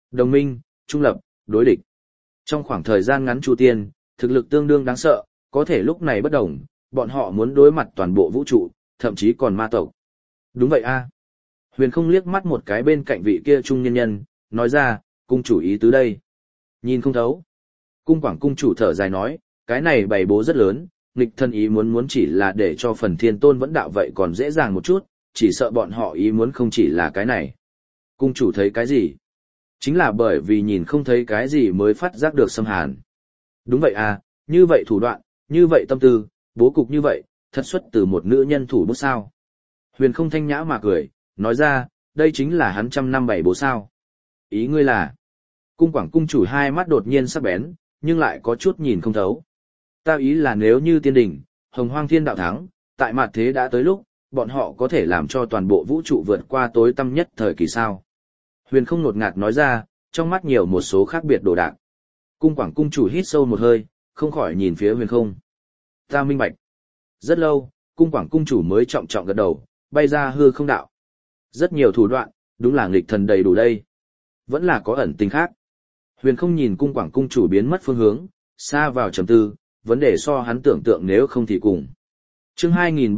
Đồng minh, trung lập, đối địch. Trong khoảng thời gian ngắn Chu Tiên, thực lực tương đương đáng sợ, có thể lúc này bất đồng, bọn họ muốn đối mặt toàn bộ vũ trụ, thậm chí còn ma tộc. Đúng vậy a. Huyền không liếc mắt một cái bên cạnh vị kia trung nhân nhân, nói ra, cung chủ ý tứ đây. Nhìn không thấu. Cung quảng cung chủ thở dài nói, cái này bày bố rất lớn, nghịch thân ý muốn chỉ là để cho phần thiên tôn vẫn đạo vậy còn dễ dàng một chút, chỉ sợ bọn họ ý muốn không chỉ là cái này. Cung chủ thấy cái gì? Chính là bởi vì nhìn không thấy cái gì mới phát giác được xâm hàn. Đúng vậy à, như vậy thủ đoạn, như vậy tâm tư, bố cục như vậy, thật xuất từ một nữ nhân thủ bút sao. Huyền không thanh nhã mà cười, nói ra, đây chính là hắn trăm năm bảy bố sao. Ý ngươi là, cung quảng cung chủ hai mắt đột nhiên sắc bén, nhưng lại có chút nhìn không thấu. Ta ý là nếu như tiên đỉnh, hồng hoang thiên đạo thắng, tại mặt thế đã tới lúc, bọn họ có thể làm cho toàn bộ vũ trụ vượt qua tối tăm nhất thời kỳ sao. Huyền không ngột ngạt nói ra, trong mắt nhiều một số khác biệt đồ đạc. Cung quảng cung chủ hít sâu một hơi, không khỏi nhìn phía huyền không. Ta minh bạch. Rất lâu, cung quảng cung chủ mới trọng trọng gật đầu, bay ra hư không đạo. Rất nhiều thủ đoạn, đúng là nghịch thần đầy đủ đây. Vẫn là có ẩn tình khác. Huyền không nhìn cung quảng cung chủ biến mất phương hướng, xa vào trầm tư, vấn đề so hắn tưởng tượng nếu không thì cùng. Chương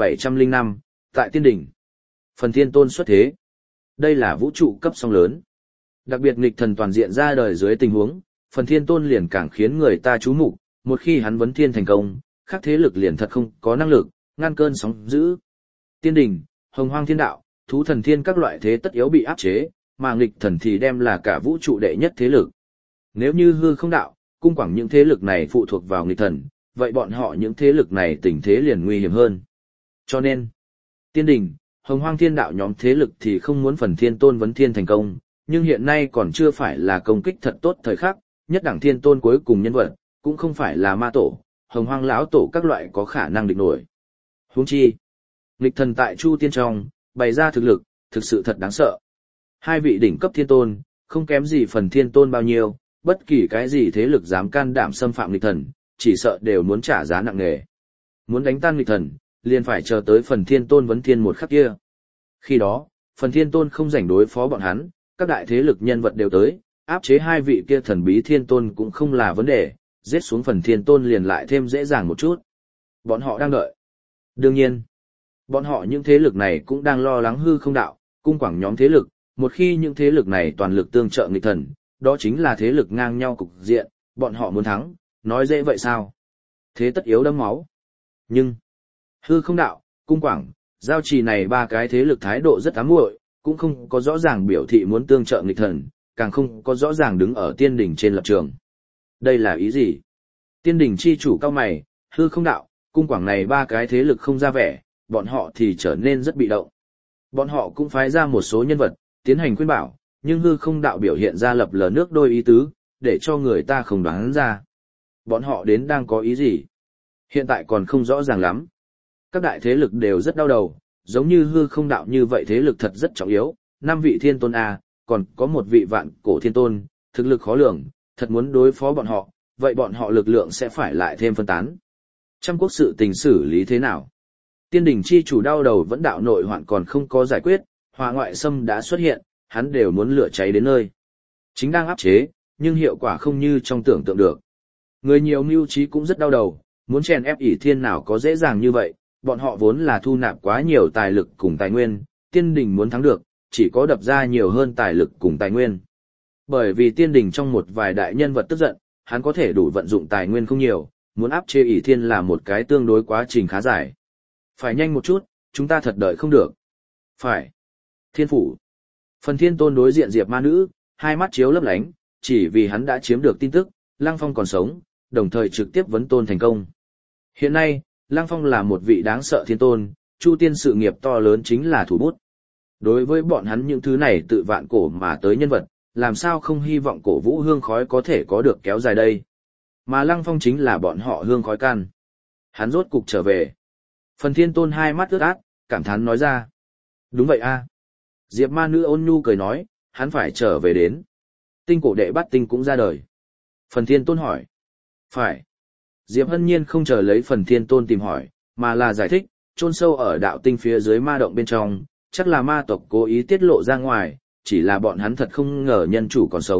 2705, tại tiên đỉnh. Phần thiên tôn xuất thế. Đây là vũ trụ cấp song lớn. Đặc biệt nghịch thần toàn diện ra đời dưới tình huống, phần thiên tôn liền càng khiến người ta chú mục, một khi hắn vấn thiên thành công, các thế lực liền thật không có năng lực, ngăn cơn sóng dữ. Tiên đỉnh, hồng hoang thiên đạo, thú thần thiên các loại thế tất yếu bị áp chế, mà nghịch thần thì đem là cả vũ trụ đệ nhất thế lực. Nếu như hư không đạo, cung quảng những thế lực này phụ thuộc vào nghịch thần, vậy bọn họ những thế lực này tình thế liền nguy hiểm hơn. Cho nên, tiên đỉnh, hồng hoang thiên đạo nhóm thế lực thì không muốn phần thiên tôn vấn thiên thành công, nhưng hiện nay còn chưa phải là công kích thật tốt thời khắc, nhất đẳng thiên tôn cuối cùng nhân vật, cũng không phải là ma tổ, hồng hoang lão tổ các loại có khả năng địch nổi. Huống chi, nghịch thần tại Chu Tiên trong, bày ra thực lực, thực sự thật đáng sợ. Hai vị đỉnh cấp thiên tôn, không kém gì phần thiên tôn bao nhiêu, bất kỳ cái gì thế lực dám can đảm xâm phạm nghịch thần, chỉ sợ đều muốn trả giá nặng nề. Muốn đánh tan nghịch thần, liền phải chờ tới phần thiên tôn vấn thiên một khắc kia. Khi đó, phần thiên tôn không rảnh đối phó bọn hắn, các đại thế lực nhân vật đều tới, áp chế hai vị kia thần bí thiên tôn cũng không là vấn đề, giết xuống phần thiên tôn liền lại thêm dễ dàng một chút. Bọn họ đang đợi. Đương nhiên, bọn họ những thế lực này cũng đang lo lắng hư không đạo, cung quảng nhóm thế lực, một khi những thế lực này toàn lực tương trợ nghịch thần, đó chính là thế lực ngang nhau cục diện, bọn họ muốn thắng, nói dễ vậy sao? Thế tất yếu đẫm máu. Nhưng, hư không đạo, cung quảng, giao trì này ba cái thế lực thái độ rất ám muội, cũng không có rõ ràng biểu thị muốn tương trợ nghịch thần, càng không có rõ ràng đứng ở tiên đỉnh trên lập trường. Đây là ý gì? Tiên đỉnh chi chủ cao mày, hư không đạo, cung quảng này ba cái thế lực không ra vẻ, bọn họ thì trở nên rất bị động. Bọn họ cũng phái ra một số nhân vật, tiến hành khuyên bảo, nhưng hư không đạo biểu hiện ra lập lờ nước đôi ý tứ, để cho người ta không đoán ra. Bọn họ đến đang có ý gì? Hiện tại còn không rõ ràng lắm. Các đại thế lực đều rất đau đầu, giống như hư không đạo như vậy thế lực thật rất trọng yếu, 5 vị thiên tôn A, còn có một vị vạn cổ thiên tôn, thực lực khó lường, thật muốn đối phó bọn họ, vậy bọn họ lực lượng sẽ phải lại thêm phân tán. Trăm quốc sự tình xử lý thế nào? Tiên đỉnh chi chủ đau đầu vẫn đạo nội hoạn còn không có giải quyết, hỏa ngoại xâm đã xuất hiện, hắn đều muốn lửa cháy đến nơi. Chính đang áp chế, nhưng hiệu quả không như trong tưởng tượng được. Người nhiều mưu trí cũng rất đau đầu, muốn chèn ép ỷ thiên nào có dễ dàng như vậy, bọn họ vốn là thu nạp quá nhiều tài lực cùng tài nguyên, tiên đỉnh muốn thắng được, chỉ có đập ra nhiều hơn tài lực cùng tài nguyên. Bởi vì tiên đỉnh trong một vài đại nhân vật tức giận, hắn có thể đủ vận dụng tài nguyên không nhiều, muốn áp chế ỷ thiên là một cái tương đối quá trình khá dài. Phải nhanh một chút, chúng ta thật đợi không được. Phải. Thiên phủ. Phần thiên tôn đối diện Diệp ma nữ, hai mắt chiếu lấp lánh, chỉ vì hắn đã chiếm được tin tức, Lăng Phong còn sống, đồng thời trực tiếp vấn tôn thành công. Hiện nay, Lăng Phong là một vị đáng sợ thiên tôn, Chu Tiên sự nghiệp to lớn chính là thủ bút. Đối với bọn hắn những thứ này tự vạn cổ mà tới nhân vật, làm sao không hy vọng cổ vũ hương khói có thể có được kéo dài đây. Mà Lăng Phong chính là bọn họ hương khói can. Hắn rốt cục trở về. Phần thiên tôn hai mắt ướt át, cảm thán nói ra. Đúng vậy a. Diệp ma nữ ôn nhu cười nói, hắn phải trở về đến. Tinh cổ đệ bắt tinh cũng ra đời. Phần thiên tôn hỏi. Phải. Diệp hân nhiên không chờ lấy phần thiên tôn tìm hỏi, mà là giải thích, chôn sâu ở đạo tinh phía dưới ma động bên trong, chắc là ma tộc cố ý tiết lộ ra ngoài, chỉ là bọn hắn thật không ngờ nhân chủ còn sống,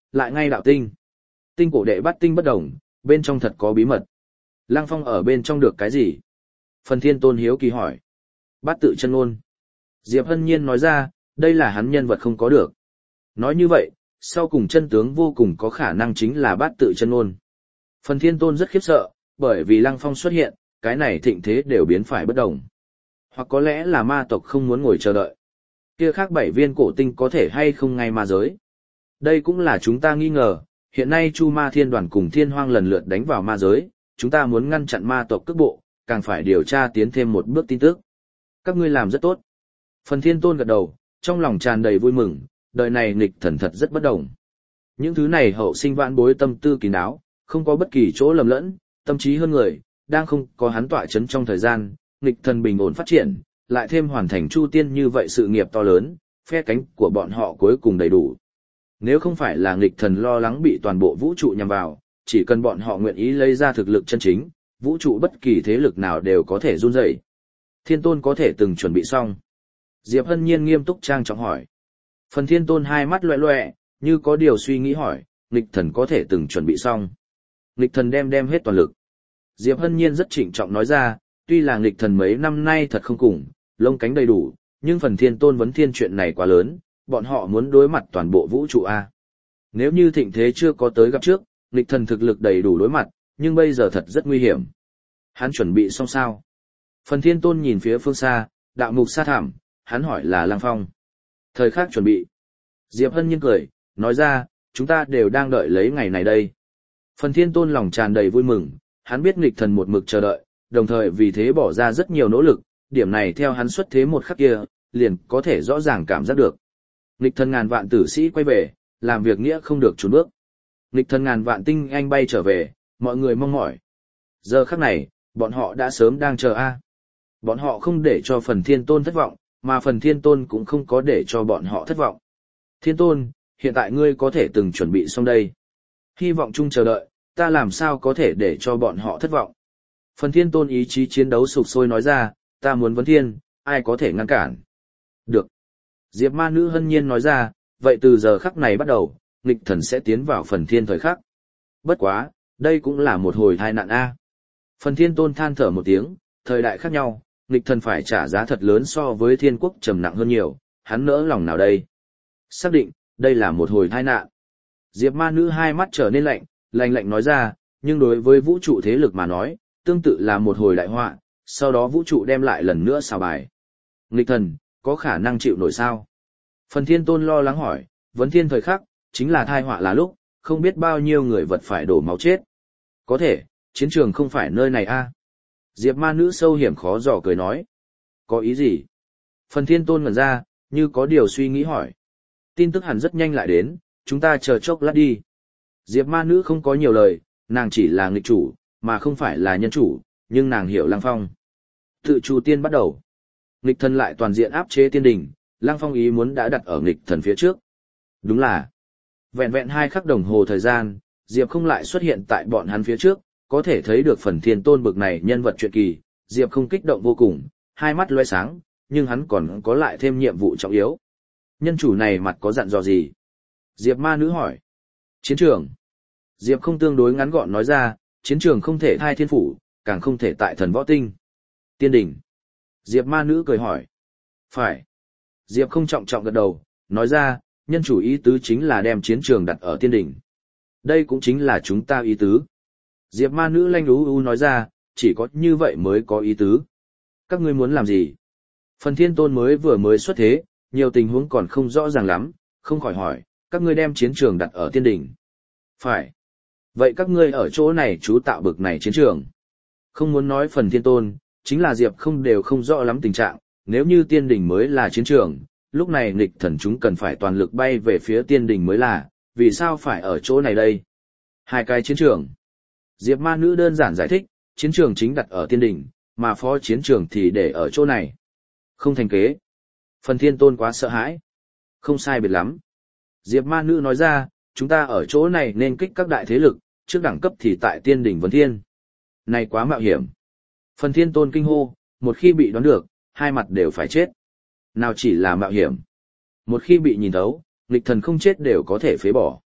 lại ngay đạo tinh. Tinh cổ đệ bắt tinh bất đồng, bên trong thật có bí mật. Lăng Phong ở bên trong được cái gì? Phần Thiên Tôn hiếu kỳ hỏi. Bát tự chân ngôn. Diệp Hân Nhiên nói ra, đây là hắn nhân vật không có được. Nói như vậy, sau cùng chân tướng vô cùng có khả năng chính là bát tự chân ngôn. Phần Thiên Tôn rất khiếp sợ, bởi vì Lăng Phong xuất hiện, cái này thịnh thế đều biến phải bất đồng. Hoặc có lẽ là ma tộc không muốn ngồi chờ đợi. Kia khác 7 viên cổ tinh có thể hay không ngay ma giới. Đây cũng là chúng ta nghi ngờ, hiện nay Chu Ma Thiên Đoàn cùng Thiên Hoang lần lượt đánh vào ma giới, chúng ta muốn ngăn chặn ma tộc cước bộ, càng phải điều tra tiến thêm một bước tin tức. Các ngươi làm rất tốt. Phần Thiên Tôn gật đầu, trong lòng tràn đầy vui mừng, đời này nghịch thần thật rất bất đồng. Những thứ này hậu sinh vãn bối tâm tư kín đáo, không có bất kỳ chỗ lầm lẫn, tâm trí hơn người, đang không có hắn tọa chấn trong thời gian, nghịch thần bình ổn phát triển, lại thêm hoàn thành Chu Tiên như vậy sự nghiệp to lớn, phe cánh của bọn họ cuối cùng đầy đủ. Nếu không phải là nghịch thần lo lắng bị toàn bộ vũ trụ nhằm vào, chỉ cần bọn họ nguyện ý lấy ra thực lực chân chính, vũ trụ bất kỳ thế lực nào đều có thể run rẩy. Thiên Tôn có thể từng chuẩn bị xong. Diệp Hân Nhiên nghiêm túc trang trọng hỏi. Phần Thiên Tôn hai mắt loẹ loẹ, như có điều suy nghĩ hỏi, nghịch thần có thể từng chuẩn bị xong. Nghịch thần đem hết toàn lực. Diệp Hân Nhiên rất trịnh trọng nói ra, tuy là nghịch thần mấy năm nay thật không cùng, lông cánh đầy đủ, nhưng phần Thiên Tôn vấn thiên chuyện này quá lớn, bọn họ muốn đối mặt toàn bộ vũ trụ A. Nếu như thịnh thế chưa có tới gặp trước, nghịch thần thực lực đầy đủ đối mặt, nhưng bây giờ thật rất nguy hiểm. Hắn chuẩn bị xong sao? Phần Thiên Tôn nhìn phía phương xa, đạo mục sa thảm, hắn hỏi là Lăng Phong. Thời khắc chuẩn bị. Diệp Hân Nhiên cười, nói ra, chúng ta đều đang đợi lấy ngày này đây. Phần Thiên Tôn lòng tràn đầy vui mừng, hắn biết nghịch thần một mực chờ đợi, đồng thời vì thế bỏ ra rất nhiều nỗ lực, điểm này theo hắn xuất thế một khắc kia, liền có thể rõ ràng cảm giác được. Nghịch thần ngàn vạn tử sĩ quay về, làm việc nghĩa không được chùn bước. Nghịch thần ngàn vạn tinh anh bay trở về, mọi người mong mỏi. Giờ khắc này, bọn họ đã sớm đang chờ A. Bọn họ không để cho phần Thiên Tôn thất vọng, mà phần Thiên Tôn cũng không có để cho bọn họ thất vọng. Thiên Tôn, hiện tại ngươi có thể từng chuẩn bị xong đây. Hy vọng chung chờ đợi, ta làm sao có thể để cho bọn họ thất vọng. Phần Thiên Tôn ý chí chiến đấu sục sôi nói ra, ta muốn vấn thiên, ai có thể ngăn cản. Được. Diệp Ma Nữ hân nhiên nói ra, vậy từ giờ khắc này bắt đầu, nghịch thần sẽ tiến vào phần thiên thời khắc. Bất quá, đây cũng là một hồi tai nạn A. Phần Thiên Tôn than thở một tiếng, thời đại khác nhau, nghịch thần phải trả giá thật lớn so với thiên quốc trầm nặng hơn nhiều, hắn nỡ lòng nào đây. Xác định, đây là một hồi tai nạn. Diệp Ma Nữ hai mắt trở nên lạnh, lạnh nói ra, nhưng đối với vũ trụ thế lực mà nói, tương tự là một hồi đại họa, sau đó vũ trụ đem lại lần nữa xào bài. Nghịch thần, có khả năng chịu nổi sao? Phần Thiên Tôn lo lắng hỏi, vấn thiên thời khắc, chính là tai họa là lúc, không biết bao nhiêu người vật phải đổ máu chết. Có thể, chiến trường không phải nơi này a. Diệp Ma Nữ sâu hiểm khó dò cười nói. Có ý gì? Phần Thiên Tôn ngẩn ra, như có điều suy nghĩ hỏi. Tin tức hẳn rất nhanh lại đến, chúng ta chờ chốc lát đi. Diệp Ma Nữ không có nhiều lời, nàng chỉ là nghịch chủ, mà không phải là nhân chủ, nhưng nàng hiểu Lăng Phong. Tự Chu Tiên bắt đầu. Nghịch thần lại toàn diện áp chế tiên đình, Lăng Phong ý muốn đã đặt ở nghịch thần phía trước. Đúng là, vẹn vẹn 2 khắc đồng hồ thời gian, Diệp không lại xuất hiện tại bọn hắn phía trước, có thể thấy được phần Thiên Tôn bực này nhân vật truyện kỳ, Diệp không kích động vô cùng, hai mắt lóe sáng, nhưng hắn còn có lại thêm nhiệm vụ trọng yếu. Nhân chủ này mặt có dặn dò gì? Diệp Ma Nữ hỏi. Chiến trường. Diệp không tương đối ngắn gọn nói ra, chiến trường không thể thai thiên phủ, càng không thể tại thần võ tinh. Tiên đỉnh. Diệp Ma Nữ cười hỏi. Phải. Diệp không trọng trọng gật đầu, nói ra, nhân chủ ý tứ chính là đem chiến trường đặt ở tiên đỉnh. Đây cũng chính là chúng ta ý tứ. Diệp Ma Nữ lanh ú nói ra, chỉ có như vậy mới có ý tứ. Các ngươi muốn làm gì? Phần Thiên Tôn vừa mới xuất thế, nhiều tình huống còn không rõ ràng lắm, không khỏi hỏi, các ngươi đem chiến trường đặt ở tiên đỉnh. Phải. Vậy các ngươi ở chỗ này chú tạo bực này chiến trường. Không muốn nói Phần Thiên Tôn, chính là Diệp không đều không rõ lắm tình trạng, nếu như tiên đỉnh mới là chiến trường, lúc này nghịch thần chúng cần phải toàn lực bay về phía tiên đỉnh mới là, vì sao phải ở chỗ này đây? 2 cái chiến trường. Diệp Ma Nữ đơn giản giải thích, chiến trường chính đặt ở tiên đỉnh, mà phó chiến trường thì để ở chỗ này. Không thành kế. Phần Thiên Tôn quá sợ hãi. Không sai biệt lắm. Diệp Ma Nữ nói ra, chúng ta ở chỗ này nên kích các đại thế lực, trước đẳng cấp thì tại tiên đỉnh vấn thiên. Này quá mạo hiểm. Phần Thiên Tôn kinh hô, một khi bị đoán được, hai mặt đều phải chết. Nào chỉ là mạo hiểm. Một khi bị nhìn thấu, nghịch thần không chết đều có thể phế bỏ.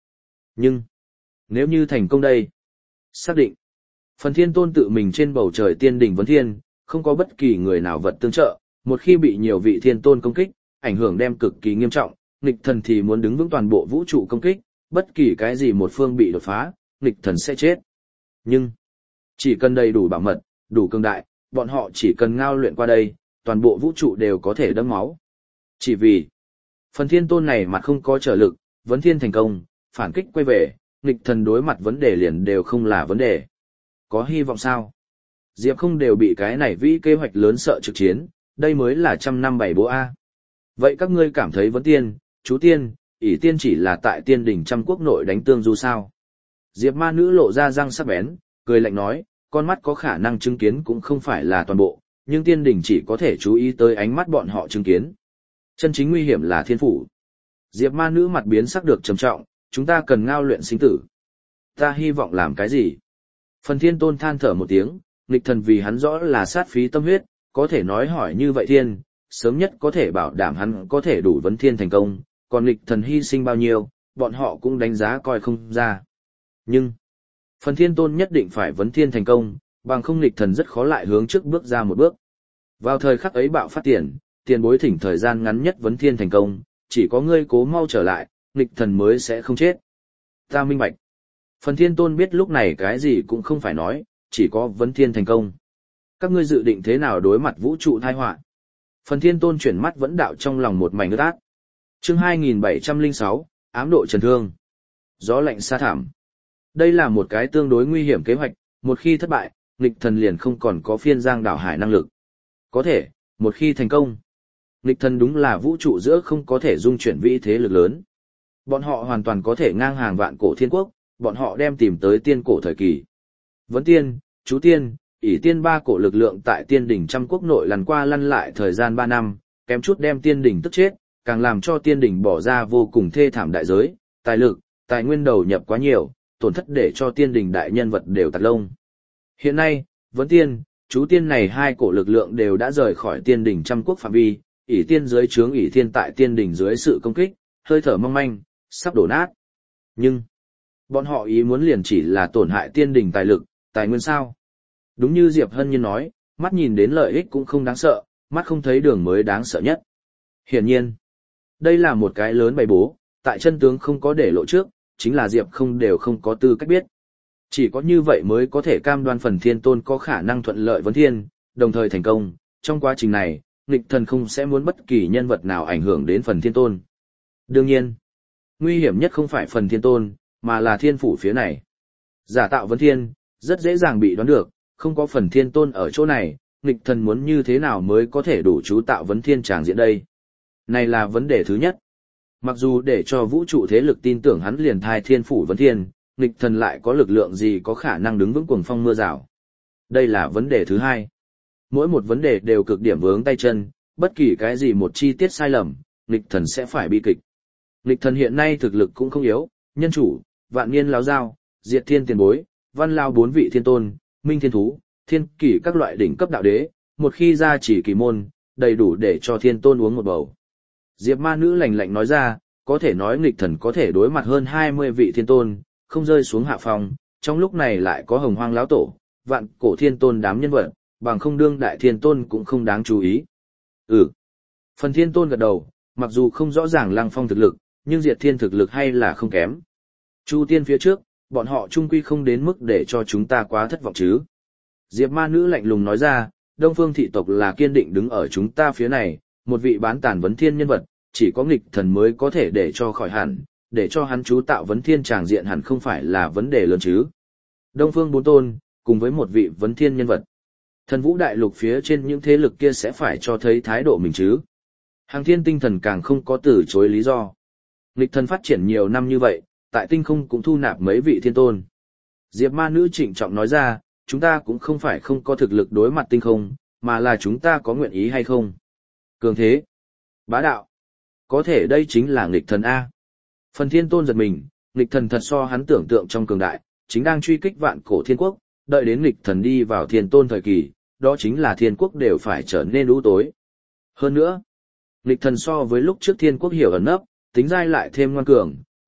Nhưng, nếu như thành công đây, xác định, phần thiên tôn tự mình trên bầu trời tiên đỉnh vấn thiên, không có bất kỳ người nào vật tương trợ, một khi bị nhiều vị thiên tôn công kích, ảnh hưởng đem cực kỳ nghiêm trọng, nghịch thần thì muốn đứng vững toàn bộ vũ trụ công kích, bất kỳ cái gì một phương bị đột phá, nghịch thần sẽ chết. Nhưng, chỉ cần đầy đủ bảo mật, đủ cường đại, bọn họ chỉ cần ngao luyện qua đây, toàn bộ vũ trụ đều có thể đẫm máu. Chỉ vì, phần thiên tôn này mặt không có trở lực, vấn thiên thành công, phản kích quay về, nghịch thần đối mặt vấn đề liền đều không là vấn đề. Có hy vọng sao? Diệp không đều bị cái này vĩ kế hoạch lớn sợ trực chiến, đây mới là 100 năm 7 bố A. Vậy các ngươi cảm thấy vấn tiên, chú tiên, ỷ tiên chỉ là tại tiên đỉnh trăm quốc nội đánh tương du sao? Diệp ma nữ lộ ra răng sắc bén, cười lạnh nói, con mắt có khả năng chứng kiến cũng không phải là toàn bộ, nhưng tiên đỉnh chỉ có thể chú ý tới ánh mắt bọn họ chứng kiến. Chân chính nguy hiểm là thiên phủ. Diệp ma nữ mặt biến sắc được trầm trọng, chúng ta cần ngao luyện sinh tử. Ta hy vọng làm cái gì? Phần thiên tôn than thở một tiếng, nghịch thần vì hắn rõ là sát phí tâm huyết, có thể nói hỏi như vậy thiên, sớm nhất có thể bảo đảm hắn có thể đủ vấn thiên thành công, còn nghịch thần hy sinh bao nhiêu, bọn họ cũng đánh giá coi không ra. Nhưng, phần thiên tôn nhất định phải vấn thiên thành công, bằng không nghịch thần rất khó lại hướng trước bước ra một bước. Vào thời khắc ấy bạo phát tiền bối thỉnh thời gian ngắn nhất vấn thiên thành công, chỉ có ngươi cố mau trở lại, nghịch thần mới sẽ không chết. Ta minh bạch. Phần thiên tôn biết lúc này cái gì cũng không phải nói, chỉ có vấn thiên thành công. Các ngươi dự định thế nào đối mặt vũ trụ tai họa? Phần thiên tôn chuyển mắt vẫn đạo trong lòng một mảnh ướt át. Chương 2706, ám độ trần thương. Gió lạnh sa thảm. Đây là một cái tương đối nguy hiểm kế hoạch, một khi thất bại, nghịch thần liền không còn có phiên giang đảo hải năng lực. Có thể, một khi thành công, nghịch thần đúng là vũ trụ giữa không có thể dung chuyển vĩ thế lực lớn. Bọn họ hoàn toàn có thể ngang hàng vạn cổ thiên quốc, bọn họ đem tìm tới tiên cổ thời kỳ. Vấn tiên, chú tiên, ỷ tiên ba cổ lực lượng tại tiên đỉnh trăm quốc nội lăn qua lăn lại thời gian 3 năm, kém chút đem tiên đỉnh tức chết, càng làm cho tiên đỉnh bỏ ra vô cùng thê thảm đại giới, tài lực, tài nguyên đầu nhập quá nhiều, tổn thất để cho tiên đỉnh đại nhân vật đều tạt lông. Hiện nay, vấn tiên, chú tiên này hai cổ lực lượng đều đã rời khỏi tiên đỉnh trăm quốc phạm vi, ỷ tiên dưới trướng ỷ thiên tại tiên đỉnh dưới sự công kích, hơi thở mong manh, sắp đổ nát. Nhưng, bọn họ ý muốn liền chỉ là tổn hại tiên đỉnh tài lực, tài nguyên sao. Đúng như Diệp Hân Nhiên nói, mắt nhìn đến lợi ích cũng không đáng sợ, mắt không thấy đường mới đáng sợ nhất. Hiển nhiên, đây là một cái lớn bày bố, tại chân tướng không có để lộ trước, chính là Diệp không đều không có tư cách biết. Chỉ có như vậy mới có thể cam đoan phần thiên tôn có khả năng thuận lợi vấn thiên, đồng thời thành công. Trong quá trình này, nghịch thần không sẽ muốn bất kỳ nhân vật nào ảnh hưởng đến phần thiên tôn. Đương nhiên, nguy hiểm nhất không phải phần thiên tôn, mà là thiên phủ phía này. Giả tạo vấn thiên, rất dễ dàng bị đoán được, không có phần thiên tôn ở chỗ này, nghịch thần muốn như thế nào mới có thể đủ chú tạo vấn thiên tràng diện đây. Này là vấn đề thứ nhất. Mặc dù để cho vũ trụ thế lực tin tưởng hắn liền thai thiên phủ vấn thiên, nghịch thần lại có lực lượng gì có khả năng đứng vững cuồng phong mưa rào. Đây là vấn đề thứ hai. Mỗi một vấn đề đều cực điểm vướng tay chân, bất kỳ cái gì một chi tiết sai lầm, nghịch thần sẽ phải bi kịch. Nghịch thần hiện nay thực lực cũng không yếu, nhân chủ, vạn niên láo giao, diệt thiên tiền bối, văn lao 4 vị thiên tôn, minh thiên thú, thiên kỷ các loại đỉnh cấp đạo đế, một khi ra chỉ kỳ môn, đầy đủ để cho thiên tôn uống một bầu. Diệp ma nữ lạnh lạnh nói ra, có thể nói nghịch thần có thể đối mặt hơn 20 vị thiên tôn, không rơi xuống hạ phòng, trong lúc này lại có hồng hoang lão tổ, vạn cổ thiên tôn đám nhân vật, bằng không đương đại thiên tôn cũng không đáng chú ý. Phần thiên tôn gật đầu, mặc dù không rõ ràng lăng phong thực lực, nhưng diệt thiên thực lực hay là không kém. Chu tiên phía trước, bọn họ trung quy không đến mức để cho chúng ta quá thất vọng chứ. Diệp ma nữ lạnh lùng nói ra, Đông Phương thị tộc là kiên định đứng ở chúng ta phía này, một vị bán tàn vấn thiên nhân vật, chỉ có nghịch thần mới có thể để cho khỏi hẳn, để cho hắn chú tạo vấn thiên tràng diện hẳn không phải là vấn đề lớn chứ. Đông Phương 4 tôn, cùng với một vị vấn thiên nhân vật. Thần vũ đại lục phía trên những thế lực kia sẽ phải cho thấy thái độ mình chứ. Hàng thiên tinh thần càng không có từ chối lý do. Nghịch thần phát triển nhiều năm như vậy, tại tinh không cũng thu nạp mấy vị thiên tôn. Diệp ma nữ trịnh trọng nói ra, chúng ta cũng không phải không có thực lực đối mặt tinh không, mà là chúng ta có nguyện ý hay không. Cường thế. Bá đạo. Có thể đây chính là nghịch thần A. Phần thiên tôn giật mình, nghịch thần thật so hắn tưởng tượng trong cường đại, chính đang truy kích vạn cổ thiên quốc, đợi đến nghịch thần đi vào thiên tôn thời kỳ, đó chính là thiên quốc đều phải trở nên u tối. Hơn nữa, nghịch thần so với lúc trước thiên quốc hiểu ẩn nấp, tính dai lại thêm ngoan cường,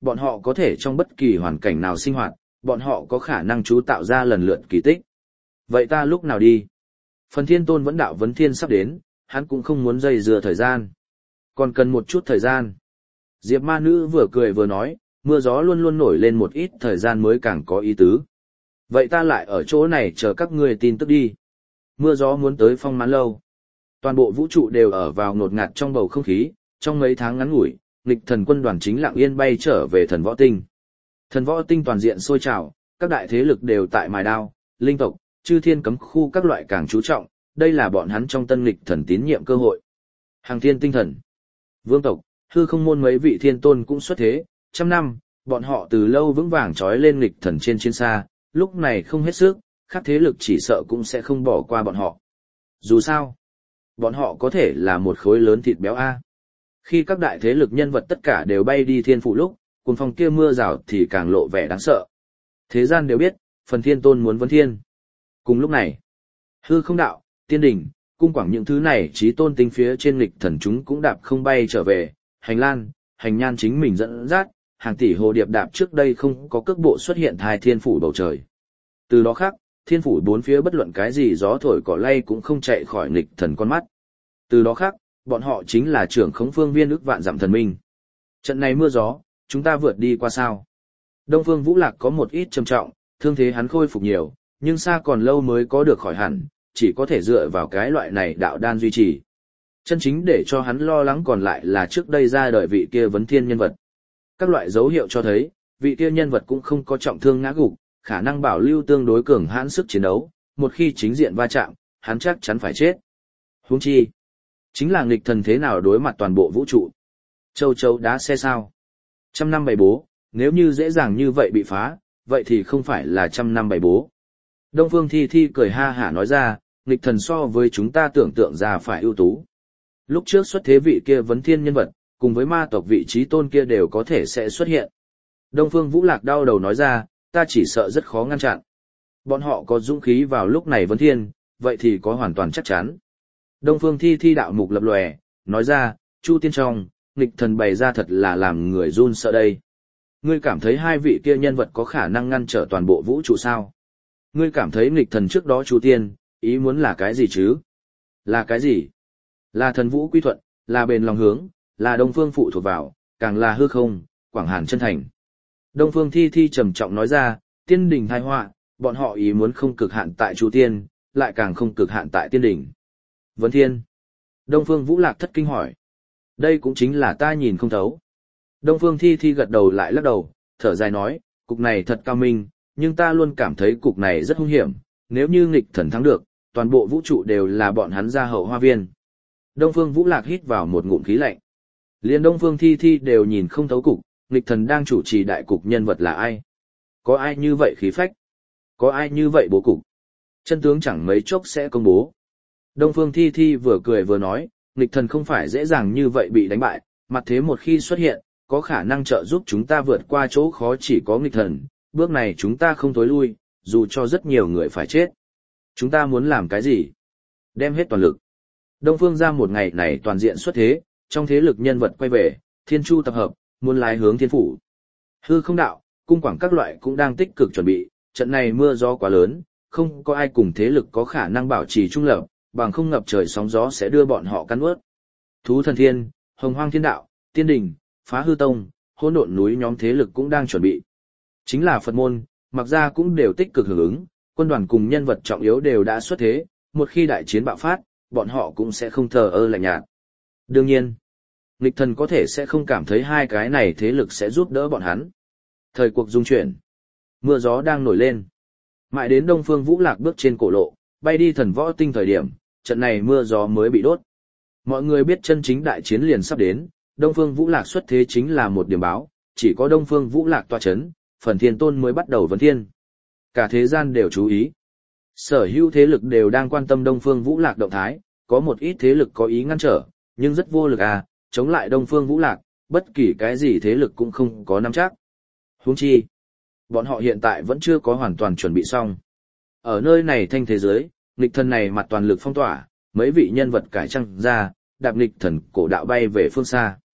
bọn họ có thể trong bất kỳ hoàn cảnh nào sinh hoạt, bọn họ có khả năng chú tạo ra lần lượt kỳ tích. Vậy ta lúc nào đi? Phần Thiên Tôn vẫn đạo vấn thiên sắp đến, hắn cũng không muốn dây dưa thời gian. Còn cần một chút thời gian. Diệp ma nữ vừa cười vừa nói, mưa gió luôn luôn nổi lên một ít thời gian mới càng có ý tứ. Vậy ta lại ở chỗ này chờ các ngươi tin tức đi. Mưa gió muốn tới Phong Mãn Lâu. Toàn bộ vũ trụ đều ở vào ngột ngạt trong bầu không khí, trong mấy tháng ngắn ngủi, nghịch thần quân đoàn chính lặng yên bay trở về thần võ tinh. Thần võ tinh toàn diện sôi trào, các đại thế lực đều tại mài đao, linh tộc, chư thiên cấm khu các loại càng chú trọng, đây là bọn hắn trong tân nghịch thần tín nhiệm cơ hội. Hàng thiên tinh thần, vương tộc, hư không môn mấy vị thiên tôn cũng xuất thế, trăm năm, bọn họ từ lâu vững vàng trói lên nghịch thần trên chiến xa, lúc này không hết sức, các thế lực chỉ sợ cũng sẽ không bỏ qua bọn họ. Dù sao, bọn họ có thể là một khối lớn thịt béo A. Khi các đại thế lực nhân vật tất cả đều bay đi thiên phủ lúc, cùng phong kia mưa rào thì càng lộ vẻ đáng sợ. Thế gian đều biết, phần thiên tôn muốn vấn thiên. Cùng lúc này, hư không đạo, tiên đỉnh, cung quảng những thứ này trí tôn tinh phía trên nghịch thần chúng cũng đạp không bay trở về, hành lan, hành nhan chính mình dẫn dắt, hàng tỷ hồ điệp đạp trước đây không có cước bộ xuất hiện thai thiên phủ bầu trời. Từ đó khác, thiên phủ bốn phía bất luận cái gì gió thổi cỏ lay cũng không chạy khỏi nghịch thần con mắt. Từ đó khác, bọn họ chính là trưởng khống phương viên ức vạn dặm thần minh. Trận này mưa gió, chúng ta vượt đi qua sao? Đông Phương Vũ Lạc có một ít trầm trọng, thương thế hắn khôi phục nhiều, nhưng xa còn lâu mới có được khỏi hẳn, chỉ có thể dựa vào cái loại này đạo đan duy trì. Chân chính để cho hắn lo lắng còn lại là trước đây ra đời vị kia vấn thiên nhân vật. Các loại dấu hiệu cho thấy, vị kia nhân vật cũng không có trọng thương ngã gục, khả năng bảo lưu tương đối cường hãn sức chiến đấu, một khi chính diện va chạm, hắn chắc chắn phải chết. Huống chi, chính là nghịch thần thế nào đối mặt toàn bộ vũ trụ. Châu chấu đá xe sao? Trăm năm bày bố, nếu như dễ dàng như vậy bị phá, vậy thì không phải là trăm năm bày bố. Đông Phương Thi Thi cười ha hả nói ra, nghịch thần so với chúng ta tưởng tượng ra phải ưu tú. Lúc trước xuất thế vị kia vấn thiên nhân vật, cùng với ma tộc vị trí tôn kia đều có thể sẽ xuất hiện. Đông Phương Vũ Lạc đau đầu nói ra, ta chỉ sợ rất khó ngăn chặn. Bọn họ có dũng khí vào lúc này vấn thiên, vậy thì có hoàn toàn chắc chắn. Đông Phương Thi Thi đạo mục lập lòe, nói ra, Chu Tiên trong, nghịch thần bày ra thật là làm người run sợ đây. Ngươi cảm thấy hai vị kia nhân vật có khả năng ngăn trở toàn bộ vũ trụ sao? Ngươi cảm thấy nghịch thần trước đó Chu Tiên, ý muốn là cái gì chứ? Là cái gì? Là thần vũ quy thuận, là bền lòng hướng, là Đông Phương phụ thuộc vào, càng là hư không, Quảng Hàn chân thành. Đông Phương Thi Thi trầm trọng nói ra, tiên đỉnh tai họa, bọn họ ý muốn không cực hạn tại Chu Tiên, lại càng không cực hạn tại tiên đỉnh. Vấn thiên. Đông Phương Vũ Lạc thất kinh hỏi. Đây cũng chính là ta nhìn không thấu. Đông Phương Thi Thi gật đầu lại lắc đầu, thở dài nói, cục này thật cao minh, nhưng ta luôn cảm thấy cục này rất hung hiểm, nếu như nghịch thần thắng được, toàn bộ vũ trụ đều là bọn hắn ra hậu hoa viên. Đông Phương Vũ Lạc hít vào một ngụm khí lạnh. Liên Đông Phương Thi Thi đều nhìn không thấu cục, nghịch thần đang chủ trì đại cục nhân vật là ai? Có ai như vậy khí phách? Có ai như vậy bố cục? Chân tướng chẳng mấy chốc sẽ công bố. Đông Phương Thi Thi vừa cười vừa nói, nghịch thần không phải dễ dàng như vậy bị đánh bại, mặt thế một khi xuất hiện, có khả năng trợ giúp chúng ta vượt qua chỗ khó chỉ có nghịch thần, bước này chúng ta không tối lui, dù cho rất nhiều người phải chết. Chúng ta muốn làm cái gì? Đem hết toàn lực. Đông Phương ra một ngày này toàn diện xuất thế, trong thế lực nhân vật quay về, thiên chu tập hợp, muốn lái hướng thiên phủ. Hư không đạo, cung quảng các loại cũng đang tích cực chuẩn bị, trận này mưa gió quá lớn, không có ai cùng thế lực có khả năng bảo trì trung lập, bằng không ngập trời sóng gió sẽ đưa bọn họ cắn ướt. Thú thần thiên, hồng hoang thiên đạo, tiên đình, phá hư tông, hỗn độn núi nhóm thế lực cũng đang chuẩn bị. Chính là Phật môn, mặc ra cũng đều tích cực hưởng ứng, quân đoàn cùng nhân vật trọng yếu đều đã xuất thế, một khi đại chiến bạo phát, bọn họ cũng sẽ không thờ ơ lạnh nhạt. Đương nhiên, nghịch thần có thể sẽ không cảm thấy hai cái này thế lực sẽ giúp đỡ bọn hắn. Thời cuộc dung chuyển, mưa gió đang nổi lên. Mãi đến Đông Phương Vũ Lạc bước trên cổ lộ, bay đi thần võ tinh thời điểm, trận này mưa gió mới bị đốt. Mọi người biết chân chính đại chiến liền sắp đến, Đông Phương Vũ Lạc xuất thế chính là một điểm báo, chỉ có Đông Phương Vũ Lạc tọa chấn, phần thiên tôn mới bắt đầu vấn thiên. Cả thế gian đều chú ý. Sở hữu thế lực đều đang quan tâm Đông Phương Vũ Lạc động thái, có một ít thế lực có ý ngăn trở, nhưng rất vô lực chống lại Đông Phương Vũ Lạc, bất kỳ cái gì thế lực cũng không có nắm chắc. Huống chi, bọn họ hiện tại vẫn chưa có hoàn toàn chuẩn bị xong. Ở nơi này thanh thế giới, nghịch thần này mặt toàn lực phong tỏa, mấy vị nhân vật cải trang ra, đạp nghịch thần cổ đạo bay về phương xa.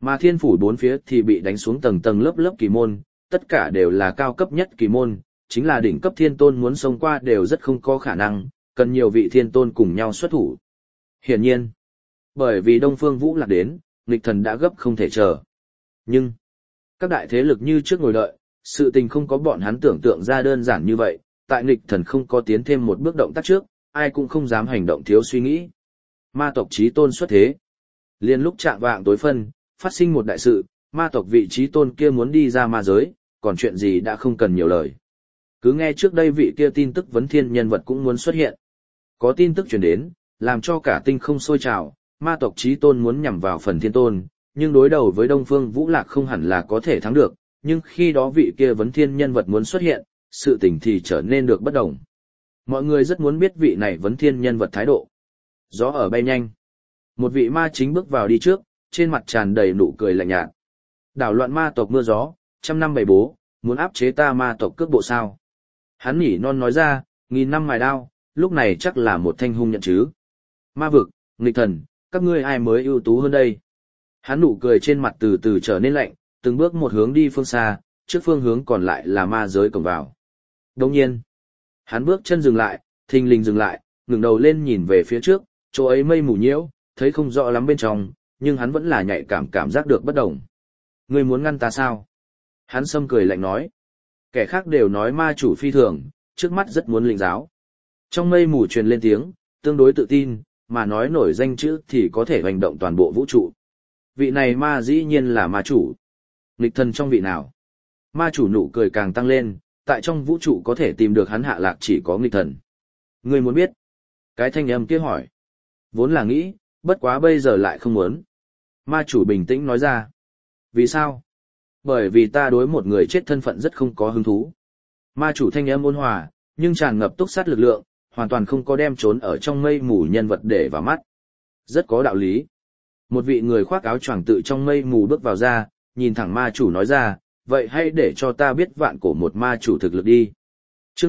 Mà thiên phủ bốn phía thì bị đánh xuống tầng tầng lớp lớp kỳ môn, tất cả đều là cao cấp nhất kỳ môn, chính là đỉnh cấp thiên tôn muốn xông qua đều rất không có khả năng, cần nhiều vị thiên tôn cùng nhau xuất thủ. Hiển nhiên, bởi vì Đông Phương Vũ Lạc đến, nghịch thần đã gấp không thể chờ. Nhưng, các đại thế lực như trước ngồi đợi, sự tình không có bọn hắn tưởng tượng ra đơn giản như vậy, tại nghịch thần không có tiến thêm một bước động tác trước, ai cũng không dám hành động thiếu suy nghĩ. Ma tộc chí tôn xuất thế. Liên lúc chạng vạng tối phân, phát sinh một đại sự, ma tộc vị chí tôn kia muốn đi ra ma giới, còn chuyện gì đã không cần nhiều lời. Cứ nghe trước đây vị kia tin tức vấn thiên nhân vật cũng muốn xuất hiện. Có tin tức truyền đến, làm cho cả tinh không sôi trào, ma tộc chí tôn muốn nhằm vào phần thiên tôn, nhưng đối đầu với Đông Phương Vũ Lạc không hẳn là có thể thắng được, nhưng khi đó vị kia vấn thiên nhân vật muốn xuất hiện, sự tình thì trở nên được bất đồng. Mọi người rất muốn biết vị này vấn thiên nhân vật thái độ. Gió ở bay nhanh. Một vị ma chính bước vào đi trước, trên mặt tràn đầy nụ cười lạnh nhạt. Đảo loạn ma tộc mưa gió, trăm năm bày bố, muốn áp chế ta ma tộc cước bộ sao. Hắn nhỉ non nói ra, 1000 năm mài đao, lúc này chắc là một thanh hung nhận chứ. Ma vực, nghịch thần, các ngươi ai mới ưu tú hơn đây? Hắn nụ cười trên mặt từ từ trở nên lạnh, từng bước một hướng đi phương xa, trước phương hướng còn lại là ma giới cổng vào. Đồng nhiên, hắn bước chân dừng lại, thình lình dừng lại, ngẩng đầu lên nhìn về phía trước, chỗ ấy mây mù nhiễu, thấy không rõ lắm bên trong, nhưng hắn vẫn là nhạy cảm giác được bất đồng. Ngươi muốn ngăn ta sao? Hắn sâm cười lạnh nói. Kẻ khác đều nói ma chủ phi thường, trước mắt rất muốn lĩnh giáo. Trong mây mù truyền lên tiếng, tương đối tự tin, mà nói nổi danh chữ thì có thể hành động toàn bộ vũ trụ. Vị này ma dĩ nhiên là ma chủ. Nghịch thần trong vị nào? Ma chủ nụ cười càng tăng lên, tại trong vũ trụ có thể tìm được hắn hạ lạc chỉ có nghịch thần. Ngươi muốn biết? Cái thanh âm kia hỏi. Vốn là nghĩ, bất quá bây giờ lại không muốn. Ma chủ bình tĩnh nói ra. Vì sao? Bởi vì ta đối một người chết thân phận rất không có hứng thú. Ma chủ thanh âm ôn hòa, nhưng tràn ngập túc sát lực lượng, hoàn toàn không có đem trốn ở trong mây mù nhân vật để vào mắt. Rất có đạo lý. Một vị người khoác áo choàng tự trong mây mù bước vào ra, nhìn thẳng ma chủ nói ra, vậy hãy để cho ta biết vạn cổ một ma chủ thực lực đi. Chương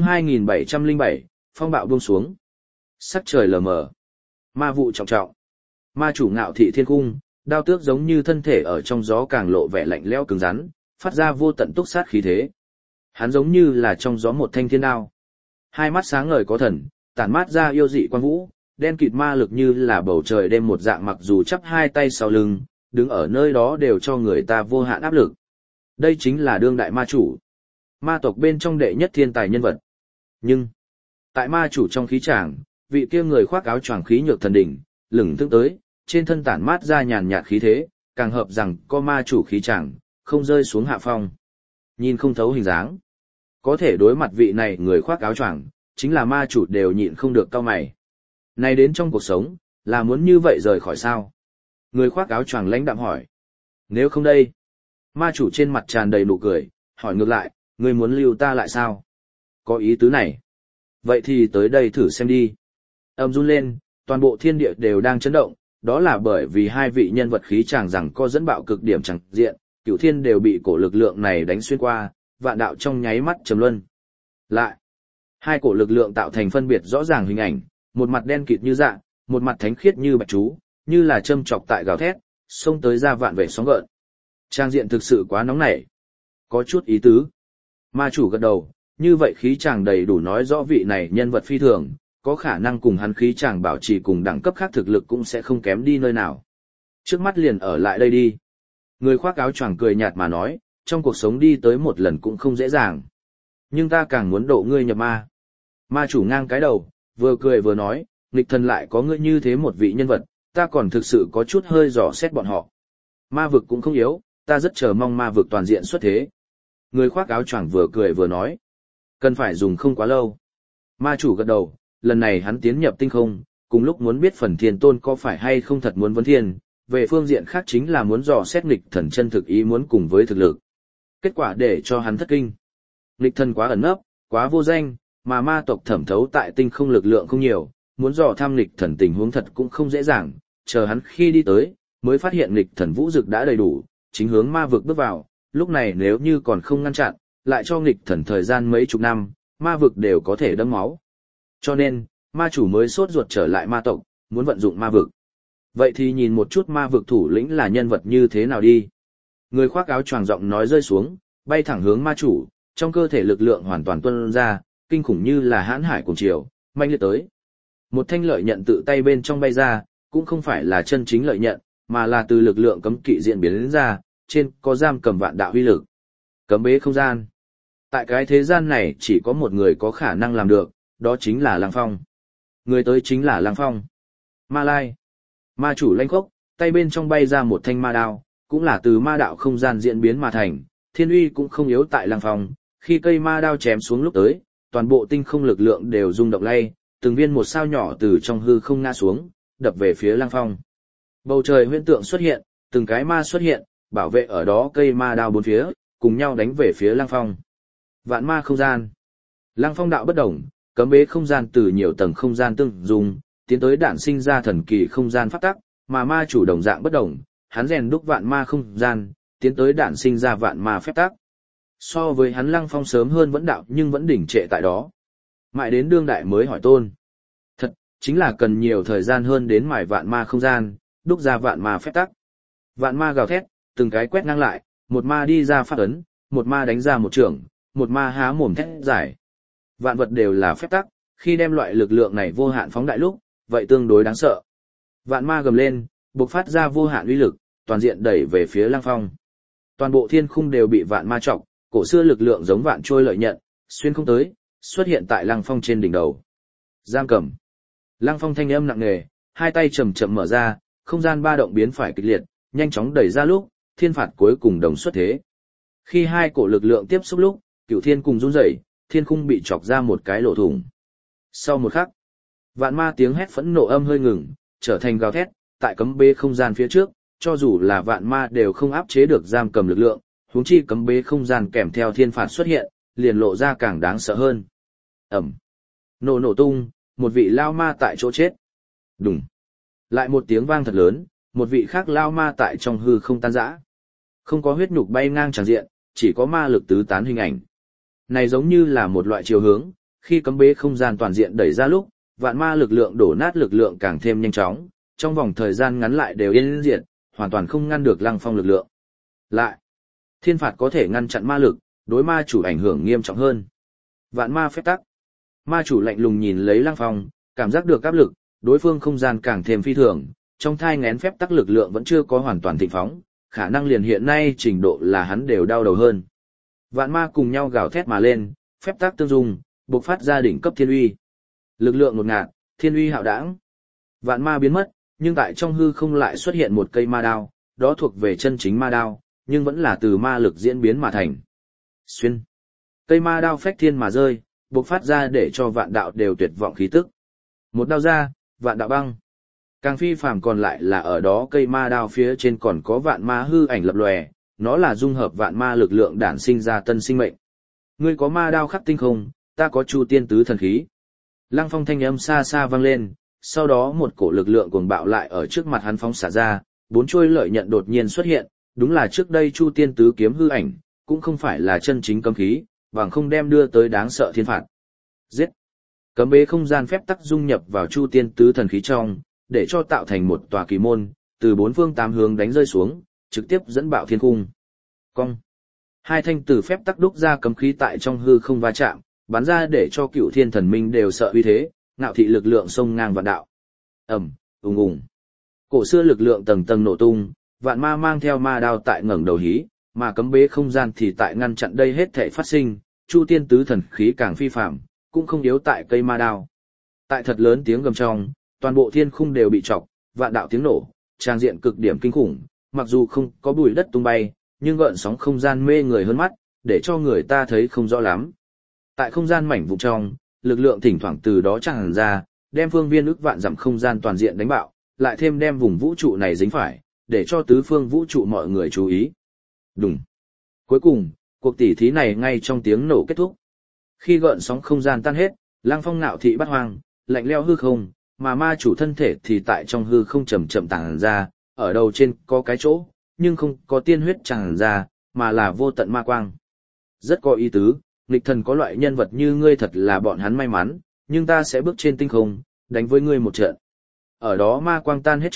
2707, phong bạo buông xuống. Sắc trời lờ mờ. Ma vụ trọng trọng. Ma chủ ngạo thị thiên cung, đao tước giống như thân thể ở trong gió càng lộ vẻ lạnh lẽo cứng rắn, phát ra vô tận túc sát khí thế. Hắn giống như là trong gió một thanh thiên đao. Hai mắt sáng ngời có thần, tản mát ra yêu dị quan vũ, đen kịt ma lực như là bầu trời đêm một dạng, mặc dù chắp hai tay sau lưng, đứng ở nơi đó đều cho người ta vô hạn áp lực. Đây chính là đương đại ma chủ. Ma tộc bên trong đệ nhất thiên tài nhân vật. Nhưng, tại ma chủ trong khí tràng, vị kia người khoác áo choàng khí nhược thần đỉnh, lửng thương tới, trên thân tản mát ra nhàn nhạt khí thế, càng hợp rằng có ma chủ khí tràng, không rơi xuống hạ phong. Nhìn không thấu hình dáng. Có thể đối mặt vị này người khoác áo choàng, chính là ma chủ đều nhịn không được cau mày. Này đến trong cuộc sống, là muốn như vậy rời khỏi sao? Người khoác áo choàng lãnh đạm hỏi. Nếu không đây? Ma chủ trên mặt tràn đầy nụ cười, hỏi ngược lại, ngươi muốn lưu ta lại sao? Có ý tứ này. Vậy thì tới đây thử xem đi. Âm run lên, toàn bộ thiên địa đều đang chấn động, đó là bởi vì hai vị nhân vật khí chàng rằng có dẫn bạo cực điểm chẳng diện, cửu thiên đều bị cổ lực lượng này đánh xuyên qua, vạn đạo trong nháy mắt trầm luân. Lại, hai cổ lực lượng tạo thành phân biệt rõ ràng hình ảnh, một mặt đen kịt như dạ, một mặt thánh khiết như bạch chú, như là châm chọc tại gào thét, xông tới ra vạn vệ sóng gợn. Trang diện thực sự quá nóng nảy. Có chút ý tứ. Ma chủ gật đầu, như vậy khí chàng đầy đủ nói rõ vị này nhân vật phi thường, có khả năng cùng hắn khí chàng bảo trì cùng đẳng cấp khác thực lực cũng sẽ không kém đi nơi nào. Trước mắt liền ở lại đây đi. Người khoác áo choàng cười nhạt mà nói, trong cuộc sống đi tới một lần cũng không dễ dàng. Nhưng ta càng muốn độ ngươi nhập ma. Ma chủ ngang cái đầu, vừa cười vừa nói, nghịch thần lại có ngươi như thế một vị nhân vật, ta còn thực sự có chút hơi dò xét bọn họ. Ma vực cũng không yếu, ta rất chờ mong ma vực toàn diện xuất thế. Người khoác áo choàng vừa cười vừa nói, cần phải dùng không quá lâu. Ma chủ gật đầu, lần này hắn tiến nhập tinh không, cùng lúc muốn biết phần thiên tôn có phải hay không thật muốn vấn thiên, về phương diện khác chính là muốn dò xét nghịch thần chân thực ý muốn cùng với thực lực. Kết quả để cho hắn thất kinh. Nghịch thần quá ẩn nấp, quá vô danh, mà ma tộc thẩm thấu tại tinh không lực lượng không nhiều, muốn dò thăm nghịch thần tình huống thật cũng không dễ dàng, chờ hắn khi đi tới, mới phát hiện nghịch thần vũ dực đã đầy đủ, chính hướng ma vực bước vào, lúc này nếu như còn không ngăn chặn, lại cho nghịch thần thời gian mấy chục năm, ma vực đều có thể đẫm máu. Cho nên, ma chủ mới sốt ruột trở lại ma tộc, muốn vận dụng ma vực. Vậy thì nhìn một chút ma vực thủ lĩnh là nhân vật như thế nào đi. Người khoác áo choàng giọng nói rơi xuống, bay thẳng hướng ma chủ, trong cơ thể lực lượng hoàn toàn tuôn ra, kinh khủng như là hãn hải cùng chiều, manh liệt tới. Một thanh lợi nhận tự tay bên trong bay ra, cũng không phải là chân chính lợi nhận, mà là từ lực lượng cấm kỵ diễn biến ra, trên có giam cầm vạn đạo huy lực. Cấm bế không gian. Tại cái thế gian này chỉ có một người có khả năng làm được, đó chính là Lăng Phong. Người tới chính là Lăng Phong. Ma Lai. Ma chủ lanh khốc, tay bên trong bay ra một thanh ma đao, cũng là từ ma đạo không gian diễn biến mà thành, thiên uy cũng không yếu tại Lăng Phong. Khi cây ma đao chém xuống lúc tới, toàn bộ tinh không lực lượng đều rung động lay, từng viên một sao nhỏ từ trong hư không ngã xuống, đập về phía Lăng Phong. Bầu trời huyễn tượng xuất hiện, từng cái ma xuất hiện, bảo vệ ở đó cây ma đao bốn phía, cùng nhau đánh về phía Lăng Phong. Vạn ma không gian. Lăng Phong đạo bất động, cấm bế không gian từ nhiều tầng không gian tương dùng, tiến tới đản sinh ra thần kỳ không gian pháp tắc, mà ma chủ đồng dạng bất động, hắn rèn đúc vạn ma không gian, tiến tới đản sinh ra vạn ma phép tắc. So với hắn Lăng Phong sớm hơn vẫn đạo nhưng vẫn đỉnh trệ tại đó. Mãi đến đương đại mới hỏi tôn. Thật, chính là cần nhiều thời gian hơn đến mài vạn ma không gian, đúc ra vạn ma phép tắc. Vạn ma gào thét, từng cái quét ngang lại, một ma đi ra phát ấn, một ma đánh ra một trường, một ma há mồm thét giải. Vạn vật đều là phép tắc, khi đem loại lực lượng này vô hạn phóng đại lúc, vậy tương đối đáng sợ. Vạn ma gầm lên, bộc phát ra vô hạn uy lực, toàn diện đẩy về phía Lăng Phong. Toàn bộ thiên khung đều bị vạn ma trọc, cổ xưa lực lượng giống vạn trôi lợi nhận, xuyên không tới, xuất hiện tại Lăng Phong trên đỉnh đầu. Giam cầm. Lăng Phong thanh âm nặng nề, hai tay chậm chậm mở ra, không gian ba động biến phải kịch liệt, nhanh chóng đẩy ra lúc, thiên phạt cuối cùng đồng xuất thế. Khi hai cổ lực lượng tiếp xúc lúc, cửu thiên cùng run rẩy, thiên khung bị chọc ra một cái lỗ thủng. Sau một khắc, vạn ma tiếng hét phẫn nộ âm hơi ngừng, trở thành gào thét, tại cấm bế không gian phía trước, cho dù là vạn ma đều không áp chế được giam cầm lực lượng, huống chi cấm bế không gian kèm theo thiên phạt xuất hiện, liền lộ ra càng đáng sợ hơn. Ẩm. Nổ tung, một vị lao ma tại chỗ chết. Đùng. Lại một tiếng vang thật lớn, một vị khác lao ma tại trong hư không tan rã. Không có huyết nhục bay ngang tràn diện, chỉ có ma lực tứ tán hình ảnh. Này giống như là một loại chiều hướng, khi cấm bế không gian toàn diện đẩy ra lúc, vạn ma lực lượng đổ nát lực lượng càng thêm nhanh chóng, trong vòng thời gian ngắn lại đều yên diệt, hoàn toàn không ngăn được Lăng Phong lực lượng. Lại, thiên phạt có thể ngăn chặn ma lực, đối ma chủ ảnh hưởng nghiêm trọng hơn. Vạn ma phép tắc. Ma chủ lạnh lùng nhìn lấy Lăng Phong, cảm giác được áp lực, đối phương không gian càng thêm phi thường, trong thai nghén phép tắc lực lượng vẫn chưa có hoàn toàn thịnh phóng, khả năng liền hiện nay trình độ là hắn đều đau đầu hơn. Vạn ma cùng nhau gào thét mà lên, phép tắc tương dung, bộc phát ra đỉnh cấp thiên uy. Lực lượng ngột ngạt, thiên uy hạo đãng. Vạn ma biến mất, nhưng tại trong hư không lại xuất hiện một cây ma đao, đó thuộc về chân chính ma đao, nhưng vẫn là từ ma lực diễn biến mà thành. Xuyên. Cây ma đao phách thiên mà rơi, bộc phát ra để cho vạn đạo đều tuyệt vọng khí tức. Một đao ra, vạn đạo băng. Càng phi phàm còn lại là ở đó cây ma đao phía trên còn có vạn ma hư ảnh lập lòe, nó là dung hợp vạn ma lực lượng đản sinh ra tân sinh mệnh. Ngươi có ma đao khắc tinh không, ta có chu tiên tứ thần khí. Lăng Phong thanh âm xa xa vang lên, sau đó một cổ lực lượng cuồng bạo lại ở trước mặt hắn phóng xả ra, bốn chuôi lợi nhận đột nhiên xuất hiện, đúng là trước đây chu tiên tứ kiếm hư ảnh, cũng không phải là chân chính cấm khí, bằng không đem đưa tới đáng sợ thiên phạt. Giết! Cấm bế không gian phép tắc dung nhập vào chu tiên tứ thần khí trong, để cho tạo thành một tòa kỳ môn, từ bốn phương tám hướng đánh rơi xuống, trực tiếp dẫn bạo thiên cung. Cong! Hai thanh tử phép tắc đúc ra cấm khí tại trong hư không va chạm, bắn ra để cho cựu thiên thần minh đều sợ uy thế, ngạo thị lực lượng sông ngang vạn đạo. Ầm, ùng ùng. Cổ xưa lực lượng tầng tầng nổ tung, vạn ma mang theo ma đao tại ngẩng đầu hí, mà cấm bế không gian thì tại ngăn chặn đây hết thảy phát sinh, chu tiên tứ thần khí càng phi phạm, cũng không yếu tại cây ma đao. Tại thật lớn tiếng gầm trong, toàn bộ thiên khung đều bị chọc, vạn đạo tiếng nổ, trang diện cực điểm kinh khủng, mặc dù không có bụi đất tung bay, nhưng gợn sóng không gian mê người hơn mắt, để cho người ta thấy không rõ lắm. Tại không gian mảnh vụn trong, lực lượng thỉnh thoảng từ đó tràn ra, đem phương viên ức vạn dặm không gian toàn diện đánh bạo, lại thêm đem vùng vũ trụ này dính phải, để cho tứ phương vũ trụ mọi người chú ý. Đùng. Cuối cùng, cuộc tỉ thí này ngay trong tiếng nổ kết thúc. Khi gợn sóng không gian tan hết, Lăng Phong ngạo thị bắt hoang, lạnh leo hư không, mà ma chủ thân thể thì tại trong hư không chậm chậm tàng ra, ở đầu trên có cái chỗ, nhưng không có tiên huyết tràn ra, mà là vô tận ma quang. Rất có ý tứ, nghịch thần có loại nhân vật như ngươi thật là bọn hắn may mắn, nhưng ta sẽ bước trên tinh không, đánh với ngươi một trận. Ở đó ma quang tan hết trước,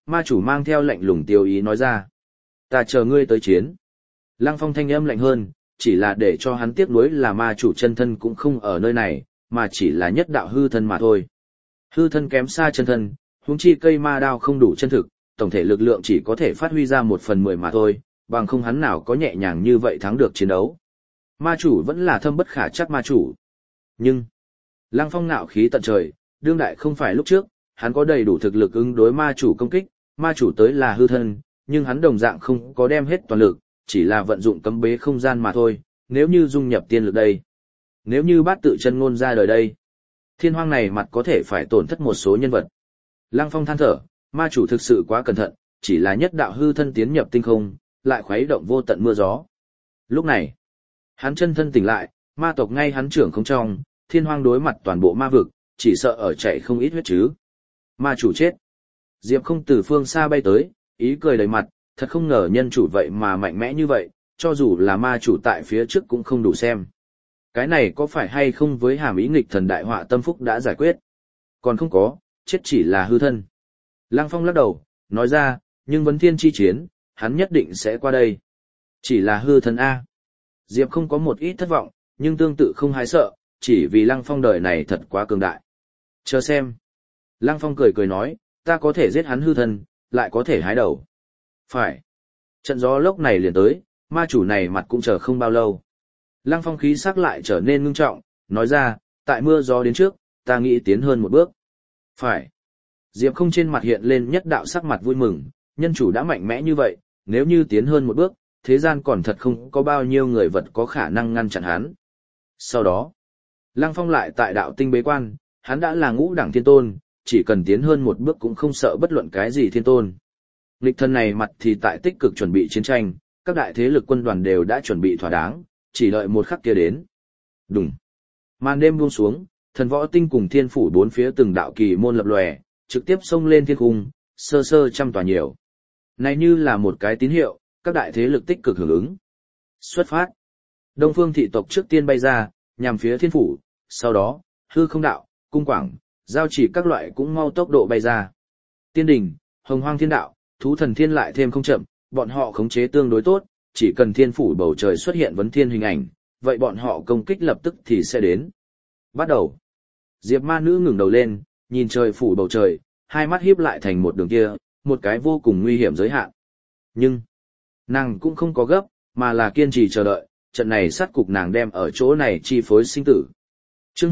Ma chủ mang theo lạnh lùng tiêu ý nói ra. Ta chờ ngươi tới chiến. Lăng Phong thanh âm lạnh hơn, chỉ là để cho hắn tiếc nuối là ma chủ chân thân cũng không ở nơi này, mà chỉ là nhất đạo hư thân mà thôi. Hư thân kém xa chân thân, huống chi cây ma đao không đủ chân thực, tổng thể lực lượng chỉ có thể phát huy ra 1/10 mà thôi, bằng không hắn nào có nhẹ nhàng như vậy thắng được chiến đấu. Ma chủ vẫn là thâm bất khả trắc ma chủ. Nhưng, Lăng Phong ngạo khí tận trời, đương đại không phải lúc trước, hắn có đầy đủ thực lực ứng đối ma chủ công kích, ma chủ tới là hư thân, nhưng hắn đồng dạng không có đem hết toàn lực, chỉ là vận dụng cấm bế không gian mà thôi, nếu như dung nhập tiên lực đây. Nếu như bát tự chân ngôn ra đời đây, thiên hoang này mặt có thể phải tổn thất một số nhân vật. Lăng Phong than thở, ma chủ thực sự quá cẩn thận, chỉ là nhất đạo hư thân tiến nhập tinh không, lại khuấy động vô tận mưa gió. Lúc này, hắn chân thân tỉnh lại, ma tộc ngay hắn trưởng không trong, thiên hoang đối mặt toàn bộ ma vực, chỉ sợ ở chạy không ít huyết chứ. Ma chủ chết. Diệp Không từ phương xa bay tới, ý cười đầy mặt, thật không ngờ nhân chủ vậy mà mạnh mẽ như vậy, cho dù là ma chủ tại phía trước cũng không đủ xem. Cái này có phải hay không với hàm ý nghịch thần đại họa tâm phúc đã giải quyết? Còn không có, chết chỉ là hư thân. Lăng Phong lắc đầu, nói ra, nhưng vấn thiên chi chiến, hắn nhất định sẽ qua đây. Chỉ là hư thân A. Diệp Không có một ít thất vọng, nhưng tương tự không hái sợ, chỉ vì Lăng Phong đời này thật quá cường đại. Chờ xem. Lăng Phong cười cười nói, ta có thể giết hắn hư thân, lại có thể hái đầu. Phải. Trận gió lốc này liền tới, ma chủ này mặt cũng chờ không bao lâu. Lăng Phong khí sắc lại trở nên ngưng trọng, nói ra, tại mưa gió đến trước, ta nghĩ tiến hơn một bước. Phải. Diệp Không trên mặt hiện lên nhất đạo sắc mặt vui mừng, nhân chủ đã mạnh mẽ như vậy, nếu như tiến hơn một bước, thế gian còn thật không có bao nhiêu người vật có khả năng ngăn chặn hắn. Sau đó, Lăng Phong lại tại đạo tinh bế quan, hắn đã là ngũ đẳng thiên tôn, chỉ cần tiến hơn một bước cũng không sợ bất luận cái gì thiên tôn. Nghịch thần này mặt thì tại tích cực chuẩn bị chiến tranh, các đại thế lực quân đoàn đều đã chuẩn bị thỏa đáng, chỉ đợi một khắc kia đến. Đùng. Màn đêm buông xuống, thần võ tinh cùng thiên phủ bốn phía từng đạo kỳ môn lập lòe, trực tiếp xông lên thiên cung, sơ sơ trăm tòa nhiều. Này như là một cái tín hiệu, các đại thế lực tích cực hưởng ứng. Xuất phát. Đông Phương thị tộc trước tiên bay ra, nhằm phía thiên phủ, sau đó, hư không đạo, cung quảng, giao chỉ các loại cũng mau tốc độ bay ra. Tiên đình, hồng hoang thiên đạo, thú thần thiên lại thêm không chậm, bọn họ khống chế tương đối tốt, chỉ cần thiên phủ bầu trời xuất hiện vấn thiên hình ảnh, vậy bọn họ công kích lập tức thì sẽ đến. Bắt đầu. Diệp ma nữ ngẩng đầu lên, nhìn trời phủ bầu trời, hai mắt híp lại thành một đường kia, một cái vô cùng nguy hiểm giới hạn. Nhưng, nàng cũng không có gấp, mà là kiên trì chờ đợi, trận này sát cục nàng đem ở chỗ này chi phối sinh tử. Chương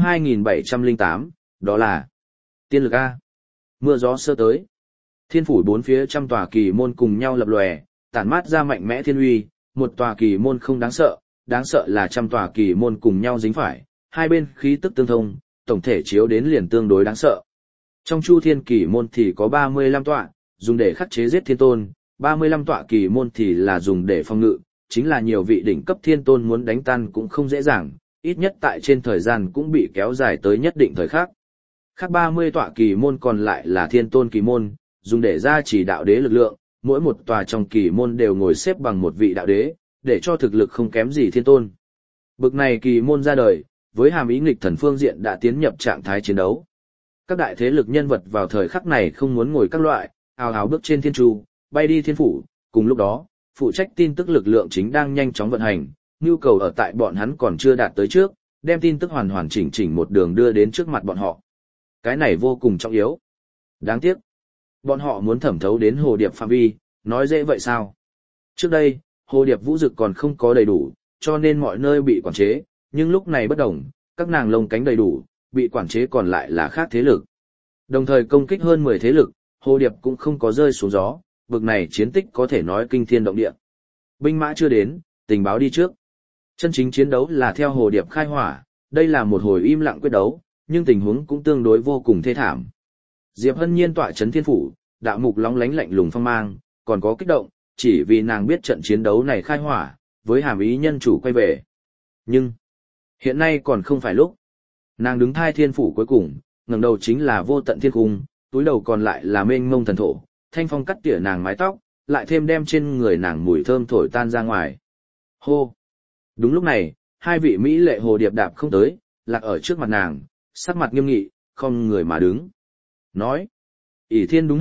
2708, đó là tiên lực A. Mưa gió sơ tới. Thiên phủ bốn phía trăm tòa kỳ môn cùng nhau lập lòe, tản mát ra mạnh mẽ thiên uy, một tòa kỳ môn không đáng sợ là trăm tòa kỳ môn cùng nhau dính phải, hai bên khí tức tương thông, tổng thể chiếu đến liền tương đối đáng sợ. Trong Chu Thiên kỳ môn thì có 35 tọa, dùng để khắc chế giết thiên tôn, 35 tọa kỳ môn thì là dùng để phòng ngự, chính là nhiều vị đỉnh cấp thiên tôn muốn đánh tan cũng không dễ dàng, ít nhất tại trên thời gian cũng bị kéo dài tới nhất định thời khắc. Khác 30 tọa kỳ môn còn lại là thiên tôn kỳ môn, dùng để gia trì đạo đế lực lượng, mỗi một tòa trong kỳ môn đều ngồi xếp bằng một vị đạo đế, để cho thực lực không kém gì thiên tôn. Bực này kỳ môn ra đời, với hàm ý nghịch thần phương diện đã tiến nhập trạng thái chiến đấu. Các đại thế lực nhân vật vào thời khắc này không muốn ngồi các loại, ào ào bước trên thiên tru, bay đi thiên phủ, cùng lúc đó, phụ trách tin tức lực lượng chính đang nhanh chóng vận hành, nhu cầu ở tại bọn hắn còn chưa đạt tới trước, đem tin tức hoàn hoàn chỉnh một đường đưa đến trước mặt bọn họ. Cái này vô cùng trọng yếu. Đáng tiếc, bọn họ muốn thẩm thấu đến hồ điệp phạm vi, nói dễ vậy sao? Trước đây, hồ điệp vũ dực còn không có đầy đủ, cho nên mọi nơi bị quản chế, nhưng lúc này bất đồng, các nàng lông cánh đầy đủ, bị quản chế còn lại là khác thế lực. Đồng thời công kích hơn 10 thế lực, hồ điệp cũng không có rơi xuống gió, bực này chiến tích có thể nói kinh thiên động địa. Binh mã chưa đến, tình báo đi trước. Chân chính chiến đấu là theo hồ điệp khai hỏa, đây là một hồi im lặng quyết đấu, nhưng tình huống cũng tương đối vô cùng thê thảm. Diệp Hân Nhiên tọa chấn thiên phủ, đạo mục lóng lánh lạnh lùng phong mang, còn có kích động, chỉ vì nàng biết trận chiến đấu này khai hỏa, với hàm ý nhân chủ quay về. Nhưng, hiện nay còn không phải lúc. Nàng đứng thai thiên phủ cuối cùng, ngẩng đầu chính là vô tận thiên cung, túi đầu còn lại là mênh mông thần thổ, thanh phong cắt tỉa nàng mái tóc, lại thêm đem trên người nàng mùi thơm thổi tan ra ngoài. Hô! Đúng lúc này, hai vị mỹ lệ hồ điệp đạp không tới, lạc ở trước mặt nàng, sắc mặt nghiêm nghị, không người mà đứng. Nói, ỷ thiên đúng hạ,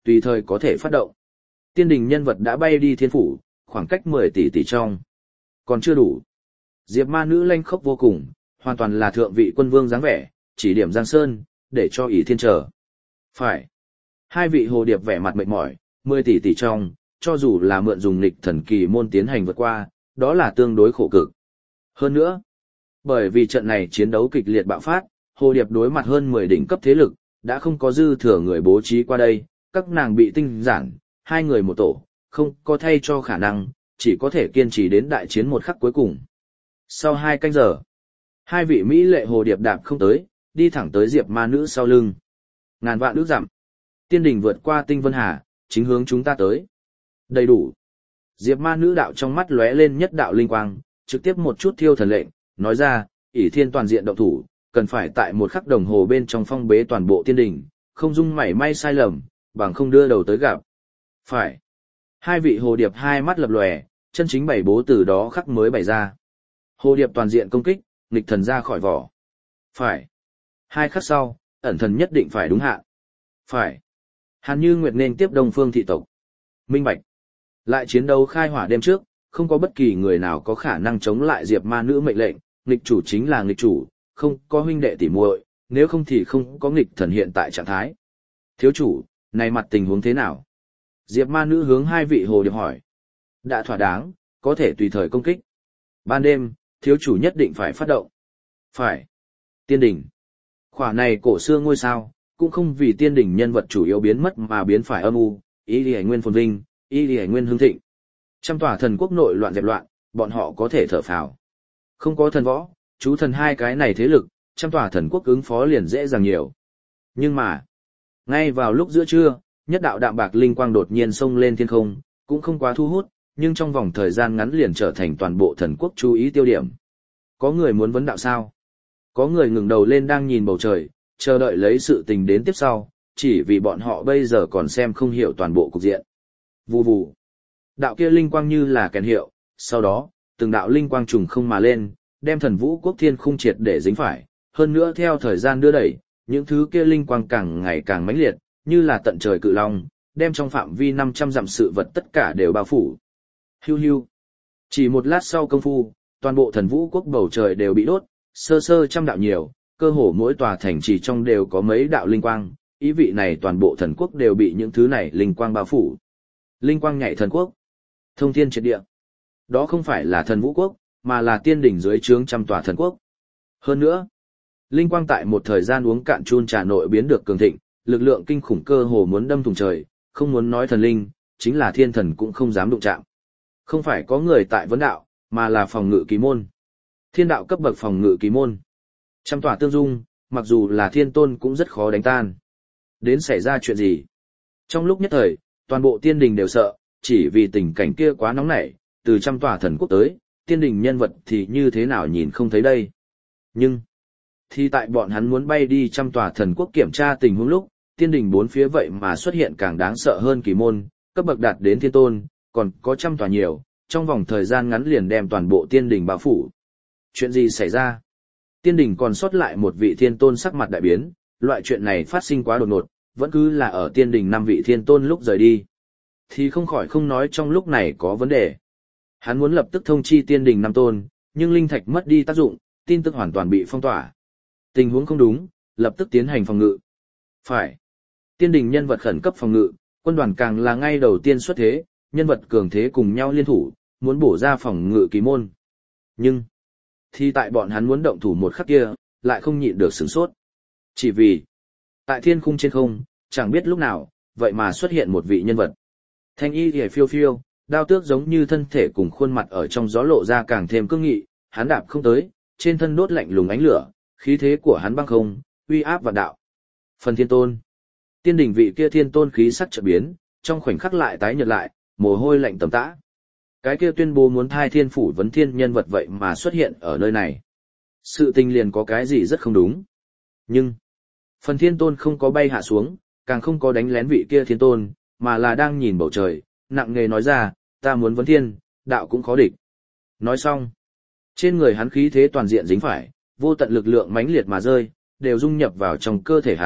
tùy thời có thể phát động. Tiên đình nhân vật đã bay đi thiên phủ, khoảng cách 10 tỷ tỷ trong. Còn chưa đủ. Diệp ma nữ lanh khốc vô cùng, hoàn toàn là thượng vị quân vương dáng vẻ, chỉ điểm Giang Sơn, để cho ỷ thiên trở. Phải. Hai vị hồ điệp vẻ mặt mệt mỏi, 10 tỷ tỷ trong, cho dù là mượn dùng nghịch thần kỳ môn tiến hành vượt qua, đó là tương đối khổ cực. Hơn nữa, bởi vì trận này chiến đấu kịch liệt bạo phát, hồ điệp đối mặt hơn 10 đỉnh cấp thế lực, đã không có dư thừa người bố trí qua đây, các nàng bị tinh giản, hai người một tổ, không có thay cho khả năng, chỉ có thể kiên trì đến đại chiến một khắc cuối cùng. Sau 2 canh giờ, hai vị Mỹ lệ hồ điệp đạp không tới, đi thẳng tới Diệp ma nữ sau lưng. Ngàn vạn ước dặm. Tiên đỉnh vượt qua tinh vân hà, chính hướng chúng ta tới. Đầy đủ. Diệp ma nữ đạo trong mắt lóe lên nhất đạo linh quang, trực tiếp một chút thiêu thần lệnh, nói ra, ỷ thiên toàn diện động thủ, cần phải tại một khắc đồng hồ bên trong phong bế toàn bộ tiên đỉnh, không dung mảy may sai lầm, bằng không đưa đầu tới gặp. Phải. Hai vị hồ điệp hai mắt lập lòe, chân chính bảy bố từ đó khắc mới bày ra. Hồ điệp toàn diện công kích, nghịch thần ra khỏi vỏ. Phải. 2 khắc sau, ẩn thần nhất định phải đúng hạn. Phải. Hàn Như Nguyệt nên tiếp Đông Phương thị tộc. Minh bạch. Lại chiến đấu khai hỏa đêm trước, không có bất kỳ người nào có khả năng chống lại Diệp ma nữ mệnh lệnh, nghịch chủ chính là nghịch chủ, không có huynh đệ tỉ muội, nếu không thì không có nghịch thần hiện tại trạng thái. Thiếu chủ, này mặt tình huống thế nào? Diệp ma nữ hướng hai vị hồ điệp hỏi. Đã thỏa đáng, có thể tùy thời công kích. Ban đêm, thiếu chủ nhất định phải phát động. Phải. Tiên đỉnh. Khỏa này cổ xưa ngôi sao, cũng không vì tiên đỉnh nhân vật chủ yếu biến mất mà biến phải âm u, ý đi nguyên phồn vinh, ý đi nguyên hưng thịnh. Trăm tòa thần quốc nội loạn dẹp loạn, bọn họ có thể thở phào. Không có thần võ, chú thần hai cái này thế lực, trăm tòa thần quốc ứng phó liền dễ dàng nhiều. Nhưng mà, ngay vào lúc giữa trưa, nhất đạo đạm bạc linh quang đột nhiên xông lên thiên không, cũng không quá thu hút, nhưng trong vòng thời gian ngắn liền trở thành toàn bộ thần quốc chú ý tiêu điểm. Có người muốn vấn đạo sao? Có người ngẩng đầu lên đang nhìn bầu trời, chờ đợi lấy sự tình đến tiếp sau, chỉ vì bọn họ bây giờ còn xem không hiểu toàn bộ cục diện. Vù vù. Đạo kia linh quang như là kèn hiệu, sau đó, từng đạo linh quang trùng không mà lên, đem thần vũ quốc thiên khung triệt để dính phải, hơn nữa theo thời gian đưa đẩy, những thứ kia linh quang càng ngày càng mãnh liệt, như là tận trời cự long, đem trong phạm vi 500 dặm sự vật tất cả đều bao phủ. Hiu hiu. Chỉ một lát sau công phu, toàn bộ thần vũ quốc bầu trời đều bị đốt, sơ sơ trăm đạo nhiều, cơ hồ mỗi tòa thành trì trong đều có mấy đạo linh quang, ý vị này toàn bộ thần quốc đều bị những thứ này linh quang bao phủ. Linh quang nhảy thần quốc, thông thiên triệt địa. Đó không phải là thần vũ quốc, mà là tiên đỉnh dưới trướng trăm tòa thần quốc. Hơn nữa, linh quang tại một thời gian uống cạn chun trà nội biến được cường thịnh, lực lượng kinh khủng cơ hồ muốn đâm thủng trời, không muốn nói thần linh, chính là thiên thần cũng không dám đụng chạm. Không phải có người tại vấn đạo, mà là phòng ngự kỳ môn. Thiên đạo cấp bậc phòng ngự kỳ môn. Trăm tòa tương dung, mặc dù là thiên tôn cũng rất khó đánh tan. Đến xảy ra chuyện gì? Trong lúc nhất thời, toàn bộ tiên đình đều sợ, chỉ vì tình cảnh kia quá nóng nảy, từ trăm tòa thần quốc tới, tiên đình nhân vật thì như thế nào nhìn không thấy đây. Nhưng, thì tại bọn hắn muốn bay đi trăm tòa thần quốc kiểm tra tình huống lúc, tiên đình bốn phía vậy mà xuất hiện càng đáng sợ hơn kỳ môn, cấp bậc đạt đến thiên tôn, còn có trăm tòa nhiều, trong vòng thời gian ngắn liền đem toàn bộ tiên đình bao phủ. Chuyện gì xảy ra? Tiên đình còn sót lại một vị thiên tôn sắc mặt đại biến, loại chuyện này phát sinh quá đột ngột, vẫn cứ là ở tiên đình 5 vị thiên tôn lúc rời đi. Thì không khỏi không nói trong lúc này có vấn đề. Hắn muốn lập tức thông chi tiên đình 5 tôn, nhưng linh thạch mất đi tác dụng, tin tức hoàn toàn bị phong tỏa. Tình huống không đúng, lập tức tiến hành phòng ngự. Phải. Tiên đình nhân vật khẩn cấp phòng ngự, quân đoàn càng là ngay đầu tiên xuất thế, nhân vật cường thế cùng nhau liên thủ, muốn bổ ra phòng ngự kỳ môn. Nhưng, thì tại bọn hắn muốn động thủ một khắc kia, lại không nhịn được sửng sốt. Chỉ vì, tại thiên khung trên không, chẳng biết lúc nào, vậy mà xuất hiện một vị nhân vật. Thanh y hề phiêu phiêu, đao tước giống như thân thể cùng khuôn mặt ở trong gió lộ ra càng thêm cương nghị, hắn đạp không tới, trên thân đốt lạnh lùng ánh lửa, khí thế của hắn băng không, uy áp vạn đạo. Phần thiên tôn. Tiên đỉnh vị kia thiên tôn khí sắc chợt biến, trong khoảnh khắc lại tái nhợt lại, mồ hôi lạnh tầm tã. Cái kia tuyên bố muốn thai thiên phủ vấn thiên nhân vật vậy mà xuất hiện ở nơi này. Sự tình liền có cái gì rất không đúng. Nhưng, phần thiên tôn không có bay hạ xuống, càng không có đánh lén vị kia thiên tôn, mà là đang nhìn bầu trời, nặng nề nói ra, ta muốn vấn thiên, đạo cũng khó địch. Nói xong, trên người hắn khí thế toàn diện dính phải, vô tận lực lượng mãnh liệt mà rơi, đều dung nhập vào trong cơ thể hắn,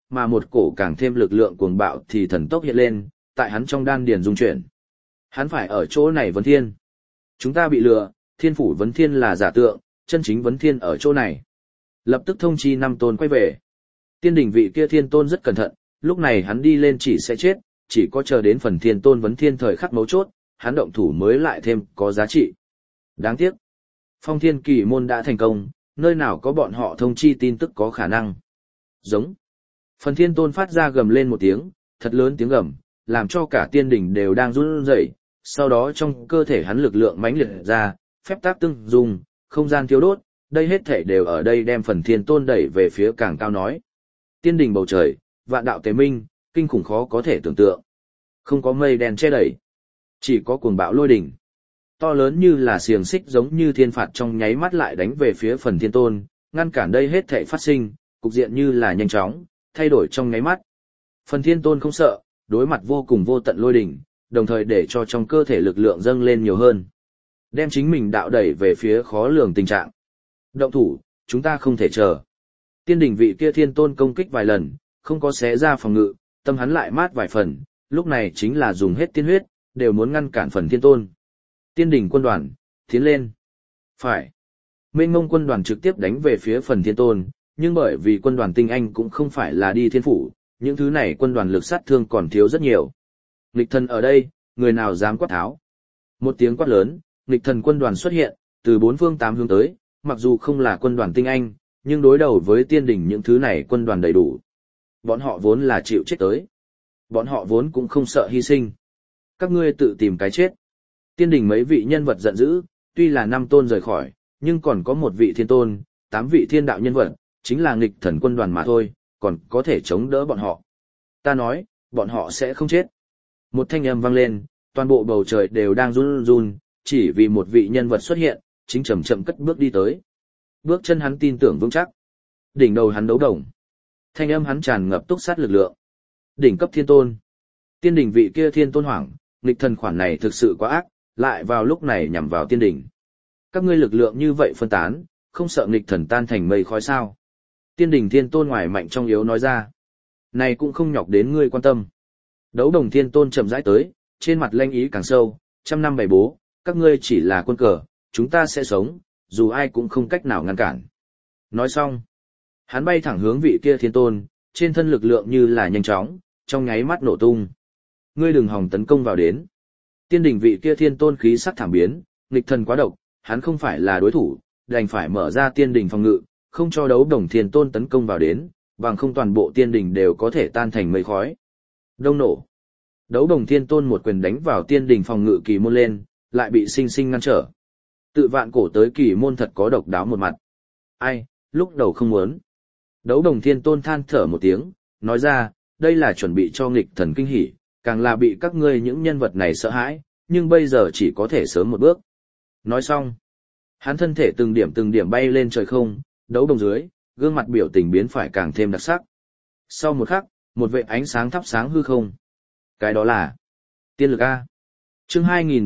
mà một cổ càng thêm lực lượng cuồng bạo thì thần tốc hiện lên, tại hắn trong đan điền dung chuyển. Hắn phải ở chỗ này vấn thiên. Chúng ta bị lừa, thiên phủ vấn thiên là giả tượng, chân chính vấn thiên ở chỗ này. Lập tức thông chi 5 tôn quay về. Tiên đỉnh vị kia thiên tôn rất cẩn thận, lúc này hắn đi lên chỉ sẽ chết, chỉ có chờ đến phần thiên tôn vấn thiên thời khắc mấu chốt, hắn động thủ mới lại thêm có giá trị. Đáng tiếc, phong thiên kỳ môn đã thành công, nơi nào có bọn họ thông chi tin tức có khả năng. Giống. Phần thiên tôn phát ra gầm lên một tiếng, thật lớn tiếng gầm, làm cho cả tiên đỉnh đều đang run rẩy. Sau đó trong cơ thể hắn lực lượng mãnh liệt ra, phép tắc tương dùng, không gian thiếu đốt, đây hết thể đều ở đây đem phần thiên tôn đẩy về phía càng cao nói. Tiên đỉnh bầu trời, vạn đạo tế minh, kinh khủng khó có thể tưởng tượng. Không có mây đen che đẩy, chỉ có cuồng bão lôi đỉnh. To lớn như là xiềng xích giống như thiên phạt trong nháy mắt lại đánh về phía phần thiên tôn, ngăn cản đây hết thể phát sinh, cục diện như là nhanh chóng, thay đổi trong nháy mắt. Phần thiên tôn không sợ, đối mặt vô cùng vô tận lôi đỉnh, đồng thời để cho trong cơ thể lực lượng dâng lên nhiều hơn. Đem chính mình đạo đẩy về phía khó lường tình trạng. Động thủ, chúng ta không thể chờ. Tiên đỉnh vị kia thiên tôn công kích vài lần, không có xé ra phòng ngự, tâm hắn lại mát vài phần, lúc này chính là dùng hết tiên huyết, đều muốn ngăn cản phần thiên tôn. Tiên đỉnh quân đoàn, tiến lên. Phải. Mênh mông quân đoàn trực tiếp đánh về phía phần thiên tôn, nhưng bởi vì quân đoàn tinh anh cũng không phải là đi thiên phủ, những thứ này quân đoàn lực sát thương còn thiếu rất nhiều. Nghịch thần ở đây, người nào dám quát tháo. Một tiếng quát lớn, nghịch thần quân đoàn xuất hiện, từ 4 phương 8 hướng tới, mặc dù không là quân đoàn tinh anh, nhưng đối đầu với tiên đỉnh những thứ này quân đoàn đầy đủ. Bọn họ vốn là chịu chết tới. Bọn họ vốn cũng không sợ hy sinh. Các ngươi tự tìm cái chết. Tiên đỉnh mấy vị nhân vật giận dữ, tuy là 5 tôn rời khỏi, nhưng còn có một vị thiên tôn, 8 vị thiên đạo nhân vật, chính là nghịch thần quân đoàn mà thôi, còn có thể chống đỡ bọn họ. Ta nói, bọn họ sẽ không chết. Một thanh âm vang lên, toàn bộ bầu trời đều đang run run, chỉ vì một vị nhân vật xuất hiện, chính chậm chậm cất bước đi tới. Bước chân hắn tin tưởng vững chắc. Đỉnh đầu hắn đấu đồng. Thanh âm hắn tràn ngập túc sát lực lượng. Đỉnh cấp thiên tôn. Tiên đỉnh vị kia thiên tôn hoảng, nghịch thần khoản này thực sự quá ác, lại vào lúc này nhằm vào tiên đỉnh. Các ngươi lực lượng như vậy phân tán, không sợ nghịch thần tan thành mây khói sao? Tiên đỉnh thiên tôn ngoài mạnh trong yếu nói ra. Này cũng không nhọc đến ngươi quan tâm. Đấu đồng thiên tôn chậm rãi tới, trên mặt lanh ý càng sâu, 100 năm bày bố, các ngươi chỉ là quân cờ, chúng ta sẽ sống, dù ai cũng không cách nào ngăn cản. Nói xong, hắn bay thẳng hướng vị kia thiên tôn, trên thân lực lượng như là nhanh chóng, trong nháy mắt nổ tung. Ngươi đừng hòng tấn công vào đến. Tiên đỉnh vị kia thiên tôn khí sắc thảm biến, nghịch thần quá độc, hắn không phải là đối thủ, đành phải mở ra tiên đỉnh phòng ngự, không cho đấu đồng thiên tôn tấn công vào đến, bằng không toàn bộ tiên đỉnh đều có thể tan thành mây khói. Đông nổ. Đấu đồng thiên tôn một quyền đánh vào tiên đỉnh phòng ngự kỳ môn lên, lại bị sinh sinh ngăn trở. Tự vạn cổ tới kỳ môn thật có độc đáo một mặt. Ai, lúc đầu không muốn. Đấu đồng thiên tôn than thở một tiếng, nói ra, đây là chuẩn bị cho nghịch thần kinh hỉ, càng là bị các ngươi những nhân vật này sợ hãi, nhưng bây giờ chỉ có thể sớm một bước. Nói xong, hắn thân thể từng điểm bay lên trời không, đấu đồng dưới, gương mặt biểu tình biến phải càng thêm đặc sắc. Sau một khắc, một vệt ánh sáng thắp sáng hư không. Cái đó là tiên lực A. Chương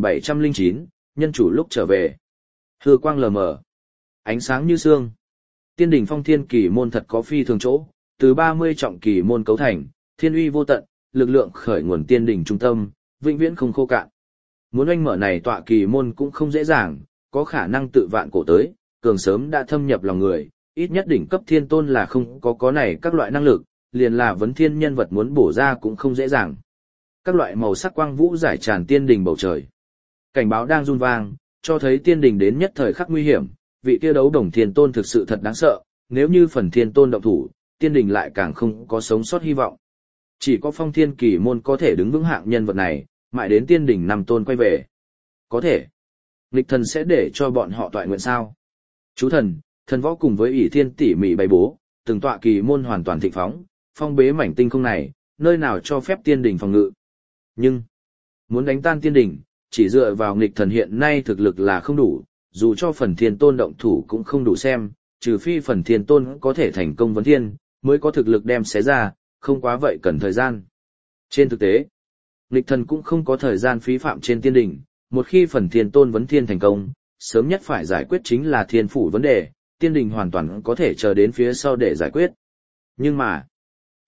2709, nhân chủ lúc trở về. Hư quang lờ mờ, ánh sáng như sương. Tiên đỉnh phong thiên kỳ môn thật có phi thường chỗ, từ 30 trọng kỳ môn cấu thành, thiên uy vô tận, lực lượng khởi nguồn tiên đỉnh trung tâm, vĩnh viễn không khô cạn. Muốn oanh mở này tọa kỳ môn cũng không dễ dàng, có khả năng tự vạn cổ tới, cường sớm đã thâm nhập lòng người, ít nhất đỉnh cấp thiên tôn là không có này các loại năng lực, liền là vấn thiên nhân vật muốn bổ ra cũng không dễ dàng. Các loại màu sắc quang vũ giải tràn tiên đỉnh bầu trời. Cảnh báo đang run vang, cho thấy tiên đỉnh đến nhất thời khắc nguy hiểm, vị kia đấu đồng thiên tôn thực sự thật đáng sợ, nếu như phần thiên tôn động thủ, tiên đỉnh lại càng không có sống sót hy vọng. Chỉ có phong thiên kỳ môn có thể đứng vững hạng nhân vật này, mãi đến tiên đỉnh 5 tôn quay về. Có thể. Nghịch thần sẽ để cho bọn họ toại nguyện sao? Chú thần, thần võ cùng với ỷ thiên tỉ mỉ bày bố, từng tọa kỳ môn hoàn toàn thịnh phóng, phong bế mảnh tinh không này, nơi nào cho phép tiên đỉnh phòng ngự. Nhưng, muốn đánh tan tiên đỉnh, chỉ dựa vào nghịch thần hiện nay thực lực là không đủ, dù cho phần thiên tôn động thủ cũng không đủ xem, trừ phi phần thiên tôn có thể thành công vấn thiên, mới có thực lực đem xé ra, không quá vậy cần thời gian. Trên thực tế, nghịch thần cũng không có thời gian phí phạm trên tiên đỉnh, một khi phần thiên tôn vấn thiên thành công, sớm nhất phải giải quyết chính là thiên phủ vấn đề, tiên đỉnh hoàn toàn có thể chờ đến phía sau để giải quyết. Nhưng mà,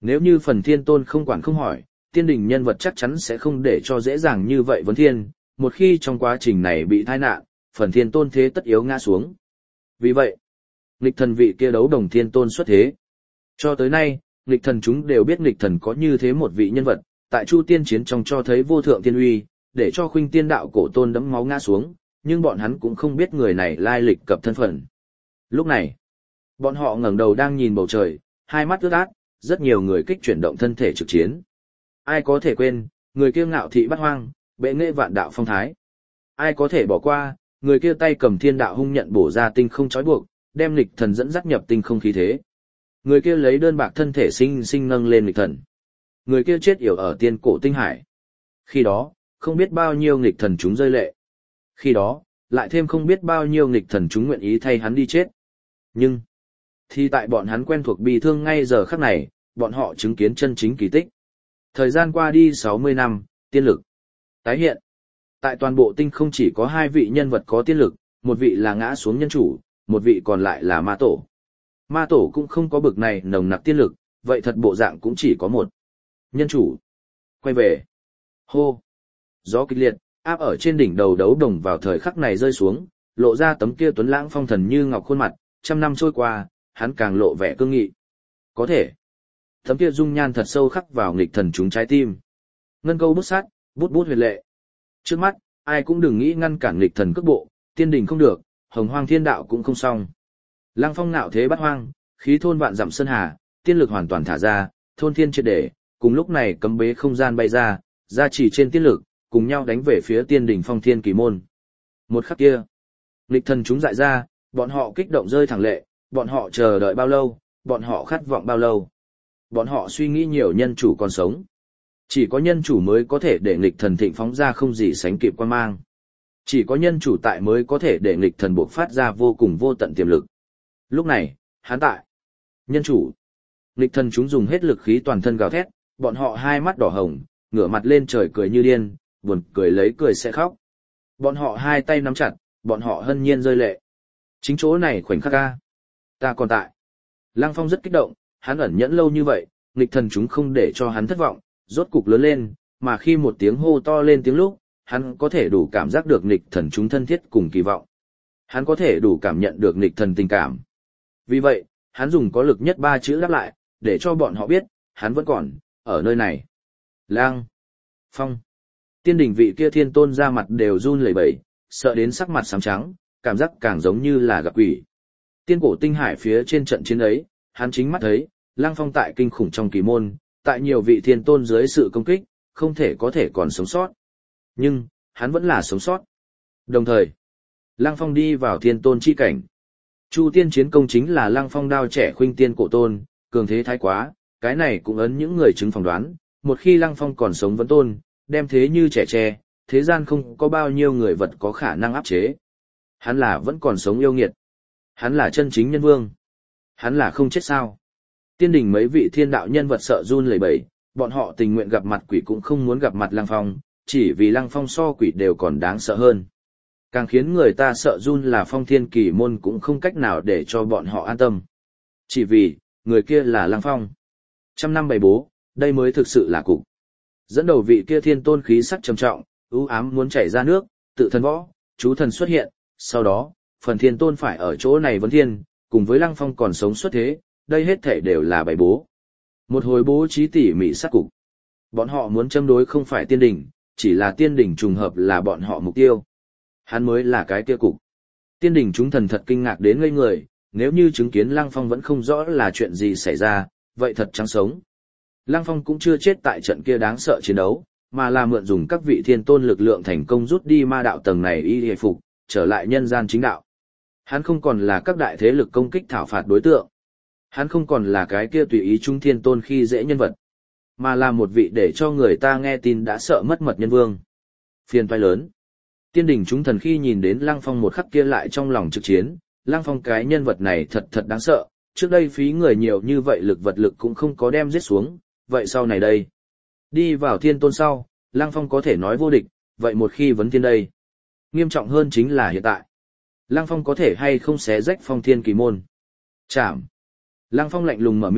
Nếu như phần thiên tôn không quản không hỏi, tiên đình nhân vật chắc chắn sẽ không để cho dễ dàng như vậy vấn thiên, một khi trong quá trình này bị tai nạn, phần thiên tôn thế tất yếu ngã xuống. Vì vậy, nghịch thần vị kia đấu đồng thiên tôn xuất thế. Cho tới nay, nghịch thần chúng đều biết nghịch thần có như thế một vị nhân vật, tại Chu Tiên chiến trong cho thấy vô thượng tiên uy, để cho Khuynh Tiên đạo cổ tôn đẫm máu ngã xuống, nhưng bọn hắn cũng không biết người này lai lịch cập thân phận. Lúc này, bọn họ ngẩng đầu đang nhìn bầu trời, hai mắt ướt át, rất nhiều người kích chuyển động thân thể trực chiến. Ai có thể quên, người kia ngạo thị bát hoang, bệ nghệ vạn đạo phong thái. Ai có thể bỏ qua, người kia tay cầm thiên đạo hung nhận bổ ra tinh không trói buộc, đem nghịch thần dẫn dắt nhập tinh không khí thế. Người kia lấy đơn bạc thân thể sinh sinh nâng lên nghịch thần. Người kia chết yểu ở tiên cổ tinh hải. Khi đó, không biết bao nhiêu nghịch thần chúng rơi lệ. Khi đó, lại thêm không biết bao nhiêu nghịch thần chúng nguyện ý thay hắn đi chết. Nhưng, thì tại bọn hắn quen thuộc bi thương ngay giờ khắc này, bọn họ chứng kiến chân chính kỳ tích. Thời gian qua đi 60 năm, tiên lực tái hiện. Tại toàn bộ tinh không chỉ có hai vị nhân vật có tiên lực, một vị là ngã xuống nhân chủ, một vị còn lại là ma tổ. Ma tổ cũng không có bực này nồng nặc tiên lực, vậy thật bộ dạng cũng chỉ có một. Nhân chủ. Quay về. Hô. Gió kịch liệt, áp ở trên đỉnh đầu đấu đồng vào thời khắc này rơi xuống, lộ ra tấm kia tuấn lãng phong thần như ngọc khuôn mặt, trăm năm trôi qua, hắn càng lộ vẻ cương nghị. Có thể. Tấm kia dung nhan thật sâu khắc vào nghịch thần chúng trái tim. Ngân câu bút sát, bút bút huyệt lệ. Trước mắt, ai cũng đừng nghĩ ngăn cản nghịch thần cước bộ, tiên đình không được, hồng hoang thiên đạo cũng không xong. Lăng phong nạo thế bát hoang, khí thôn vạn dặm sơn hà, tiên lực hoàn toàn thả ra, thôn thiên triệt để, cùng lúc này cấm bế không gian bay ra, gia trì trên tiên lực, cùng nhau đánh về phía tiên đỉnh phong thiên kỳ môn. Một khắc kia, nghịch thần chúng dại ra, bọn họ kích động rơi thẳng lệ, bọn họ chờ đợi bao lâu, bọn họ khát vọng bao lâu. Bọn họ suy nghĩ nhiều nhân chủ còn sống. Chỉ có nhân chủ mới có thể để nghịch thần thịnh phóng ra không gì sánh kịp quan mang. Chỉ có nhân chủ tại mới có thể để nghịch thần buộc phát ra vô cùng vô tận tiềm lực. Lúc này, hắn tại. Nhân chủ. Nghịch thần chúng dùng hết lực khí toàn thân gào thét, bọn họ hai mắt đỏ hồng, ngửa mặt lên trời cười như điên, buồn cười lấy cười sẽ khóc. Bọn họ hai tay nắm chặt, bọn họ hân nhiên rơi lệ. Chính chỗ này khoảnh khắc ca. Ta còn tại. Lăng Phong rất kích động, hắn ẩn nhẫn lâu như vậy, nghịch thần chúng không để cho hắn thất vọng, rốt cục lớn lên, mà khi một tiếng hô to lên tiếng lúc, hắn có thể đủ cảm giác được nghịch thần chúng thân thiết cùng kỳ vọng. Hắn có thể đủ cảm nhận được nghịch thần tình cảm. Vì vậy, hắn dùng có lực nhất ba chữ đáp lại, để cho bọn họ biết, hắn vẫn còn, ở nơi này. Lăng Phong. Tiên đỉnh vị kia thiên tôn ra mặt đều run lẩy bẩy, sợ đến sắc mặt xám trắng, cảm giác càng giống như là gặp quỷ. Tiên cổ tinh hải phía trên trận chiến ấy, hắn chính mắt thấy, Lăng Phong tại kinh khủng trong kỳ môn, tại nhiều vị thiên tôn dưới sự công kích, không thể có thể còn sống sót. Nhưng, hắn vẫn là sống sót. Đồng thời, Lăng Phong đi vào thiên tôn chi cảnh. Chu tiên chiến công chính là Lăng Phong đao trẻ khuynh tiên cổ tôn, cường thế thái quá, cái này cũng ấn những người chứng phỏng đoán, một khi Lăng Phong còn sống vẫn tôn, đem thế như trẻ tre, thế gian không có bao nhiêu người vật có khả năng áp chế. Hắn là vẫn còn sống yêu nghiệt. Hắn là chân chính nhân vương. Hắn là không chết sao. Tiên đình mấy vị thiên đạo nhân vật sợ run lẩy bẩy, bọn họ tình nguyện gặp mặt quỷ cũng không muốn gặp mặt Lăng Phong, chỉ vì Lăng Phong so quỷ đều còn đáng sợ hơn. Càng khiến người ta sợ run là phong thiên kỳ môn cũng không cách nào để cho bọn họ an tâm. Chỉ vì, người kia là Lăng Phong. Trăm năm bày bố, đây mới thực sự là cục. Dẫn đầu vị kia thiên tôn khí sắc trầm trọng, ưu ám muốn chảy ra nước, tự thần võ, chú thần xuất hiện, sau đó, phần thiên tôn phải ở chỗ này vấn thiên, cùng với Lăng Phong còn sống xuất thế, đây hết thể đều là bày bố. Một hồi bố trí tỉ mỉ sát cục. Bọn họ muốn châm đối không phải tiên đỉnh, chỉ là tiên đỉnh trùng hợp là bọn họ mục tiêu. Hắn mới là cái kia cục. Tiên đỉnh chúng thần thật kinh ngạc đến ngây người, nếu như chứng kiến Lăng Phong vẫn không rõ là chuyện gì xảy ra, vậy thật trắng sống. Lăng Phong cũng chưa chết tại trận kia đáng sợ chiến đấu, mà là mượn dùng các vị thiên tôn lực lượng thành công rút đi ma đạo tầng này y hề phục, trở lại nhân gian chính đạo. Hắn không còn là các đại thế lực công kích thảo phạt đối tượng. Hắn không còn là cái kia tùy ý trung thiên tôn khi dễ nhân vật, mà là một vị để cho người ta nghe tin đã sợ mất mật nhân vương. Phiền toái lớn. Tiên đỉnh chúng thần khi nhìn đến Lăng Phong một khắc kia lại trong lòng trực chiến, Lăng Phong cái nhân vật này thật thật đáng sợ, trước đây phí người nhiều như vậy lực vật lực cũng không có đem giết xuống, vậy sau này đây. Đi vào thiên tôn sau, Lăng Phong có thể nói vô địch, vậy một khi vấn thiên đây. Nghiêm trọng hơn chính là hiện tại. Lăng Phong có thể hay không xé rách phong thiên kỳ môn. Chạm. Lăng Phong lạnh lùng mở miệng,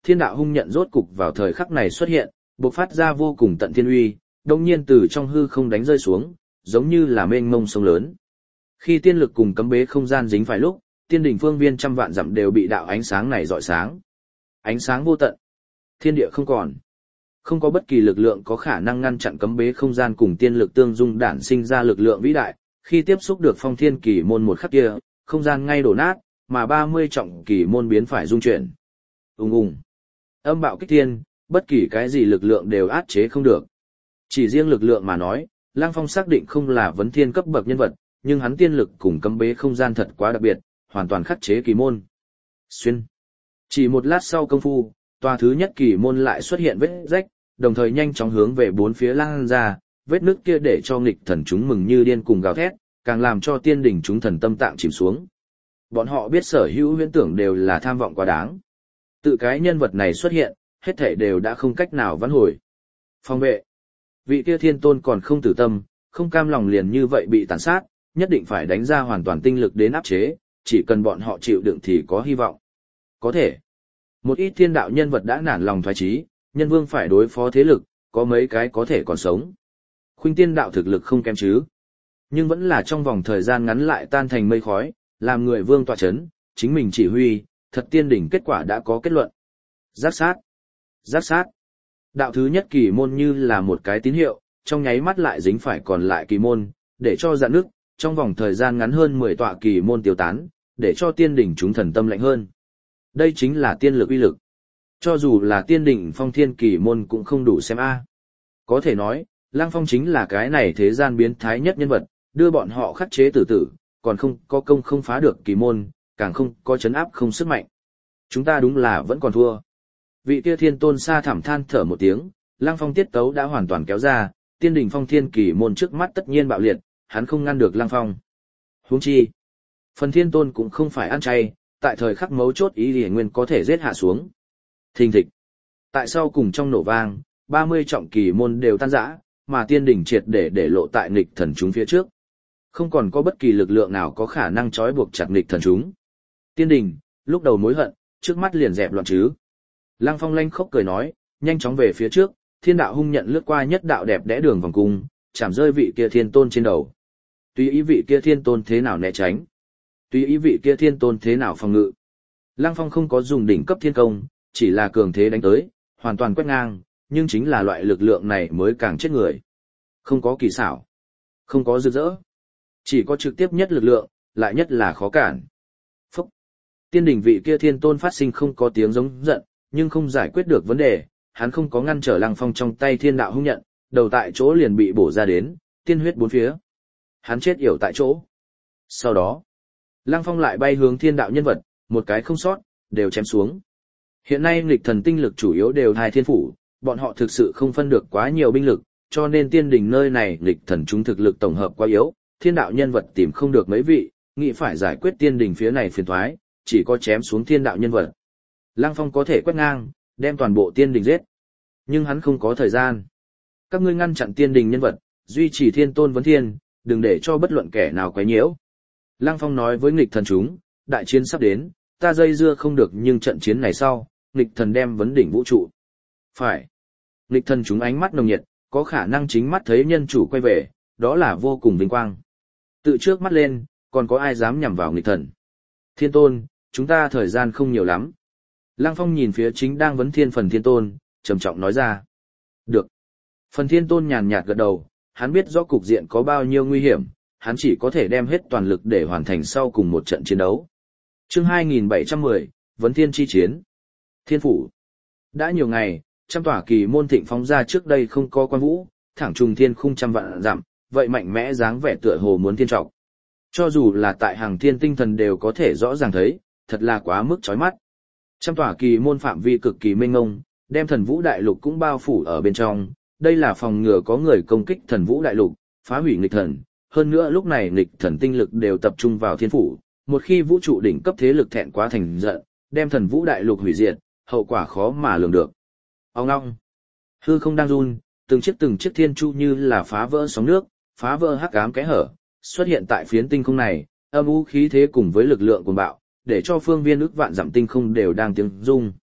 thiên đạo hung nhận rốt cục vào thời khắc này xuất hiện, bộc phát ra vô cùng tận thiên uy, đồng nhiên từ trong hư không đánh rơi xuống, giống như là mênh mông sông lớn. Khi tiên lực cùng cấm bế không gian dính phải lúc, tiên đỉnh phương viên trăm vạn dặm đều bị đạo ánh sáng này rọi sáng. Ánh sáng vô tận, thiên địa không còn. Không có bất kỳ lực lượng có khả năng ngăn chặn cấm bế không gian cùng tiên lực tương dung đản sinh ra lực lượng vĩ đại, khi tiếp xúc được phong thiên kỳ môn một khắc kia, không gian ngay đổ nát, mà 30 trọng kỳ môn biến phải dung chuyển. Ùng ùng. Âm bạo kích thiên, bất kỳ cái gì lực lượng đều áp chế không được. Chỉ riêng lực lượng mà nói, Lăng Phong xác định không là vấn thiên cấp bậc nhân vật, nhưng hắn tiên lực cùng cấm bế không gian thật quá đặc biệt, hoàn toàn khắc chế kỳ môn. Xuyên. Chỉ một lát sau công phu, tòa thứ nhất kỳ môn lại xuất hiện vết rách, đồng thời nhanh chóng hướng về bốn phía lan ra, vết nứt kia để cho nghịch thần chúng mừng như điên cùng gào thét, càng làm cho tiên đỉnh chúng thần tâm tạng chìm xuống. Bọn họ biết sở hữu huyễn tưởng đều là tham vọng quá đáng. Tự cái nhân vật này xuất hiện, hết thảy đều đã không cách nào vãn hồi. Phòng vệ. Vị kia thiên tôn còn không tử tâm, không cam lòng liền như vậy bị tàn sát, nhất định phải đánh ra hoàn toàn tinh lực đến áp chế, chỉ cần bọn họ chịu đựng thì có hy vọng. Có thể. Một ít thiên đạo nhân vật đã nản lòng thoái chí, nhân vương phải đối phó thế lực, có mấy cái có thể còn sống. Khuynh tiên đạo thực lực không kém chứ. Nhưng vẫn là trong vòng thời gian ngắn lại tan thành mây khói, làm người vương tọa chấn, chính mình chỉ huy, thật tiên đỉnh kết quả đã có kết luận. Giáp sát. Giáp sát. Đạo thứ nhất kỳ môn như là một cái tín hiệu, trong nháy mắt lại dính phải còn lại kỳ môn, để cho dạn nước, trong vòng thời gian ngắn hơn 10 tọa kỳ môn tiêu tán, để cho tiên đỉnh chúng thần tâm lạnh hơn. Đây chính là tiên lực uy lực. Cho dù là tiên đỉnh phong thiên kỳ môn cũng không đủ xem a. Có thể nói, Lăng Phong chính là cái này thế gian biến thái nhất nhân vật, đưa bọn họ khắc chế tử tử, còn không có công không phá được kỳ môn, càng không có chấn áp không sức mạnh. Chúng ta đúng là vẫn còn thua. Vị kia thiên tôn xa thẳm than thở một tiếng, Lăng Phong tiết tấu đã hoàn toàn kéo ra, tiên đỉnh phong thiên kỳ môn trước mắt tất nhiên bạo liệt, hắn không ngăn được Lăng Phong. Huống chi, phần thiên tôn cũng không phải ăn chay, tại thời khắc mấu chốt ý liễu nguyên có thể giết hạ xuống. Thình thịch. Tại sau cùng trong nổ vang, 30 trọng kỳ môn đều tan rã, mà tiên đỉnh triệt để lộ tại nghịch thần chúng phía trước. Không còn có bất kỳ lực lượng nào có khả năng trói buộc chặt nghịch thần chúng. Tiên đỉnh, lúc đầu mối hận, trước mắt liền dẹp loạn chứ. Lăng Phong lanh khóc cười nói, nhanh chóng về phía trước, thiên đạo hung nhận lướt qua nhất đạo đẹp đẽ đường vòng cung, chạm rơi vị kia thiên tôn trên đầu. Tùy ý vị kia thiên tôn thế nào né tránh, tùy ý vị kia thiên tôn thế nào phòng ngự. Lăng Phong không có dùng đỉnh cấp thiên công, chỉ là cường thế đánh tới, hoàn toàn quét ngang, nhưng chính là loại lực lượng này mới càng chết người. Không có kỳ xảo, không có rực rỡ, chỉ có trực tiếp nhất lực lượng, lại nhất là khó cản. Phúc! Tiên đỉnh vị kia thiên tôn phát sinh không có tiếng giống giận, nhưng không giải quyết được vấn đề, hắn không có ngăn trở Lăng Phong trong tay thiên đạo hung nhận, đầu tại chỗ liền bị bổ ra đến, tiên huyết bốn phía. Hắn chết yểu tại chỗ. Sau đó, Lăng Phong lại bay hướng thiên đạo nhân vật, một cái không sót, đều chém xuống. Hiện nay nghịch thần tinh lực chủ yếu đều hai thiên phủ, bọn họ thực sự không phân được quá nhiều binh lực, cho nên tiên đỉnh nơi này nghịch thần chúng thực lực tổng hợp quá yếu, thiên đạo nhân vật tìm không được mấy vị, nghĩ phải giải quyết tiên đỉnh phía này phiền toái, chỉ có chém xuống thiên đạo nhân vật. Lăng Phong có thể quét ngang, đem toàn bộ tiên đỉnh giết. Nhưng hắn không có thời gian. Các ngươi ngăn chặn tiên đỉnh nhân vật, duy trì thiên tôn vấn thiên, đừng để cho bất luận kẻ nào quấy nhiễu. Lăng Phong nói với nghịch thần chúng, đại chiến sắp đến, ta dây dưa không được nhưng trận chiến này sau, nghịch thần đem vấn đỉnh vũ trụ. Phải. Nghịch thần chúng ánh mắt nồng nhiệt, có khả năng chính mắt thấy nhân chủ quay về, đó là vô cùng vinh quang. Tự trước mắt lên, còn có ai dám nhằm vào nghịch thần. Thiên tôn, chúng ta thời gian không nhiều lắm. Lăng Phong nhìn phía chính đang vấn thiên phần thiên tôn, trầm trọng nói ra. Được. Phần thiên tôn nhàn nhạt gật đầu, hắn biết rõ cục diện có bao nhiêu nguy hiểm, hắn chỉ có thể đem hết toàn lực để hoàn thành sau cùng một trận chiến đấu. Chương 2710, Vấn Thiên chi chiến. Thiên phủ. Đã nhiều ngày, trăm tòa kỳ môn thịnh phóng ra trước đây không có quan vũ, thẳng trùng thiên khung trăm vạn dặm, vậy mạnh mẽ dáng vẻ tựa hồ muốn thiên trọng. Cho dù là tại hàng thiên tinh thần đều có thể rõ ràng thấy, thật là quá mức chói mắt. Trăm tòa kỳ môn phạm vi cực kỳ mênh mông, đem thần vũ đại lục cũng bao phủ ở bên trong, đây là phòng ngừa có người công kích thần vũ đại lục, phá hủy nghịch thần. Hơn nữa lúc này nghịch thần tinh lực đều tập trung vào thiên phủ, một khi vũ trụ đỉnh cấp thế lực thẹn quá thành giận, đem thần vũ đại lục hủy diệt, hậu quả khó mà lường được. Ong ong, hư không đang run, từng chiếc thiên chu như là phá vỡ sóng nước, phá vỡ hắc ám kẽ hở, xuất hiện tại phiến tinh không này, âm u khí thế cùng với lực lượng cuồng bạo, để cho phương viên ức vạn dặm tinh không đều đang tiếng rung.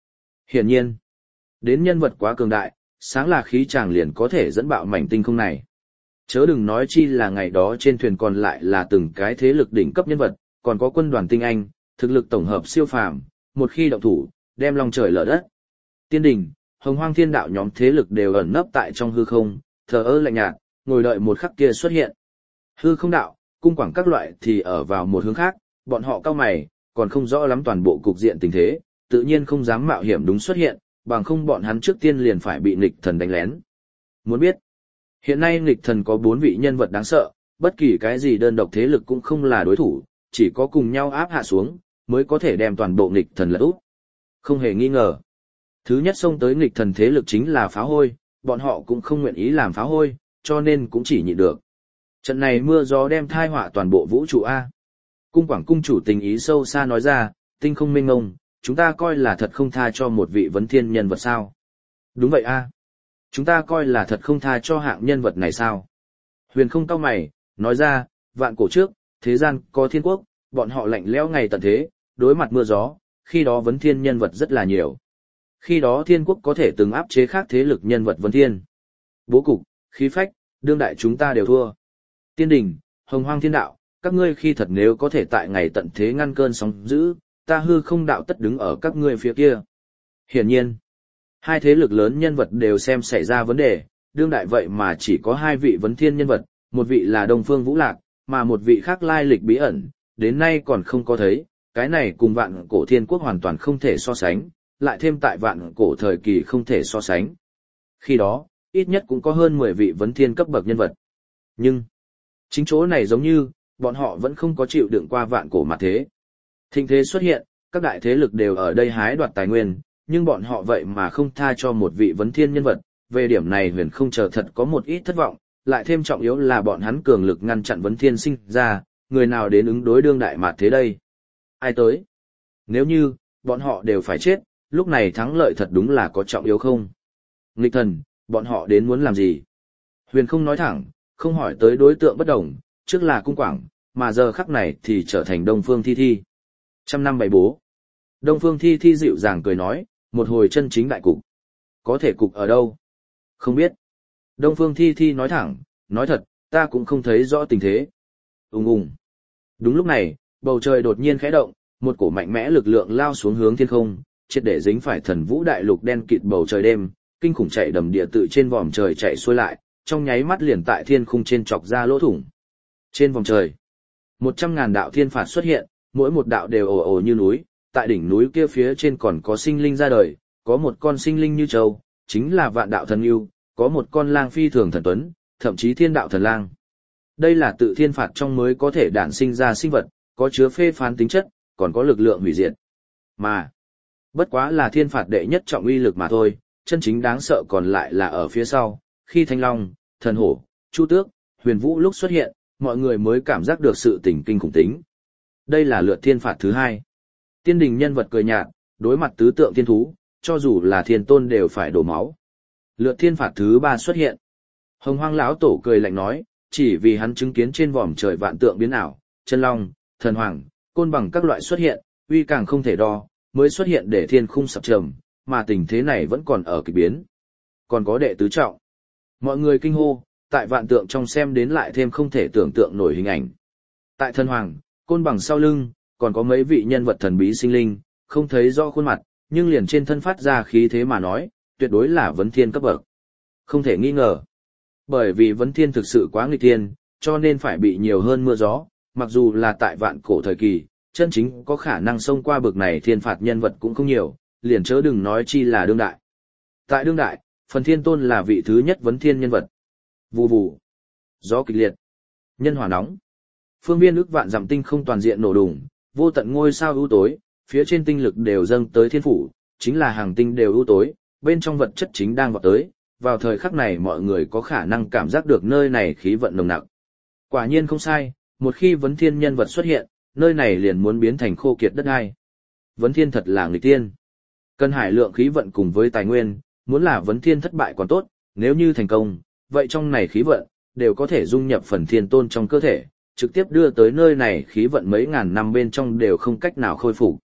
Hiển nhiên, đến nhân vật quá cường đại, sáng là khí chàng liền có thể dẫn bạo mảnh tinh không này. Chớ đừng nói chi là ngày đó trên thuyền còn lại là từng cái thế lực đỉnh cấp nhân vật, còn có quân đoàn tinh anh, thực lực tổng hợp siêu phàm, một khi động thủ, đem long trời lở đất. Tiên đình, Hồng Hoang Thiên Đạo nhóm thế lực đều ẩn nấp tại trong hư không, thờ ơ lạnh nhạt, ngồi đợi một khắc kia xuất hiện. Hư không đạo, cung quảng các loại thì ở vào một hướng khác, bọn họ cao mày, còn không rõ lắm toàn bộ cục diện tình thế, tự nhiên không dám mạo hiểm đúng xuất hiện, bằng không bọn hắn trước tiên liền phải bị nghịch thần đánh lén. Muốn biết, hiện nay nghịch thần có 4 vị nhân vật đáng sợ, bất kỳ cái gì đơn độc thế lực cũng không là đối thủ, chỉ có cùng nhau áp hạ xuống, mới có thể đem toàn bộ nghịch thần lật úp. Không hề nghi ngờ. Thứ nhất xông tới nghịch thần thế lực chính là phá hôi, bọn họ cũng không nguyện ý làm phá hôi, cho nên cũng chỉ nhịn được. Trận này mưa gió đem thai họa toàn bộ vũ trụ A. Cung quảng cung chủ tình ý sâu xa nói ra, tinh không mênh mông, chúng ta coi là thật không tha cho một vị vấn thiên nhân vật sao. Đúng vậy A. Chúng ta coi là thật không tha cho hạng nhân vật này sao. Huyền không cau mày, nói ra, vạn cổ trước, thế gian có thiên quốc, bọn họ lạnh lẽo ngày tận thế, đối mặt mưa gió, khi đó vấn thiên nhân vật rất là nhiều. Khi đó thiên quốc có thể từng áp chế khác thế lực nhân vật vấn thiên. Bố cục, khí phách, đương đại chúng ta đều thua. Tiên đình, Hồng Hoang Thiên Đạo, các ngươi khi thật nếu có thể tại ngày tận thế ngăn cơn sóng dữ, ta hư không đạo tất đứng ở các ngươi phía kia. Hiển nhiên, hai thế lực lớn nhân vật đều xem xảy ra vấn đề, đương đại vậy mà chỉ có 2 vị vấn thiên nhân vật, một vị là Đông Phương Vũ Lạc, mà một vị khác lai lịch bí ẩn, đến nay còn không có thấy, cái này cùng vạn cổ thiên quốc hoàn toàn không thể so sánh, lại thêm tại vạn cổ thời kỳ không thể so sánh. Khi đó, ít nhất cũng có hơn 10 vị vấn thiên cấp bậc nhân vật. Nhưng, chính chỗ này giống như, bọn họ vẫn không có chịu đựng qua vạn cổ mà thế. Thịnh thế xuất hiện, các đại thế lực đều ở đây hái đoạt tài nguyên, nhưng bọn họ vậy mà không tha cho một vị vấn thiên nhân vật, về điểm này huyền không chờ thật có một ít thất vọng, lại thêm trọng yếu là bọn hắn cường lực ngăn chặn vấn thiên sinh ra, người nào đến ứng đối đương đại mạt thế đây? Ai tới? Nếu như, bọn họ đều phải chết, lúc này thắng lợi thật đúng là có trọng yếu không? Nghịch thần, bọn họ đến muốn làm gì? Huyền không nói thẳng, không hỏi tới đối tượng bất đồng, trước là cung quảng, mà giờ khắc này thì trở thành Đông Phương Thi Thi. 100 năm bày bố. Đông Phương Thi Thi dịu dàng cười nói, một hồi chân chính đại cục. Có thể cục ở đâu? Không biết. Đông Phương Thi Thi nói thẳng, nói thật, ta cũng không thấy rõ tình thế. Ùng ùng. Đúng lúc này, bầu trời đột nhiên khẽ động, một cổ mạnh mẽ lực lượng lao xuống hướng thiên không, triệt để dính phải Thần Vũ Đại Lục đen kịt bầu trời đêm, kinh khủng chạy đầm địa tự trên vòm trời chạy xuôi lại, trong nháy mắt liền tại thiên khung trên chọc ra lỗ thủng. Trên vòm trời, 100.000 đạo thiên phạt xuất hiện, mỗi một đạo đều ồ ồ như núi, tại đỉnh núi kia phía trên còn có sinh linh ra đời, có một con sinh linh như châu, chính là Vạn Đạo Thần Yêu, có một con lang phi thường thần tuấn, thậm chí Thiên Đạo Thần Lang. Đây là tự thiên phạt trong mới có thể đản sinh ra sinh vật, có chứa phê phán tính chất, còn có lực lượng hủy diệt. Mà, bất quá là thiên phạt đệ nhất trọng uy lực mà thôi, chân chính đáng sợ còn lại là ở phía sau, khi Thanh Long, Thần Hổ, Chu Tước, Huyền Vũ lúc xuất hiện, mọi người mới cảm giác được sự tình kinh khủng tính. Đây là lượt thiên phạt thứ 2. Tiên đình nhân vật cười nhạt, đối mặt tứ tượng thiên thú, cho dù là thiên tôn đều phải đổ máu. Lượt thiên phạt thứ 3 xuất hiện. Hồng Hoang lão tổ cười lạnh nói, chỉ vì hắn chứng kiến trên vòm trời vạn tượng biến ảo, chân long, thần hoàng, côn bằng các loại xuất hiện, uy càng không thể đo, mới xuất hiện để thiên khung sập trầm, mà tình thế này vẫn còn ở kỳ biến. Còn có đệ tứ trọng. Mọi người kinh hô, tại vạn tượng trong xem đến lại thêm không thể tưởng tượng nổi hình ảnh. Tại thần hoàng, côn bằng sau lưng, còn có mấy vị nhân vật thần bí sinh linh, không thấy rõ khuôn mặt, nhưng liền trên thân phát ra khí thế mà nói, tuyệt đối là vấn thiên cấp bậc. Không thể nghi ngờ. Bởi vì vấn thiên thực sự quá nghịch thiên, cho nên phải bị nhiều hơn mưa gió, mặc dù là tại vạn cổ thời kỳ, chân chính có khả năng xông qua bậc này thiên phạt nhân vật cũng không nhiều, liền chớ đừng nói chi là đương đại. Tại đương đại, phần thiên tôn là vị thứ nhất vấn thiên nhân vật. Vù vù, gió kịch liệt, nhân hỏa nóng. Phương viên ức vạn dặm tinh không toàn diện nổ đùng, vô tận ngôi sao ưu tối, phía trên tinh lực đều dâng tới thiên phủ, chính là hàng tinh đều ưu tối, bên trong vật chất chính đang vọt tới. Vào thời khắc này mọi người có khả năng cảm giác được nơi này khí vận nồng nặc. Quả nhiên không sai, một khi vấn thiên nhân vật xuất hiện, nơi này liền muốn biến thành khô kiệt đất đai. Vấn thiên thật là nghịch tiên. Cần hải lượng khí vận cùng với tài nguyên, muốn là vấn thiên thất bại còn tốt, nếu như thành công, vậy trong này khí vận, đều có thể dung nhập phần thiên tôn trong cơ thể, trực tiếp đưa tới nơi này khí vận mấy ngàn năm bên trong đều không cách nào khôi phục.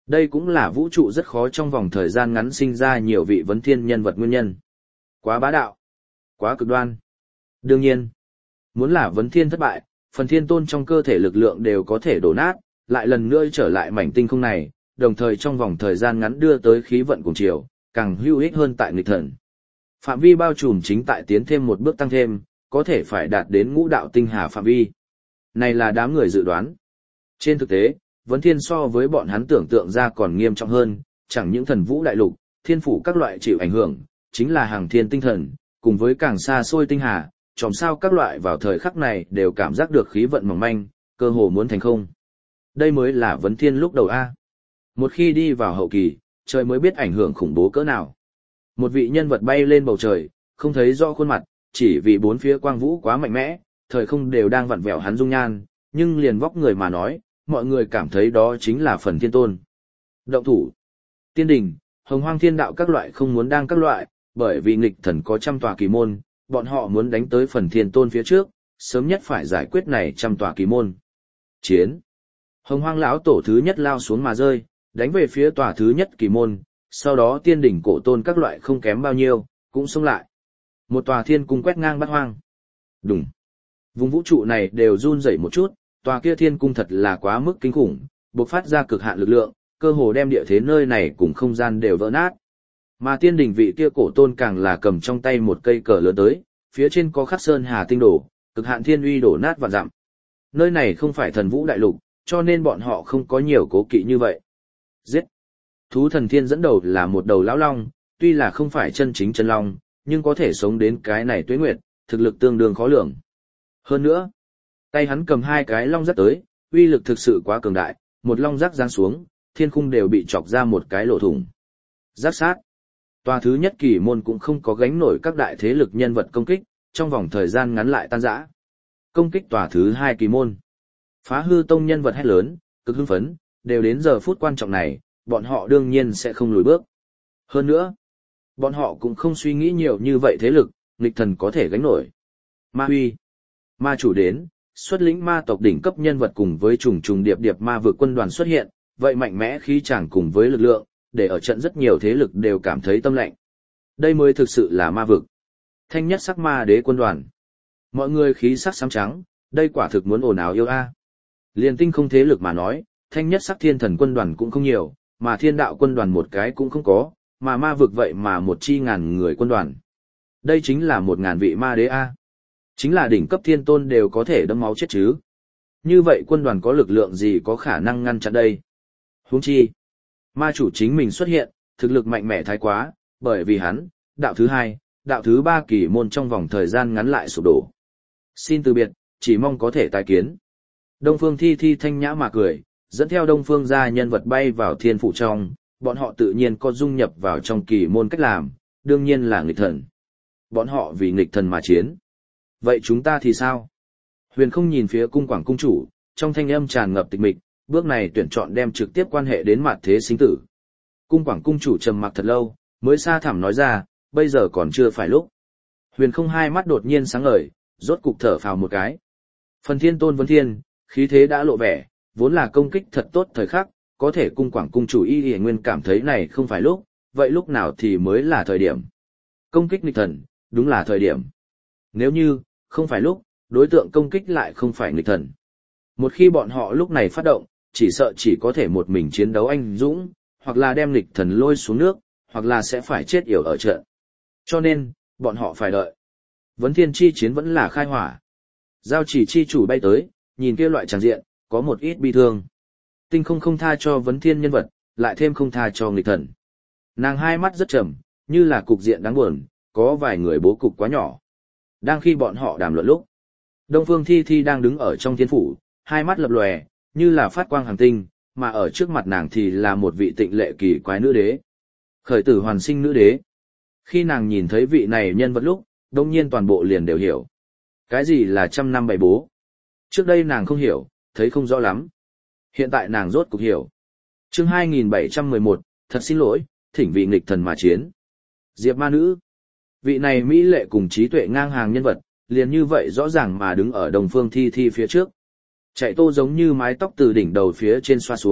Đây cũng là vũ trụ rất khó trong vòng thời gian ngắn sinh ra nhiều vị vấn thiên nhân vật nguyên nhân. Quá bá đạo, quá cực đoan. Đương nhiên, muốn là vấn thiên thất bại, phần thiên tôn trong cơ thể lực lượng đều có thể đổ nát, lại lần nữa trở lại mảnh tinh không này, đồng thời trong vòng thời gian ngắn đưa tới khí vận cùng chiều, càng hữu ích hơn tại nghịch thần. Phạm vi bao trùm chính tại tiến thêm một bước tăng thêm, có thể phải đạt đến ngũ đạo tinh hà phạm vi. Này là đám người dự đoán. Trên thực tế, vấn thiên so với bọn hắn tưởng tượng ra còn nghiêm trọng hơn, chẳng những thần vũ đại lục, thiên phủ các loại chịu ảnh hưởng, chính là hàng thiên tinh thần, cùng với càng xa xôi tinh hà, chòm sao các loại vào thời khắc này đều cảm giác được khí vận mỏng manh, cơ hồ muốn thành không. Đây mới là vấn thiên lúc đầu A. Một khi đi vào hậu kỳ, trời mới biết ảnh hưởng khủng bố cỡ nào. Một vị nhân vật bay lên bầu trời, không thấy rõ khuôn mặt, chỉ vì bốn phía quang vũ quá mạnh mẽ, thời không đều đang vặn vẹo hắn dung nhan, nhưng liền vóc người mà nói, mọi người cảm thấy đó chính là phần thiên tôn. Động thủ, tiên đình, hồng hoang thiên đạo các loại không muốn đang các loại, bởi vì nghịch thần có trăm tòa kỳ môn, bọn họ muốn đánh tới phần thiên tôn phía trước, sớm nhất phải giải quyết này trăm tòa kỳ môn. Chiến. Hồng hoang lão tổ thứ nhất lao xuống mà rơi, đánh về phía tòa thứ nhất kỳ môn, sau đó tiên đỉnh cổ tôn các loại không kém bao nhiêu, cũng xông lại. Một tòa thiên cung quét ngang bát hoang. Đùng. Vùng vũ trụ này đều run rẩy một chút, tòa kia thiên cung thật là quá mức kinh khủng, bộc phát ra cực hạn lực lượng, cơ hồ đem địa thế nơi này cùng không gian đều vỡ nát. Mà tiên đỉnh vị kia cổ tôn càng là cầm trong tay một cây cờ lớn tới, phía trên có khắc sơn hà tinh đổ, cực hạn thiên uy đổ nát vạn dặm. Nơi này không phải thần vũ đại lục, cho nên bọn họ không có nhiều cố kỵ như vậy. Giết! Thú thần thiên dẫn đầu là một đầu lão long, tuy là không phải chân chính chân long, nhưng có thể sống đến cái này tuế nguyệt, thực lực tương đương khó lường. Hơn nữa, tay hắn cầm hai cái long rắc tới, uy lực thực sự quá cường đại, một long rắc giáng xuống, thiên khung đều bị chọc ra một cái lỗ thủng. Rắc sát! Tòa thứ nhất kỳ môn cũng không có gánh nổi các đại thế lực nhân vật công kích, trong vòng thời gian ngắn lại tan rã. Công kích tòa thứ hai kỳ môn. Phá hư tông nhân vật hét lớn, cực hưng phấn, đều đến giờ phút quan trọng này, bọn họ đương nhiên sẽ không lùi bước. Hơn nữa, bọn họ cũng không suy nghĩ nhiều như vậy thế lực, nghịch thần có thể gánh nổi. Ma huy, ma chủ đến, xuất lĩnh ma tộc đỉnh cấp nhân vật cùng với trùng trùng điệp điệp ma vực quân đoàn xuất hiện, vậy mạnh mẽ khí chàng cùng với lực lượng, để ở trận rất nhiều thế lực đều cảm thấy tâm lạnh. Đây mới thực sự là ma vực. Thanh nhất sắc ma đế quân đoàn. Mọi người khí sắc xám trắng, đây quả thực muốn ồn ào yêu a. Liên tinh không thế lực mà nói, thanh nhất sắc thiên thần quân đoàn cũng không nhiều, mà thiên đạo quân đoàn một cái cũng không có, mà ma vực vậy mà một chi ngàn người quân đoàn. Đây chính là 1000 vị ma đế a. Chính là đỉnh cấp thiên tôn đều có thể đẫm máu chết chứ. Như vậy quân đoàn có lực lượng gì có khả năng ngăn chặn đây? Huống chi, ma chủ chính mình xuất hiện, thực lực mạnh mẽ thái quá, bởi vì hắn, đạo thứ hai, đạo thứ ba kỳ môn trong vòng thời gian ngắn lại sụp đổ. Xin từ biệt, chỉ mong có thể tái kiến. Đông Phương Thi Thi thanh nhã mà cười, dẫn theo Đông Phương gia nhân vật bay vào thiên phủ trong, bọn họ tự nhiên có dung nhập vào trong kỳ môn cách làm, đương nhiên là nghịch thần. Bọn họ vì nghịch thần mà chiến. Vậy chúng ta thì sao? Huyền không nhìn phía cung quảng cung chủ, trong thanh âm tràn ngập tịch mịch, bước này tuyển chọn đem trực tiếp quan hệ đến mặt thế sinh tử. Cung quảng cung chủ trầm mặc thật lâu, mới xa thẳm nói ra, bây giờ còn chưa phải lúc. Huyền không hai mắt đột nhiên sáng ngời, rốt cục thở phào một cái. Phần thiên tôn vấn thiên, khí thế đã lộ vẻ, vốn là công kích thật tốt thời khắc, có thể cung quảng cung chủ y y nguyên cảm thấy này không phải lúc, vậy lúc nào thì mới là thời điểm. Công kích nghịch thần, đúng là thời điểm. Nếu như, không phải lúc, đối tượng công kích lại không phải nghịch thần. Một khi bọn họ lúc này phát động, chỉ sợ chỉ có thể một mình chiến đấu anh dũng, hoặc là đem nghịch thần lôi xuống nước, hoặc là sẽ phải chết yểu ở trận. Cho nên, bọn họ phải đợi. Vấn thiên chi chiến vẫn là khai hỏa. Giao chỉ chi chủ bay tới, nhìn kia loại tràng diện, có một ít bi thương. Tinh không tha cho vấn thiên nhân vật, lại thêm không tha cho nghịch thần. Nàng hai mắt rất trầm, như là cục diện đáng buồn, có vài người bố cục quá nhỏ. Đang khi bọn họ đàm luận lúc, Đông Phương Thi Thi đang đứng ở trong thiên phủ, hai mắt lập lòe, như là phát quang hàng tinh, mà ở trước mặt nàng thì là một vị tịnh lệ kỳ quái nữ đế. Khởi tử hoàn sinh nữ đế. Khi nàng nhìn thấy vị này nhân vật lúc, đông nhiên toàn bộ liền đều hiểu. Cái gì là 100 năm bày bố? Trước đây nàng không hiểu, thấy không rõ lắm. Hiện tại nàng rốt cục hiểu. Chương 2711, thật xin lỗi, thỉnh vị nghịch thần mà chiến. Diệp ma nữ. Vị này mỹ lệ cùng trí tuệ ngang hàng nhân vật, liền như vậy rõ ràng mà đứng ở Đông Phương Thi Thi phía trước. Chạy tô giống như mái tóc từ đỉnh đầu phía trên xoa xuống,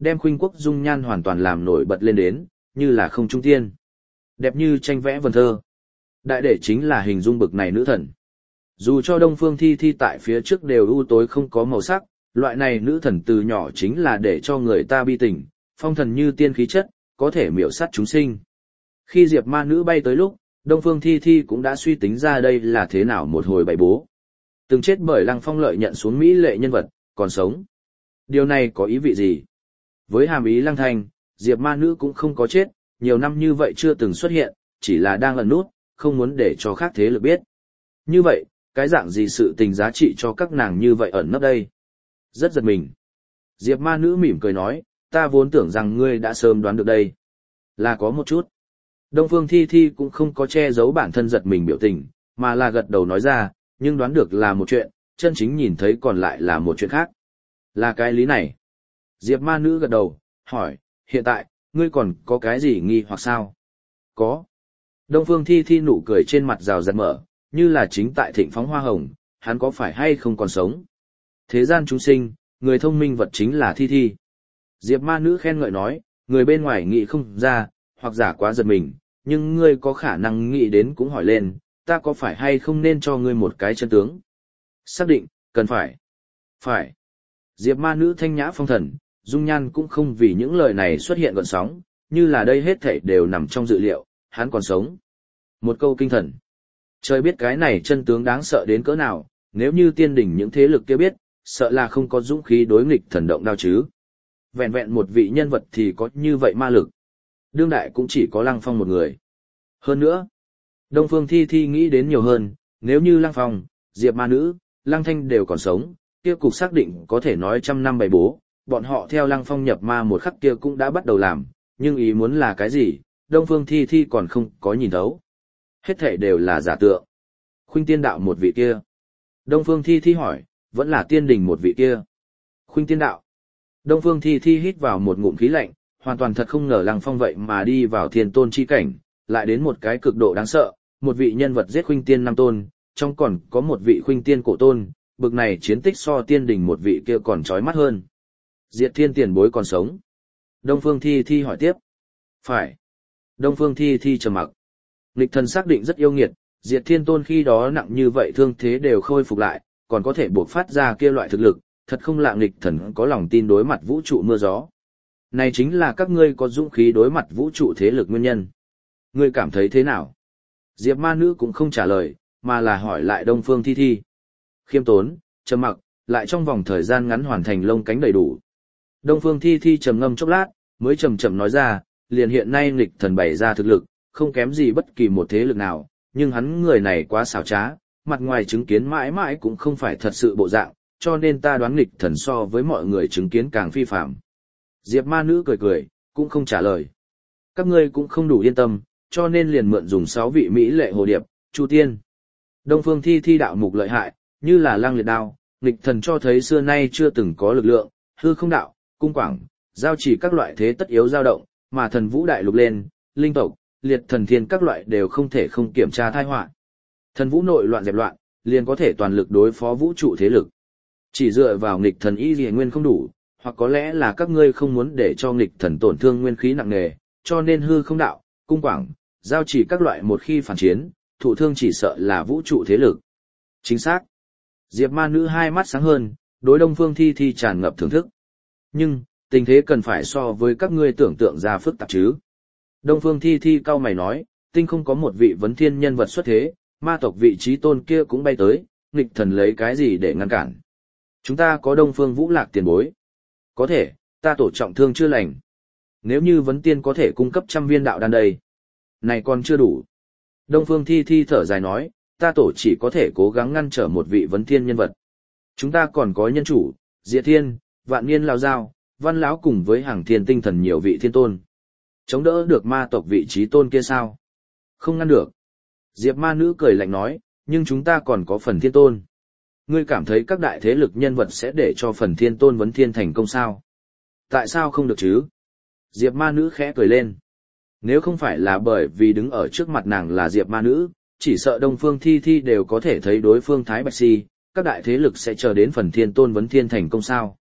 đem Khuynh Quốc dung nhan hoàn toàn làm nổi bật lên đến, như là không trung tiên. Đẹp như tranh vẽ vần thơ. Đại để chính là hình dung bực này nữ thần. Dù cho Đông Phương Thi Thi tại phía trước đều u tối không có màu sắc, loại này nữ thần từ nhỏ chính là để cho người ta bi tình, phong thần như tiên khí chất, có thể miểu sát chúng sinh. Khi Diệp Ma Nữ bay tới lúc, Đông Phương Thi Thi cũng đã suy tính ra đây là thế nào một hồi bày bố. Từng chết bởi Lăng Phong lợi nhận xuống mỹ lệ nhân vật, còn sống. Điều này có ý vị gì? Với hàm ý Lăng Thanh, Diệp Ma Nữ cũng không có chết, nhiều năm như vậy chưa từng xuất hiện, chỉ là đang ẩn nút, không muốn để cho khác thế lực biết. Như vậy, cái dạng gì sự tình giá trị cho các nàng như vậy ẩn nấp đây? Rất giật mình. Diệp Ma Nữ mỉm cười nói, ta vốn tưởng rằng ngươi đã sớm đoán được đây. Là có một chút. Đông Phương Thi Thi cũng không có che giấu bản thân giật mình biểu tình, mà là gật đầu nói ra, nhưng đoán được là một chuyện, chân chính nhìn thấy còn lại là một chuyện khác. Là cái lý này. Diệp Ma Nữ gật đầu, hỏi, hiện tại, ngươi còn có cái gì nghi hoặc sao? Có. Đông Phương Thi Thi nụ cười trên mặt rào rạt mở, như là chính tại thịnh phóng hoa hồng, hắn có phải hay không còn sống? Thế gian chúng sinh, người thông minh vật chính là Thi Thi. Diệp Ma Nữ khen ngợi nói, người bên ngoài nghĩ không ra, hoặc giả quá giật mình, nhưng ngươi có khả năng nghĩ đến cũng hỏi lên, ta có phải hay không nên cho ngươi một cái chân tướng? Xác định, cần phải. Phải. Diệp Ma Nữ thanh nhã phong thần, dung nhan cũng không vì những lời này xuất hiện gợn sóng, như là đây hết thảy đều nằm trong dự liệu, hắn còn sống. Một câu kinh thần. Trời biết cái này chân tướng đáng sợ đến cỡ nào, nếu như tiên đỉnh những thế lực kia biết, sợ là không có dũng khí đối nghịch thần động đao chứ. Vẹn vẹn một vị nhân vật thì có như vậy ma lực. Đương đại cũng chỉ có Lăng Phong một người. Hơn nữa, Đông Phương Thi Thi nghĩ đến nhiều hơn, nếu như Lăng Phong, Diệp Ma Nữ, Lăng Thanh đều còn sống, kia cục xác định có thể nói trăm năm bày bố, bọn họ theo Lăng Phong nhập ma một khắc kia cũng đã bắt đầu làm, nhưng ý muốn là cái gì, Đông Phương Thi Thi còn không có nhìn thấu. Hết thể đều là giả tượng. Khuynh Tiên Đạo một vị kia. Đông Phương Thi Thi hỏi, vẫn là tiên đình một vị kia. Khuynh Tiên Đạo. Đông Phương Thi Thi hít vào một ngụm khí lạnh, hoàn toàn thật không ngờ Lăng Phong vậy mà đi vào thiên tôn chi cảnh, lại đến một cái cực độ đáng sợ, một vị nhân vật giết Khuynh Tiên năm tôn, trong còn có một vị Khuynh Tiên cổ tôn, bực này chiến tích so tiên đình một vị kia còn chói mắt hơn. Diệt Thiên tiền bối còn sống. Đông Phương Thi Thi hỏi tiếp. Phải. Đông Phương Thi Thi trầm mặc. Nghịch thần xác định rất yêu nghiệt, Diệt Thiên tôn khi đó nặng như vậy thương thế đều khôi phục lại, còn có thể buộc phát ra kia loại thực lực, thật không lạ nghịch thần có lòng tin đối mặt vũ trụ mưa gió. Này chính là các ngươi có dũng khí đối mặt vũ trụ thế lực nguyên nhân. Ngươi cảm thấy thế nào? Diệp Ma Nữ cũng không trả lời, mà là hỏi lại Đông Phương Thi Thi. Khiêm tốn, trầm mặc, lại trong vòng thời gian ngắn hoàn thành lông cánh đầy đủ. Đông Phương Thi Thi trầm ngâm chốc lát, mới chậm chậm nói ra, liền hiện nay nghịch thần bày ra thực lực, không kém gì bất kỳ một thế lực nào, nhưng hắn người này quá xảo trá, mặt ngoài chứng kiến mãi mãi cũng không phải thật sự bộ dạng, cho nên ta đoán nghịch thần so với mọi người chứng kiến càng phi phạm. Diệp Ma Nữ cười cười, cũng không trả lời. Các ngươi cũng không đủ yên tâm, cho nên liền mượn dùng 6 vị mỹ lệ hồ điệp, Chu Tiên. Đông Phương Thi Thi đạo mục lợi hại, như là lang liệt đao, nghịch thần cho thấy xưa nay chưa từng có lực lượng, hư không đạo, cung quảng, giao chỉ các loại thế tất yếu dao động, mà thần vũ đại lục lên, linh tộc, liệt thần thiên các loại đều không thể không kiểm tra tai họa. Thần vũ nội loạn dẹp loạn, liền có thể toàn lực đối phó vũ trụ thế lực. Chỉ dựa vào nghịch thần y liễu nguyên không đủ, hoặc có lẽ là các ngươi không muốn để cho nghịch thần tổn thương nguyên khí nặng nề, cho nên hư không đạo, cung quảng, giao chỉ các loại một khi phản chiến, thụ thương chỉ sợ là vũ trụ thế lực. Chính xác. Diệp Ma Nữ hai mắt sáng hơn, đối Đông Phương Thi Thi tràn ngập thưởng thức. Nhưng, tình thế cần phải so với các ngươi tưởng tượng ra phức tạp chứ. Đông Phương Thi Thi cau mày nói, tinh không có một vị vấn thiên nhân vật xuất thế, ma tộc vị trí tôn kia cũng bay tới, nghịch thần lấy cái gì để ngăn cản. Chúng ta có Đông Phương Vũ Lạc tiền bối. Có thể, ta tổ trọng thương chưa lành. Nếu như vấn tiên có thể cung cấp 100 viên đạo đan đây. Này còn chưa đủ. Đông Phương Thi Thi thở dài nói, ta tổ chỉ có thể cố gắng ngăn trở một vị vấn thiên nhân vật. Chúng ta còn có nhân chủ, Diệt Thiên, Vạn Niên Lão Giao, Văn Lão cùng với hàng thiên tinh thần nhiều vị thiên tôn. Chống đỡ được ma tộc vị trí tôn kia sao? Không ngăn được. Diệp Ma Nữ cười lạnh nói, nhưng chúng ta còn có phần thiên tôn. Ngươi cảm thấy các đại thế lực nhân vật sẽ để cho phần thiên tôn vấn thiên thành công sao? Tại sao không được chứ? Diệp Ma Nữ khẽ cười lên. Nếu không phải là bởi vì đứng ở trước mặt nàng là Diệp Ma Nữ, chỉ sợ Đông Phương Thi Thi đều có thể thấy đối phương Thái Bạch Si, các đại thế lực sẽ chờ đến phần thiên tôn vấn thiên thành công sao?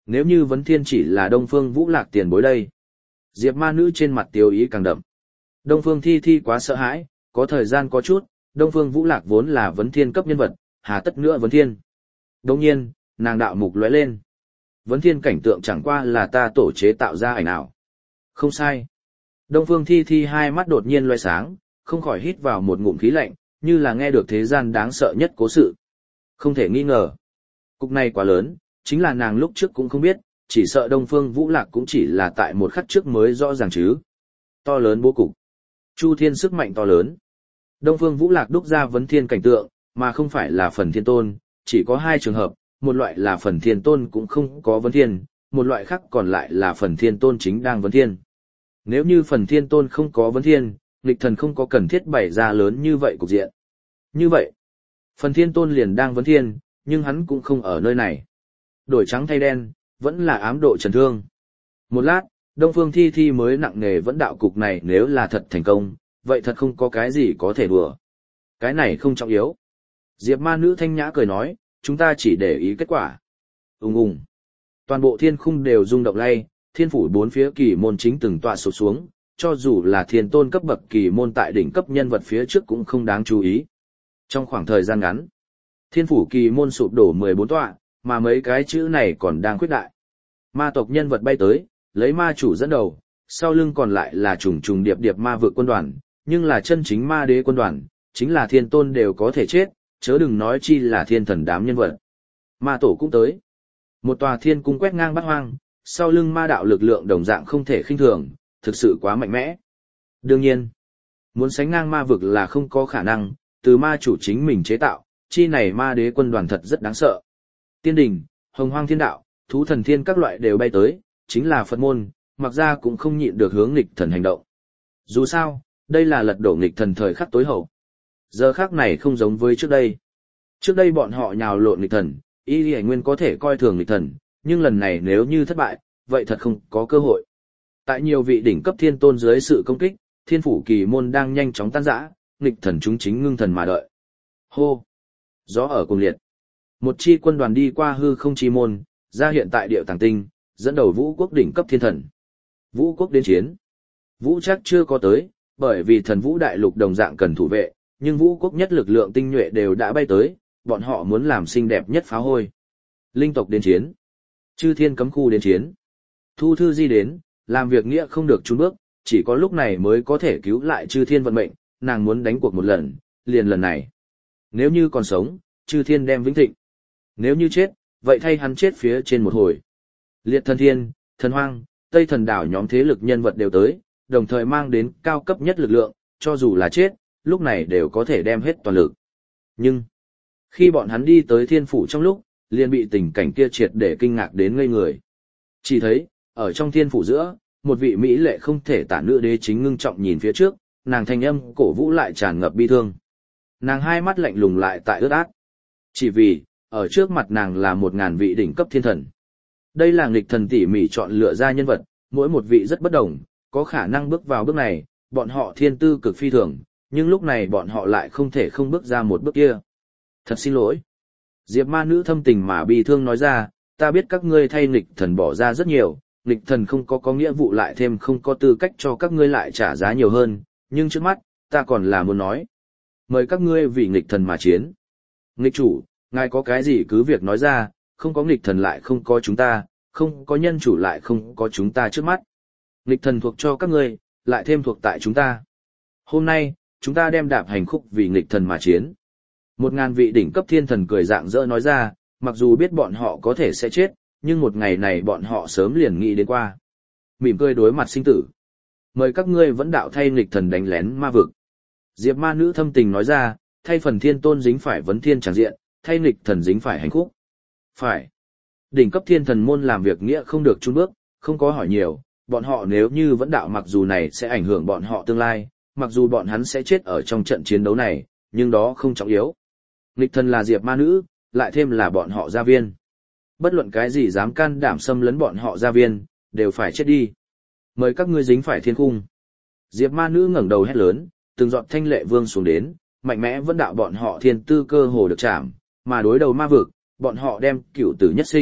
Nếu như vấn thiên chỉ là Đông Phương Vũ Lạc tiền bối đây. Diệp ma nữ trên mặt tiêu ý càng đậm. Đông Phương Thi Thi quá sợ hãi, có thời gian có chút, Đông Phương Vũ Lạc vốn là vấn thiên cấp nhân vật, hà tất nữa vấn thiên. Đồng nhiên, nàng đạo mục lóe lên. Vấn thiên cảnh tượng chẳng qua là ta tổ chế tạo ra ảnh ảo. Không sai. Đông Phương Thi Thi hai mắt đột nhiên loe sáng, không khỏi hít vào một ngụm khí lạnh, như là nghe được thế gian đáng sợ nhất cố sự. Không thể nghi ngờ. Cục này quá lớn, chính là nàng lúc trước cũng không biết, chỉ sợ Đông Phương Vũ Lạc cũng chỉ là tại một khắc trước mới rõ ràng chứ. To lớn bố cục. Chu thiên sức mạnh to lớn. Đông Phương Vũ Lạc đúc ra vấn thiên cảnh tượng, mà không phải là phần thiên tôn, chỉ có hai trường hợp, một loại là phần thiên tôn cũng không có vấn thiên, một loại khác còn lại là phần thiên tôn chính đang vấn thiên. Nếu như phần thiên tôn không có vấn thiên, nghịch thần không có cần thiết bày ra lớn như vậy cục diện. Như vậy, phần thiên tôn liền đang vấn thiên, nhưng hắn cũng không ở nơi này. Đổi trắng thay đen, vẫn là ám độ trần thương. Một lát, Đông Phương Thi Thi mới nặng nề vẫn đạo cục này nếu là thật thành công, vậy thật không có cái gì có thể đùa. Cái này không trọng yếu. Diệp ma nữ thanh nhã cười nói, chúng ta chỉ để ý kết quả. Ùng ùng. Toàn bộ thiên khung đều rung động lay, thiên phủ bốn phía kỳ môn chính từng tọa sụp xuống, cho dù là thiên tôn cấp bậc kỳ môn tại đỉnh cấp nhân vật phía trước cũng không đáng chú ý. Trong khoảng thời gian ngắn, thiên phủ kỳ môn sụp đổ 14 tọa, mà mấy cái chữ này còn đang khuyết đại. Ma tộc nhân vật bay tới, lấy ma chủ dẫn đầu, sau lưng còn lại là trùng trùng điệp điệp ma vực quân đoàn, nhưng là chân chính ma đế quân đoàn, chính là thiên tôn đều có thể chết, chớ đừng nói chi là thiên thần đám nhân vật. Ma tổ cũng tới. Một tòa thiên cung quét ngang bát hoang, sau lưng ma đạo lực lượng đồng dạng không thể khinh thường, thực sự quá mạnh mẽ. Đương nhiên, muốn sánh ngang ma vực là không có khả năng, từ ma chủ chính mình chế tạo, chi này ma đế quân đoàn thật rất đáng sợ. Tiên đình, hồng hoang thiên đạo, thú thần thiên các loại đều bay tới, chính là Phật môn, mặc ra cũng không nhịn được hướng nghịch thần hành động. Dù sao, đây là lật đổ nghịch thần thời khắc tối hậu. Giờ khắc này không giống với trước đây. Trước đây bọn họ nhào lộn nghịch thần, Y Lì Nguyên có thể coi thường nghịch thần, nhưng lần này nếu như thất bại, vậy thật không có cơ hội. Tại nhiều vị đỉnh cấp thiên tôn dưới sự công kích, thiên phủ kỳ môn đang nhanh chóng tan rã, nghịch thần chúng chính ngưng thần mà đợi. Hô! Gió ở cùng liệt. Một chi quân đoàn đi qua hư không chi môn, ra hiện tại điệu tàng tinh, dẫn đầu vũ quốc đỉnh cấp thiên thần. Vũ quốc đến chiến. Vũ chắc chưa có tới, bởi vì thần vũ đại lục đồng dạng cần thủ vệ, nhưng vũ quốc nhất lực lượng tinh nhuệ đều đã bay tới, bọn họ muốn làm xinh đẹp nhất pháo hôi. Linh tộc đến chiến. Chư thiên cấm khu đến chiến. Thu thư di đến, làm việc nghĩa không được chùn bước, chỉ có lúc này mới có thể cứu lại chư thiên vận mệnh, nàng muốn đánh cuộc một lần, liền lần này. Nếu như còn sống, chư thiên đem vĩnh thịnh. Nếu như chết, vậy thay hắn chết phía trên một hồi. Liệt thần thiên, thần hoang, Tây thần đảo nhóm thế lực nhân vật đều tới, đồng thời mang đến cao cấp nhất lực lượng, cho dù là chết, lúc này đều có thể đem hết toàn lực. Nhưng, khi bọn hắn đi tới thiên phủ trong lúc, liền bị tình cảnh kia triệt để kinh ngạc đến ngây người. Chỉ thấy, ở trong thiên phủ giữa, một vị mỹ lệ không thể tả nữ đế chính ngưng trọng nhìn phía trước, nàng thanh âm cổ vũ lại tràn ngập bi thương. Nàng hai mắt lạnh lùng lại tại ướt át. Chỉ vì, ở trước mặt nàng là 1000 vị đỉnh cấp thiên thần. Đây là nghịch thần tỉ mỉ chọn lựa ra nhân vật, mỗi một vị rất bất đồng, có khả năng bước vào bước này, bọn họ thiên tư cực phi thường, nhưng lúc này bọn họ lại không thể không bước ra một bước kia. Thật xin lỗi. Diệp ma nữ thâm tình mà bi thương nói ra, ta biết các ngươi thay nghịch thần bỏ ra rất nhiều, nghịch thần không có nghĩa vụ lại thêm không có tư cách cho các ngươi lại trả giá nhiều hơn, nhưng trước mắt, ta còn là muốn nói. Mời các ngươi vì nghịch thần mà chiến. Nghịch chủ, ngài có cái gì cứ việc nói ra, không có nghịch thần lại không có chúng ta, không có nhân chủ lại không có chúng ta trước mắt. Nghịch thần thuộc cho các ngươi, lại thêm thuộc tại chúng ta. Hôm nay, chúng ta đem đạp hành khúc vì nghịch thần mà chiến. 1000 vị đỉnh cấp thiên thần cười rạng rỡ nói ra, mặc dù biết bọn họ có thể sẽ chết, nhưng một ngày này bọn họ sớm liền nghĩ đến qua. Mỉm cười đối mặt sinh tử. Mời các ngươi vẫn đạo thay nghịch thần đánh lén ma vực. Diệp ma nữ thâm tình nói ra, thay phần thiên tôn dính phải vấn thiên tràng diện, thay nghịch thần dính phải hành khúc. Phải. Đỉnh cấp thiên thần môn làm việc nghĩa không được chun bước, không có hỏi nhiều, bọn họ nếu như vẫn đạo mặc dù này sẽ ảnh hưởng bọn họ tương lai, mặc dù bọn hắn sẽ chết ở trong trận chiến đấu này, nhưng đó không trọng yếu. Nghịch thần là Diệp ma nữ, lại thêm là bọn họ gia viên. Bất luận cái gì dám can đảm xâm lấn bọn họ gia viên, đều phải chết đi. Mời các ngươi dính phải thiên khung. Diệp ma nữ ngẩng đầu hét lớn, từng giọt thanh lệ vương xuống đến, mạnh mẽ vẫn đạo bọn họ thiên tư cơ hồ được chạm, mà đối đầu ma vực, bọn họ đem cửu tử nhất sinh,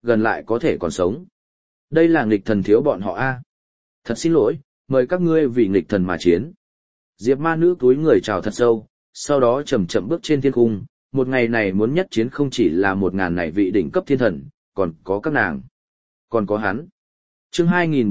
gần lại có thể còn sống. Đây là nghịch thần thiếu bọn họ a. Thật xin lỗi, mời các ngươi vì nghịch thần mà chiến. Diệp ma nữ cúi người chào thật sâu, sau đó chậm chậm bước trên thiên cung, một ngày này muốn nhất chiến không chỉ là 1000 này vị đỉnh cấp thiên thần, còn có các nàng. Còn có hắn. Chương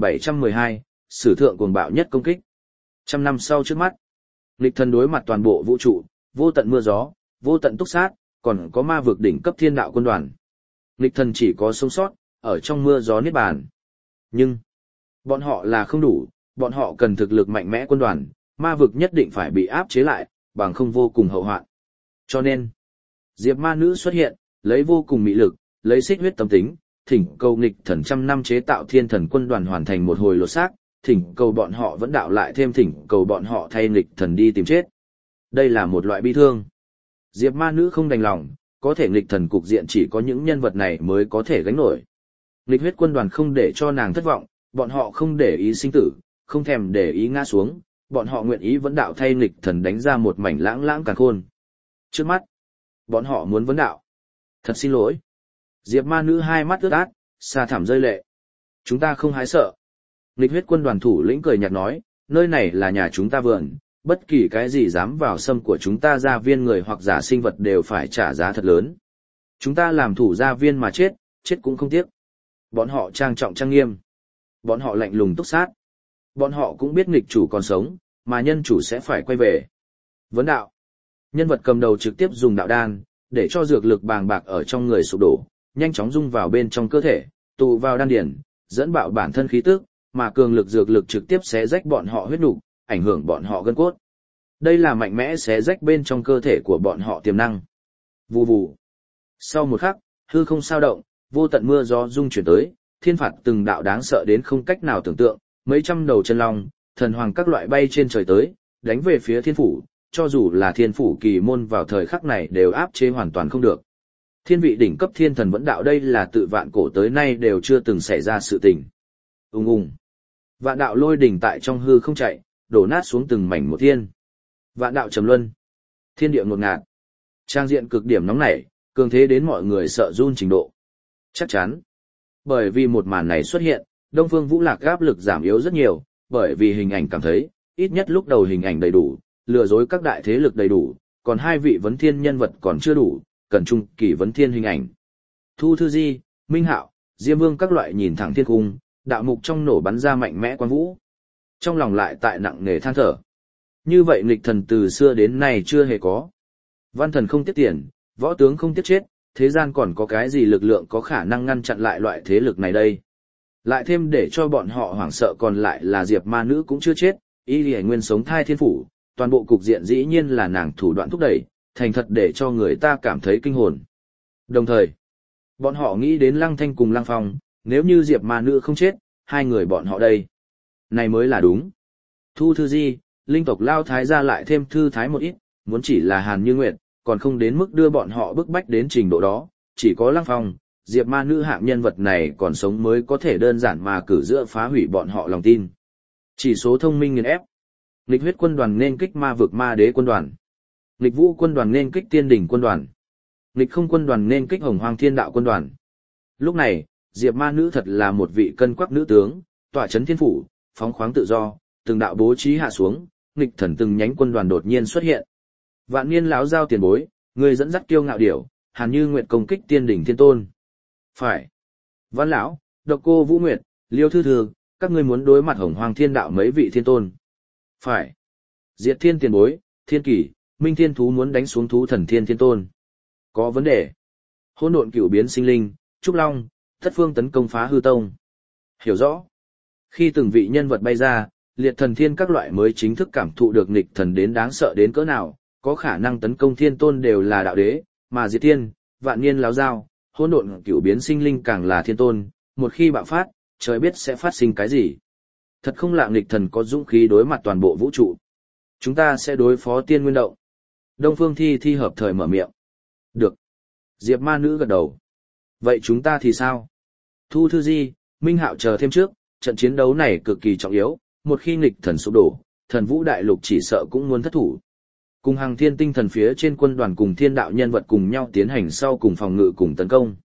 2712, sử thượng cuồng bạo nhất công kích. 100 năm sau trước mắt, nghịch thần đối mặt toàn bộ vũ trụ, vô tận mưa gió, vô tận túc sát, còn có ma vực đỉnh cấp thiên đạo quân đoàn. Nghịch thần chỉ có sống sót, ở trong mưa gió niết bàn. Nhưng, bọn họ là không đủ, bọn họ cần thực lực mạnh mẽ quân đoàn, ma vực nhất định phải bị áp chế lại, bằng không vô cùng hậu hoạn. Cho nên, Diệp ma nữ xuất hiện, lấy vô cùng mị lực, lấy xích huyết tâm tính, thỉnh cầu nghịch thần 100 năm chế tạo thiên thần quân đoàn hoàn thành một hồi lột xác, thỉnh cầu bọn họ vẫn đạo lại thêm thỉnh cầu bọn họ thay nghịch thần đi tìm chết. Đây là một loại bi thương. Diệp ma nữ không đành lòng, có thể nghịch thần cục diện chỉ có những nhân vật này mới có thể gánh nổi. Nghịch huyết quân đoàn không để cho nàng thất vọng, bọn họ không để ý sinh tử, không thèm để ý ngã xuống, bọn họ nguyện ý vấn đạo thay nghịch thần đánh ra một mảnh lãng lãng càn khôn. Trước mắt, bọn họ muốn vấn đạo. Thật xin lỗi. Diệp ma nữ hai mắt ướt át, xa thảm rơi lệ. Chúng ta không hái sợ. Nghịch huyết quân đoàn thủ lĩnh cười nhạt nói, nơi này là nhà chúng ta vườn, bất kỳ cái gì dám vào xâm của chúng ta gia viên người hoặc giả sinh vật đều phải trả giá thật lớn. Chúng ta làm thủ gia viên mà chết, chết cũng không tiếc. Bọn họ trang trọng trang nghiêm. Bọn họ lạnh lùng túc sát. Bọn họ cũng biết nghịch chủ còn sống, mà nhân chủ sẽ phải quay về. Vấn đạo. Nhân vật cầm đầu trực tiếp dùng đạo đan, để cho dược lực bàng bạc ở trong người sụp đổ, nhanh chóng dung vào bên trong cơ thể, tụ vào đan điển, dẫn bạo bản thân khí tức, mà cường lực dược lực trực tiếp xé rách bọn họ huyết nục, ảnh hưởng bọn họ gân cốt. Đây là mạnh mẽ xé rách bên trong cơ thể của bọn họ tiềm năng. Vù vù. Sau một khắc, hư không sao động, vô tận mưa gió rung chuyển tới, thiên phạt từng đạo đáng sợ đến không cách nào tưởng tượng, mấy trăm đầu chân long, thần hoàng các loại bay trên trời tới, đánh về phía thiên phủ, cho dù là thiên phủ kỳ môn vào thời khắc này đều áp chế hoàn toàn không được. Thiên vị đỉnh cấp thiên thần vẫn đạo đây là tự vạn cổ tới nay đều chưa từng xảy ra sự tình. Ùng ùng. Vạn đạo lôi đỉnh tại trong hư không chạy, đổ nát xuống từng mảnh một thiên. Vạn đạo trầm luân. Thiên địa ngột ngạt. Trang diện cực điểm nóng nảy, cường thế đến mọi người sợ run trình độ. Chắc chắn. Bởi vì một màn này xuất hiện, Đông Phương Vũ Lạc áp lực giảm yếu rất nhiều, bởi vì hình ảnh cảm thấy, ít nhất lúc đầu hình ảnh đầy đủ, lừa dối các đại thế lực đầy đủ, còn hai vị vấn thiên nhân vật còn chưa đủ, cần trung kỳ vấn thiên hình ảnh. Thu Thư Di, Minh Hạo, Diêm Vương các loại nhìn thẳng thiên cung, đạo mục trong nổ bắn ra mạnh mẽ quan vũ. Trong lòng lại tại nặng nề than thở. Như vậy nghịch thần từ xưa đến nay chưa hề có. Văn thần không tiếc tiền, võ tướng không tiếc chết, thế gian còn có cái gì lực lượng có khả năng ngăn chặn lại loại thế lực này đây. Lại thêm để cho bọn họ hoảng sợ còn lại là Diệp ma nữ cũng chưa chết, y lì nguyên sống thai thiên phủ, toàn bộ cục diện dĩ nhiên là nàng thủ đoạn thúc đẩy, thành thật để cho người ta cảm thấy kinh hồn. Đồng thời, bọn họ nghĩ đến Lăng Thanh cùng Lăng Phong, nếu như Diệp ma nữ không chết, hai người bọn họ đây. Này mới là đúng. Thu Thư Di, linh tộc Lao Thái ra lại thêm thư thái một ít, muốn chỉ là Hàn Như Nguyệt, còn không đến mức đưa bọn họ bức bách đến trình độ đó, chỉ có Lăng Phong, Diệp ma nữ hạng nhân vật này còn sống mới có thể đơn giản mà cử giữa phá hủy bọn họ lòng tin. Chỉ số thông minh nghiền ép. Nghịch huyết quân đoàn nên kích ma vực ma đế quân đoàn. Nghịch vũ quân đoàn nên kích tiên đỉnh quân đoàn. Nghịch không quân đoàn nên kích hồng hoang thiên đạo quân đoàn. Lúc này, Diệp ma nữ thật là một vị cân quắc nữ tướng, tỏa chấn thiên phủ, phóng khoáng tự do, từng đạo bố trí hạ xuống, nghịch thần từng nhánh quân đoàn đột nhiên xuất hiện. Vạn niên láo giao tiền bối, người dẫn dắt kiêu ngạo điểu, Hàn Như Nguyệt công kích tiên đỉnh thiên tôn. Phải. Văn lão, Độc Cô Vũ Nguyệt, Liêu Thư Thư, các ngươi muốn đối mặt hồng hoang thiên đạo mấy vị thiên tôn. Phải. Diệt thiên tiền bối, thiên kỷ, minh thiên thú muốn đánh xuống thú thần thiên thiên tôn. Có vấn đề. Hỗn độn cửu biến sinh linh, Trúc Long, Thất Phương tấn công phá hư tông. Hiểu rõ. Khi từng vị nhân vật bay ra, liệt thần thiên các loại mới chính thức cảm thụ được nghịch thần đến đáng sợ đến cỡ nào, có khả năng tấn công thiên tôn đều là đạo đế, mà diệt thiên, vạn niên láo dao, hỗn độn cửu biến sinh linh càng là thiên tôn, một khi bạo phát, trời biết sẽ phát sinh cái gì. Thật không lạ nghịch thần có dũng khí đối mặt toàn bộ vũ trụ. Chúng ta sẽ đối phó tiên nguyên động. Đông Phương Thi Thi hợp thời mở miệng. Được. Diệp ma nữ gật đầu. Vậy chúng ta thì sao? Thu Thư Di, Minh Hạo chờ thêm trước, trận chiến đấu này cực kỳ trọng yếu, một khi nghịch thần sụp đổ, thần vũ đại lục chỉ sợ cũng muốn thất thủ. Cùng hàng thiên tinh thần phía trên quân đoàn cùng thiên đạo nhân vật cùng nhau tiến hành sau cùng phòng ngự cùng tấn công.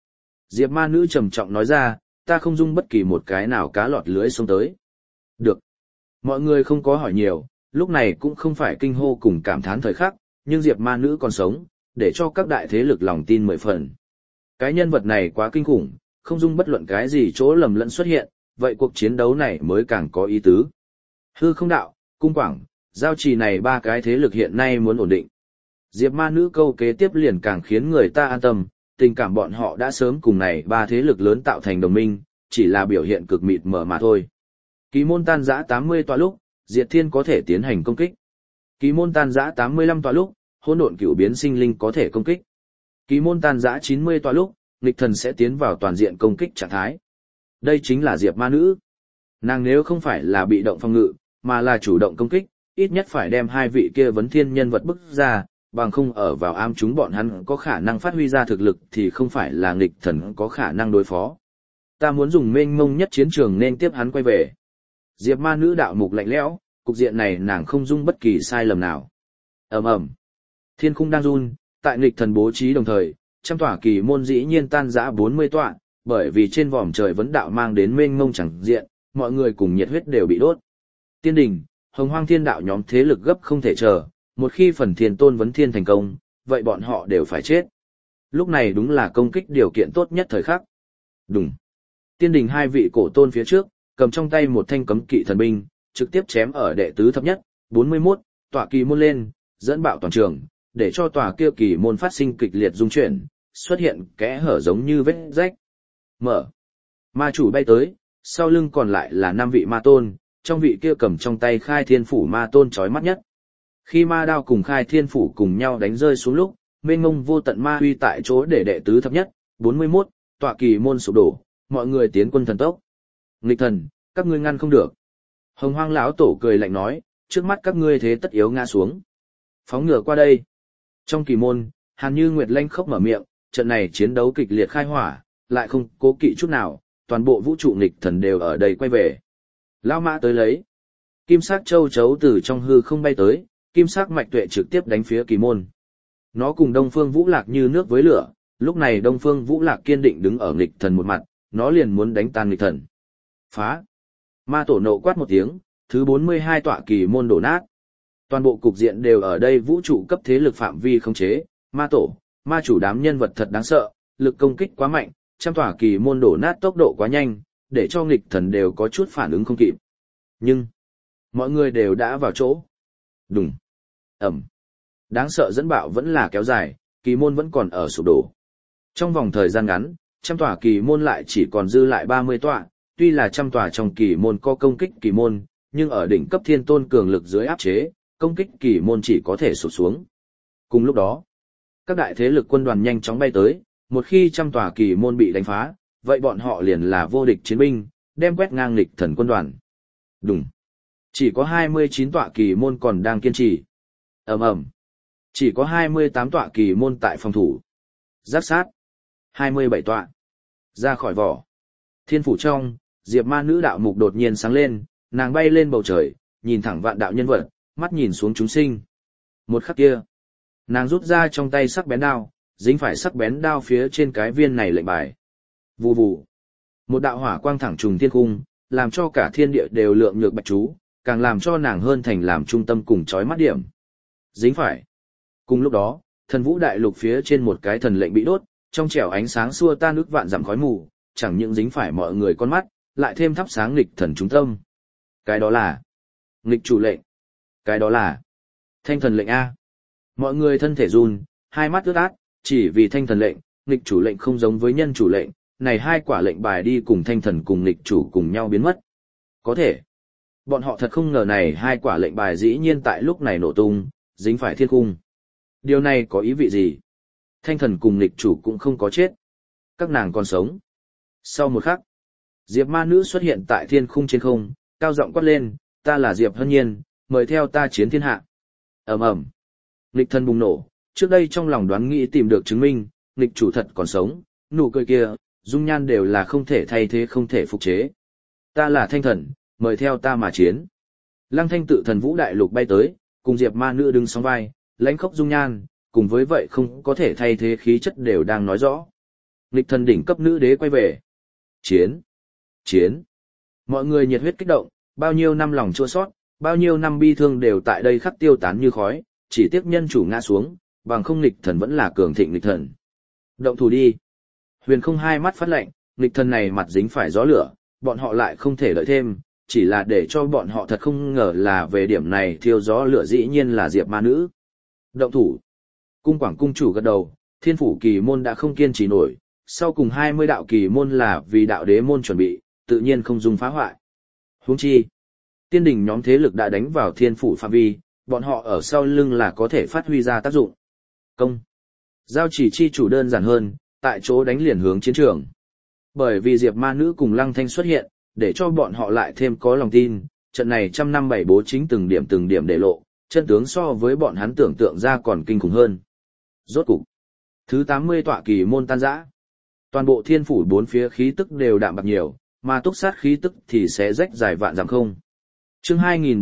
Diệp ma nữ trầm trọng nói ra, ta không dung bất kỳ một cái nào cá lọt lưới xông tới. Được. Mọi người không có hỏi nhiều, lúc này cũng không phải kinh hô cùng cảm thán thời khắc, nhưng Diệp ma nữ còn sống, để cho các đại thế lực lòng tin 10 phần. Cái nhân vật này quá kinh khủng, không dung bất luận cái gì chỗ lầm lẫn xuất hiện, vậy cuộc chiến đấu này mới càng có ý tứ. Hư không đạo, cung quảng, giao trì này ba cái thế lực hiện nay muốn ổn định. Diệp ma nữ câu kế tiếp liền càng khiến người ta an tâm, tình cảm bọn họ đã sớm cùng này ba thế lực lớn tạo thành đồng minh, chỉ là biểu hiện cực mịt mờ mà thôi. Kỳ môn tan giã 80 tọa lúc, Diệt Thiên có thể tiến hành công kích. Kỳ môn tan giã 85 tọa lúc, hỗn độn cửu biến sinh linh có thể công kích. Kỳ môn tan giã 90 tọa lúc, nghịch thần sẽ tiến vào toàn diện công kích trạng thái. Đây chính là Diệp ma nữ. Nàng nếu không phải là bị động phòng ngự, mà là chủ động công kích, ít nhất phải đem hai vị kia vấn thiên nhân vật bức ra, bằng không ở vào ám chúng bọn hắn có khả năng phát huy ra thực lực thì không phải là nghịch thần có khả năng đối phó. Ta muốn dùng mênh mông nhất chiến trường nên tiếp hắn quay về. Diệp ma nữ đạo mục lạnh lẽo, cục diện này nàng không dung bất kỳ sai lầm nào. Ầm ầm, thiên khung đang run, tại nghịch thần bố trí đồng thời, trăm tòa kỳ môn dĩ nhiên tan rã 40 tọa, bởi vì trên vòm trời vấn đạo mang đến mênh mông chẳng diện, mọi người cùng nhiệt huyết đều bị đốt. Tiên đình, Hồng Hoang Thiên đạo nhóm thế lực gấp không thể chờ, một khi phần thiên tôn vấn thiên thành công, vậy bọn họ đều phải chết. Lúc này đúng là công kích điều kiện tốt nhất thời khắc. Đùng. Tiên đình hai vị cổ tôn phía trước, cầm trong tay một thanh cấm kỵ thần binh, trực tiếp chém ở đệ tứ thấp nhất, 41, tọa kỳ môn lên, dẫn bạo toàn trường, để cho tòa kia kỳ môn phát sinh kịch liệt rung chuyển, xuất hiện kẽ hở giống như vết rách. Mở. Ma chủ bay tới, sau lưng còn lại là 5 vị ma tôn, trong vị kia cầm trong tay khai thiên phủ ma tôn chói mắt nhất. Khi ma đao cùng khai thiên phủ cùng nhau đánh rơi xuống lúc, mênh mông vô tận ma huy tại chỗ để đệ tứ thấp nhất, 41, tọa kỳ môn sụp đổ, mọi người tiến quân thần tốc. Nghịch thần, các ngươi ngăn không được. Hồng Hoang lão tổ cười lạnh nói, trước mắt các ngươi thế tất yếu ngã xuống. Phóng ngựa qua đây. Trong kỳ môn, Hàn Như Nguyệt lanh khốc mở miệng, trận này chiến đấu kịch liệt khai hỏa, lại không cố kỵ chút nào, toàn bộ vũ trụ nghịch thần đều ở đây quay về. Lao mã tới lấy. Kim sắc châu chấu từ trong hư không bay tới, kim sắc mạch tuệ trực tiếp đánh phía kỳ môn. Nó cùng Đông Phương Vũ Lạc như nước với lửa, lúc này Đông Phương Vũ Lạc kiên định đứng ở nghịch thần một mặt, nó liền muốn đánh tan nghịch thần. Phá! Ma tổ nộ quát một tiếng, thứ 42 tọa kỳ môn đổ nát. Toàn bộ cục diện đều ở đây vũ trụ cấp thế lực phạm vi khống chế, ma tổ, ma chủ đám nhân vật thật đáng sợ, lực công kích quá mạnh, trăm tọa kỳ môn đổ nát tốc độ quá nhanh, để cho nghịch thần đều có chút phản ứng không kịp. Nhưng, mọi người đều đã vào chỗ. Đùng, ẩm. Đáng sợ dẫn bạo vẫn là kéo dài, kỳ môn vẫn còn ở sụp đổ. Trong vòng thời gian ngắn, trăm tòa kỳ môn lại chỉ còn dư lại 30 tọa, tuy là trăm tòa trong kỳ môn có công kích kỳ môn, nhưng ở đỉnh cấp thiên tôn cường lực dưới áp chế, công kích kỳ môn chỉ có thể sụp xuống. Cùng lúc đó, các đại thế lực quân đoàn nhanh chóng bay tới, một khi trăm tòa kỳ môn bị đánh phá, vậy bọn họ liền là vô địch chiến binh, đem quét ngang nghịch thần quân đoàn. Đùng. Chỉ có 29 tọa kỳ môn còn đang kiên trì. Ầm ầm. Chỉ có 28 tọa kỳ môn tại phòng thủ. Giáp sát. 27 tọa. Ra khỏi vỏ. Thiên phủ trong, Diệp ma nữ đạo mục đột nhiên sáng lên, nàng bay lên bầu trời, nhìn thẳng vạn đạo nhân vật, mắt nhìn xuống chúng sinh. Một khắc kia, nàng rút ra trong tay sắc bén đao, dính phải sắc bén đao phía trên cái viên này lệnh bài. Vù vù. Một đạo hỏa quang thẳng trùng thiên cung, làm cho cả thiên địa đều lượng nhược bạch chú, càng làm cho nàng hơn thành làm trung tâm cùng chói mắt điểm. Dính phải. Cùng lúc đó, thần vũ đại lục phía trên một cái thần lệnh bị đốt, trong trẻo ánh sáng xua tan ức vạn dặm khói mù, chẳng những dính phải mọi người con mắt, lại thêm thắp sáng nghịch thần trung tâm. Cái đó là nghịch chủ lệnh. Cái đó là thanh thần lệnh A. Mọi người thân thể run, hai mắt ướt át, chỉ vì thanh thần lệnh, nghịch chủ lệnh không giống với nhân chủ lệnh, này hai quả lệnh bài đi cùng thanh thần cùng nghịch chủ cùng nhau biến mất. Có thể. Bọn họ thật không ngờ này hai quả lệnh bài dĩ nhiên tại lúc này nổ tung, dính phải thiên cung. Điều này có ý vị gì? Thanh thần cùng nghịch chủ cũng không có chết. Các nàng còn sống. Sau một khắc, Diệp ma nữ xuất hiện tại thiên khung trên không, cao giọng quát lên, ta là Diệp Hân Nhiên, mời theo ta chiến thiên hạ. Ầm ầm. Nghịch thần bùng nổ, trước đây trong lòng đoán nghĩ tìm được chứng minh, nghịch chủ thật còn sống, nụ cười kia, dung nhan đều là không thể thay thế không thể phục chế. Ta là thanh thần, mời theo ta mà chiến. Lăng Thanh tự thần vũ đại lục bay tới, cùng Diệp ma nữ đứng song vai, lãnh khốc dung nhan, cùng với vậy không có thể thay thế khí chất đều đang nói rõ. Nghịch thần đỉnh cấp nữ đế quay về. Chiến! Chiến! Mọi người nhiệt huyết kích động, bao nhiêu năm lòng chua sót, bao nhiêu năm bi thương đều tại đây khắc tiêu tán như khói, chỉ tiếc nhân chủ ngã xuống, bằng không nghịch thần vẫn là cường thịnh nghịch thần. Động thủ đi! Huyền không hai mắt phát lạnh, nghịch thần này mặt dính phải gió lửa, bọn họ lại không thể đợi thêm, chỉ là để cho bọn họ thật không ngờ là về điểm này thiêu gió lửa dĩ nhiên là Diệp ma nữ. Động thủ! Cung quảng cung chủ gật đầu, thiên phủ kỳ môn đã không kiên trì nổi, sau cùng 20 đạo kỳ môn là vì đạo đế môn chuẩn bị, tự nhiên không dùng phá hoại. Huống chi, tiên đình nhóm thế lực đã đánh vào thiên phủ phạm vi, bọn họ ở sau lưng là có thể phát huy ra tác dụng. Công. Giao chỉ chi chủ đơn giản hơn, tại chỗ đánh liền hướng chiến trường. Bởi vì Diệp ma nữ cùng Lăng Thanh xuất hiện, để cho bọn họ lại thêm có lòng tin, trận này trăm năm bảy bố chính từng điểm để lộ, chân tướng so với bọn hắn tưởng tượng ra còn kinh khủng hơn. Rốt cục, thứ 80 tọa kỳ môn tan rã. Toàn bộ thiên phủ bốn phía khí tức đều đạm bạc nhiều, mà túc sát khí tức thì sẽ rách dài vạn dặm không. Chương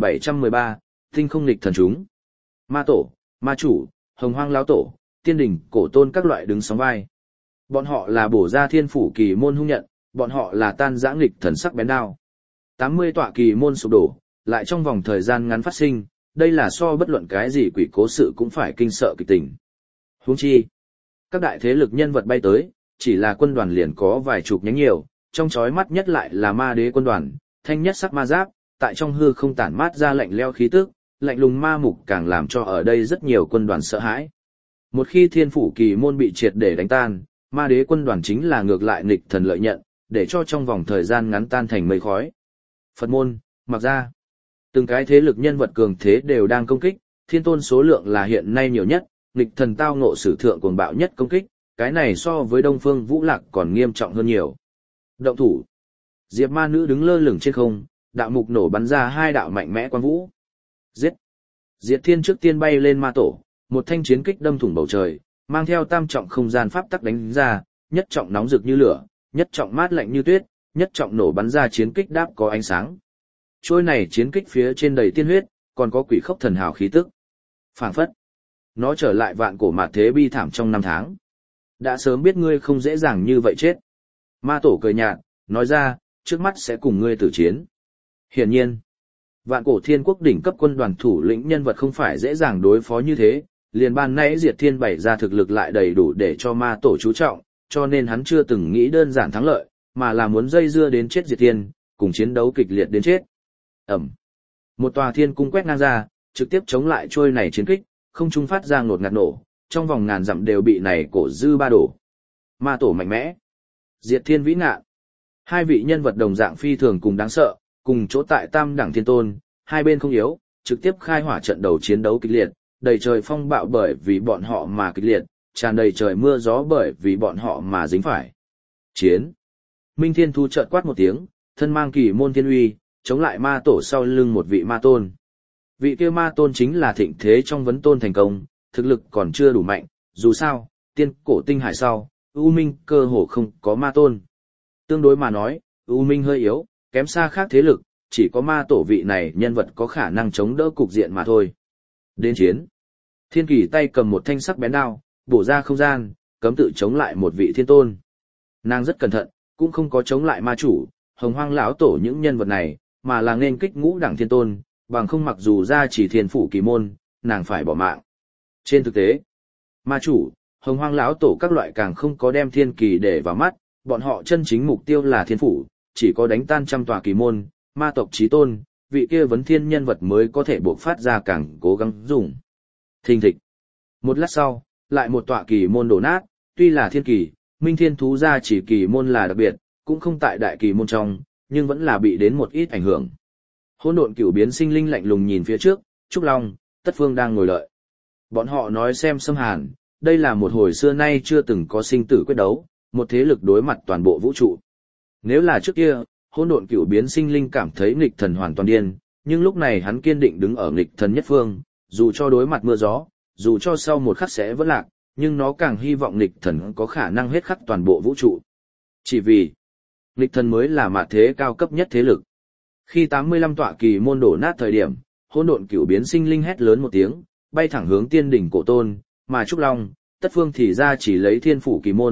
2713, tinh không nghịch thần chúng. Ma tổ, ma chủ, hồng hoang lão tổ, tiên đỉnh, cổ tôn các loại đứng sóng vai. Bọn họ là bổ ra thiên phủ kỳ môn hung nhận, bọn họ là tan giã nghịch thần sắc bén đao. 80 tọa kỳ môn sụp đổ, lại trong vòng thời gian ngắn phát sinh, đây là so bất luận cái gì quỷ cố sự cũng phải kinh sợ kịch tình. Huống chi, các đại thế lực nhân vật bay tới, chỉ là quân đoàn liền có vài chục nhánh nhiều, trong chói mắt nhất lại là ma đế quân đoàn, thanh nhất sắc ma giáp, tại trong hư không tản mát ra lạnh leo khí tức, lạnh lùng ma mục càng làm cho ở đây rất nhiều quân đoàn sợ hãi. Một khi thiên phủ kỳ môn bị triệt để đánh tan, ma đế quân đoàn chính là ngược lại nghịch thần lợi nhận, để cho trong vòng thời gian ngắn tan thành mây khói. Phật môn, mặc ra, từng cái thế lực nhân vật cường thế đều đang công kích, thiên tôn số lượng là hiện nay nhiều nhất, nghịch thần tao ngộ sử thượng cuồng bạo nhất công kích, cái này so với Đông Phương Vũ Lạc còn nghiêm trọng hơn nhiều. Động thủ. Diệp ma nữ đứng lơ lửng trên không, đạo mục nổ bắn ra hai đạo mạnh mẽ quang vũ. Giết. Diệt Thiên trước tiên bay lên ma tổ, một thanh chiến kích đâm thủng bầu trời, mang theo tam trọng không gian pháp tắc đánh ra, nhất trọng nóng rực như lửa, nhất trọng mát lạnh như tuyết, nhất trọng nổ bắn ra chiến kích đáp có ánh sáng. Trôi này chiến kích phía trên đầy tiên huyết, còn có quỷ khốc thần hào khí tức. Phảng phất. Nó trở lại vạn cổ mạt thế bi thảm trong năm tháng. Đã sớm biết ngươi không dễ dàng như vậy chết. Ma tổ cười nhạt, nói ra, trước mắt sẽ cùng ngươi tử chiến. Hiển nhiên, vạn cổ thiên quốc đỉnh cấp quân đoàn thủ lĩnh nhân vật không phải dễ dàng đối phó như thế, liền ban nãy Diệt Thiên bày ra thực lực lại đầy đủ để cho ma tổ chú trọng, cho nên hắn chưa từng nghĩ đơn giản thắng lợi, mà là muốn dây dưa đến chết Diệt Thiên, cùng chiến đấu kịch liệt đến chết. Ẩm. Một tòa thiên cung quét ngang ra, trực tiếp chống lại trôi này chiến kích, không trung phát ra ngột ngạt nổ, trong vòng ngàn dặm đều bị này cổ dư ba đổ. Ma tổ mạnh mẽ, Diệt Thiên vĩ ngạn. Hai vị nhân vật đồng dạng phi thường cùng đáng sợ, cùng chỗ tại Tam Đẳng Thiên Tôn, hai bên không yếu, trực tiếp khai hỏa trận đầu chiến đấu kịch liệt, đầy trời phong bạo bởi vì bọn họ mà kịch liệt, tràn đầy trời mưa gió bởi vì bọn họ mà dính phải. Chiến. Minh Thiên Thu chợt quát một tiếng, thân mang kỳ môn thiên uy, chống lại ma tổ sau lưng một vị ma tôn. Vị kia ma tôn chính là thịnh thế trong vấn tôn thành công, thực lực còn chưa đủ mạnh, dù sao, tiên cổ tinh hải sau, U Minh cơ hồ không có ma tôn. Tương đối mà nói, U Minh hơi yếu, kém xa khác thế lực, chỉ có ma tổ vị này nhân vật có khả năng chống đỡ cục diện mà thôi. Đến chiến. Thiên Kỳ tay cầm một thanh sắc bén đao, bổ ra không gian, cấm tự chống lại một vị thiên tôn. Nàng rất cẩn thận, cũng không có chống lại ma chủ, hồng hoang lão tổ những nhân vật này, mà là nên kích ngũ đẳng thiên tôn, bằng không mặc dù ra chỉ thiên phủ kỳ môn, nàng phải bỏ mạng. Trên thực tế, ma chủ, hồng hoang lão tổ các loại càng không có đem thiên kỳ để vào mắt, bọn họ chân chính mục tiêu là thiên phủ, chỉ có đánh tan trăm tòa kỳ môn, ma tộc chí tôn, vị kia vấn thiên nhân vật mới có thể buộc phát ra càng cố gắng dùng. Thình thịch. Một lát sau, lại một tọa kỳ môn đổ nát, tuy là thiên kỳ, minh thiên thú ra chỉ kỳ môn là đặc biệt, cũng không tại đại kỳ môn trong, nhưng vẫn là bị đến một ít ảnh hưởng. Hỗn độn cửu biến sinh linh lạnh lùng nhìn phía trước, Trúc Long, Tất Phương đang ngồi đợi. Bọn họ nói xem xâm hàn, đây là một hồi xưa nay chưa từng có sinh tử quyết đấu, một thế lực đối mặt toàn bộ vũ trụ. Nếu là trước kia, hỗn độn cửu biến sinh linh cảm thấy nghịch thần hoàn toàn điên, nhưng lúc này hắn kiên định đứng ở nghịch thần nhất phương, dù cho đối mặt mưa gió, dù cho sau một khắc sẽ vẫn lạc, nhưng nó càng hy vọng nghịch thần có khả năng hết khắc toàn bộ vũ trụ. Chỉ vì, nghịch thần mới là mạt thế cao cấp nhất thế lực. Khi 85 tọa kỳ môn đổ nát thời điểm, hỗn độn cửu biến sinh linh hét lớn một tiếng, bay thẳng hướng tiên đỉnh cổ tôn, mà Trúc Long, Tất Phương thì ra chỉ lấy thiên phủ kỳ môn,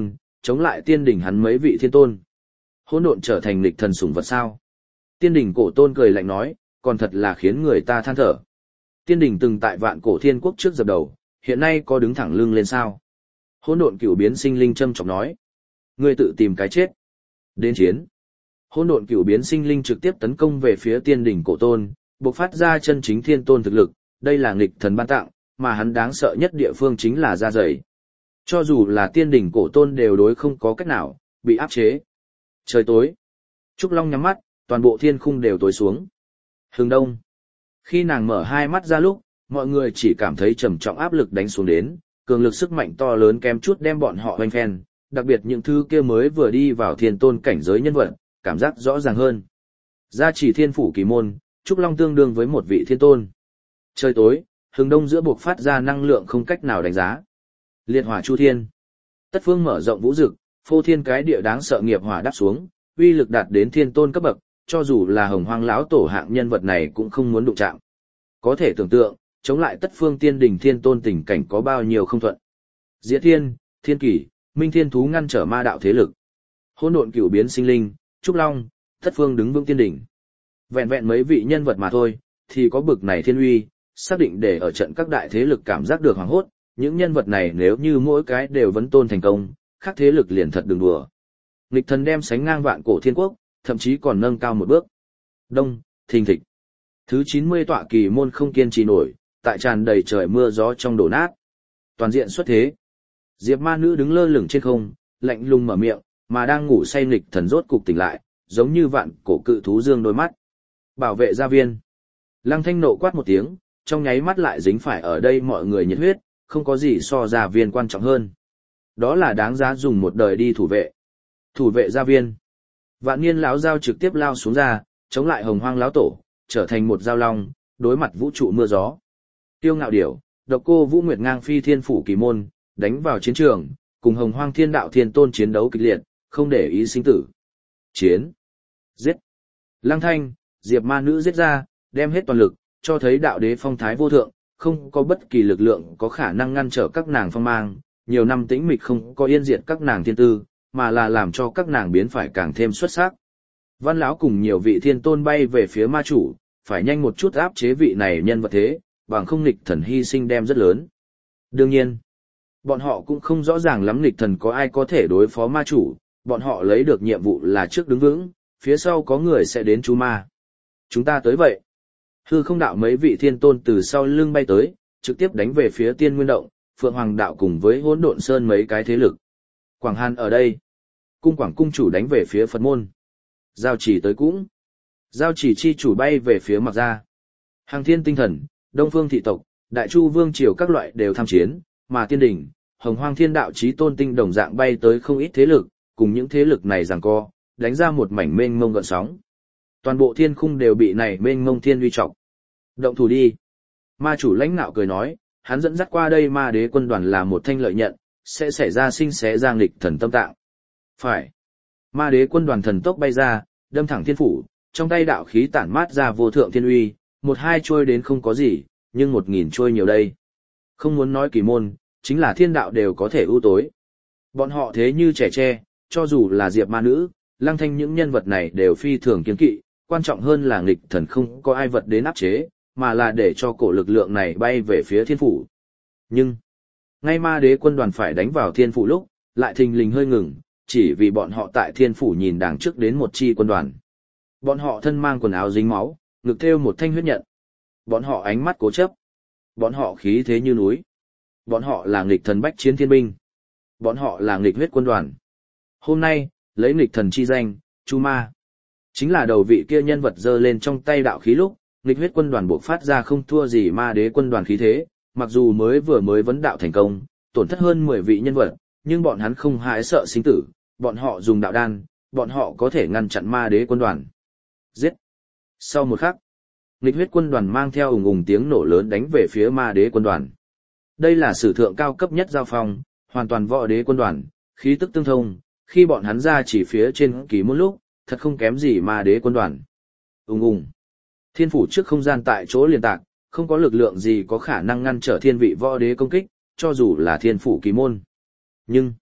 chống lại tiên đỉnh hắn mấy vị thiên tôn. Hỗn độn trở thành nghịch thần sủng vật sao? Tiên đỉnh cổ tôn cười lạnh nói, còn thật là khiến người ta than thở. Tiên đỉnh từng tại vạn cổ thiên quốc trước dập đầu, hiện nay có đứng thẳng lưng lên sao? Hỗn độn cửu biến sinh linh châm chọc nói, ngươi tự tìm cái chết. Đến chiến. Hỗn độn cửu biến sinh linh trực tiếp tấn công về phía tiên đỉnh cổ tôn, bộc phát ra chân chính thiên tôn thực lực, đây là nghịch thần ban tặng, mà hắn đáng sợ nhất địa phương chính là da dày. Cho dù là tiên đỉnh cổ tôn đều đối không có cách nào, bị áp chế. Trời tối. Trúc Long nhắm mắt, toàn bộ thiên khung đều tối xuống. Hướng đông. Khi nàng mở hai mắt ra lúc, mọi người chỉ cảm thấy trầm trọng áp lực đánh xuống đến, cường lực sức mạnh to lớn kém chút đem bọn họ hoành phen, đặc biệt những thứ kia mới vừa đi vào thiên tôn cảnh giới nhân vật, cảm giác rõ ràng hơn. Gia chỉ thiên phủ kỳ môn, Trúc Long tương đương với một vị thiên tôn. Trời tối, hướng đông giữa buộc phát ra năng lượng không cách nào đánh giá. Liệt hỏa chu thiên. Tất phương mở rộng vũ dực, phô thiên cái địa đáng sợ nghiệp hỏa đáp xuống, uy lực đạt đến thiên tôn cấp bậc, cho dù là hồng hoang lão tổ hạng nhân vật này cũng không muốn đụng chạm. Có thể tưởng tượng, chống lại tất phương tiên đỉnh thiên tôn tình cảnh có bao nhiêu không thuận. Diệt thiên, thiên kỷ, minh thiên thú ngăn trở ma đạo thế lực. Hỗn độn cửu biến sinh linh, Trúc Long, tất phương đứng vững tiên đỉnh. Vẹn vẹn mấy vị nhân vật mà thôi, thì có bực này thiên uy, xác định để ở trận các đại thế lực cảm giác được hoảng hốt, những nhân vật này nếu như mỗi cái đều vấn tôn thành công, khác thế lực liền thật đừng đùa. Nghịch thần đem sánh ngang vạn cổ thiên quốc, thậm chí còn nâng cao một bước. Đông, thình thịch. Thứ 90 tọa kỳ môn không kiên trì nổi, tại tràn đầy trời mưa gió trong đổ nát. Toàn diện xuất thế. Diệp ma nữ đứng lơ lửng trên không, lạnh lùng mở miệng, mà đang ngủ say nghịch thần rốt cục tỉnh lại, giống như vạn cổ cự thú dương đôi mắt. Bảo vệ gia viên. Lăng Thanh nộ quát một tiếng, trong nháy mắt lại dính phải ở đây mọi người nhiệt huyết, không có gì so gia viên quan trọng hơn. Đó là đáng giá dùng một đời đi thủ vệ. Thủ vệ gia viên. Vạn niên lão giao trực tiếp lao xuống ra, chống lại hồng hoang lão tổ, trở thành một giao long, đối mặt vũ trụ mưa gió. Tiêu ngạo điểu, độc cô Vũ Nguyệt ngang phi thiên phủ kỳ môn, đánh vào chiến trường, cùng hồng hoang thiên đạo thiên tôn chiến đấu kịch liệt, không để ý sinh tử. Chiến. Giết. Lăng Thanh, Diệp ma nữ giết ra, đem hết toàn lực, cho thấy đạo đế phong thái vô thượng, không có bất kỳ lực lượng có khả năng ngăn trở các nàng phong mang, nhiều năm tĩnh mịch không có yên diệt các nàng thiên tư, mà là làm cho các nàng biến phải càng thêm xuất sắc. Văn lão cùng nhiều vị thiên tôn bay về phía ma chủ, phải nhanh một chút áp chế vị này nhân vật thế, bằng không nghịch thần hy sinh đem rất lớn. Đương nhiên, bọn họ cũng không rõ ràng lắm nghịch thần có ai có thể đối phó ma chủ, bọn họ lấy được nhiệm vụ là trước đứng vững, phía sau có người sẽ đến chú ma. Chúng ta tới vậy. Hư không đạo mấy vị thiên tôn từ sau lưng bay tới, trực tiếp đánh về phía tiên nguyên động, Phượng Hoàng đạo cùng với Hỗn Độn Sơn mấy cái thế lực. Quảng Hàn ở đây. Cung Quảng cung chủ đánh về phía Phật môn. Giao chỉ tới cũng. Giao chỉ chi chủ bay về phía Mạc Gia. Hàng thiên tinh thần, Đông Phương thị tộc, Đại Chu Vương triều các loại đều tham chiến, mà tiên đỉnh, Hồng Hoang Thiên Đạo chí tôn tinh đồng dạng bay tới không ít thế lực, cùng những thế lực này giằng co, đánh ra một mảnh mênh mông gợn sóng. Toàn bộ thiên khung đều bị này mênh mông thiên uy trọng. Động thủ đi. Ma chủ lãnh nạo cười nói, hắn dẫn dắt qua đây ma đế quân đoàn là một thanh lợi nhận, sẽ xảy ra sinh xé giang lịch thần tâm tạng. Phải. Ma đế quân đoàn thần tốc bay ra, đâm thẳng thiên phủ, trong tay đạo khí tản mát ra vô thượng thiên uy, một hai trôi đến không có gì, nhưng 1000 trôi nhiều đây. Không muốn nói kỳ môn, chính là thiên đạo đều có thể ưu tối. Bọn họ thế như trẻ tre, cho dù là Diệp ma nữ, Lăng Thanh những nhân vật này đều phi thường kiêng kỵ, quan trọng hơn là nghịch thần không có ai vật đến áp chế, mà là để cho cổ lực lượng này bay về phía thiên phủ. Nhưng, ngay ma đế quân đoàn phải đánh vào thiên phủ lúc, lại thình lình hơi ngừng, chỉ vì bọn họ tại thiên phủ nhìn đằng trước đến một chi quân đoàn. Bọn họ thân mang quần áo dính máu, ngực thêu một thanh huyết nhận. Bọn họ ánh mắt cố chấp. Bọn họ khí thế như núi. Bọn họ là nghịch thần bách chiến thiên binh. Bọn họ là nghịch huyết quân đoàn. Hôm nay, lấy nghịch thần chi danh, Chu Ma. Chính là đầu vị kia nhân vật giơ lên trong tay đạo khí lúc, nghịch huyết quân đoàn buộc phát ra không thua gì ma đế quân đoàn khí thế, mặc dù mới vấn đạo thành công, tổn thất hơn 10 vị nhân vật, nhưng bọn hắn không hãi sợ sinh tử, bọn họ dùng đạo đan, bọn họ có thể ngăn chặn ma đế quân đoàn. Giết! Sau một khắc, nghịch huyết quân đoàn mang theo ùng ùng tiếng nổ lớn đánh về phía ma đế quân đoàn. Đây là sử thượng cao cấp nhất giao phong, hoàn toàn võ đế quân đoàn, khí tức tương thông, khi bọn hắn ra chỉ phía trên kỳ môn lúc, thật không kém gì ma đế quân đoàn. Ùng ùng. Thiên phủ trước không gian tại chỗ liên tạc, không có lực lượng gì có khả năng ngăn trở thiên vị võ đế công kích, cho dù là thiên phủ kỳ môn. Nhưng,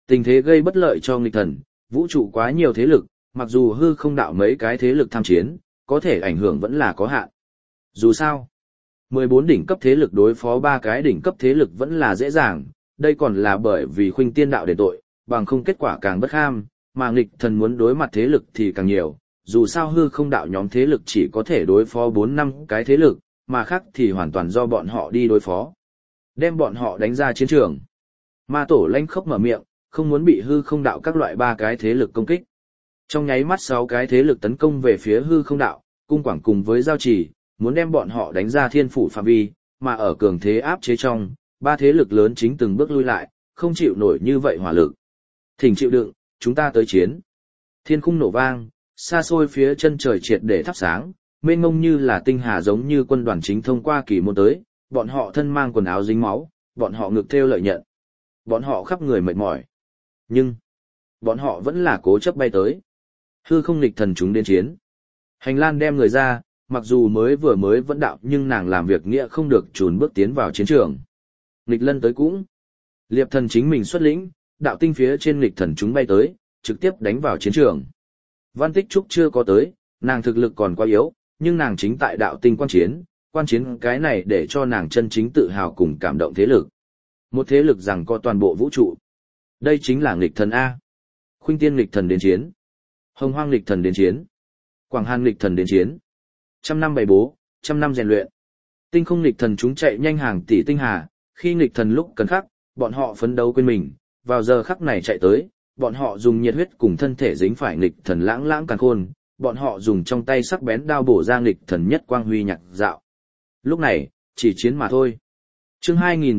Tình thế gây bất lợi cho nghịch thần, vũ trụ quá nhiều thế lực, mặc dù hư không đạo mấy cái thế lực tham chiến, có thể ảnh hưởng vẫn là có hạn. Dù sao, 14 đỉnh cấp thế lực đối phó 3 cái đỉnh cấp thế lực vẫn là dễ dàng, đây còn là bởi vì khuynh tiên đạo đền tội, bằng không kết quả càng bất ham, mà nghịch thần muốn đối mặt thế lực thì càng nhiều, dù sao hư không đạo nhóm thế lực chỉ có thể đối phó 4-5 cái thế lực, mà khác thì hoàn toàn do bọn họ đi đối phó. Đem bọn họ đánh ra chiến trường. Ma tổ lanh khốc mở miệng, không muốn bị hư không đạo các loại 3 cái thế lực công kích. Trong nháy mắt 6 cái thế lực tấn công về phía hư không đạo, cung quảng cùng với giao trì, muốn đem bọn họ đánh ra thiên phủ phạm vi, mà ở cường thế áp chế trong, 3 thế lực lớn chính từng bước lui lại, không chịu nổi như vậy hỏa lực. Thỉnh chịu đựng, chúng ta tới chiến. Thiên khung nổ vang, xa xôi phía chân trời triệt để thắp sáng, mênh mông như là tinh hà giống như quân đoàn chính thông qua kỳ môn tới, bọn họ thân mang quần áo dính máu, bọn họ ngực thêu lợi nhận. Bọn họ khắp người mệt mỏi. Nhưng, bọn họ vẫn là cố chấp bay tới. Hư không nghịch thần chúng đến chiến. Hành Lan đem người ra, mặc dù mới vẫn đạo nhưng nàng làm việc nghĩa không được trùn bước tiến vào chiến trường. Nghịch lân tới cũng. Liệp thần chính mình xuất lĩnh, đạo tinh phía trên nghịch thần chúng bay tới, trực tiếp đánh vào chiến trường. Văn Tích Trúc chưa có tới, nàng thực lực còn quá yếu, nhưng nàng chính tại đạo tinh quan chiến cái này để cho nàng chân chính tự hào cùng cảm động thế lực. Một thế lực rằng có toàn bộ vũ trụ. Đây chính là nghịch thần A. Khuynh tiên nghịch thần đến chiến. Hồng hoang nghịch thần đến chiến. Quảng Hàn nghịch thần đến chiến. Trăm năm bày bố, trăm năm rèn luyện. Tinh không nghịch thần chúng chạy nhanh hàng tỷ tinh hà, khi nghịch thần lúc cần khắc, bọn họ phấn đấu quên mình, vào giờ khắc này chạy tới, bọn họ dùng nhiệt huyết cùng thân thể dính phải nghịch thần lãng lãng càn khôn, bọn họ dùng trong tay sắc bén đao bổ ra nghịch thần nhất quang huy nhạc dạo. Lúc này, chỉ chiến mà thôi. Chương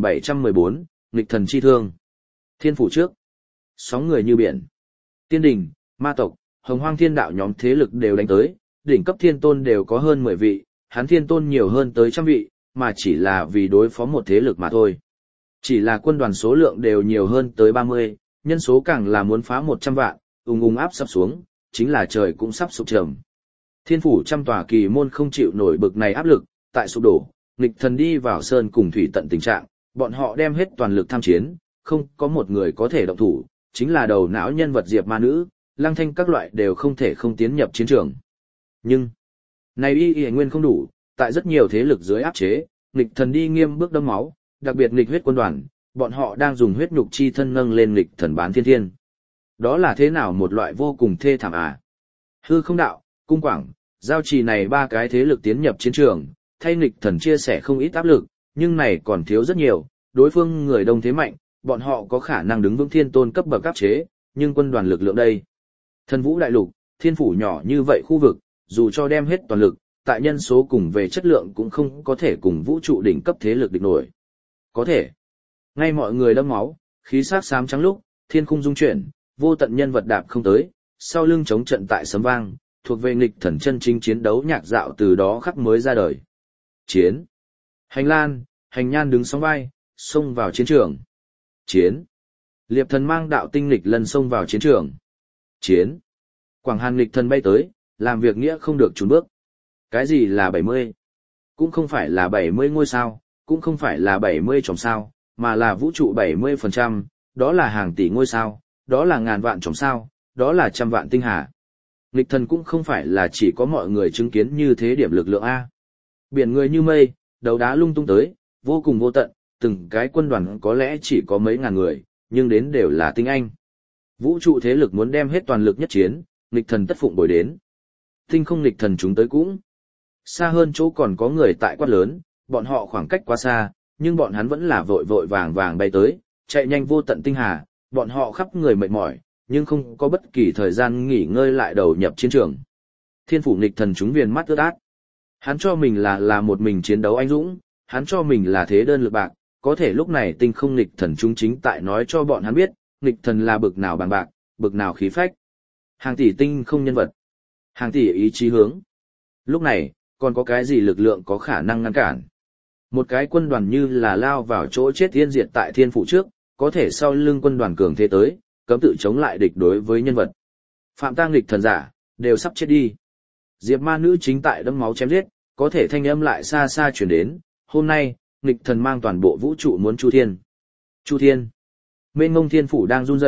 2714, nghịch thần chi thương. Thiên phủ trước. Sóng người như biển. Tiên đình, ma tộc, hồng hoang thiên đạo nhóm thế lực đều đánh tới, đỉnh cấp thiên tôn đều có hơn 10 vị, hắn thiên tôn nhiều hơn tới trăm vị, mà chỉ là vì đối phó một thế lực mà thôi. Chỉ là quân đoàn số lượng đều nhiều hơn tới 30, nhân số càng là muốn phá 100 vạn, ung áp sắp xuống, chính là trời cũng sắp sụp trầm. Thiên phủ trăm tòa kỳ môn không chịu nổi bực này áp lực, tại sụp đổ, nghịch thần đi vào sơn cùng thủy tận tình trạng, bọn họ đem hết toàn lực tham chiến, không có một người có thể động thủ, chính là đầu não nhân vật Diệp Ma Nữ, Lăng Thanh các loại đều không thể không tiến nhập chiến trường. Nhưng, này y nguyên không đủ, tại rất nhiều thế lực dưới áp chế, nghịch thần đi nghiêm bước đâm máu, đặc biệt nghịch huyết quân đoàn, bọn họ đang dùng huyết nhục chi thân nâng lên nghịch thần bán thiên thiên. Đó là thế nào một loại vô cùng thê thảm à? Hư không đạo, cung quảng, giao trì này 3 cái thế lực tiến nhập chiến trường, thay nghịch thần chia sẻ không ít áp lực, nhưng này còn thiếu rất nhiều, đối phương người đông thế mạnh, bọn họ có khả năng đứng vững thiên tôn cấp bậc áp chế, nhưng quân đoàn lực lượng đây. Thần vũ đại lục, thiên phủ nhỏ như vậy khu vực, dù cho đem hết toàn lực, tại nhân số cùng về chất lượng cũng không có thể cùng vũ trụ đỉnh cấp thế lực địch nổi. Có thể. Ngay mọi người đâm máu, khí sắc xám trắng lúc, thiên khung rung chuyển, vô tận nhân vật đạp không tới, sau lưng chống trận tại sấm vang, thuộc về nghịch thần chân chính chiến đấu nhạc dạo từ đó khắc mới ra đời. Chiến. Hành Lan, Hành Nhan đứng sóng vai, xông vào chiến trường. Chiến. Liệp thần mang đạo tinh nghịch lần xông vào chiến trường. Chiến. Quảng Hàn nghịch thần bay tới, làm việc nghĩa không được trốn bước. Cái gì là 70? Cũng không phải là 70 ngôi sao, cũng không phải là 70 chòm sao, mà là vũ trụ 70%, đó là hàng tỷ ngôi sao, đó là ngàn vạn chòm sao, đó là trăm vạn tinh hà. Nghịch thần cũng không phải là chỉ có mọi người chứng kiến như thế điểm lực lượng A. Biển người như mây, đấu đá lung tung tới, vô cùng vô tận, từng cái quân đoàn có lẽ chỉ có mấy ngàn người, nhưng đến đều là tinh anh. Vũ trụ thế lực muốn đem hết toàn lực nhất chiến, nghịch thần tất phụng bồi đến. Tinh không nghịch thần chúng tới cũng. Xa hơn chỗ còn có người tại quát lớn, bọn họ khoảng cách quá xa, nhưng bọn hắn vẫn là vội vội vàng vàng bay tới, chạy nhanh vô tận tinh hà, bọn họ khắp người mệt mỏi, nhưng không có bất kỳ thời gian nghỉ ngơi lại đầu nhập chiến trường. Thiên phủ nghịch thần chúng viền mắt ướt át. Hắn cho mình là một mình chiến đấu anh dũng, hắn cho mình là thế đơn lực bạc, có thể lúc này tinh không nghịch thần chúng chính tại nói cho bọn hắn biết, nghịch thần là bực nào bằng bạc, bực nào khí phách. Hàng tỷ tinh không nhân vật, hàng tỷ ý chí hướng. Lúc này, còn có cái gì lực lượng có khả năng ngăn cản? Một cái quân đoàn như là lao vào chỗ chết yên diệt tại thiên phủ trước, có thể sau lưng quân đoàn cường thế tới, cấm tự chống lại địch đối với nhân vật. Phạm tang nghịch thần giả, đều sắp chết đi. Diệp Ma Nữ chính tại đẫm máu chém giết, có thể thanh âm lại xa xa chuyển đến, hôm nay, nghịch thần mang toàn bộ vũ trụ muốn chu thiên. Chu thiên. Mênh mông thiên phủ đang run rẩy,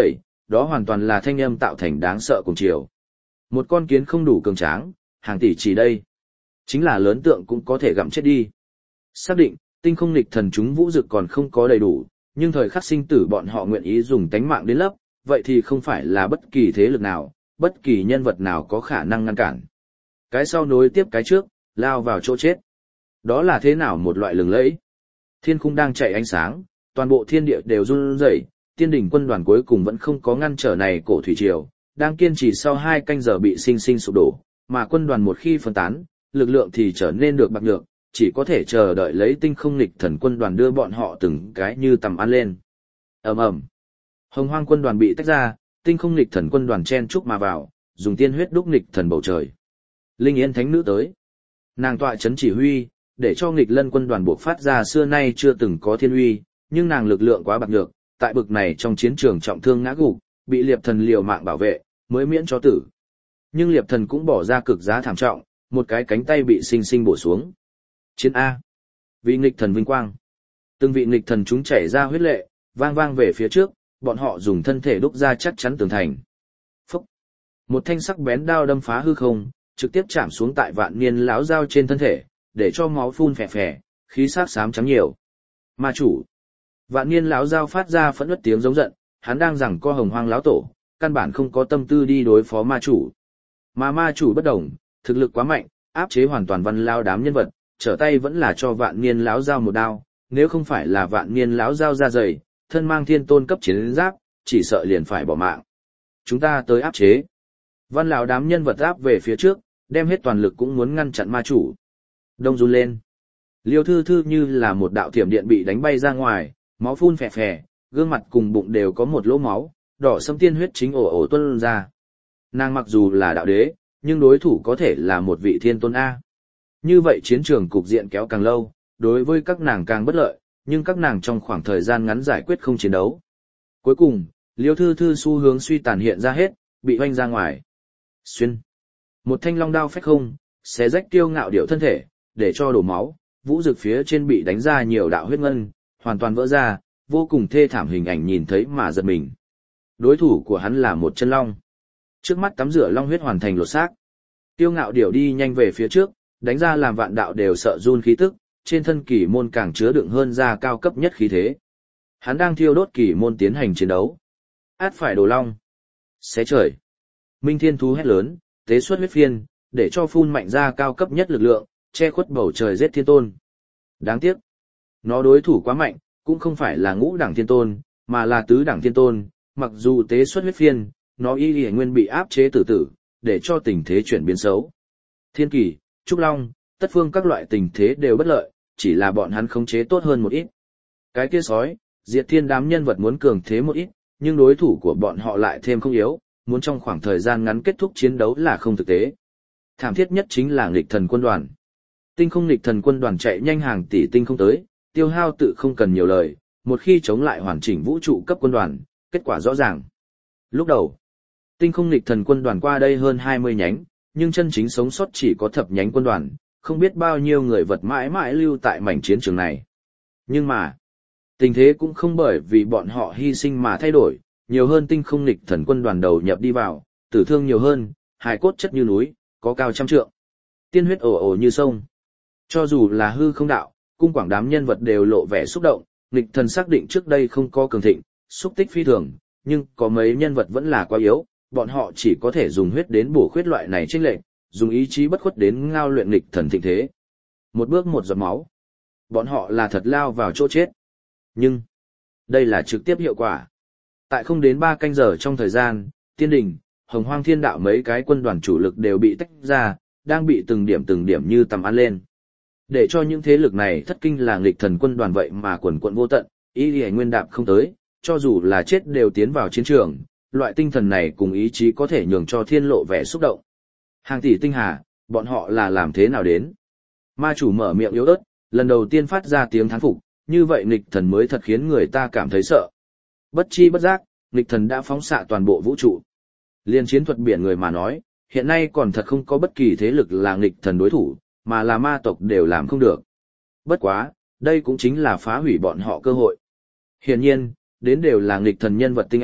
đó hoàn toàn là thanh âm tạo thành đáng sợ cùng chiều. Một con kiến không đủ cường tráng, hàng tỷ chỉ đây. Chính là lớn tượng cũng có thể gặm chết đi. Xác định, tinh không nghịch thần chúng vũ dực còn không có đầy đủ, nhưng thời khắc sinh tử bọn họ nguyện ý dùng tánh mạng đến lấp, vậy thì không phải là bất kỳ thế lực nào, bất kỳ nhân vật nào có khả năng ngăn cản. Cái sau nối tiếp cái trước, lao vào chỗ chết. Đó là thế nào một loại lừng lẫy? Thiên khung đang chạy ánh sáng, toàn bộ thiên địa đều run rẩy, tiên đỉnh quân đoàn cuối cùng vẫn không có ngăn trở này cổ thủy triều, đang kiên trì sau 2 canh giờ bị sinh sinh sụp đổ, mà quân đoàn một khi phân tán, lực lượng thì trở nên được bạc nhược, chỉ có thể chờ đợi lấy tinh không nghịch thần quân đoàn đưa bọn họ từng cái như tầm ăn lên. Ầm ầm. Hồng Hoang quân đoàn bị tách ra, tinh không nghịch thần quân đoàn chen chúc mà vào, dùng tiên huyết đúc nghịch thần bầu trời. Linh Yên thánh nữ tới. Nàng tọa chấn chỉ huy, để cho nghịch lân quân đoàn buộc phát ra xưa nay chưa từng có thiên uy, nhưng nàng lực lượng quá bạc nhược, tại bực này trong chiến trường trọng thương ngã gục, bị liệp thần liều mạng bảo vệ, mới miễn cho tử. Nhưng liệp thần cũng bỏ ra cực giá thảm trọng, một cái cánh tay bị sinh sinh bổ xuống. Chiến A. Vì nghịch thần vinh quang. Từng vị nghịch thần chúng chảy ra huyết lệ, vang vang về phía trước, bọn họ dùng thân thể đúc ra chắc chắn tường thành. Phúc. Một thanh sắc bén đao đâm phá hư không, trực tiếp chạm xuống tại vạn niên lão dao trên thân thể, để cho máu phun phè phè, khí sắc xám trắng nhiều. Ma chủ. Vạn niên lão dao phát ra phẫn uất tiếng giống giận, hắn đang giằng co Hồng Hoang lão tổ, căn bản không có tâm tư đi đối phó ma chủ. Mà ma chủ bất động, thực lực quá mạnh, áp chế hoàn toàn Văn Lao đám nhân vật, trở tay vẫn là cho vạn niên lão dao một đao, nếu không phải là vạn niên lão dao ra dày, thân mang thiên tôn cấp chiến giáp, chỉ sợ liền phải bỏ mạng. Chúng ta tới áp chế. Văn lão đám nhân vật áp về phía trước, đem hết toàn lực cũng muốn ngăn chặn ma chủ. Đông run lên. Liêu Thư Thư như là một đạo thiểm điện bị đánh bay ra ngoài, máu phun phè phè, gương mặt cùng bụng đều có một lỗ máu, đỏ sẫm tiên huyết chính ồ ồ tuôn ra. Nàng mặc dù là đạo đế, nhưng đối thủ có thể là một vị thiên tôn A. Như vậy chiến trường cục diện kéo càng lâu, đối với các nàng càng bất lợi, nhưng các nàng trong khoảng thời gian ngắn giải quyết không chiến đấu. Cuối cùng, Liêu Thư Thư xu hướng suy tàn hiện ra hết, bị hoanh ra ngoài. Xuyên. Một thanh long đao phách không, xé rách Kiêu Ngạo Điểu thân thể, để cho đổ máu, vũ dực phía trên bị đánh ra nhiều đạo huyết ngân, hoàn toàn vỡ ra, vô cùng thê thảm hình ảnh nhìn thấy mà giật mình. Đối thủ của hắn là một chân long. Trước mắt tắm rửa long huyết hoàn thành lột xác. Kiêu Ngạo Điểu đi nhanh về phía trước, đánh ra làm vạn đạo đều sợ run khí tức, trên thân kỳ môn càng chứa đựng hơn ra cao cấp nhất khí thế. Hắn đang thiêu đốt kỳ môn tiến hành chiến đấu. Át phải đồ long. Xé trời. Minh Thiên Thú hét lớn, tế xuất huyết phiên, để cho phun mạnh ra cao cấp nhất lực lượng, che khuất bầu trời giết thiên tôn. Đáng tiếc. Nó đối thủ quá mạnh, cũng không phải là ngũ đẳng thiên tôn, mà là tứ đẳng thiên tôn, mặc dù tế xuất huyết phiên, nó y nguyên bị áp chế tử tử, để cho tình thế chuyển biến xấu. Thiên Kỳ, Trúc Long, Tất Phương các loại tình thế đều bất lợi, chỉ là bọn hắn khống chế tốt hơn một ít. Cái kia sói, Diệt Thiên đám nhân vật muốn cường thế một ít, nhưng đối thủ của bọn họ lại thêm không yếu, muốn trong khoảng thời gian ngắn kết thúc chiến đấu là không thực tế. Thảm thiết nhất chính là nghịch thần quân đoàn. Tinh không nghịch thần quân đoàn chạy nhanh hàng tỷ tinh không tới, tiêu hao tự không cần nhiều lời, một khi chống lại hoàn chỉnh vũ trụ cấp quân đoàn, kết quả rõ ràng. Lúc đầu, tinh không nghịch thần quân đoàn qua đây hơn 20 nhánh, nhưng chân chính sống sót chỉ có thập nhánh quân đoàn, không biết bao nhiêu người vật mãi mãi lưu tại mảnh chiến trường này. Nhưng mà, tình thế cũng không bởi vì bọn họ hy sinh mà thay đổi, nhiều hơn tinh không nghịch thần quân đoàn đầu nhập đi vào, tử thương nhiều hơn, hài cốt chất như núi, có cao trăm trượng. Tiên huyết ồ ồ như sông. Cho dù là hư không đạo, cung quảng đám nhân vật đều lộ vẻ xúc động, nghịch thần xác định trước đây không có cường thịnh, xúc tích phi thường, nhưng có mấy nhân vật vẫn là quá yếu, bọn họ chỉ có thể dùng huyết đến bổ khuyết loại này chênh lệch, dùng ý chí bất khuất đến ngao luyện nghịch thần thịnh thế. Một bước một giọt máu. Bọn họ là thật lao vào chỗ chết. Nhưng, đây là trực tiếp hiệu quả. Tại không đến 3 canh giờ trong thời gian, Tiên Đình, Hồng Hoang Thiên Đạo mấy cái quân đoàn chủ lực đều bị tách ra, đang bị từng điểm như tầm ăn lên. Để cho những thế lực này thất kinh là nghịch thần quân đoàn vậy mà quần quận vô tận, ý lý nguyên đạp không tới, cho dù là chết đều tiến vào chiến trường, loại tinh thần này cùng ý chí có thể nhường cho thiên lộ vẻ xúc động. Hàng tỷ tinh hà, bọn họ là làm thế nào đến? Ma chủ mở miệng yếu ớt, lần đầu tiên phát ra tiếng thán phục, như vậy nghịch thần mới thật khiến người ta cảm thấy sợ. Bất chi bất giác, nghịch thần đã phóng xạ toàn bộ vũ trụ. Liên chiến thuật biển người mà nói, hiện nay còn thật không có bất kỳ thế lực là nghịch thần đối thủ, mà là ma tộc đều làm không được. Bất quá, đây cũng chính là phá hủy bọn họ cơ hội. Hiển nhiên, đến đều là nghịch thần nhân vật tinh anh,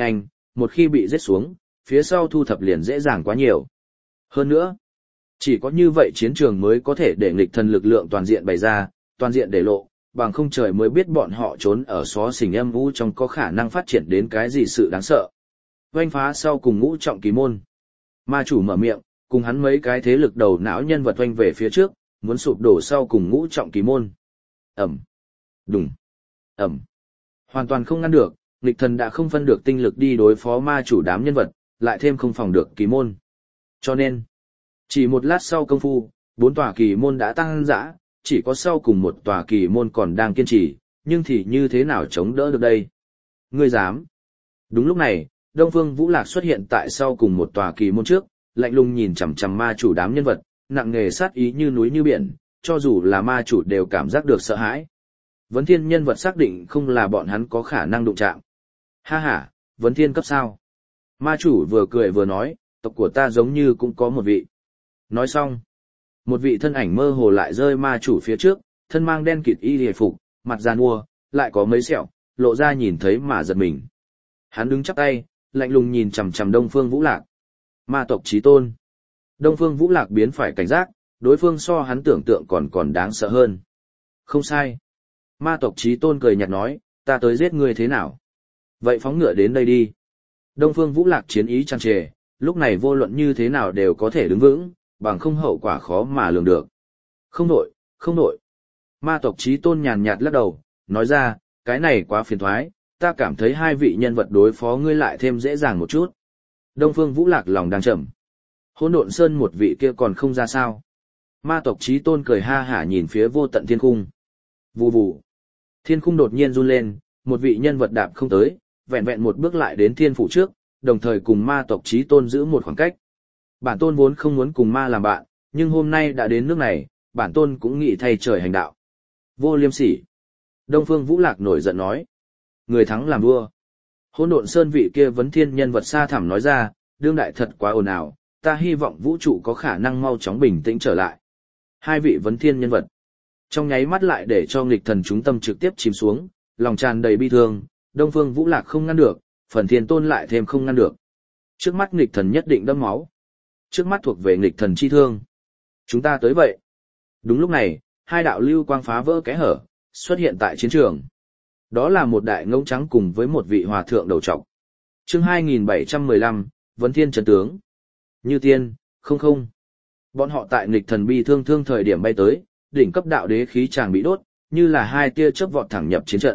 một khi bị giết xuống, phía sau thu thập liền dễ dàng quá nhiều. Hơn nữa, chỉ có như vậy chiến trường mới có thể để nghịch thần lực lượng toàn diện bày ra, toàn diện để lộ, bằng không trời mới biết bọn họ trốn ở xó xỉnh âm u trong có khả năng phát triển đến cái gì sự đáng sợ. Oanh phá sau cùng ngũ trọng kỳ môn. Ma chủ mở miệng, cùng hắn mấy cái thế lực đầu não nhân vật oanh về phía trước, muốn sụp đổ sau cùng ngũ trọng kỳ môn. Ẩm, đùng, Ẩm. Hoàn toàn không ngăn được, nghịch thần đã không phân được tinh lực đi đối phó ma chủ đám nhân vật, lại thêm không phòng được kỳ môn. Cho nên, chỉ một lát sau công phu, 4 tòa kỳ môn đã tăng dã, chỉ có sau cùng một tòa kỳ môn còn đang kiên trì, nhưng thì như thế nào chống đỡ được đây? Ngươi dám? Đúng lúc này, Đông Phương Vũ Lạc xuất hiện tại sau cùng một tòa kỳ môn trước, lạnh lùng nhìn chằm chằm ma chủ đám nhân vật, nặng nề sát ý như núi như biển, cho dù là ma chủ đều cảm giác được sợ hãi. Vấn Thiên nhân vật xác định không là bọn hắn có khả năng đụng chạm. Ha ha, Vấn Thiên cấp sao? Ma chủ vừa cười vừa nói, tộc của ta giống như cũng có một vị. Nói xong, một vị thân ảnh mơ hồ lại rơi ma chủ phía trước, thân mang đen kịt y hề phục, mặt giàn mua, lại có mấy sẹo, lộ ra nhìn thấy mà giật mình. Hắn đứng chắp tay, lạnh lùng nhìn chằm chằm Đông Phương Vũ Lạc. Ma tộc chí tôn. Đông Phương Vũ Lạc biến phải cảnh giác, đối phương so hắn tưởng tượng còn đáng sợ hơn. Không sai. Ma tộc chí tôn cười nhạt nói, ta tới giết ngươi thế nào? Vậy phóng ngựa đến đây đi. Đông Phương Vũ Lạc chiến ý tràn trề, lúc này vô luận như thế nào đều có thể đứng vững, bằng không hậu quả khó mà lường được. Không nổi, không nổi. Ma tộc chí tôn nhàn nhạt lắc đầu, nói ra, cái này quá phiền thoái, ta cảm thấy hai vị nhân vật đối phó ngươi lại thêm dễ dàng một chút. Đông Phương Vũ Lạc lòng đang trầm. Hỗn Độn Sơn một vị kia còn không ra sao. Ma tộc chí tôn cười ha hả nhìn phía vô tận thiên cung. Vù vù. Thiên cung đột nhiên run lên, một vị nhân vật đạp không tới, vẹn vẹn một bước lại đến thiên phủ trước, đồng thời cùng ma tộc chí tôn giữ một khoảng cách. Bản tôn vốn không muốn cùng ma làm bạn, nhưng hôm nay đã đến nước này, bản tôn cũng nghĩ thay trời hành đạo. Vô liêm sỉ. Đông Phương Vũ Lạc nổi giận nói. Người thắng làm vua. Hỗn Độn Sơn vị kia Vấn Thiên nhân vật xa thẳm nói ra, đương đại thật quá ồn ào, ta hy vọng vũ trụ có khả năng mau chóng bình tĩnh trở lại. Hai vị Vấn Thiên nhân vật. Trong nháy mắt lại để cho nghịch thần chúng tâm trực tiếp chìm xuống, lòng tràn đầy bi thương, Đông Phương Vũ Lạc không ngăn được, phần thiên tôn lại thêm không ngăn được. Trước mắt nghịch thần nhất định đẫm máu. Trước mắt thuộc về nghịch thần chi thương. Chúng ta tới vậy. Đúng lúc này, hai đạo lưu quang phá vỡ kẽ hở, xuất hiện tại chiến trường. Đó là một đại ngỗng trắng cùng với một vị hòa thượng đầu trọc. Chương 2715, Vấn Thiên Trấn Tướng. Như tiên, không. Bọn họ tại nghịch thần bi thương thời điểm bay tới, đỉnh cấp đạo đế khí chàng bị đốt, như là hai tia chớp vọt thẳng nhập chiến trận.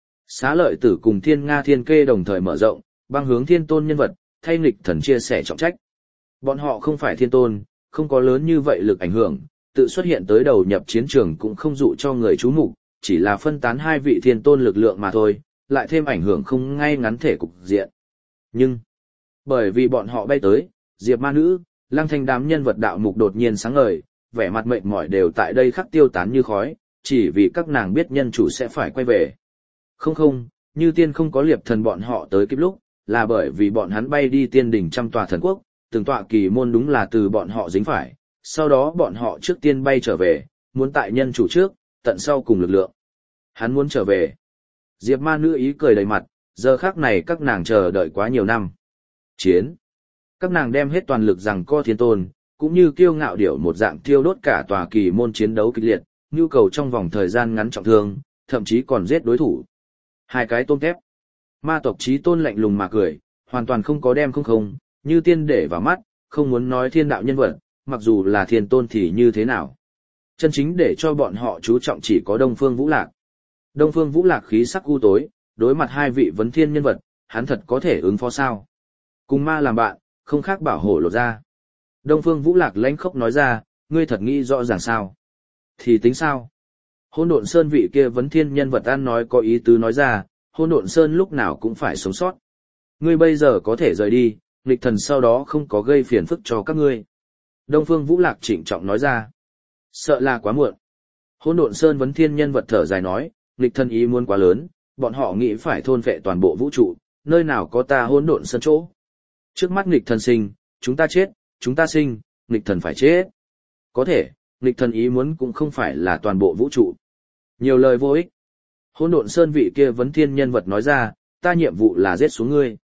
Xá Lợi Tử cùng Thiên Nga Thiên Kê đồng thời mở rộng, băng hướng thiên tôn nhân vật, thay nghịch thần chia sẻ trọng trách. Bọn họ không phải thiên tôn, không có lớn như vậy lực ảnh hưởng, tự xuất hiện tới đầu nhập chiến trường cũng không dụ cho người chú mục, chỉ là phân tán hai vị thiên tôn lực lượng mà thôi, lại thêm ảnh hưởng không ngay ngắn thể cục diện. Nhưng, bởi vì bọn họ bay tới, Diệp Ma Nữ, Lăng Thanh đám nhân vật đạo mục đột nhiên sáng ngời, vẻ mặt mệt mỏi đều tại đây khắc tiêu tán như khói, chỉ vì các nàng biết nhân chủ sẽ phải quay về. Không, Như Tiên không có liệp thần bọn họ tới kịp lúc, là bởi vì bọn hắn bay đi tiên đỉnh trăm tòa thần quốc, từng tọa kỳ môn đúng là từ bọn họ dính phải, sau đó bọn họ trước tiên bay trở về, muốn tại nhân chủ trước, tận sau cùng lực lượng. Hắn muốn trở về. Diệp Ma Nữ ý cười đầy mặt, giờ khắc này các nàng chờ đợi quá nhiều năm. Chiến. Các nàng đem hết toàn lực rằng co thiên tôn, cũng như kiêu ngạo điểu một dạng thiêu đốt cả tòa kỳ môn chiến đấu kịch liệt, nhu cầu trong vòng thời gian ngắn trọng thương, thậm chí còn giết đối thủ. Hai cái tôm thép. Ma tộc chí tôn lạnh lùng mà cười, hoàn toàn không có đem không, Như Tiên để vào mắt, không muốn nói thiên đạo nhân vật, mặc dù là thiên tôn thì như thế nào. Chân chính để cho bọn họ chú trọng chỉ có Đông Phương Vũ Lạc. Đông Phương Vũ Lạc khí sắc u tối, đối mặt hai vị Vấn Thiên nhân vật, hắn thật có thể ứng phó sao. Cùng ma làm bạn, không khác bảo hổ lột ra. Đông Phương Vũ Lạc lãnh khốc nói ra, ngươi thật nghĩ rõ ràng sao. Thì tính sao? Hỗn Độn Sơn vị kia Vấn Thiên nhân vật ăn nói có ý tứ nói ra, Hỗn Độn Sơn lúc nào cũng phải sống sót. Ngươi bây giờ có thể rời đi, nghịch thần sau đó không có gây phiền phức cho các ngươi. Đông Phương Vũ Lạc trịnh trọng nói ra. Sợ là quá muộn. Hỗn Độn Sơn Vấn Thiên nhân vật thở dài nói, nghịch thần ý muốn quá lớn, bọn họ nghĩ phải thôn phệ toàn bộ vũ trụ, nơi nào có ta Hỗn Độn Sơn chỗ. Trước mắt nghịch thần sinh, chúng ta chết, chúng ta sinh, nghịch thần phải chết. Có thể, nghịch thần ý muốn cũng không phải là toàn bộ vũ trụ. Nhiều lời vô ích. Hỗn Độn Sơn vị kia Vấn Thiên nhân vật nói ra, ta nhiệm vụ là giết xuống ngươi.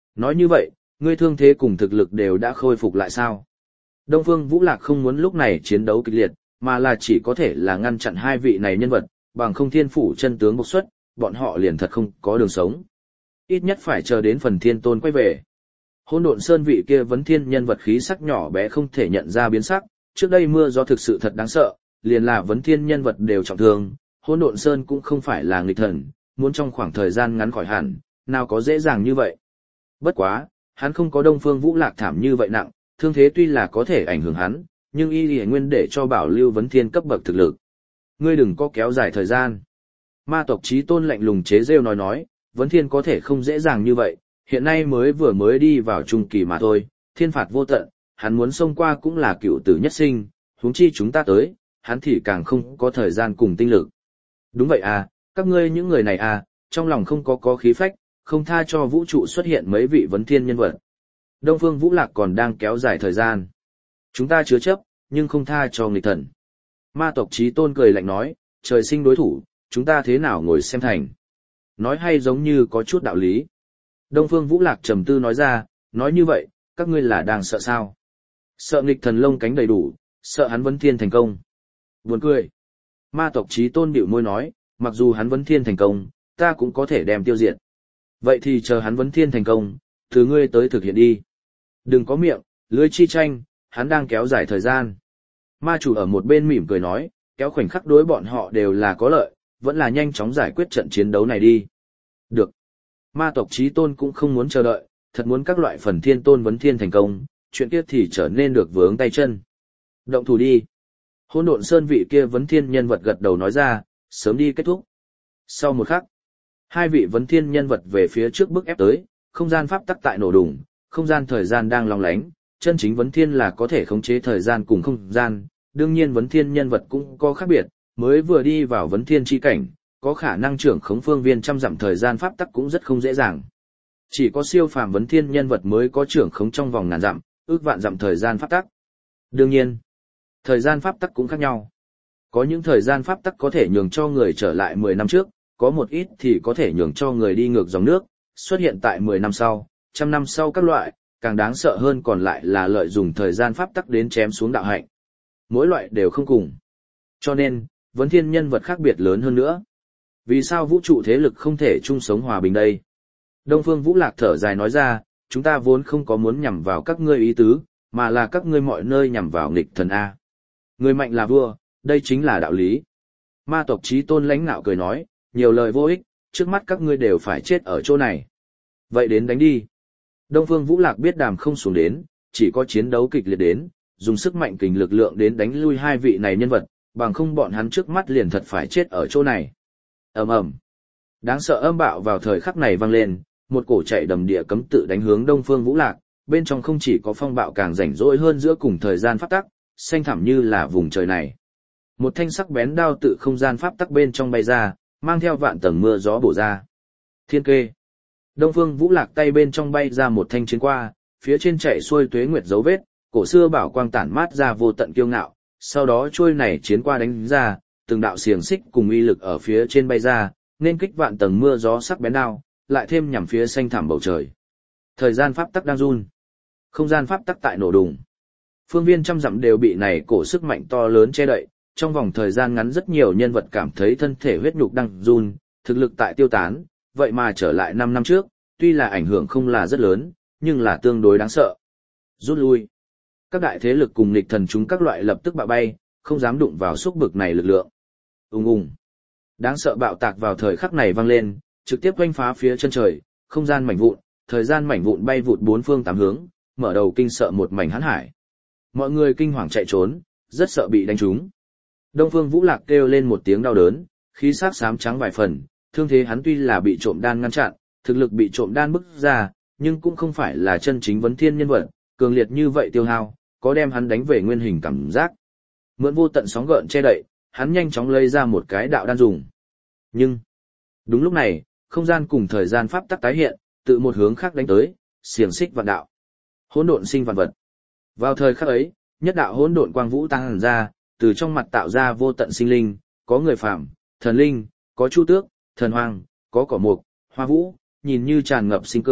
Nói như vậy, ngươi thương thế cùng thực lực đều đã khôi phục lại sao? Đông Phương Vũ Lạc không muốn lúc này chiến đấu kịch liệt, mà là chỉ có thể là ngăn chặn hai vị này nhân vật, bằng không thiên phủ chân tướng bộc xuất, bọn họ liền thật không có đường sống. Ít nhất phải chờ đến phần thiên tôn quay về. Hỗn độn sơn vị kia vấn thiên nhân vật khí sắc nhỏ bé không thể nhận ra biến sắc, trước đây mưa gió thực sự thật đáng sợ, liền là vấn thiên nhân vật đều trọng thương, hỗn độn sơn cũng không phải là nghịch thần, muốn trong khoảng thời gian ngắn khỏi hẳn, nào có dễ dàng như vậy. Bất quá, hắn không có Đông Phương Vũ Lạc thảm như vậy nặng, thương thế tuy là có thể ảnh hưởng hắn, nhưng y lìa nguyên để cho bảo lưu vấn thiên cấp bậc thực lực. Ngươi đừng có kéo dài thời gian. Ma tộc Chí Tôn lạnh lùng chế rêu nói, vấn thiên có thể không dễ dàng như vậy, hiện nay mới đi vào trung kỳ mà thôi, thiên phạt vô tận, hắn muốn xông qua cũng là cựu tử nhất sinh, huống chi chúng ta tới, hắn thì càng không có thời gian cùng tinh lực. Đúng vậy à, các ngươi những người này à, trong lòng không có khí phách, không tha cho vũ trụ xuất hiện mấy vị vấn thiên nhân vật. Đông Phương Vũ Lạc còn đang kéo dài thời gian. Chúng ta chứa chấp, nhưng không tha cho nghịch thần. Ma tộc Chí Tôn cười lạnh nói, trời sinh đối thủ, chúng ta thế nào ngồi xem thành. Nói hay giống như có chút đạo lý. Đông Phương Vũ Lạc trầm tư nói ra, nói như vậy, các ngươi là đang sợ sao? Sợ nghịch thần lông cánh đầy đủ, sợ hắn vấn thiên thành công. Buồn cười. Ma tộc Chí Tôn bĩu môi nói, mặc dù hắn vấn thiên thành công, ta cũng có thể đem tiêu diệt. Vậy thì chờ hắn vấn thiên thành công, từ ngươi tới thực hiện đi. Đừng có miệng, lưới chi tranh, hắn đang kéo dài thời gian. Ma chủ ở một bên mỉm cười nói, kéo khoảnh khắc đối bọn họ đều là có lợi, vẫn là nhanh chóng giải quyết trận chiến đấu này đi. Được. Ma tộc Chí Tôn cũng không muốn chờ đợi, thật muốn các loại phần thiên tôn vấn thiên thành công, chuyện kia thì trở nên được vướng tay chân. Động thủ đi. Hỗn độn sơn vị kia vấn thiên nhân vật gật đầu nói ra, sớm đi kết thúc. Sau một khắc, hai vị vấn thiên nhân vật về phía trước bước ép tới, không gian pháp tắc tại nổ đùng, không gian thời gian đang long lánh, chân chính vấn thiên là có thể khống chế thời gian cùng không gian, đương nhiên vấn thiên nhân vật cũng có khác biệt, mới vừa đi vào vấn thiên chi cảnh, có khả năng trưởng khống phương viên trăm dặm thời gian pháp tắc cũng rất không dễ dàng. Chỉ có siêu phàm vấn thiên nhân vật mới có trưởng khống trong vòng ngàn dặm, ước vạn dặm thời gian pháp tắc. Đương nhiên, thời gian pháp tắc cũng khác nhau. Có những thời gian pháp tắc có thể nhường cho người trở lại 10 năm trước, có một ít thì có thể nhường cho người đi ngược dòng nước, xuất hiện tại 10 năm sau, trăm năm sau các loại, càng đáng sợ hơn còn lại là lợi dụng thời gian pháp tắc đến chém xuống đạo hạnh. Mỗi loại đều không cùng. Cho nên, vấn thiên nhân vật khác biệt lớn hơn nữa. Vì sao vũ trụ thế lực không thể chung sống hòa bình đây? Đông Phương Vũ Lạc thở dài nói ra, chúng ta vốn không có muốn nhằm vào các ngươi ý tứ, mà là các ngươi mọi nơi nhằm vào nghịch thần A. Người mạnh là vua, đây chính là đạo lý. Ma tộc Chí Tôn lãnh nạo cười nói, nhiều lời vô ích, trước mắt các ngươi đều phải chết ở chỗ này. Vậy đến đánh đi. Đông Phương Vũ Lạc biết đàm không xuống đến, chỉ có chiến đấu kịch liệt đến, dùng sức mạnh kình lực lượng đến đánh lui hai vị này nhân vật, bằng không bọn hắn trước mắt liền thật phải chết ở chỗ này. Ầm ầm. Đáng sợ âm bạo vào thời khắc này vang lên, một cổ chạy đầm địa cấm tự đánh hướng Đông Phương Vũ Lạc, bên trong không chỉ có phong bạo càng rảnh rỗi hơn giữa cùng thời gian pháp tắc, xanh thẳm như là vùng trời này. Một thanh sắc bén đao tự không gian pháp tắc bên trong bay ra, mang theo vạn tầng mưa gió bổ ra. Thiên kê. Đông Phương Vũ Lạc tay bên trong bay ra một thanh chiến qua, phía trên chạy xuôi tuế nguyệt dấu vết, cổ xưa bảo quang tản mát ra vô tận kiêu ngạo, sau đó trôi này chiến qua đánh ra, từng đạo xiềng xích cùng uy lực ở phía trên bay ra, nên kích vạn tầng mưa gió sắc bén đao, lại thêm nhằm phía xanh thẳm bầu trời. Thời gian pháp tắc đang run, không gian pháp tắc tại nổ đùng. Phương viên trăm dặm đều bị này cổ sức mạnh to lớn che đậy, trong vòng thời gian ngắn rất nhiều nhân vật cảm thấy thân thể huyết nhục đang run, thực lực tại tiêu tán, vậy mà trở lại 5 năm trước, tuy là ảnh hưởng không là rất lớn, nhưng là tương đối đáng sợ. Rút lui. Các đại thế lực cùng nghịch thần chúng các loại lập tức bạo bay, không dám đụng vào xúc bực này lực lượng. Ùng ùng. Đáng sợ bạo tạc vào thời khắc này vang lên, trực tiếp quanh phá phía chân trời, không gian mảnh vụn, thời gian mảnh vụn bay vụt bốn phương tám hướng, mở đầu kinh sợ một mảnh hãn hải. Mọi người kinh hoàng chạy trốn, rất sợ bị đánh trúng. Đông Phương Vũ Lạc kêu lên một tiếng đau đớn, khí sắc xám trắng vài phần, thương thế hắn tuy là bị trộm đan ngăn chặn, thực lực bị trộm đan bức ra, nhưng cũng không phải là chân chính vấn thiên nhân vật, cường liệt như vậy tiêu hao, có đem hắn đánh về nguyên hình cảm giác. Mượn vô tận sóng gợn che đậy, hắn nhanh chóng lấy ra một cái đạo đan dùng. Nhưng, đúng lúc này, không gian cùng thời gian pháp tắc tái hiện, tự một hướng khác đánh tới, xiềng xích vạn đạo. Hỗn độn sinh vạn vật. Vào thời khắc ấy, nhất đạo hỗn độn quang vũ tăng hẳn ra, từ trong mặt tạo ra vô tận sinh linh, có người phàm, thần linh, có chu tước, thần hoàng, có cỏ mục, hoa vũ, nhìn như tràn ngập sinh cơ,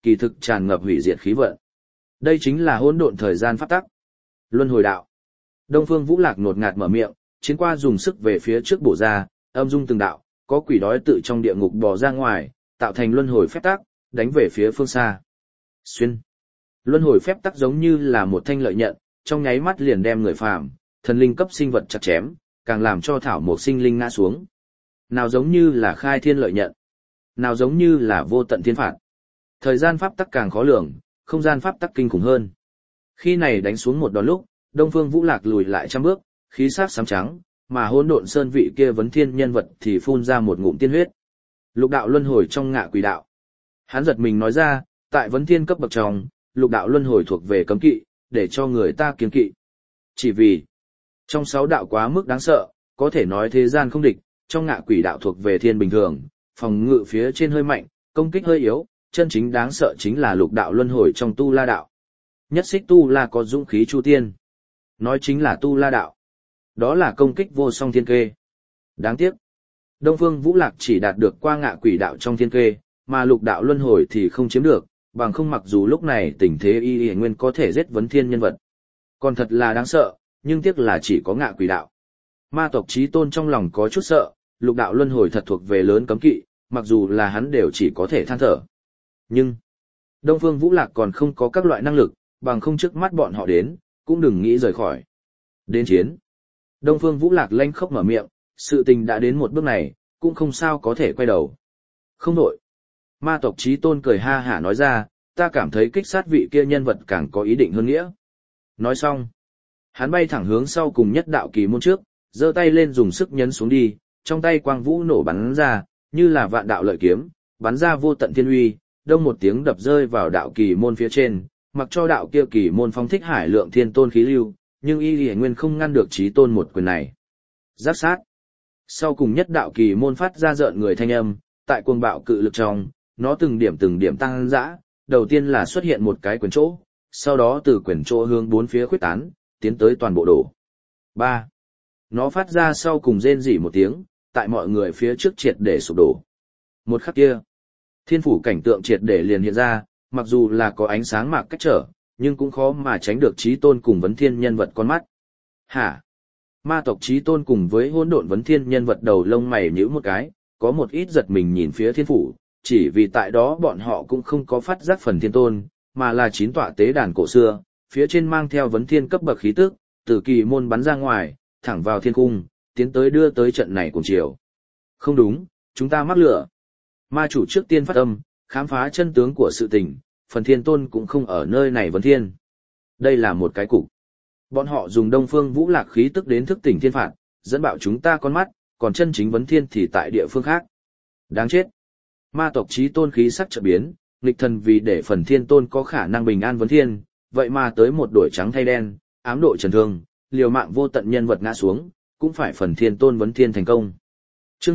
kỳ thực tràn ngập hủy diệt khí vận. Đây chính là hỗn độn thời gian pháp tắc. Luân hồi đạo. Đông Phương Vũ Lạc ngột ngạt mở miệng, chiến qua dùng sức về phía trước bổ ra, âm dung từng đạo, có quỷ đói tự trong địa ngục bò ra ngoài, tạo thành luân hồi phép tắc, đánh về phía phương xa. Xuyên. Luân hồi phép tắc giống như là một thanh lợi nhận, trong nháy mắt liền đem người phàm, thần linh cấp sinh vật chặt chém, càng làm cho thảo mộc sinh linh ngã xuống. Nào giống như là khai thiên lợi nhận, nào giống như là vô tận thiên phạt. Thời gian pháp tắc càng khó lường, không gian pháp tắc kinh khủng hơn. Khi này đánh xuống một đòn lúc, Đông Phương Vũ Lạc lùi lại trăm bước, khí sắc xám trắng, mà hỗn độn sơn vị kia vấn thiên nhân vật thì phun ra một ngụm tiên huyết. Lục đạo luân hồi trong ngạ quỷ đạo. Hắn giật mình nói ra, tại vấn thiên cấp bậc trong, lục đạo luân hồi thuộc về cấm kỵ, để cho người ta kiêng kỵ. Chỉ vì, trong 6 đạo quá mức đáng sợ, có thể nói thế gian không địch, trong ngạ quỷ đạo thuộc về thiên bình thường, phòng ngự phía trên hơi mạnh, công kích hơi yếu, chân chính đáng sợ chính là lục đạo luân hồi trong tu la đạo. Nhất xích tu la có dũng khí chu tiên. Nói chính là tu la đạo. Đó là công kích vô song thiên kê. Đáng tiếc, Đông Phương Vũ Lạc chỉ đạt được qua ngạ quỷ đạo trong thiên kê, mà lục đạo luân hồi thì không chiếm được, bằng không mặc dù lúc này tình thế y nguyên có thể giết vấn thiên nhân vật. Còn thật là đáng sợ, nhưng tiếc là chỉ có ngạ quỷ đạo. Ma tộc chí tôn trong lòng có chút sợ, lục đạo luân hồi thật thuộc về lớn cấm kỵ, mặc dù là hắn đều chỉ có thể than thở. Nhưng, Đông Phương Vũ Lạc còn không có các loại năng lực, bằng không trước mắt bọn họ đến, cũng đừng nghĩ rời khỏi. Đến chiến. Đông Phương Vũ Lạc lanh khóc mở miệng, sự tình đã đến một bước này, cũng không sao có thể quay đầu. Không đổi. Ma tộc chí tôn cười ha hả nói ra, ta cảm thấy kích sát vị kia nhân vật càng có ý định hơn nghĩa. Nói xong, hắn bay thẳng hướng sau cùng nhất đạo kỳ môn trước, giơ tay lên dùng sức nhấn xuống đi, trong tay quang vũ nổ bắn ra, như là vạn đạo lợi kiếm, bắn ra vô tận thiên uy, đông một tiếng đập rơi vào đạo kỳ môn phía trên, mặc cho đạo kia kỳ môn phóng thích hải lượng thiên tôn khí lưu, nhưng y lìa nguyên không ngăn được chí tôn một quyền này. Giáp sát. Sau cùng nhất đạo kỳ môn phát ra rợn người thanh âm, tại cuồng bạo cự lực trong, nó từng điểm tăng dã, đầu tiên là xuất hiện một cái quyền chỗ, sau đó từ quyền chỗ hướng bốn phía khuếch tán, tiến tới toàn bộ đổ. 3. Nó phát ra sau cùng rên rỉ một tiếng, tại mọi người phía trước triệt để sụp đổ. Một khắc kia, thiên phủ cảnh tượng triệt để liền hiện ra, mặc dù là có ánh sáng mạc cách trở, nhưng cũng khó mà tránh được chí tôn cùng vấn thiên nhân vật con mắt. Hả? Ma tộc chí tôn cùng với hỗn độn vấn thiên nhân vật đầu lông mày nhíu một cái, có một ít giật mình nhìn phía thiên phủ, chỉ vì tại đó bọn họ cũng không có phát giác phần thiên tôn, mà là 9 tọa tế đàn cổ xưa, phía trên mang theo vấn thiên cấp bậc khí tức, từ kỳ môn bắn ra ngoài, thẳng vào thiên cung, tiến tới đưa tới trận này cùng chiều. Không đúng, chúng ta mắc lửa. Ma chủ trước tiên phát âm, khám phá chân tướng của sự tình, phần thiên tôn cũng không ở nơi này vấn thiên. Đây là một cái cục. Bọn họ dùng Đông Phương Vũ Lạc khí tức đến thức tỉnh thiên phạt, dẫn bạo chúng ta con mắt, còn chân chính vấn thiên thì tại địa phương khác. Đáng chết. Ma tộc chí tôn khí sắc chợt biến, nghịch thần vì để phần thiên tôn có khả năng bình an vấn thiên, vậy mà tới một đổi trắng thay đen, ám độ trần thương, liều mạng vô tận nhân vật ngã xuống, cũng phải phần thiên tôn vấn thiên thành công. Chương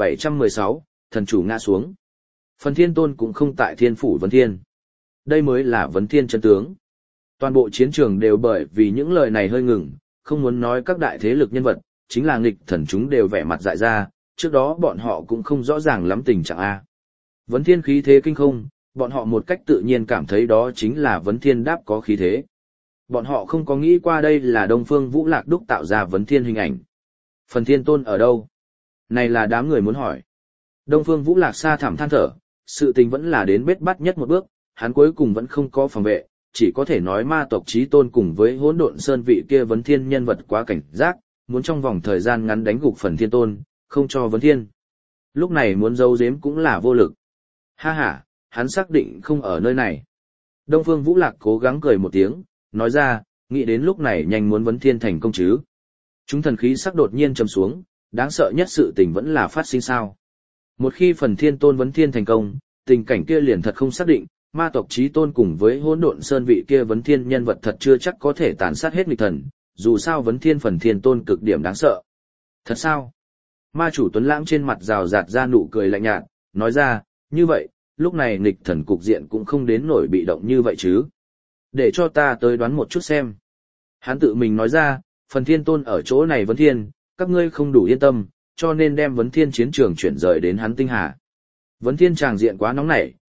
2716, thần chủ ngã xuống. Phần thiên tôn cũng không tại thiên phủ vấn thiên. Đây mới là vấn thiên chân tướng. Toàn bộ chiến trường đều bởi vì những lời này hơi ngừng, không muốn nói các đại thế lực nhân vật, chính là nghịch thần chúng đều vẻ mặt dại ra, trước đó bọn họ cũng không rõ ràng lắm tình trạng A. Vấn thiên khí thế kinh không, bọn họ một cách tự nhiên cảm thấy đó chính là vấn thiên đáp có khí thế. Bọn họ không có nghĩ qua đây là Đông Phương Vũ Lạc đúc tạo ra vấn thiên hình ảnh. Phần thiên tôn ở đâu? Này là đám người muốn hỏi. Đông Phương Vũ Lạc xa thẳm than thở, sự tình vẫn là đến bết bát nhất một bước, hắn cuối cùng vẫn không có phòng vệ, chỉ có thể nói ma tộc chí tôn cùng với hỗn độn sơn vị kia vấn thiên nhân vật quá cảnh giác, muốn trong vòng thời gian ngắn đánh gục phần thiên tôn, không cho vấn thiên. Lúc này muốn giấu giếm cũng là vô lực. Ha ha, hắn xác định không ở nơi này. Đông Phương Vũ Lạc cố gắng cười một tiếng, nói ra, nghĩ đến lúc này nhanh muốn vấn thiên thành công chứ. Chúng thần khí sắc đột nhiên trầm xuống, đáng sợ nhất sự tình vẫn là phát sinh sao. Một khi phần thiên tôn vấn thiên thành công, tình cảnh kia liền thật không xác định, ma tộc chí tôn cùng với hỗn độn sơn vị kia vấn thiên nhân vật thật chưa chắc có thể tàn sát hết nghịch thần, dù sao vấn thiên phần thiên tôn cực điểm đáng sợ. Thật sao? Ma chủ Tuấn Lãng trên mặt rào rạt ra nụ cười lạnh nhạt, nói ra, như vậy, lúc này nghịch thần cục diện cũng không đến nổi bị động như vậy chứ. Để cho ta tới đoán một chút xem. Hắn tự mình nói ra, phần thiên tôn ở chỗ này vấn thiên, các ngươi không đủ yên tâm, cho nên đem vấn thiên chiến trường chuyển rời đến hắn tinh hà. Vấn thiên tràng diện quá nóng nảy,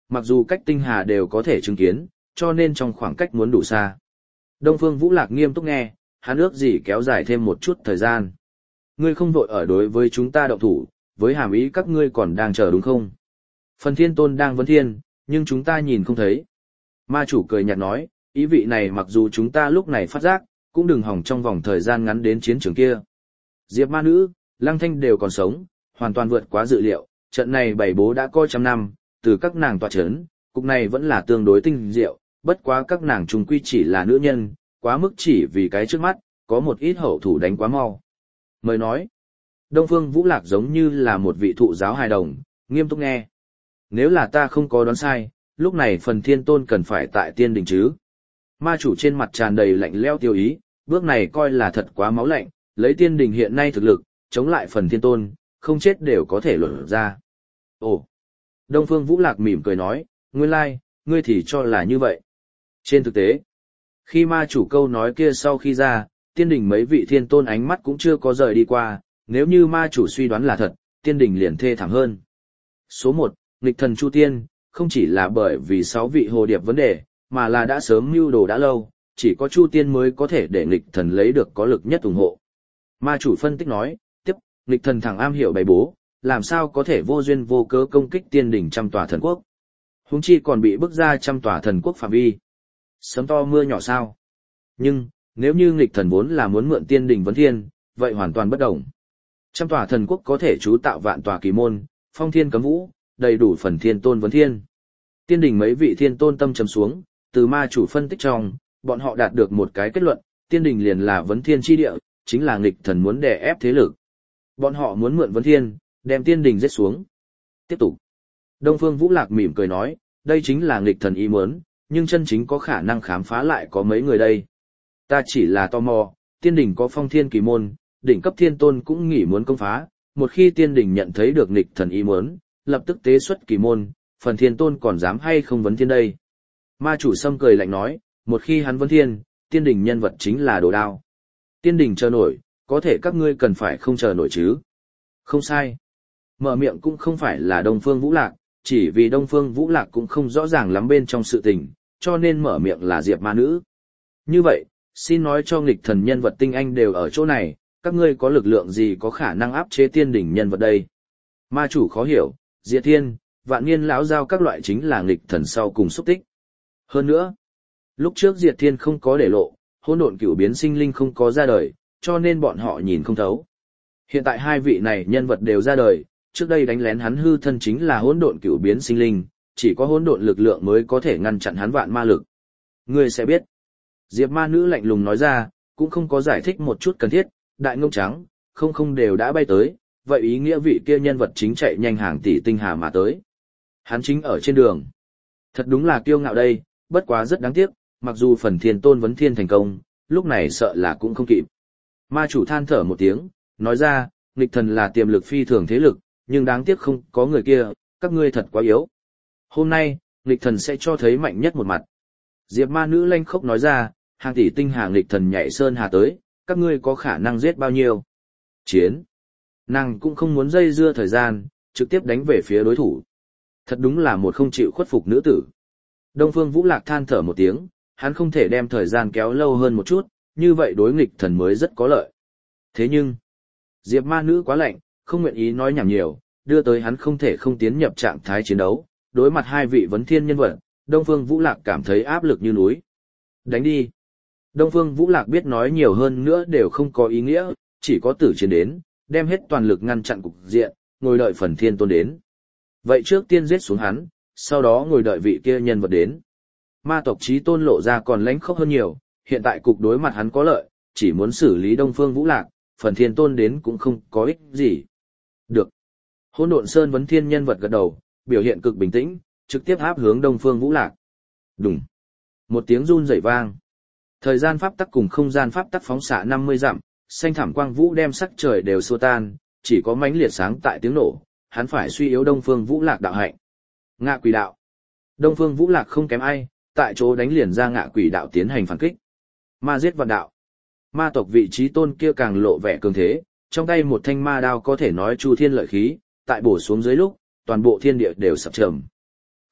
mặc dù cách tinh hà đều có thể chứng kiến, cho nên trong khoảng cách muốn đủ xa. Đông Phương Vũ Lạc nghiêm túc nghe, hắn ước gì kéo dài thêm một chút thời gian. Ngươi không vội ở đối với chúng ta động thủ, với hàm ý các ngươi còn đang chờ đúng không? Phần Thiên Tôn đang vấn thiên, nhưng chúng ta nhìn không thấy. Ma chủ cười nhạt nói, ý vị này mặc dù chúng ta lúc này phát giác, cũng đừng hỏng trong vòng thời gian ngắn đến chiến trường kia. Diệp Ma Nữ, Lăng Thanh đều còn sống, hoàn toàn vượt quá dự liệu, trận này bày bố đã coi trăm năm, từ các nàng tọa chấn, cục này vẫn là tương đối tinh diệu, bất quá các nàng trùng quy chỉ là nữ nhân, quá mức chỉ vì cái trước mắt, có một ít hậu thủ đánh quá mau. Mời nói, Đông Phương Vũ Lạc giống như là một vị thụ giáo hài đồng, nghiêm túc nghe. Nếu là ta không có đoán sai, lúc này Phần Thiên Tôn cần phải tại tiên đình chứ. Ma chủ trên mặt tràn đầy lạnh lẽo tiêu ý, bước này coi là thật quá máu lạnh, lấy tiên đình hiện nay thực lực, chống lại Phần Thiên Tôn, không chết đều có thể luận ra. Ồ! Đông Phương Vũ Lạc mỉm cười nói, nguyên lai, ngươi thì cho là như vậy. Trên thực tế, khi ma chủ câu nói kia sau khi ra, tiên đình mấy vị thiên tôn ánh mắt cũng chưa có rời đi qua, nếu như ma chủ suy đoán là thật, tiên đình liền thê thảm hơn. Số 1, nghịch thần Chu Tiên, không chỉ là bởi vì 6 vị hồ điệp vấn đề, mà là đã sớm mưu đồ đã lâu, chỉ có Chu Tiên mới có thể để nghịch thần lấy được có lực nhất ủng hộ. Ma chủ phân tích nói, tiếp, nghịch thần thẳng am hiểu bày bố, làm sao có thể vô duyên vô cớ công kích tiên đỉnh trăm tòa thần quốc. Huống chi còn bị bức ra trăm tòa thần quốc phạm vi. Sấm to mưa nhỏ sao? Nhưng, nếu như nghịch thần vốn là muốn mượn tiên đỉnh vấn thiên, vậy hoàn toàn bất đồng. Trăm tòa thần quốc có thể trú tạo vạn tòa kỳ môn, phong thiên cấm vũ, đầy đủ phần thiên tôn vấn thiên. Tiên đỉnh mấy vị thiên tôn tâm trầm xuống, từ ma chủ phân tích trong, bọn họ đạt được một cái kết luận, tiên đỉnh liền là vấn thiên chi địa, chính là nghịch thần muốn đè ép thế lực. Bọn họ muốn mượn vấn thiên, đem tiên đỉnh giết xuống. Tiếp tục. Đông Phương Vũ Lạc mỉm cười nói, đây chính là nghịch thần ý muốn, nhưng chân chính có khả năng khám phá lại có mấy người đây. Ta chỉ là tò mò, tiên đỉnh có phong thiên kỳ môn, đỉnh cấp thiên tôn cũng nghĩ muốn công phá, một khi tiên đỉnh nhận thấy được nghịch thần ý muốn, lập tức tế xuất kỳ môn, phần thiên tôn còn dám hay không vấn thiên đây. Ma chủ sâm cười lạnh nói, một khi hắn vấn thiên, tiên đỉnh nhân vật chính là đồ đao. Tiên đỉnh chờ nổi, có thể các ngươi cần phải không chờ nổi chứ. Không sai. Mở miệng cũng không phải là Đông Phương Vũ Lạc, chỉ vì Đông Phương Vũ Lạc cũng không rõ ràng lắm bên trong sự tình, cho nên mở miệng là Diệp Ma Nữ. Như vậy, xin nói cho nghịch thần nhân vật tinh anh đều ở chỗ này, các ngươi có lực lượng gì có khả năng áp chế tiên đỉnh nhân vật đây? Ma chủ khó hiểu, Diệt Thiên, Vạn Niên lão giao các loại chính là nghịch thần sau cùng xúc tích. Hơn nữa, lúc trước Diệt Thiên không có để lộ, hỗn độn cửu biến sinh linh không có ra đời, cho nên bọn họ nhìn không thấu. Hiện tại hai vị này nhân vật đều ra đời, trước đây đánh lén hắn hư thân chính là hỗn độn cửu biến sinh linh, chỉ có hỗn độn lực lượng mới có thể ngăn chặn hắn vạn ma lực. Ngươi sẽ biết. Diệp Ma Nữ lạnh lùng nói ra, cũng không có giải thích một chút cần thiết, đại ngông trắng, không đều đã bay tới, vậy ý nghĩa vị kia nhân vật chính chạy nhanh hàng tỷ tinh hà mà tới. Hắn chính ở trên đường. Thật đúng là kiêu ngạo đây, bất quá rất đáng tiếc, mặc dù phần thiên tôn vấn thiên thành công, lúc này sợ là cũng không kịp. Ma chủ than thở một tiếng, nói ra, nghịch thần là tiềm lực phi thường thế lực, nhưng đáng tiếc không có người kia, các ngươi thật quá yếu. Hôm nay, nghịch thần sẽ cho thấy mạnh nhất một mặt. Diệp Ma Nữ lanh khốc nói ra, hàng tỷ tinh hà nghịch thần nhảy sơn hà tới, các ngươi có khả năng giết bao nhiêu? Chiến. Nàng cũng không muốn dây dưa thời gian, trực tiếp đánh về phía đối thủ. Thật đúng là một không chịu khuất phục nữ tử. Đông Phương Vũ Lạc than thở một tiếng, hắn không thể đem thời gian kéo lâu hơn một chút, như vậy đối nghịch thần mới rất có lợi. Thế nhưng, Diệp Ma Nữ quá lạnh, không nguyện ý nói nhảm nhiều, đưa tới hắn không thể không tiến nhập trạng thái chiến đấu, đối mặt hai vị vấn thiên nhân vật, Đông Phương Vũ Lạc cảm thấy áp lực như núi. Đánh đi. Đông Phương Vũ Lạc biết nói nhiều hơn nữa đều không có ý nghĩa, chỉ có tử chiến đến, đem hết toàn lực ngăn chặn cục diện, ngồi đợi phần thiên tôn đến. Vậy trước tiên giết xuống hắn, sau đó ngồi đợi vị kia nhân vật đến. Ma tộc chí tôn lộ ra còn lãnh khốc hơn nhiều, hiện tại cục đối mặt hắn có lợi, chỉ muốn xử lý Đông Phương Vũ Lạc, phần thiên tôn đến cũng không có ích gì. Được. Hỗn Độn Sơn vấn thiên nhân vật gật đầu, biểu hiện cực bình tĩnh, trực tiếp áp hướng Đông Phương Vũ Lạc. Đùng. Một tiếng run rẩy vang. Thời gian pháp tắc cùng không gian pháp tắc phóng xạ 50 dặm, xanh thảm quang vũ đem sắc trời đều xua tan, chỉ có mãnh liệt sáng tại tiếng nổ, hắn phải suy yếu Đông Phương Vũ Lạc đạo hạnh. Ngạ quỷ đạo. Đông Phương Vũ Lạc không kém ai, tại chỗ đánh liền ra ngạ quỷ đạo tiến hành phản kích. Ma giết vạn đạo. Ma tộc vị trí tôn kia càng lộ vẻ cường thế, trong tay một thanh ma đao có thể nói chu thiên lợi khí, tại bổ xuống dưới lúc, toàn bộ thiên địa đều sập trầm.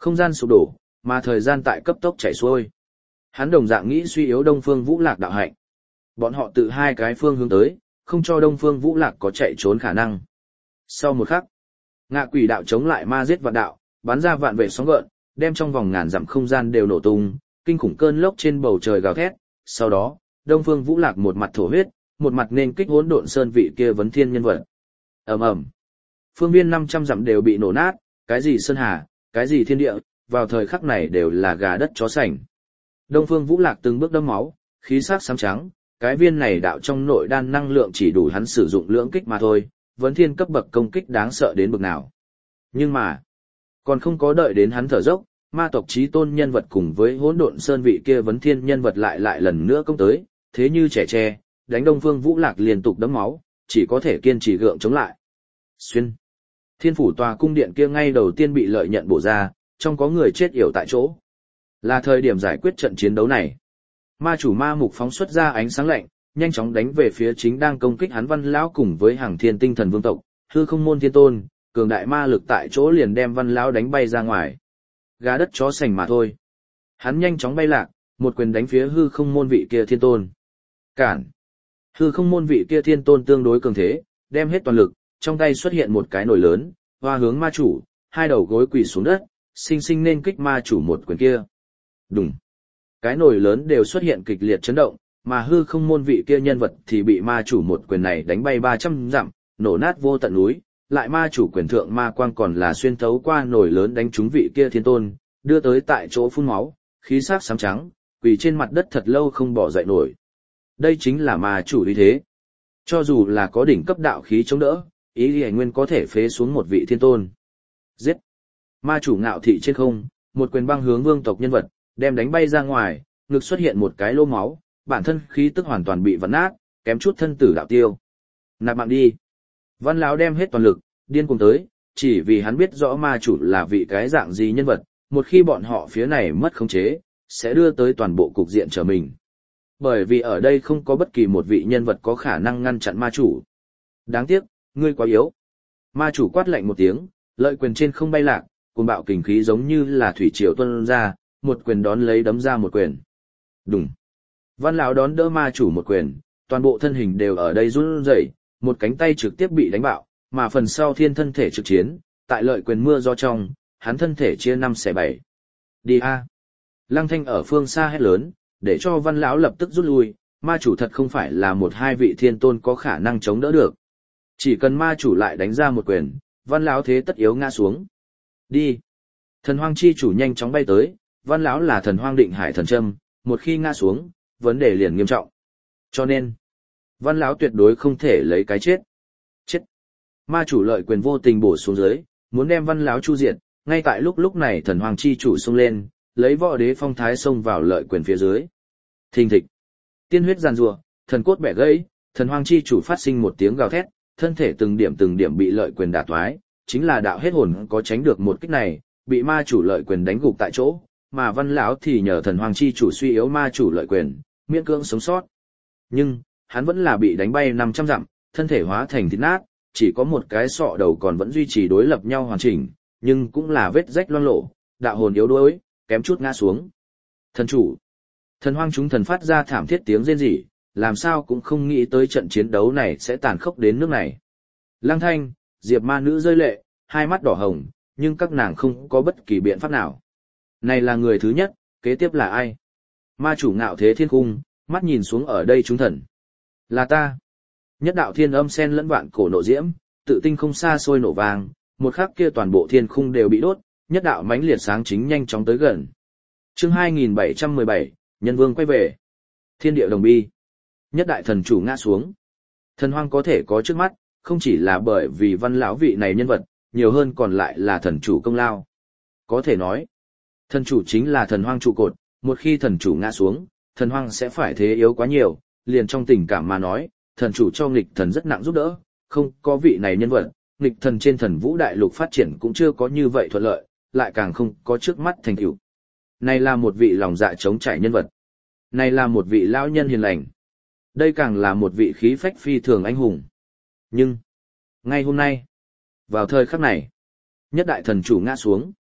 Không gian sụp đổ, mà thời gian tại cấp tốc chảy xuôi. Hắn đồng dạng nghĩ suy yếu Đông Phương Vũ Lạc đạo hạnh. Bọn họ tự hai cái phương hướng tới, không cho Đông Phương Vũ Lạc có chạy trốn khả năng. Sau một khắc, Ngạ Quỷ đạo chống lại ma giết vạn đạo, bắn ra vạn vệ sóng gợn, đem trong vòng ngàn dặm không gian đều nổ tung, kinh khủng cơn lốc trên bầu trời gào thét. Sau đó, Đông Phương Vũ Lạc một mặt thổ huyết, một mặt nên kích Hỗn Độn Sơn vị kia vấn thiên nhân vật. Ầm ầm. Phương viên 500 dặm đều bị nổ nát, cái gì sơn hà, cái gì thiên địa, vào thời khắc này đều là gà đất chó sành. Đông Phương Vũ Lạc từng bước đẫm máu, khí sắc xám trắng, cái viên này đạo trong nội đan năng lượng chỉ đủ hắn sử dụng lưỡng kích mà thôi, vấn thiên cấp bậc công kích đáng sợ đến bậc nào. Nhưng mà, còn không có đợi đến hắn thở dốc, ma tộc chí tôn nhân vật cùng với Hỗn Độn Sơn vị kia vấn thiên nhân vật lại lần nữa công tới, thế như trẻ tre, đánh Đông Phương Vũ Lạc liên tục đẫm máu, chỉ có thể kiên trì gượng chống lại. Xuyên. Thiên phủ tòa cung điện kia ngay đầu tiên bị lợi nhận bổ ra, trong có người chết yểu tại chỗ. Là thời điểm giải quyết trận chiến đấu này. Ma chủ ma mục phóng xuất ra ánh sáng lạnh, nhanh chóng đánh về phía chính đang công kích hắn Văn lão cùng với hàng thiên tinh thần vương tộc, hư không môn thiên tôn, cường đại ma lực tại chỗ liền đem Văn lão đánh bay ra ngoài. Gà đất chó sành mà thôi. Hắn nhanh chóng bay lạc, một quyền đánh phía hư không môn vị kia thiên tôn. Cản. Hư không môn vị kia thiên tôn tương đối cường thế, đem hết toàn lực, trong tay xuất hiện một cái nồi lớn, hoa hướng ma chủ, hai đầu gối quỳ xuống đất, sinh sinh nên kích ma chủ một quyền kia. Đùng. Cái nồi lớn đều xuất hiện kịch liệt chấn động, mà hư không môn vị kia nhân vật thì bị ma chủ một quyền này đánh bay 300 dặm, nổ nát vô tận núi, lại ma chủ quyền thượng ma quang còn là xuyên thấu qua nồi lớn đánh trúng vị kia thiên tôn, đưa tới tại chỗ phun máu, khí sắc xám trắng, quỳ trên mặt đất thật lâu không bỏ dậy nổi. Đây chính là ma chủ uy thế. Cho dù là có đỉnh cấp đạo khí chống đỡ, ý Lý Nguyên có thể phế xuống một vị thiên tôn. Giết! Ma chủ ngạo thị trên không, một quyền băng hướng vương tộc nhân vật, đem đánh bay ra ngoài, ngực xuất hiện một cái lô máu, bản thân khí tức hoàn toàn bị vặn nát, kém chút thân tử đạo tiêu. Nạp mạng đi! Văn lão đem hết toàn lực, điên cuồng tới, chỉ vì hắn biết rõ ma chủ là vị cái dạng gì nhân vật, một khi bọn họ phía này mất khống chế, sẽ đưa tới toàn bộ cục diện trở mình. Bởi vì ở đây không có bất kỳ một vị nhân vật có khả năng ngăn chặn ma chủ. Đáng tiếc, ngươi quá yếu. Ma chủ quát lạnh một tiếng, lợi quyền trên không bay lạc, cuồng bạo kình khí giống như là thủy triều tuôn ra, một quyền đón lấy đấm ra một quyền. Đùng. Văn lão đón đỡ ma chủ một quyền, toàn bộ thân hình đều ở đây run rẩy, một cánh tay trực tiếp bị đánh bạo, mà phần sau thiên thân thể trực chiến, tại lợi quyền mưa gió trong, hắn thân thể chia 5/7. Đi a! Lăng Thanh ở phương xa hét lớn, để cho Văn lão lập tức rút lui, ma chủ thật không phải là một hai vị thiên tôn có khả năng chống đỡ được. Chỉ cần ma chủ lại đánh ra một quyền, Văn lão thế tất yếu ngã xuống. Đi! Thần hoang chi chủ nhanh chóng bay tới, Văn lão là thần hoang định hải thần châm, một khi ngã xuống, vấn đề liền nghiêm trọng. Cho nên, Văn lão tuyệt đối không thể lấy cái chết. Chết! Ma chủ lợi quyền vô tình bổ xuống dưới, muốn đem Văn lão chu diệt, ngay tại lúc này thần hoang chi chủ xông lên, lấy võ đế phong thái xông vào lợi quyền phía dưới. Thình thịch! Tiên huyết giàn rùa, thần cốt bẻ gãy, thần hoang chi chủ phát sinh một tiếng gào thét, thân thể từng điểm bị lợi quyền đả toái, chính là đạo hết hồn có tránh được một kích này, bị ma chủ lợi quyền đánh gục tại chỗ, mà Văn lão thì nhờ thần hoang chi chủ suy yếu ma chủ lợi quyền, miễn cưỡng sống sót. Nhưng, hắn vẫn là bị đánh bay 500 dặm, thân thể hóa thành thịt nát, chỉ có một cái sọ đầu còn vẫn duy trì đối lập nhau hoàn chỉnh, nhưng cũng là vết rách loang lổ, đạo hồn yếu đuối, kém chút ngã xuống. Thần chủ! Thần hoang chúng thần phát ra thảm thiết tiếng rên rỉ, làm sao cũng không nghĩ tới trận chiến đấu này sẽ tàn khốc đến nước này. Lăng Thanh, Diệp ma nữ rơi lệ, hai mắt đỏ hồng, nhưng các nàng không có bất kỳ biện pháp nào. Này là người thứ nhất, kế tiếp là ai? Ma chủ ngạo thế thiên cung, mắt nhìn xuống ở đây chúng thần. Là ta. Nhất đạo thiên âm sen lẫn vạn cổ nộ diễm, tự tinh không xa xôi nổ vàng, một khắc kia toàn bộ thiên khung đều bị đốt, nhất đạo mãnh liệt sáng chính nhanh chóng tới gần. Chương 2717, Nhân Vương quay về. Thiên địa đồng bi. Nhất đại thần chủ ngã xuống. Thần hoang có thể có trước mắt, không chỉ là bởi vì Văn lão vị này nhân vật, nhiều hơn còn lại là thần chủ công lao. Có thể nói, thần chủ chính là thần hoang trụ cột, một khi thần chủ ngã xuống, thần hoang sẽ phải thế yếu quá nhiều, liền trong tình cảm mà nói, thần chủ cho nghịch thần rất nặng giúp đỡ, không có vị này nhân vật, nghịch thần trên thần vũ đại lục phát triển cũng chưa có như vậy thuận lợi, lại càng không có trước mắt thành tựu. Này là một vị lòng dạ chống trải nhân vật. Này là một vị lão nhân hiền lành. Đây càng là một vị khí phách phi thường anh hùng. Nhưng, ngay hôm nay, vào thời khắc này, nhất đại thần chủ ngã xuống.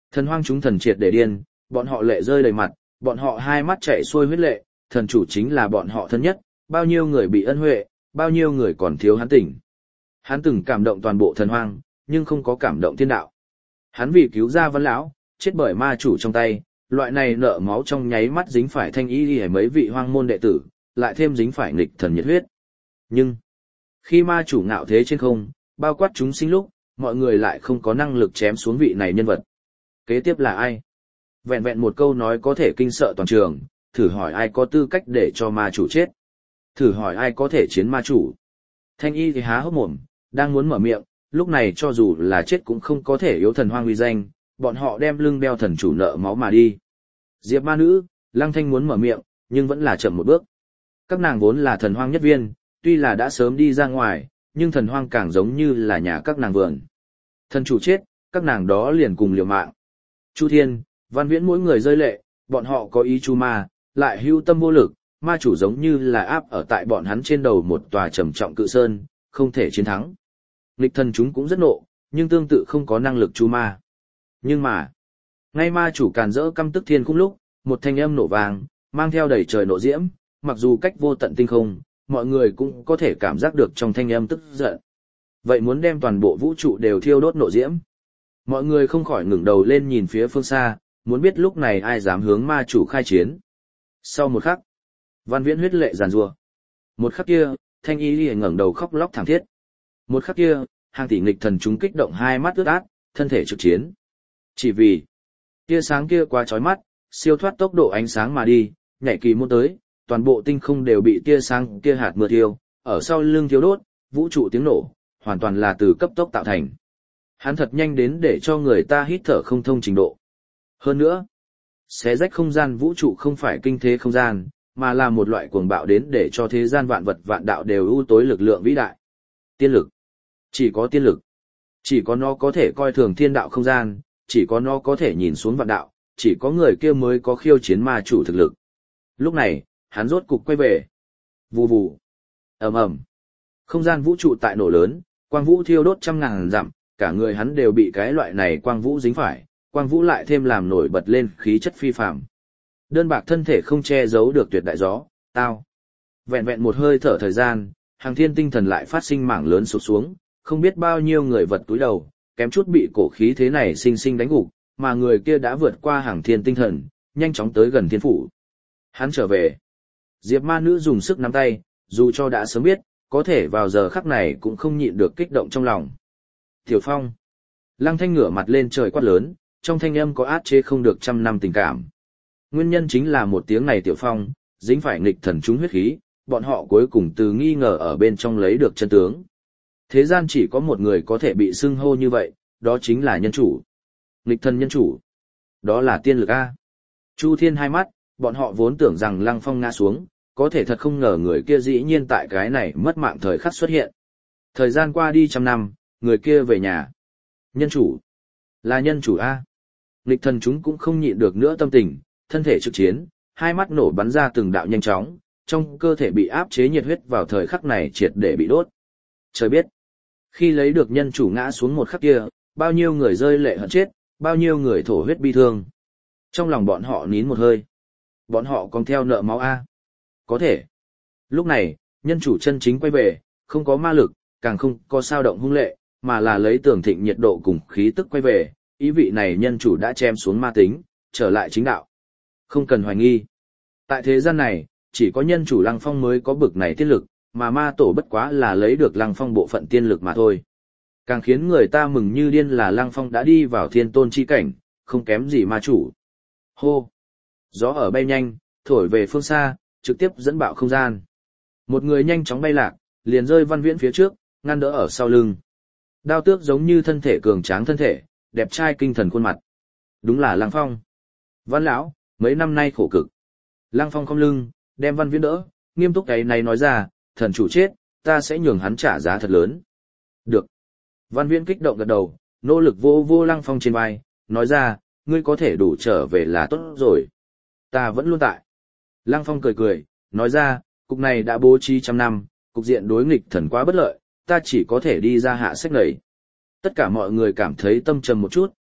Thần hoang chúng thần triệt để điên, bọn họ lệ rơi đầy mặt, bọn họ hai mắt chảy xuôi huyết lệ, thần chủ chính là bọn họ thân nhất, bao nhiêu người bị ân huệ, bao nhiêu người còn thiếu hắn tỉnh. Hắn từng cảm động toàn bộ thần hoang, nhưng không có cảm động thiên đạo. Hắn vì cứu ra Văn lão, chết bởi ma chủ trong tay, loại này nợ máu trong nháy mắt dính phải thanh y hay mấy vị hoang môn đệ tử, lại thêm dính phải nghịch thần nhiệt huyết. Nhưng, khi ma chủ ngạo thế trên không, bao quát chúng sinh lúc, mọi người lại không có năng lực chém xuống vị này nhân vật. Kế tiếp là ai? Vẹn vẹn một câu nói có thể kinh sợ toàn trường, thử hỏi ai có tư cách để cho ma chủ chết? Thử hỏi ai có thể chiến ma chủ? Thanh y thì há hốc mồm, đang muốn mở miệng, lúc này cho dù là chết cũng không có thể yếu thần hoang uy danh, bọn họ đem lưng đeo thần chủ nợ máu mà đi. Diệp ma nữ, Lăng Thanh muốn mở miệng, nhưng vẫn là chậm một bước. Các nàng vốn là thần hoang nhất viên, tuy là đã sớm đi ra ngoài, nhưng thần hoang càng giống như là nhà các nàng vườn. Thần chủ chết, các nàng đó liền cùng liều mạng. Chu Thiên, Văn Viễn mỗi người rơi lệ, bọn họ có ý chu ma, lại hưu tâm vô lực, ma chủ giống như là áp ở tại bọn hắn trên đầu một tòa trầm trọng cự sơn, không thể chiến thắng. Nghịch thần chúng cũng rất nộ, nhưng tương tự không có năng lực chu ma. Nhưng mà, ngay ma chủ càn rỡ căm tức thiên khung lúc, một thanh âm nổ vàng, mang theo đầy trời nộ diễm, mặc dù cách vô tận tinh không, mọi người cũng có thể cảm giác được trong thanh âm tức giận. Vậy muốn đem toàn bộ vũ trụ đều thiêu đốt nộ diễm. Mọi người không khỏi ngẩng đầu lên nhìn phía phương xa, muốn biết lúc này ai dám hướng ma chủ khai chiến. Sau một khắc, Văn Viễn huyết lệ giàn rủa. Một khắc kia, Thanh Y Lìa ngẩng đầu khóc lóc thảm thiết. Một khắc kia, hàng tỷ nghịch thần chúng kích động hai mắt ướt át, thân thể trực chiến. Chỉ vì, tia sáng kia quá chói mắt, siêu thoát tốc độ ánh sáng mà đi, nhảy kỳ môn tới, toàn bộ tinh không đều bị tia sáng kia hạt mưa thiêu, ở sau lưng thiếu đốt, vũ trụ tiếng nổ, hoàn toàn là từ cấp tốc tạo thành. Hắn thật nhanh đến để cho người ta hít thở không thông trình độ. Hơn nữa, xé rách không gian vũ trụ không phải kinh thế không gian, mà là một loại cuồng bạo đến để cho thế gian vạn vật vạn đạo đều ưu tối lực lượng vĩ đại. Tiên lực. Chỉ có tiên lực. Chỉ có nó có thể coi thường thiên đạo không gian, chỉ có nó có thể nhìn xuống vạn đạo, chỉ có người kia mới có khiêu chiến ma chủ thực lực. Lúc này, hắn rốt cục quay về. Vù vù. Ầm ầm. Không gian vũ trụ tại nổ lớn, quang vũ thiêu đốt trăm ngàn dặm, cả người hắn đều bị cái loại này quang vũ dính phải, quang vũ lại thêm làm nổi bật lên khí chất phi phàm. Đơn bạc thân thể không che giấu được tuyệt đại gió, tao. Vẹn vẹn một hơi thở thời gian, hàng thiên tinh thần lại phát sinh mảng lớn sụp xuống, không biết bao nhiêu người vật túi đầu, kém chút bị cổ khí thế này sinh sinh đánh gục, mà người kia đã vượt qua hàng thiên tinh thần, nhanh chóng tới gần thiên phủ. Hắn trở về. Diệp ma nữ dùng sức nắm tay, dù cho đã sớm biết, có thể vào giờ khắc này cũng không nhịn được kích động trong lòng. Tiểu Phong. Lăng Thanh ngửa mặt lên trời quát lớn, trong thanh âm có át chế không được trăm năm tình cảm. Nguyên nhân chính là một tiếng này Tiểu Phong, dính phải nghịch thần chúng huyết khí, bọn họ cuối cùng từ nghi ngờ ở bên trong lấy được chân tướng. Thế gian chỉ có một người có thể bị xưng hô như vậy, đó chính là nhân chủ. Nghịch thần nhân chủ. Đó là tiên lực A. Chu Thiên hai mắt, bọn họ vốn tưởng rằng Lăng Phong ngã xuống, có thể thật không ngờ người kia dĩ nhiên tại cái này mất mạng thời khắc xuất hiện. Thời gian qua đi trăm năm, người kia về nhà. Nhân chủ. Là nhân chủ A. Nghịch thần chúng cũng không nhịn được nữa tâm tình, thân thể trực chiến, hai mắt nổ bắn ra từng đạo nhanh chóng, trong cơ thể bị áp chế nhiệt huyết vào thời khắc này triệt để bị đốt. Trời biết, khi lấy được nhân chủ ngã xuống một khắc kia, bao nhiêu người rơi lệ hận chết, bao nhiêu người thổ huyết bi thương. Trong lòng bọn họ nín một hơi. Bọn họ còn theo nợ máu A. Có thể. Lúc này, nhân chủ chân chính quay về, không có ma lực, càng không có sao động hung lệ, mà là lấy tường thịnh nhiệt độ cùng khí tức quay về, ý vị này nhân chủ đã chém xuống ma tính, trở lại chính đạo. Không cần hoài nghi. Tại thế gian này, chỉ có nhân chủ Lăng Phong mới có bực này tiên lực, mà ma tổ bất quá là lấy được Lăng Phong bộ phận tiên lực mà thôi. Càng khiến người ta mừng như điên là Lăng Phong đã đi vào thiên tôn chi cảnh, không kém gì ma chủ. Hô! Gió ở bay nhanh, thổi về phương xa, trực tiếp dẫn bạo không gian. Một người nhanh chóng bay lạc, liền rơi Văn Viễn phía trước, ngăn đỡ ở sau lưng. Đao Tước giống như thân thể cường tráng thân thể, đẹp trai kinh thần khuôn mặt. Đúng là Lăng Phong. Văn lão, mấy năm nay khổ cực. Lăng Phong cong lưng, đem Văn Viễn đỡ, nghiêm túc cái này nói ra, thần chủ chết, ta sẽ nhường hắn trả giá thật lớn. Được. Văn Viễn kích động gật đầu, nỗ lực vô vô Lăng Phong trên vai, nói ra, ngươi có thể đủ trở về là tốt rồi. Ta vẫn luôn tại. Lăng Phong cười cười, nói ra, cục này đã bố trí trăm năm, cục diện đối nghịch thần quá bất lợi, ta chỉ có thể đi ra hạ sách lầy. Tất cả mọi người cảm thấy tâm trầm một chút,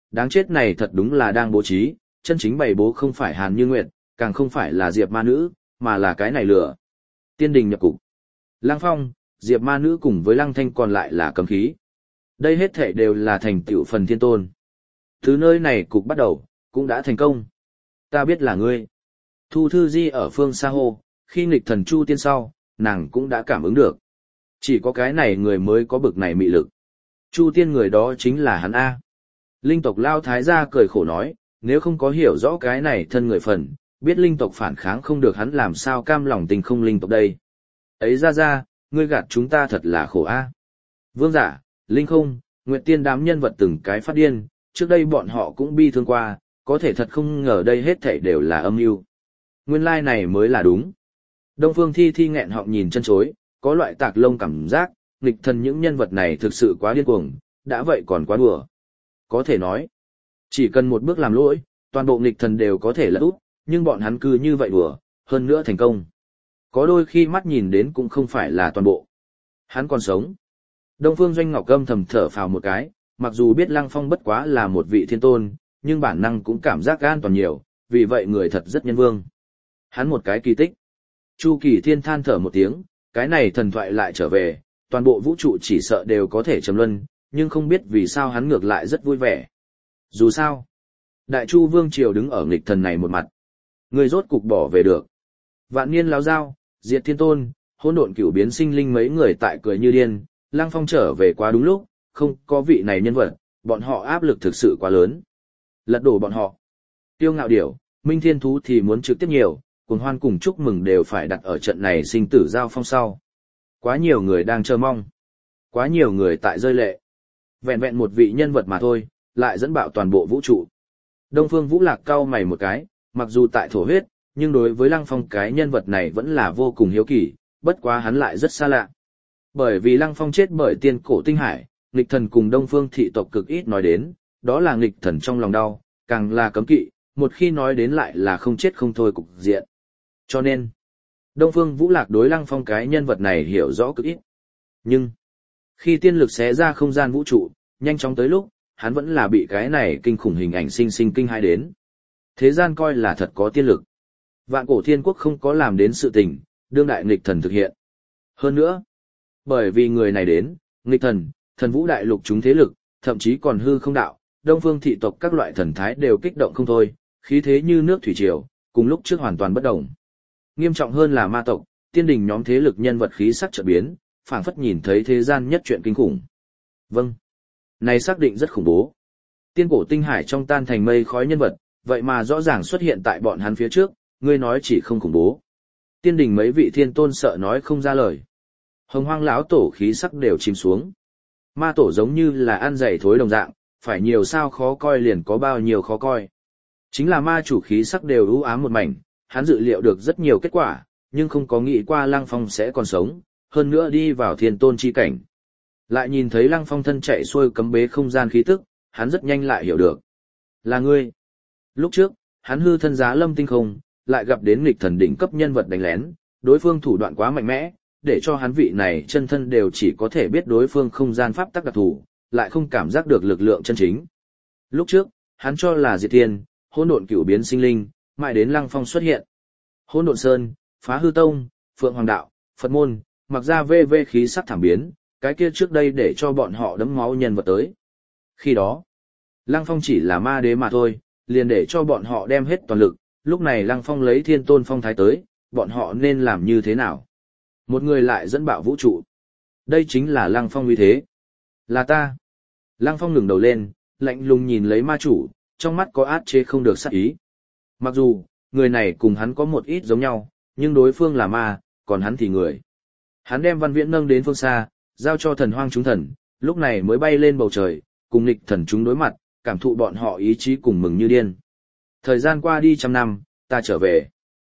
đáng chết này thật đúng là đang bố trí, chân chính bày bố không phải Hàn Như Nguyệt, càng không phải là Diệp ma nữ, mà là cái này lửa. Tiên đình nhập cục. Lăng Phong, Diệp ma nữ cùng với Lăng Thanh còn lại là cấm khí. Đây hết thể đều là thành tựu phần thiên tôn. Từ nơi này cục bắt đầu, cũng đã thành công. Ta biết là ngươi. Thu Thư Di ở phương xa hô, khi nghịch thần Chu Tiên sau, nàng cũng đã cảm ứng được. Chỉ có cái này người mới có bực này mị lực. Chu Tiên người đó chính là hắn A. Linh tộc Lao Thái gia cười khổ nói, nếu không có hiểu rõ cái này thân người phần, biết linh tộc phản kháng không được hắn làm sao cam lòng tình không linh tộc đây. Ấy ra, ngươi gạt chúng ta thật là khổ A. Vương giả, linh không, Nguyệt Tiên đám nhân vật từng cái phát điên, trước đây bọn họ cũng bi thương qua, có thể thật không ngờ đây hết thảy đều là âm mưu. Nguyên lai này mới là đúng. Đông Phương Thi Thi nghẹn họng nhìn chân chối, có loại tạc lông cảm giác, nghịch thần những nhân vật này thực sự quá điên cuồng, đã vậy còn quá đùa. Có thể nói, chỉ cần một bước làm lỗi, toàn bộ nghịch thần đều có thể lật úp, nhưng bọn hắn cứ như vậy đùa, hơn nữa thành công. Có đôi khi mắt nhìn đến cũng không phải là toàn bộ. Hắn còn sống. Đông Phương Doanh Ngọc âm thầm thở phào một cái, mặc dù biết Lăng Phong bất quá là một vị thiên tôn, nhưng bản năng cũng cảm giác an toàn nhiều, vì vậy người thật rất nhân vương. Hắn một cái kỳ tích. Chu Kỳ Thiên than thở một tiếng, cái này thần thoại lại trở về, toàn bộ vũ trụ chỉ sợ đều có thể trầm luân, nhưng không biết vì sao hắn ngược lại rất vui vẻ. Dù sao, Đại Chu Vương Triều đứng ở nghịch thần này một mặt. Người rốt cục bỏ về được. Vạn Niên Láo Giao, Diệt Thiên Tôn, Hỗn Độn Cửu Biến Sinh Linh mấy người tại cười như điên, Lăng Phong trở về quá đúng lúc, không có vị này nhân vật, bọn họ áp lực thực sự quá lớn. Lật đổ bọn họ. Tiêu Ngạo Điểu, Minh Thiên Thú thì muốn trực tiếp nhiều, cuồng hoan cùng chúc mừng đều phải đặt ở trận này sinh tử giao phong sau. Quá nhiều người đang chờ mong. Quá nhiều người tại rơi lệ. Vẹn vẹn một vị nhân vật mà thôi, lại dẫn bạo toàn bộ vũ trụ. Đông Phương Vũ Lạc cau mày một cái, mặc dù tại thổ huyết, nhưng đối với Lăng Phong cái nhân vật này vẫn là vô cùng hiếu kỳ, bất quá hắn lại rất xa lạ. Bởi vì Lăng Phong chết bởi tiên cổ tinh hải, nghịch thần cùng Đông Phương thị tộc cực ít nói đến, đó là nghịch thần trong lòng đau, càng là cấm kỵ, một khi nói đến lại là không chết không thôi cục diện. Cho nên, Đông Phương Vũ Lạc đối Lăng Phong cái nhân vật này hiểu rõ cực ít. Nhưng, khi tiên lực xé ra không gian vũ trụ, nhanh chóng tới lúc, hắn vẫn là bị cái này kinh khủng hình ảnh sinh sinh kinh hai đến. Thế gian coi là thật có tiên lực. Vạn cổ thiên quốc không có làm đến sự tình, đương đại nghịch thần thực hiện. Hơn nữa, bởi vì người này đến, nghịch thần, thần vũ đại lục chúng thế lực, thậm chí còn hư không đạo, Đông Phương thị tộc các loại thần thái đều kích động không thôi, khí thế như nước thủy triều, cùng lúc trước hoàn toàn bất động. Nghiêm trọng hơn là ma tộc, tiên đình nhóm thế lực nhân vật khí sắc chợt biến, phảng phất nhìn thấy thế gian nhất chuyện kinh khủng. Vâng, này xác định rất khủng bố. Tiên cổ tinh hải trong tan thành mây khói nhân vật, vậy mà rõ ràng xuất hiện tại bọn hắn phía trước, ngươi nói chỉ không khủng bố. Tiên đình mấy vị thiên tôn sợ nói không ra lời. Hồng Hoang lão tổ khí sắc đều chìm xuống. Ma tổ giống như là ăn dày thối đồng dạng, phải nhiều sao khó coi liền có bao nhiêu khó coi. Chính là ma chủ khí sắc đều u ám một mảnh, hắn dự liệu được rất nhiều kết quả, nhưng không có nghĩ qua Lăng Phong sẽ còn sống, hơn nữa đi vào thiên tôn chi cảnh. Lại nhìn thấy Lăng Phong thân chạy xuôi cấm bế không gian khí tức, hắn rất nhanh lại hiểu được. Là ngươi. Lúc trước, hắn hư thân giá lâm tinh không, lại gặp đến nghịch thần đỉnh cấp nhân vật đánh lén, đối phương thủ đoạn quá mạnh mẽ, để cho hắn vị này chân thân đều chỉ có thể biết đối phương không gian pháp tắc đặc thù, lại không cảm giác được lực lượng chân chính. Lúc trước, hắn cho là Diệt Thiên, Hỗn Độn Cửu Biến Sinh Linh, mãi đến Lăng Phong xuất hiện. Hỗn Độn Sơn, Phá Hư Tông, Phượng Hoàng Đạo, Phật Môn, mặc ra VV khí sắc thảm biến, cái kia trước đây để cho bọn họ đấm máu nhân vật tới. Khi đó, Lăng Phong chỉ là ma đế mà thôi, liền để cho bọn họ đem hết toàn lực, lúc này Lăng Phong lấy thiên tôn phong thái tới, bọn họ nên làm như thế nào? Một người lại dẫn bạo vũ trụ. Đây chính là Lăng Phong uy thế. Là ta. Lăng Phong ngẩng đầu lên, lạnh lùng nhìn lấy ma chủ, trong mắt có át chế không được sát ý. Mặc dù, người này cùng hắn có một ít giống nhau, nhưng đối phương là ma, còn hắn thì người. Hắn đem Văn Viễn nâng đến phương xa, giao cho thần hoang chúng thần, lúc này mới bay lên bầu trời, cùng nghịch thần chúng đối mặt, cảm thụ bọn họ ý chí cùng mừng như điên. Thời gian qua đi 100 năm, ta trở về.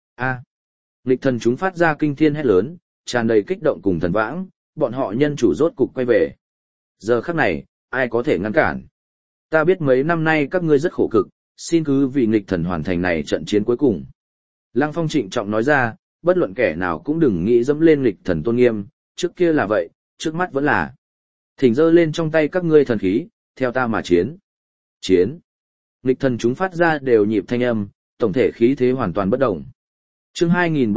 Nghịch thần chúng phát ra kinh thiên hét lớn, tràn đầy kích động cùng thần vãng, bọn họ nhân chủ rốt cục quay về. Giờ khắc này, ai có thể ngăn cản? Ta biết mấy năm nay các ngươi rất khổ cực, xin cứ vì nghịch thần hoàn thành này trận chiến cuối cùng. Lăng Phong trịnh trọng nói ra, bất luận kẻ nào cũng đừng nghĩ dẫm lên nghịch thần tôn nghiêm, trước kia là vậy, trước mắt vẫn là. Thỉnh giơ lên trong tay các ngươi thần khí, theo ta mà chiến. Chiến. Nghịch thần chúng phát ra đều nhịp thanh âm, tổng thể khí thế hoàn toàn bất động. Chương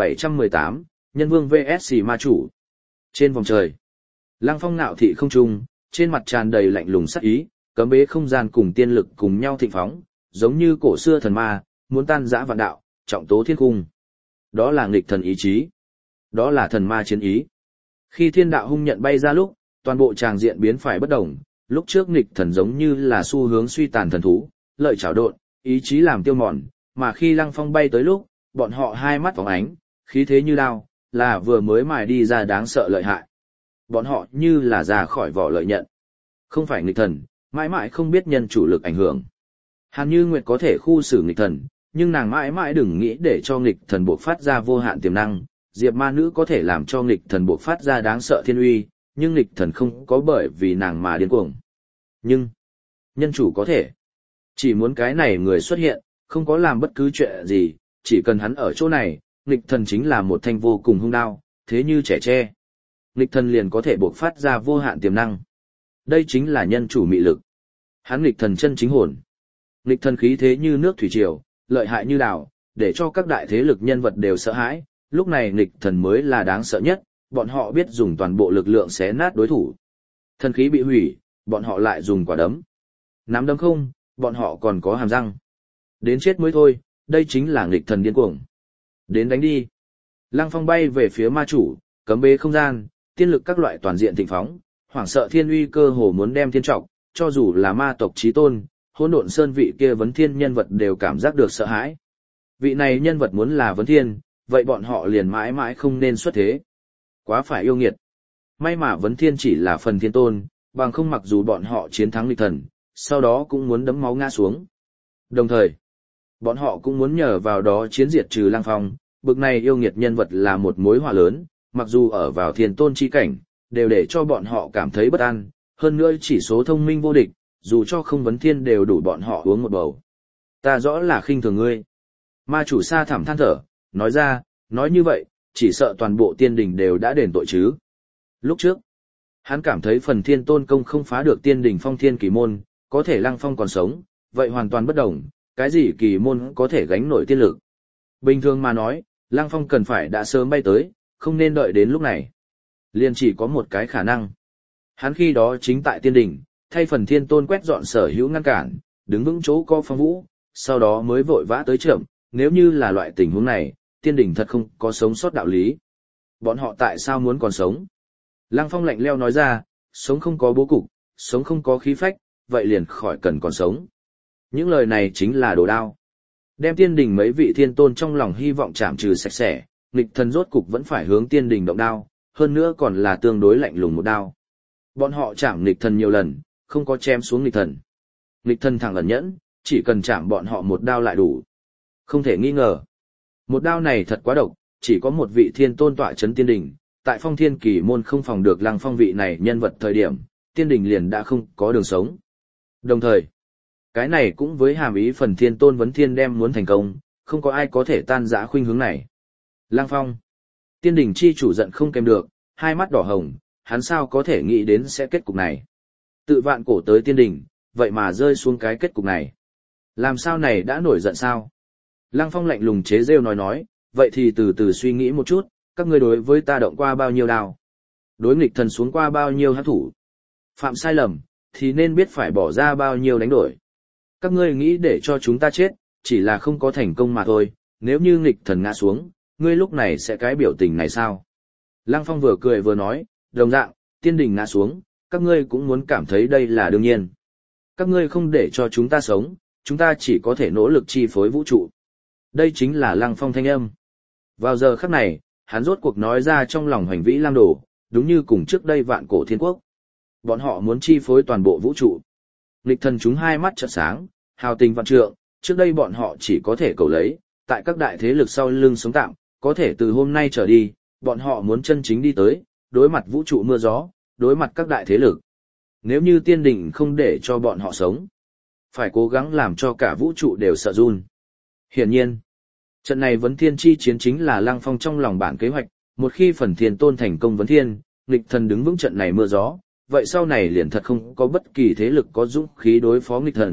2718, Nhân Vương vs Ma Chủ. Trên vòng trời, Lăng Phong nạo thị không trung, trên mặt tràn đầy lạnh lùng sắc ý, cấm bế không gian cùng tiên lực cùng nhau thịnh phóng, giống như cổ xưa thần ma, muốn tan rã vạn đạo, trọng tố thiên cung. Đó là nghịch thần ý chí. Đó là thần ma chiến ý. Khi thiên đạo hung nhận bay ra lúc, toàn bộ tràng diện biến phải bất động, lúc trước nghịch thần giống như là xu hướng suy tàn thần thú, lợi chảo độn, ý chí làm tiêu mòn, mà khi Lăng Phong bay tới lúc, bọn họ hai mắt phóng ánh, khí thế như đao, là vừa mới mài đi ra đáng sợ lợi hại. Bọn họ như là ra khỏi vỏ lợi nhận. Không phải nghịch thần, mãi mãi không biết nhân chủ lực ảnh hưởng. Hàn Như Nguyệt có thể khu xử nghịch thần, nhưng nàng mãi mãi đừng nghĩ để cho nghịch thần bộc phát ra vô hạn tiềm năng. Diệp Ma Nữ có thể làm cho nghịch thần bộc phát ra đáng sợ thiên uy, nhưng nghịch thần không có bởi vì nàng mà điên cuồng. Nhưng, nhân chủ có thể. Chỉ muốn cái này người xuất hiện, không có làm bất cứ chuyện gì, chỉ cần hắn ở chỗ này, nghịch thần chính là một thanh vô cùng hung đao, thế như trẻ tre. Nghịch thần liền có thể bộc phát ra vô hạn tiềm năng. Đây chính là nhân chủ mị lực. Hắn nghịch thần chân chính hồn. Nghịch thần khí thế như nước thủy triều, lợi hại như đào, để cho các đại thế lực nhân vật đều sợ hãi. Lúc này nghịch thần mới là đáng sợ nhất, bọn họ biết dùng toàn bộ lực lượng xé nát đối thủ. Thần khí bị hủy, bọn họ lại dùng quả đấm. Nắm đấm không, bọn họ còn có hàm răng. Đến chết mới thôi, đây chính là nghịch thần điên cuồng. Đến đánh đi. Lăng Phong bay về phía ma chủ, cấm bế không gian, tiên lực các loại toàn diện thịnh phóng, hoảng sợ thiên uy cơ hồ muốn đem thiên trọng, cho dù là ma tộc chí tôn, Hỗn Độn Sơn vị kia vấn thiên nhân vật đều cảm giác được sợ hãi. Vị này nhân vật muốn là vấn thiên, vậy bọn họ liền mãi mãi không nên xuất thế. Quá phải yêu nghiệt. May mà vấn thiên chỉ là phần thiên tôn, bằng không mặc dù bọn họ chiến thắng nghịch thần, sau đó cũng muốn đấm máu ngã xuống. Đồng thời, bọn họ cũng muốn nhờ vào đó chiến diệt trừ Lăng Phong, bực này yêu nghiệt nhân vật là một mối họa lớn, mặc dù ở vào thiên tôn chi cảnh, đều để cho bọn họ cảm thấy bất an, hơn nữa chỉ số thông minh vô địch, dù cho không vấn thiên đều đủ bọn họ uống một bầu. Ta rõ là khinh thường ngươi. Ma chủ sa thảm than thở, nói ra, nói như vậy, chỉ sợ toàn bộ tiên đình đều đã đền tội chứ. Lúc trước, hắn cảm thấy phần thiên tôn công không phá được tiên đình phong thiên kỳ môn, có thể Lăng Phong còn sống, vậy hoàn toàn bất đồng, cái gì kỳ môn có thể gánh nổi tiên lực. Bình thường mà nói, Lăng Phong cần phải đã sớm bay tới, không nên đợi đến lúc này. Liền chỉ có một cái khả năng. Hắn khi đó chính tại tiên đình, thay phần thiên tôn quét dọn sở hữu ngăn cản, đứng vững chỗ co phong vũ, sau đó mới vội vã tới chậm, nếu như là loại tình huống này, tiên đình thật không có sống sót đạo lý. Bọn họ tại sao muốn còn sống? Lăng Phong lạnh leo nói ra, sống không có bố cục, sống không có khí phách, vậy liền khỏi cần còn sống. Những lời này chính là đồ đao. Đem tiên đình mấy vị thiên tôn trong lòng hy vọng chạm trừ sạch sẽ, nghịch thần rốt cục vẫn phải hướng tiên đình động đao, hơn nữa còn là tương đối lạnh lùng một đao. Bọn họ chạm nghịch thần nhiều lần, không có chém xuống nghịch thần. Nghịch thần thẳng ẩn nhẫn, chỉ cần chạm bọn họ một đao lại đủ. Không thể nghi ngờ. Một đao này thật quá độc, chỉ có một vị thiên tôn tọa chấn tiên đình, tại phong thiên kỳ môn không phòng được Lăng Phong vị này nhân vật thời điểm, tiên đình liền đã không có đường sống. Đồng thời, cái này cũng với hàm ý phần thiên tôn vấn thiên đem muốn thành công, không có ai có thể tan rã khuynh hướng này. Lăng Phong, tiên đình chi chủ giận không kèm được, hai mắt đỏ hồng, hắn sao có thể nghĩ đến sẽ kết cục này. Tự vạn cổ tới tiên đình, vậy mà rơi xuống cái kết cục này. Làm sao này đã nổi giận sao? Lăng Phong lạnh lùng chế rêu nói, vậy thì từ từ suy nghĩ một chút, các ngươi đối với ta động qua bao nhiêu đao? Đối nghịch thần xuống qua bao nhiêu hắc thủ? Phạm sai lầm, thì nên biết phải bỏ ra bao nhiêu đánh đổi. Các ngươi nghĩ để cho chúng ta chết, chỉ là không có thành công mà thôi, nếu như nghịch thần ngã xuống, ngươi lúc này sẽ cái biểu tình này sao? Lăng Phong vừa cười vừa nói, đồng dạng, tiên đình ngã xuống, các ngươi cũng muốn cảm thấy đây là đương nhiên. Các ngươi không để cho chúng ta sống, chúng ta chỉ có thể nỗ lực chi phối vũ trụ. Đây chính là Lăng Phong thanh âm. Vào giờ khắc này, hắn rốt cuộc nói ra trong lòng Hoành Vĩ Lam Đồ, đúng như cùng trước đây vạn cổ thiên quốc. Bọn họ muốn chi phối toàn bộ vũ trụ. Nghịch thần chúng hai mắt chợt sáng, hào tình vạn trượng, trước đây bọn họ chỉ có thể cầu lấy, tại các đại thế lực sau lưng sống tạm, có thể từ hôm nay trở đi, bọn họ muốn chân chính đi tới, đối mặt vũ trụ mưa gió, đối mặt các đại thế lực. Nếu như tiên đình không để cho bọn họ sống, phải cố gắng làm cho cả vũ trụ đều sợ run. Hiển nhiên, trận này vấn thiên chi chiến chính là Lăng Phong trong lòng bản kế hoạch, một khi phần thiên tôn thành công vấn thiên, nghịch thần đứng vững trận này mưa gió, vậy sau này liền thật không có bất kỳ thế lực có dũng khí đối phó nghịch thần,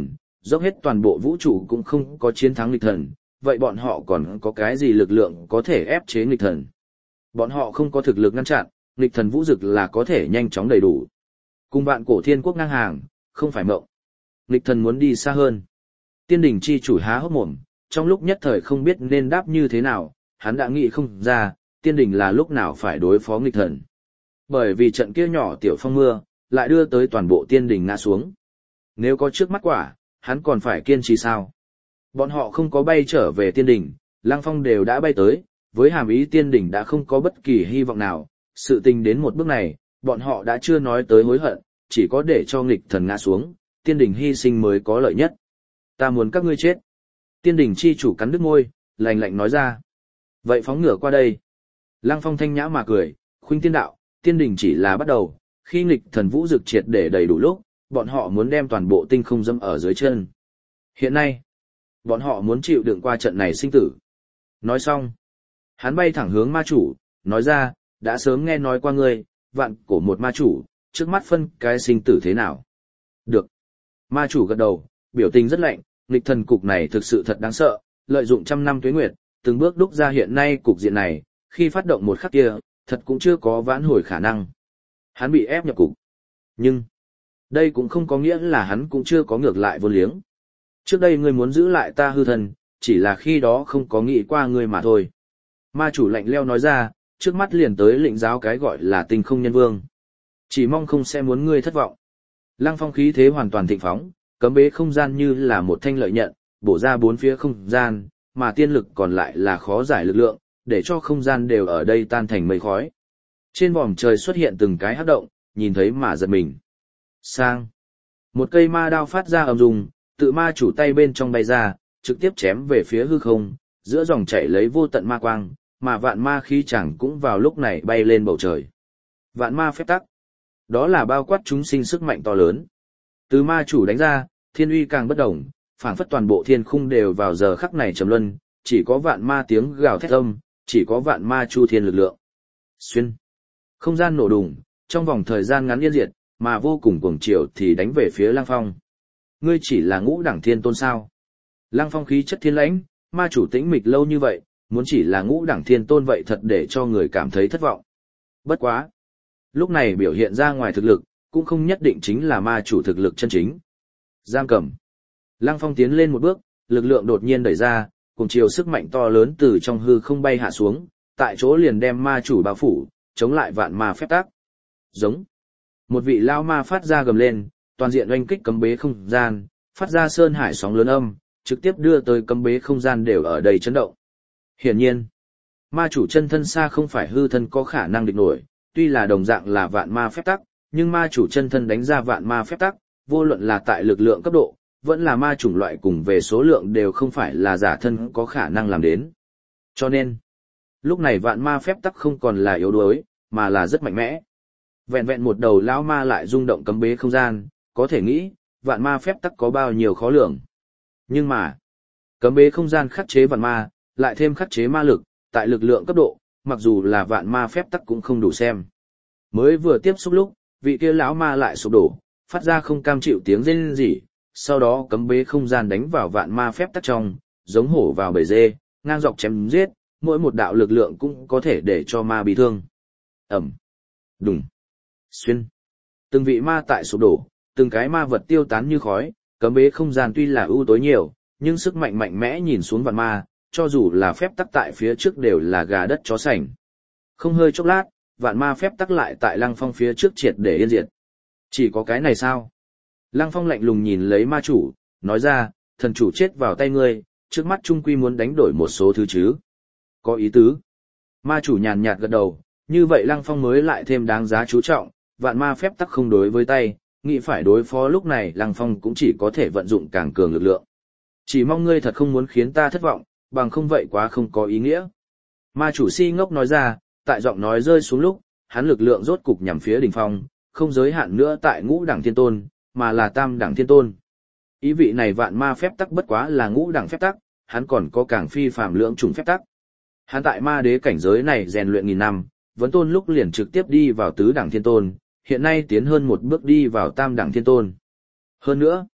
dốc hết toàn bộ vũ trụ cũng không có chiến thắng nghịch thần, vậy bọn họ còn có cái gì lực lượng có thể ép chế nghịch thần? Bọn họ không có thực lực ngăn chặn, nghịch thần vũ dực là có thể nhanh chóng đầy đủ. Cùng vạn cổ thiên quốc ngang hàng, không phải mộng. Nghịch thần muốn đi xa hơn. Tiên đỉnh chi chủ há hốc mồm, trong lúc nhất thời không biết nên đáp như thế nào, hắn đã nghĩ không ra, tiên đỉnh là lúc nào phải đối phó nghịch thần. Bởi vì trận kia nhỏ tiểu phong mưa, lại đưa tới toàn bộ tiên đỉnh ngã xuống. Nếu có trước mắt quả, hắn còn phải kiên trì sao? Bọn họ không có bay trở về tiên đỉnh, Lăng Phong đều đã bay tới, với hàm ý tiên đỉnh đã không có bất kỳ hy vọng nào, sự tình đến một bước này, bọn họ đã chưa nói tới hối hận, chỉ có để cho nghịch thần ngã xuống, tiên đỉnh hy sinh mới có lợi nhất. Ta muốn các ngươi chết. Tiên đỉnh chi chủ cắn đứt môi, lạnh lạnh nói ra. Vậy phóng ngựa qua đây. Lăng Phong thanh nhã mà cười, khuynh tiên đạo, tiên đỉnh chỉ là bắt đầu, khi nghịch thần vũ dực triệt để đầy đủ lúc, bọn họ muốn đem toàn bộ tinh không dẫm ở dưới chân. Hiện nay, bọn họ muốn chịu đựng qua trận này sinh tử. Nói xong, hắn bay thẳng hướng ma chủ, nói ra, đã sớm nghe nói qua ngươi, vạn cổ một ma chủ, trước mắt phân cái sinh tử thế nào. Được. Ma chủ gật đầu, biểu tình rất lạnh, nghịch thần cục này thực sự thật đáng sợ, lợi dụng trăm năm tuế nguyệt, từng bước đúc ra hiện nay cục diện này, khi phát động một khắc kia, thật cũng chưa có vãn hồi khả năng. Hắn bị ép nhập cục. Nhưng, đây cũng không có nghĩa là hắn cũng chưa có ngược lại vô liếng. Trước đây ngươi muốn giữ lại ta hư thần, chỉ là khi đó không có nghĩ qua ngươi mà thôi. Ma chủ lạnh leo nói ra, trước mắt liền tới lĩnh giáo cái gọi là tinh không nhân vương. Chỉ mong không sẽ muốn ngươi thất vọng. Lăng Phong khí thế hoàn toàn thịnh phóng, cấm bế không gian như là một thanh lợi nhận, bổ ra bốn phía không gian, mà tiên lực còn lại là khó giải lực lượng, để cho không gian đều ở đây tan thành mây khói. Trên vòm trời xuất hiện từng cái hắc động, nhìn thấy mà giật mình. Sang. Một cây ma đao phát ra ầm ầm, tự ma chủ tay bên trong bay ra, trực tiếp chém về phía hư không, giữa dòng chảy lấy vô tận ma quang, mà vạn ma khí chẳng cũng vào lúc này bay lên bầu trời. Vạn ma phép tắc. Đó là bao quát chúng sinh sức mạnh to lớn. Từ ma chủ đánh ra, thiên uy càng bất động, phảng phất toàn bộ thiên khung đều vào giờ khắc này trầm luân, chỉ có vạn ma tiếng gào thét âm, chỉ có vạn ma chu thiên lực lượng. Xuyên. Không gian nổ đùng, trong vòng thời gian ngắn yên diệt, mà vô cùng cuồng chiều thì đánh về phía Lăng Phong. Ngươi chỉ là ngũ đẳng thiên tôn sao? Lăng Phong khí chất thiên lãnh, ma chủ tĩnh mịch lâu như vậy, muốn chỉ là ngũ đẳng thiên tôn vậy thật để cho người cảm thấy thất vọng. Bất quá. Lúc này biểu hiện ra ngoài thực lực, cũng không nhất định chính là ma chủ thực lực chân chính. Giam cầm. Lăng Phong tiến lên một bước, lực lượng đột nhiên đẩy ra, cùng chiều sức mạnh to lớn từ trong hư không bay hạ xuống, tại chỗ liền đem ma chủ bao phủ, chống lại vạn ma phép tắc. Giống. Một vị lao ma phát ra gầm lên, toàn diện oanh kích cấm bế không gian, phát ra sơn hải sóng lớn âm, trực tiếp đưa tới cấm bế không gian đều ở đây chấn động. Hiển nhiên, ma chủ chân thân xa không phải hư thân có khả năng địch nổi, tuy là đồng dạng là vạn ma phép tắc, nhưng ma chủ chân thân đánh ra vạn ma phép tắc, vô luận là tại lực lượng cấp độ, vẫn là ma chủng loại cùng về số lượng đều không phải là giả thân có khả năng làm đến. Cho nên, lúc này vạn ma phép tắc không còn là yếu đuối, mà là rất mạnh mẽ. Vẹn vẹn một đầu lão ma lại rung động cấm bế không gian, có thể nghĩ, vạn ma phép tắc có bao nhiêu khó lường. Nhưng mà, cấm bế không gian khắc chế vạn ma, lại thêm khắc chế ma lực, tại lực lượng cấp độ, mặc dù là vạn ma phép tắc cũng không đủ xem. Mới vừa tiếp xúc lúc, vị kia lão ma lại sụp đổ, phát ra không cam chịu tiếng rên rỉ, sau đó cấm bế không gian đánh vào vạn ma phép tắc trong, giống hổ vào bầy dê, ngang dọc chém giết, mỗi một đạo lực lượng cũng có thể để cho ma bị thương. Ẩm, đùng, xuyên. Từng vị ma tại sụp đổ, từng cái ma vật tiêu tán như khói, cấm bế không gian tuy là ưu tối nhiều, nhưng sức mạnh mạnh mẽ nhìn xuống vạn ma, cho dù là phép tắc tại phía trước đều là gà đất chó sành. Không hơi chốc lát, vạn ma phép tắc lại tại Lăng Phong phía trước triệt để yên diệt. Chỉ có cái này sao? Lăng Phong lạnh lùng nhìn lấy ma chủ, nói ra, thần chủ chết vào tay ngươi, trước mắt trung quy muốn đánh đổi một số thứ chứ. Có ý tứ. Ma chủ nhàn nhạt gật đầu, như vậy Lăng Phong mới lại thêm đáng giá chú trọng, vạn ma phép tắc không đối với tay, nghĩ phải đối phó lúc này Lăng Phong cũng chỉ có thể vận dụng càng cường lực lượng. Chỉ mong ngươi thật không muốn khiến ta thất vọng, bằng không vậy quá không có ý nghĩa. Ma chủ si ngốc nói ra, tại giọng nói rơi xuống lúc, hắn lực lượng rốt cục nhằm phía đỉnh phong, không giới hạn nữa tại ngũ đẳng thiên tôn, mà là tam đẳng thiên tôn. Ý vị này vạn ma phép tắc bất quá là ngũ đẳng phép tắc, hắn còn có càng phi phàm lưỡng trùng phép tắc. Hắn tại ma đế cảnh giới này rèn luyện nghìn năm, vấn tôn lúc liền trực tiếp đi vào tứ đẳng thiên tôn, hiện nay tiến hơn một bước đi vào tam đẳng thiên tôn. Hơn nữa,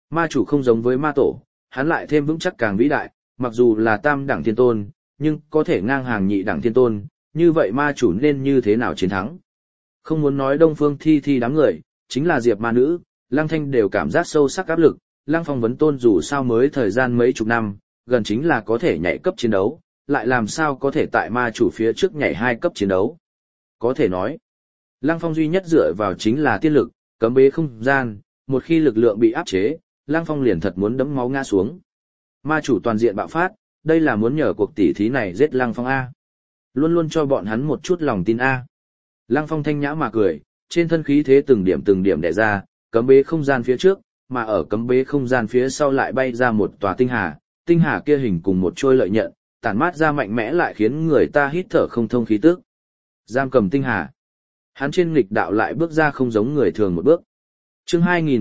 Ma chủ không giống với ma tổ, hắn lại thêm vững chắc càng vĩ đại, mặc dù là tam đẳng thiên tôn, nhưng có thể ngang hàng nhị đẳng thiên tôn, như vậy ma chủ nên như thế nào chiến thắng? Không muốn nói Đông Phương Thi Thi đám người, chính là Diệp ma nữ, Lăng Thanh đều cảm giác sâu sắc áp lực, Lăng Phong vấn tôn dù sao mới thời gian mấy chục năm, gần chính là có thể nhảy cấp chiến đấu, lại làm sao có thể tại ma chủ phía trước nhảy 2 cấp chiến đấu. Có thể nói, Lăng Phong duy nhất dựa vào chính là tiên lực, cấm bế không gian, một khi lực lượng bị áp chế, Lăng Phong liền thật muốn đấm máu ngã xuống. Ma chủ toàn diện bạo phát, đây là muốn nhờ cuộc tỉ thí này giết Lăng Phong A. Luôn luôn cho bọn hắn một chút lòng tin A. Lăng Phong thanh nhã mà cười, trên thân khí thế từng điểm đẻ ra, cấm bế không gian phía trước, mà ở cấm bế không gian phía sau lại bay ra một tòa tinh hà kia hình cùng một trôi lợi nhận, tản mát ra mạnh mẽ lại khiến người ta hít thở không thông khí tức. Giam cầm tinh hà. Hắn trên nghịch đạo lại bước ra không giống người thường một bước. Chương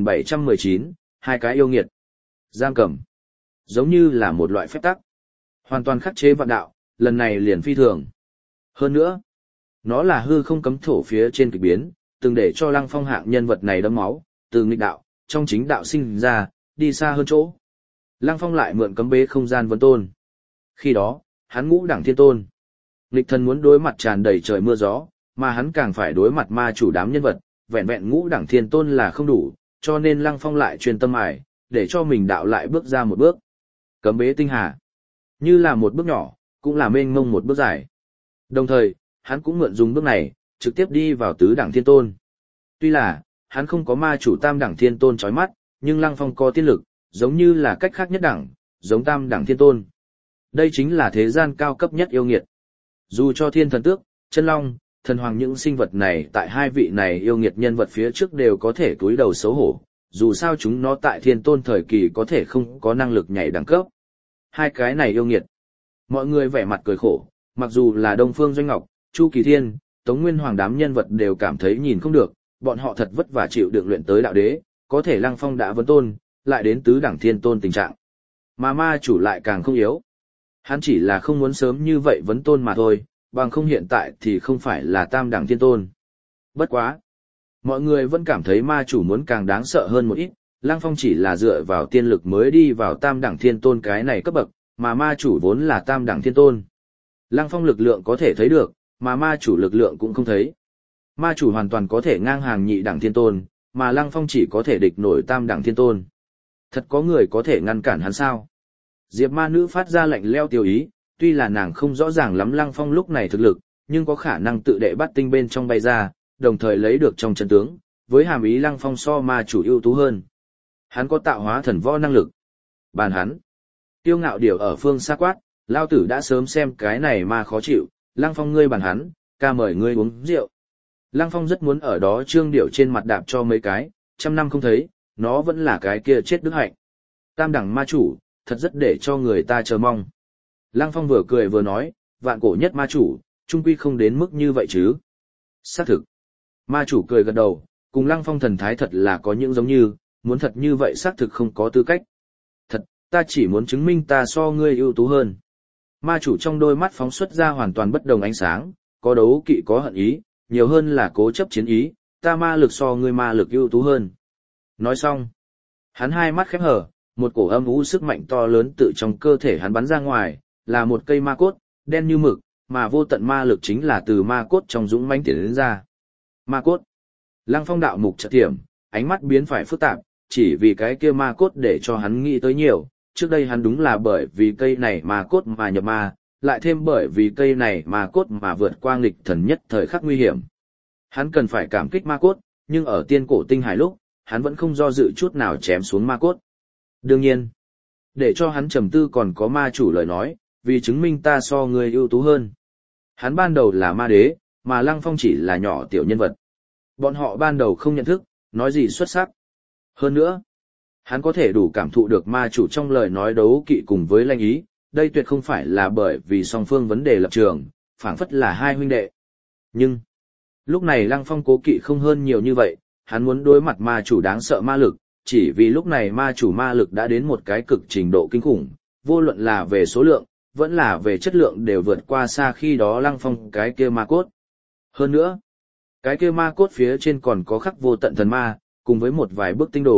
2719, hai cái yêu nghiệt. Giam cầm. Giống như là một loại phép tắc. Hoàn toàn khắc chế vạn đạo, lần này liền phi thường. Hơn nữa, nó là hư không cấm thổ phía trên kịch biến, từng để cho Lăng Phong hạng nhân vật này đấm máu, từ nghịch đạo, trong chính đạo sinh ra, đi xa hơn chỗ. Lăng Phong lại mượn cấm bế không gian vấn tôn. Khi đó, hắn ngũ đẳng thiên tôn. Nghịch thần muốn đối mặt tràn đầy trời mưa gió, mà hắn càng phải đối mặt ma chủ đám nhân vật, vẹn vẹn ngũ đẳng thiên tôn là không đủ, cho nên Lăng Phong lại truyền tâm ải, để cho mình đạo lại bước ra một bước. Cấm bế tinh hà. Như là một bước nhỏ, cũng là mênh mông một bước dài. Đồng thời, hắn cũng mượn dùng bước này, trực tiếp đi vào tứ đẳng thiên tôn. Tuy là, hắn không có ma chủ tam đẳng thiên tôn chói mắt, nhưng Lăng Phong có tiên lực, giống như là cách khác nhất đẳng, giống tam đẳng thiên tôn. Đây chính là thế gian cao cấp nhất yêu nghiệt. Dù cho thiên thần tước, chân long, thần hoàng những sinh vật này tại hai vị này yêu nghiệt nhân vật phía trước đều có thể cúi đầu xấu hổ, dù sao chúng nó tại thiên tôn thời kỳ có thể không có năng lực nhảy đẳng cấp. Hai cái này yêu nghiệt. Mọi người vẻ mặt cười khổ, mặc dù là Đông Phương Doanh Ngọc, Chu Kỳ Thiên, Tống Nguyên Hoàng đám nhân vật đều cảm thấy nhìn không được, bọn họ thật vất vả chịu đựng luyện tới đạo đế, có thể Lăng Phong đã vấn tôn, lại đến tứ đẳng thiên tôn tình trạng. Mà ma chủ lại càng không yếu. Hắn chỉ là không muốn sớm như vậy vấn tôn mà thôi, bằng không hiện tại thì không phải là tam đẳng thiên tôn. Bất quá. Mọi người vẫn cảm thấy ma chủ muốn càng đáng sợ hơn một ít, Lăng Phong chỉ là dựa vào tiên lực mới đi vào tam đẳng thiên tôn cái này cấp bậc, mà ma chủ vốn là tam đẳng thiên tôn. Lăng Phong lực lượng có thể thấy được, mà ma chủ lực lượng cũng không thấy. Ma chủ hoàn toàn có thể ngang hàng nhị đẳng thiên tôn, mà Lăng Phong chỉ có thể địch nổi tam đẳng thiên tôn. Thật có người có thể ngăn cản hắn sao? Diệp ma nữ phát ra lệnh leo tiêu ý, tuy là nàng không rõ ràng lắm Lăng Phong lúc này thực lực, nhưng có khả năng tự đệ bắt tinh bên trong bay ra, đồng thời lấy được trong chân tướng, với hàm ý Lăng Phong so ma chủ ưu tú hơn. Hắn có tạo hóa thần võ năng lực. Bàn hắn. Tiêu ngạo điều ở phương xa quát, lao tử đã sớm xem cái này mà khó chịu, Lăng Phong ngươi bàn hắn, ca mời ngươi uống rượu. Lăng Phong rất muốn ở đó trương điệu trên mặt đạp cho mấy cái, trăm năm không thấy, nó vẫn là cái kia chết đức hạnh. Tam đẳng ma chủ, thật rất để cho người ta chờ mong. Lăng Phong vừa cười vừa nói, vạn cổ nhất ma chủ, trung quy không đến mức như vậy chứ. Xác thực. Ma chủ cười gật đầu, cùng Lăng Phong thần thái thật là có những giống như, muốn thật như vậy xác thực không có tư cách. Thật, ta chỉ muốn chứng minh ta so ngươi ưu tú hơn. Ma chủ trong đôi mắt phóng xuất ra hoàn toàn bất đồng ánh sáng, có đấu kỵ có hận ý, nhiều hơn là cố chấp chiến ý, ta ma lực so ngươi ma lực ưu tú hơn. Nói xong, hắn hai mắt khép hờ, một cổ âm u sức mạnh to lớn tự trong cơ thể hắn bắn ra ngoài, là một cây ma cốt, đen như mực, mà vô tận ma lực chính là từ ma cốt trong dũng mãnh tiến đến ra. Ma cốt. Lăng Phong đạo mục chợt tiệm, ánh mắt biến phải phức tạp, chỉ vì cái kia ma cốt để cho hắn nghĩ tới nhiều, trước đây hắn đúng là bởi vì cây này ma cốt mà nhập ma, lại thêm bởi vì cây này ma cốt mà vượt qua nghịch thần nhất thời khắc nguy hiểm. Hắn cần phải cảm kích ma cốt, nhưng ở tiên cổ tinh hải lúc, hắn vẫn không do dự chút nào chém xuống ma cốt. Đương nhiên, để cho hắn trầm tư còn có ma chủ lời nói, vì chứng minh ta so người ưu tú hơn. Hắn ban đầu là ma đế, mà Lăng Phong chỉ là nhỏ tiểu nhân vật. Bọn họ ban đầu không nhận thức, nói gì xuất sắc. Hơn nữa, hắn có thể đủ cảm thụ được ma chủ trong lời nói đấu kỵ cùng với lanh ý, đây tuyệt không phải là bởi vì song phương vấn đề lập trường, phảng phất là hai huynh đệ. Nhưng, lúc này Lăng Phong cố kỵ không hơn nhiều như vậy, hắn muốn đối mặt ma chủ đáng sợ ma lực, chỉ vì lúc này ma chủ ma lực đã đến một cái cực trình độ kinh khủng, vô luận là về số lượng, vẫn là về chất lượng đều vượt qua xa khi đó Lăng Phong cái kia ma cốt. Hơn nữa, cái kia ma cốt phía trên còn có khắc vô tận thần ma, cùng với một vài bức tinh đồ,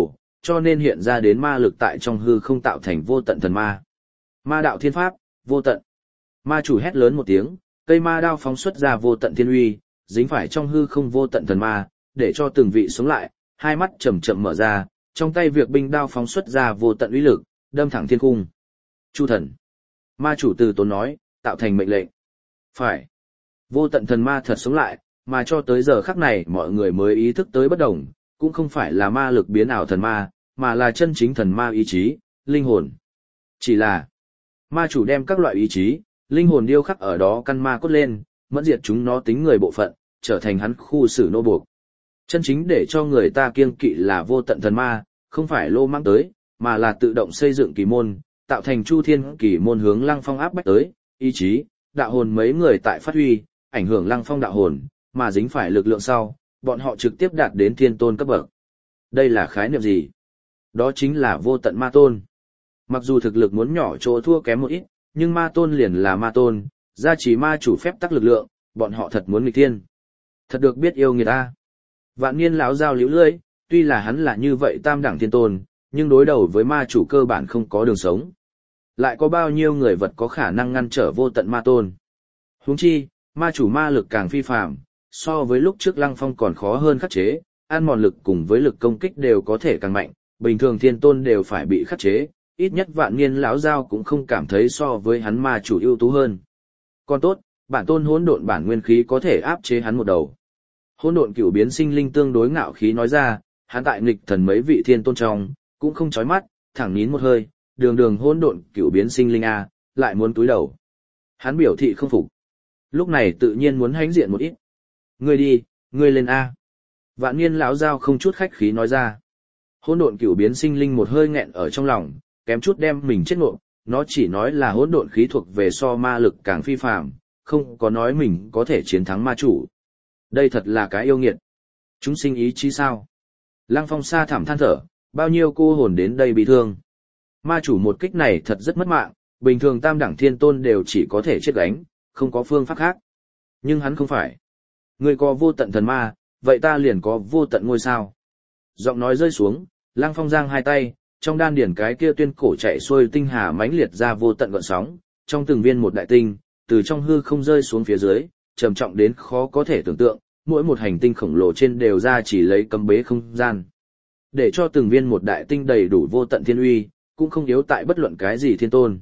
cho nên hiện ra đến ma lực tại trong hư không tạo thành vô tận thần ma. Ma đạo thiên pháp, vô tận. Ma chủ hét lớn một tiếng, cây ma đao phóng xuất ra vô tận thiên uy, dính phải trong hư không vô tận thần ma, để cho từng vị sống lại, hai mắt chậm chậm mở ra, trong tay việc binh đao phóng xuất ra vô tận uy lực, đâm thẳng thiên cung. Chu thần. Ma chủ từ tốn nói, tạo thành mệnh lệnh. Phải. Vô tận thần ma thật sống lại, mà cho tới giờ khắc này mọi người mới ý thức tới bất đồng, cũng không phải là ma lực biến ảo thần ma, mà là chân chính thần ma ý chí, linh hồn. Chỉ là, ma chủ đem các loại ý chí, linh hồn điêu khắc ở đó căn ma cốt lên, mẫn diệt chúng nó tính người bộ phận, trở thành hắn khu xử nô buộc. Chân chính để cho người ta kiêng kỵ là vô tận thần ma, không phải lô mang tới, mà là tự động xây dựng kỳ môn, tạo thành chu thiên kỳ môn hướng Lăng Phong áp bách tới, ý chí, đạo hồn mấy người tại phát huy, ảnh hưởng Lăng Phong đạo hồn, mà dính phải lực lượng sau, bọn họ trực tiếp đạt đến thiên tôn cấp bậc. Đây là khái niệm gì? Đó chính là vô tận ma tôn. Mặc dù thực lực muốn nhỏ chỗ thua kém một ít, nhưng ma tôn liền là ma tôn, gia trì ma chủ phép tắc lực lượng, bọn họ thật muốn nghịch thiên. Thật được biết yêu người ta. Vạn niên lão giao liễu lưỡi, tuy là hắn là như vậy tam đẳng thiên tôn, nhưng đối đầu với ma chủ cơ bản không có đường sống. Lại có bao nhiêu người vật có khả năng ngăn trở vô tận ma tôn. Huống chi, ma chủ ma lực càng phi phàm, so với lúc trước Lăng Phong còn khó hơn khắc chế, ăn mòn lực cùng với lực công kích đều có thể càng mạnh, bình thường thiên tôn đều phải bị khắc chế, ít nhất vạn niên lão giao cũng không cảm thấy so với hắn ma chủ ưu tú hơn. Còn tốt, bản tôn hỗn độn bản nguyên khí có thể áp chế hắn một đầu. Hỗn độn cửu biến sinh linh tương đối ngạo khí nói ra, hắn tại nghịch thần mấy vị thiên tôn trong, cũng không chói mắt, thẳng nín một hơi, đường hỗn độn cửu biến sinh linh a, lại muốn túi đầu. Hắn biểu thị không phục. Lúc này tự nhiên muốn hãnh diện một ít. Ngươi đi, ngươi lên a. Vạn niên lão giao không chút khách khí nói ra. Hỗn độn cửu biến sinh linh một hơi nghẹn ở trong lòng, kém chút đem mình chết ngộp, nó chỉ nói là hỗn độn khí thuộc về so ma lực càng phi phàm, không có nói mình có thể chiến thắng ma chủ. Đây thật là cái yêu nghiệt. Chúng sinh ý chí sao? Lăng Phong sa thảm than thở, bao nhiêu cô hồn đến đây bị thương. Ma chủ một kích này thật rất mất mạng, bình thường tam đẳng thiên tôn đều chỉ có thể chết gánh, không có phương pháp khác. Nhưng hắn không phải. Ngươi có vô tận thần ma, vậy ta liền có vô tận ngôi sao. Giọng nói rơi xuống, Lăng Phong giang hai tay, trong đan điển cái kia tuyên cổ chạy xuôi tinh hà mãnh liệt ra vô tận gợn sóng, trong từng viên một đại tinh, từ trong hư không rơi xuống phía dưới, trầm trọng đến khó có thể tưởng tượng, mỗi một hành tinh khổng lồ trên đều ra chỉ lấy cấm bế không gian. Để cho từng viên một đại tinh đầy đủ vô tận thiên uy, cũng không yếu tại bất luận cái gì thiên tôn.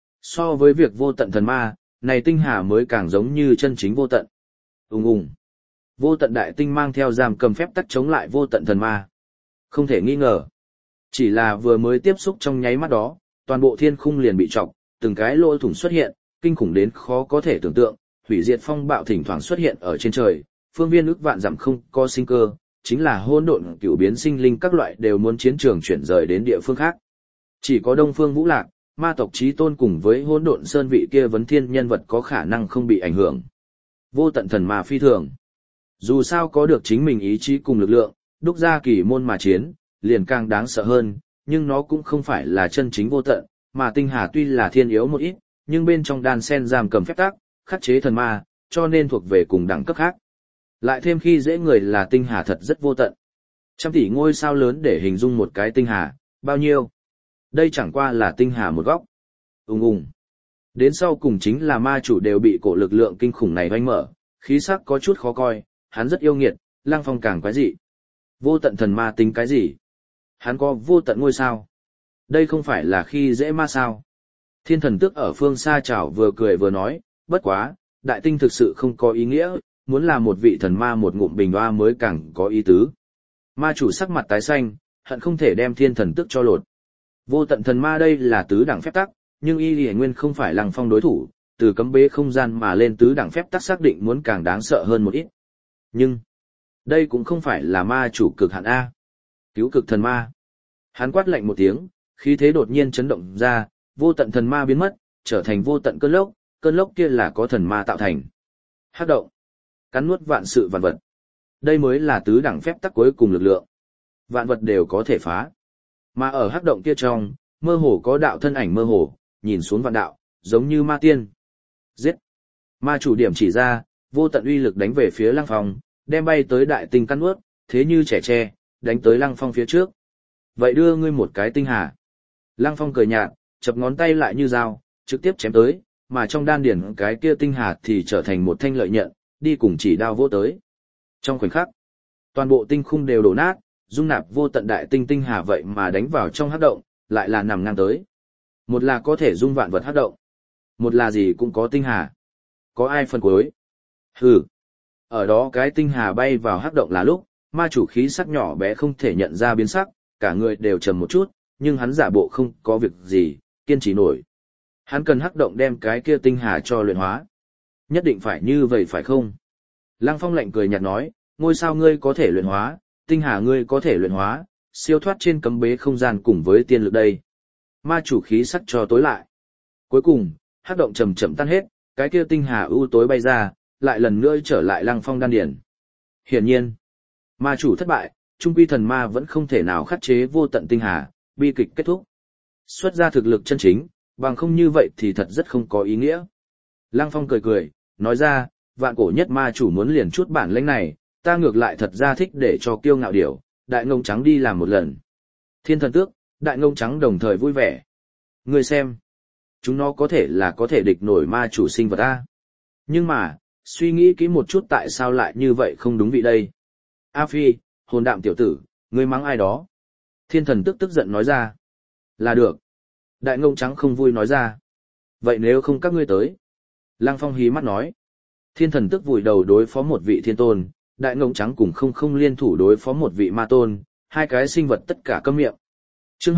So với việc vô tận thần ma, này tinh hà mới càng giống như chân chính vô tận. Ùng ùng. Vô tận đại tinh mang theo giam cầm phép tắc chống lại vô tận thần ma. Không thể nghi ngờ. Chỉ là vừa mới tiếp xúc trong nháy mắt đó, toàn bộ thiên khung liền bị trọc, từng cái lỗ thủng xuất hiện, kinh khủng đến khó có thể tưởng tượng, hủy diệt phong bạo thỉnh thoảng xuất hiện ở trên trời, phương viên ức vạn dặm không có sinh cơ, chính là hỗn độn cửu biến sinh linh các loại đều muốn chiến trường chuyển rời đến địa phương khác. Chỉ có Đông Phương Vũ Lạc, ma tộc chí tôn cùng với hỗn độn sơn vị kia vấn thiên nhân vật có khả năng không bị ảnh hưởng. Vô tận thần ma phi thường. Dù sao có được chính mình ý chí cùng lực lượng, đúc ra kỳ môn mà chiến, liền càng đáng sợ hơn, nhưng nó cũng không phải là chân chính vô tận, mà tinh hà tuy là thiên yếu một ít, nhưng bên trong đan sen giam cầm phép tắc, khắc chế thần ma, cho nên thuộc về cùng đẳng cấp khác. Lại thêm khi dễ người là tinh hà thật rất vô tận. Trăm tỷ ngôi sao lớn để hình dung một cái tinh hà, bao nhiêu? Đây chẳng qua là tinh hà một góc. Ùng ùng. Đến sau cùng chính là ma chủ đều bị cổ lực lượng kinh khủng này oanh mở, khí sắc có chút khó coi, hắn rất yêu nghiệt, Lăng Phong càng quái dị. Vô tận thần ma tính cái gì? Hắn có vô tận ngôi sao. Đây không phải là khi dễ ma sao. Thiên thần tước ở phương xa chảo vừa cười vừa nói, bất quá, đại tinh thực sự không có ý nghĩa, muốn là một vị thần ma một ngụm bình hoa mới càng có ý tứ. Ma chủ sắc mặt tái xanh, hận không thể đem thiên thần tước cho lột. Vô tận thần ma đây là tứ đẳng phép tắc, nhưng y lì nguyên không phải Lăng Phong đối thủ, từ cấm bế không gian mà lên tứ đẳng phép tắc xác định muốn càng đáng sợ hơn một ít. Nhưng, đây cũng không phải là ma chủ cực hạn A. Cứu cực thần ma. Hắn quát lạnh một tiếng, khí thế đột nhiên chấn động ra, vô tận thần ma biến mất, trở thành vô tận cơn lốc kia là có thần ma tạo thành. Hắc động. Cắn nuốt vạn sự vạn vật. Đây mới là tứ đẳng phép tắc cuối cùng lực lượng. Vạn vật đều có thể phá. Mà ở hắc động kia trong, mơ hồ có đạo thân ảnh mơ hồ, nhìn xuống vạn đạo, giống như ma tiên. Giết. Ma chủ điểm chỉ ra, vô tận uy lực đánh về phía Lăng Phong, đem bay tới đại tinh cắn nuốt, thế như trẻ tre, đánh tới Lăng Phong phía trước. vậy đưa ngươi một cái tinh hà. Lăng Phong cười nhạt, chập ngón tay lại như dao, trực tiếp chém tới, mà trong đan điển cái kia tinh hà thì trở thành một thanh lợi nhận, đi cùng chỉ đao vỗ tới. Trong khoảnh khắc, toàn bộ tinh khung đều đổ nát, dung nạp vô tận đại tinh hà vậy mà đánh vào trong hắc động, lại là nằm ngang tới. Một là có thể dung vạn vật hắc động, một là gì cũng có tinh hà. Có ai phân cuối? Hừ. Ở đó cái tinh hà bay vào hắc động là lúc, ma chủ khí sắc nhỏ bé không thể nhận ra biến sắc, cả người đều trầm một chút, nhưng hắn giả bộ không có việc gì, kiên trì nổi. Hắn cần hắc động đem cái kia tinh hà cho luyện hóa. Nhất định phải như vậy phải không? Lăng Phong lạnh cười nhạt nói, ngôi sao ngươi có thể luyện hóa, tinh hà ngươi có thể luyện hóa, siêu thoát trên cấm bế không gian cùng với tiên lực đây. Ma chủ khí sắc cho tối lại. Cuối cùng, hắc động chậm chậm tan hết, cái kia tinh hà u tối bay ra, lại lần nữa trở lại Lăng Phong đan điển. Hiển nhiên, ma chủ thất bại, trung quy thần ma vẫn không thể nào khắc chế vô tận tinh hà, bi kịch kết thúc. Xuất ra thực lực chân chính, bằng không như vậy thì thật rất không có ý nghĩa. Lăng Phong cười cười, nói ra, vạn cổ nhất ma chủ muốn liền chút bản lĩnh này, ta ngược lại thật ra thích để cho kiêu ngạo điểu, đại ngông trắng đi làm một lần. Thiên thần tước, đại ngông trắng đồng thời vui vẻ. Ngươi xem, chúng nó có thể là có thể địch nổi ma chủ sinh vật ta. Nhưng mà, suy nghĩ kỹ một chút tại sao lại như vậy không đúng vị đây. A Phi, hồn đạm tiểu tử, ngươi mắng ai đó. Thiên thần tức giận nói ra. Là được. Đại ngông trắng không vui nói ra. Vậy nếu không các ngươi tới. Lăng Phong hí mắt nói. Thiên thần tức vùi đầu đối phó một vị thiên tôn, đại ngông trắng cùng không liên thủ đối phó một vị ma tôn, hai cái sinh vật tất cả câm miệng. Chương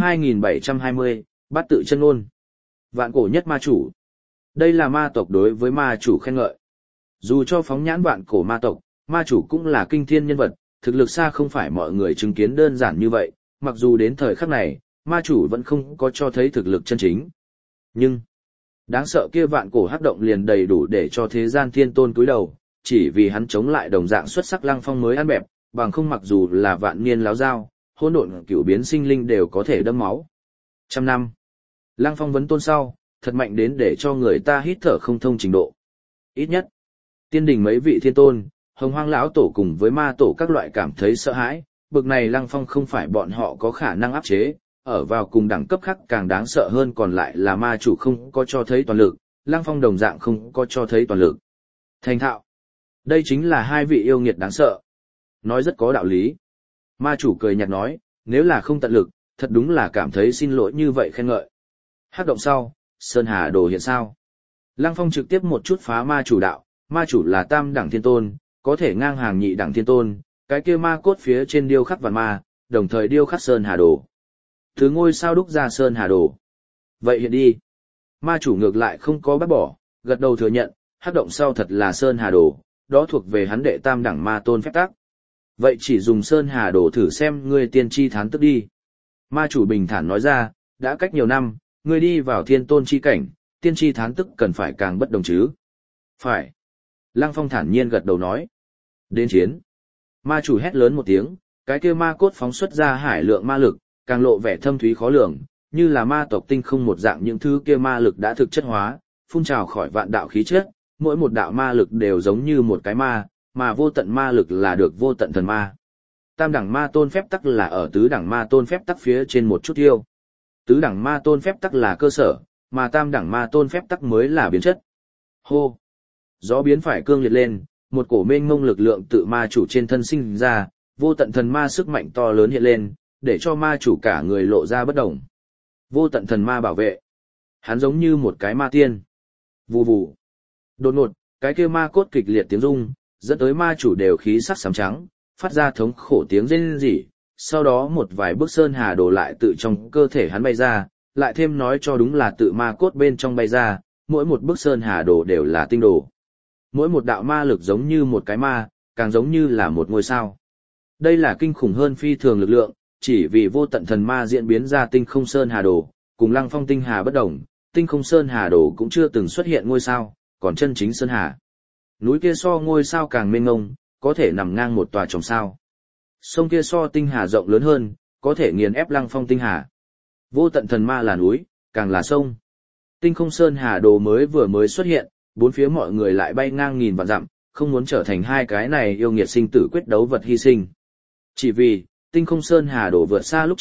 2720, bát tự chân ôn. Vạn cổ nhất ma chủ. Đây là ma tộc đối với ma chủ khen ngợi. Dù cho phóng nhãn vạn cổ ma tộc, ma chủ cũng là kinh thiên nhân vật, thực lực xa không phải mọi người chứng kiến đơn giản như vậy, mặc dù đến thời khắc này, ma chủ vẫn không có cho thấy thực lực chân chính. Nhưng, đáng sợ kia vạn cổ hắc động liền đầy đủ để cho thế gian thiên tôn cúi đầu, chỉ vì hắn chống lại đồng dạng xuất sắc Lăng Phong mới ăn bẹp, bằng không mặc dù là vạn niên láo dao, hỗn độn cửu biến sinh linh đều có thể đâm máu. Trăm năm, Lăng Phong vấn tôn sau, thật mạnh đến để cho người ta hít thở không thông trình độ. Ít nhất, tiên đình mấy vị thiên tôn, hồng hoang lão tổ cùng với ma tổ các loại cảm thấy sợ hãi, bực này Lăng Phong không phải bọn họ có khả năng áp chế, ở vào cùng đẳng cấp khác càng đáng sợ hơn còn lại là ma chủ không có cho thấy toàn lực, Lăng Phong đồng dạng không có cho thấy toàn lực. Thành thạo. Đây chính là hai vị yêu nghiệt đáng sợ. Nói rất có đạo lý. Ma chủ cười nhạt nói, nếu là không tận lực, thật đúng là cảm thấy xin lỗi như vậy khen ngợi. Hắc động sau, Sơn Hà đồ hiện sao. Lăng Phong trực tiếp một chút phá ma chủ đạo, ma chủ là tam đẳng thiên tôn, có thể ngang hàng nhị đẳng thiên tôn, cái kia ma cốt phía trên điêu khắc vạn ma, đồng thời điêu khắc Sơn Hà đồ. Thứ ngôi sao đúc ra Sơn Hà đồ. Vậy hiện đi. Ma chủ ngược lại không có bác bỏ, gật đầu thừa nhận, hắc động sau thật là Sơn Hà đồ, đó thuộc về hắn đệ tam đẳng ma tôn phép tắc. Vậy chỉ dùng Sơn Hà đồ thử xem ngươi tiên tri thán tức đi. Ma chủ bình thản nói ra, đã cách nhiều năm, ngươi đi vào thiên tôn chi cảnh, tiên tri thán tức cần phải càng bất đồng chứ. Phải. Lăng Phong thản nhiên gật đầu nói. Đến chiến. Ma chủ hét lớn một tiếng, cái kia ma cốt phóng xuất ra hải lượng ma lực, càng lộ vẻ thâm thúy khó lường, như là ma tộc tinh không một dạng những thứ kia ma lực đã thực chất hóa, phun trào khỏi vạn đạo khí chất, mỗi một đạo ma lực đều giống như một cái ma, mà vô tận ma lực là được vô tận thần ma. Tam đẳng ma tôn phép tắc là ở tứ đẳng ma tôn phép tắc phía trên một chút yêu. Tứ đẳng ma tôn phép tắc là cơ sở, mà tam đẳng ma tôn phép tắc mới là biến chất. Hô! Gió biến phải cương liệt lên, một cổ mênh mông lực lượng tự ma chủ trên thân sinh ra, vô tận thần ma sức mạnh to lớn hiện lên, để cho ma chủ cả người lộ ra bất động. Vô tận thần ma bảo vệ. Hắn giống như một cái ma tiên. Vù vù. Đột ngột, cái kia ma cốt kịch liệt tiếng rung, dẫn tới ma chủ đều khí sắc xám trắng, phát ra thống khổ tiếng rên rỉ. Sau đó một vài bức sơn hà đổ lại tự trong cơ thể hắn bay ra, lại thêm nói cho đúng là tự ma cốt bên trong bay ra, mỗi một bức sơn hà đổ đều là tinh đồ. Mỗi một đạo ma lực giống như một cái ma, càng giống như là một ngôi sao. Đây là kinh khủng hơn phi thường lực lượng, chỉ vì vô tận thần ma diễn biến ra tinh không sơn hà đồ, cùng Lăng Phong tinh hà bất đồng, tinh không sơn hà đồ cũng chưa từng xuất hiện ngôi sao, còn chân chính sơn hà. Núi kia so ngôi sao càng mênh mông, có thể nằm ngang một tòa chòm sao. Sông kia so tinh hà rộng lớn hơn, có thể nghiền ép Lăng Phong tinh hà. Vô tận thần ma là núi, càng là sông. Tinh không sơn hà đồ vừa mới xuất hiện, bốn phía mọi người lại bay ngang nghìn vạn dặm, không muốn trở thành hai cái này yêu nghiệt sinh tử quyết đấu vật hy sinh. Chỉ vì, tinh không sơn hà đồ vượt xa lúc trước,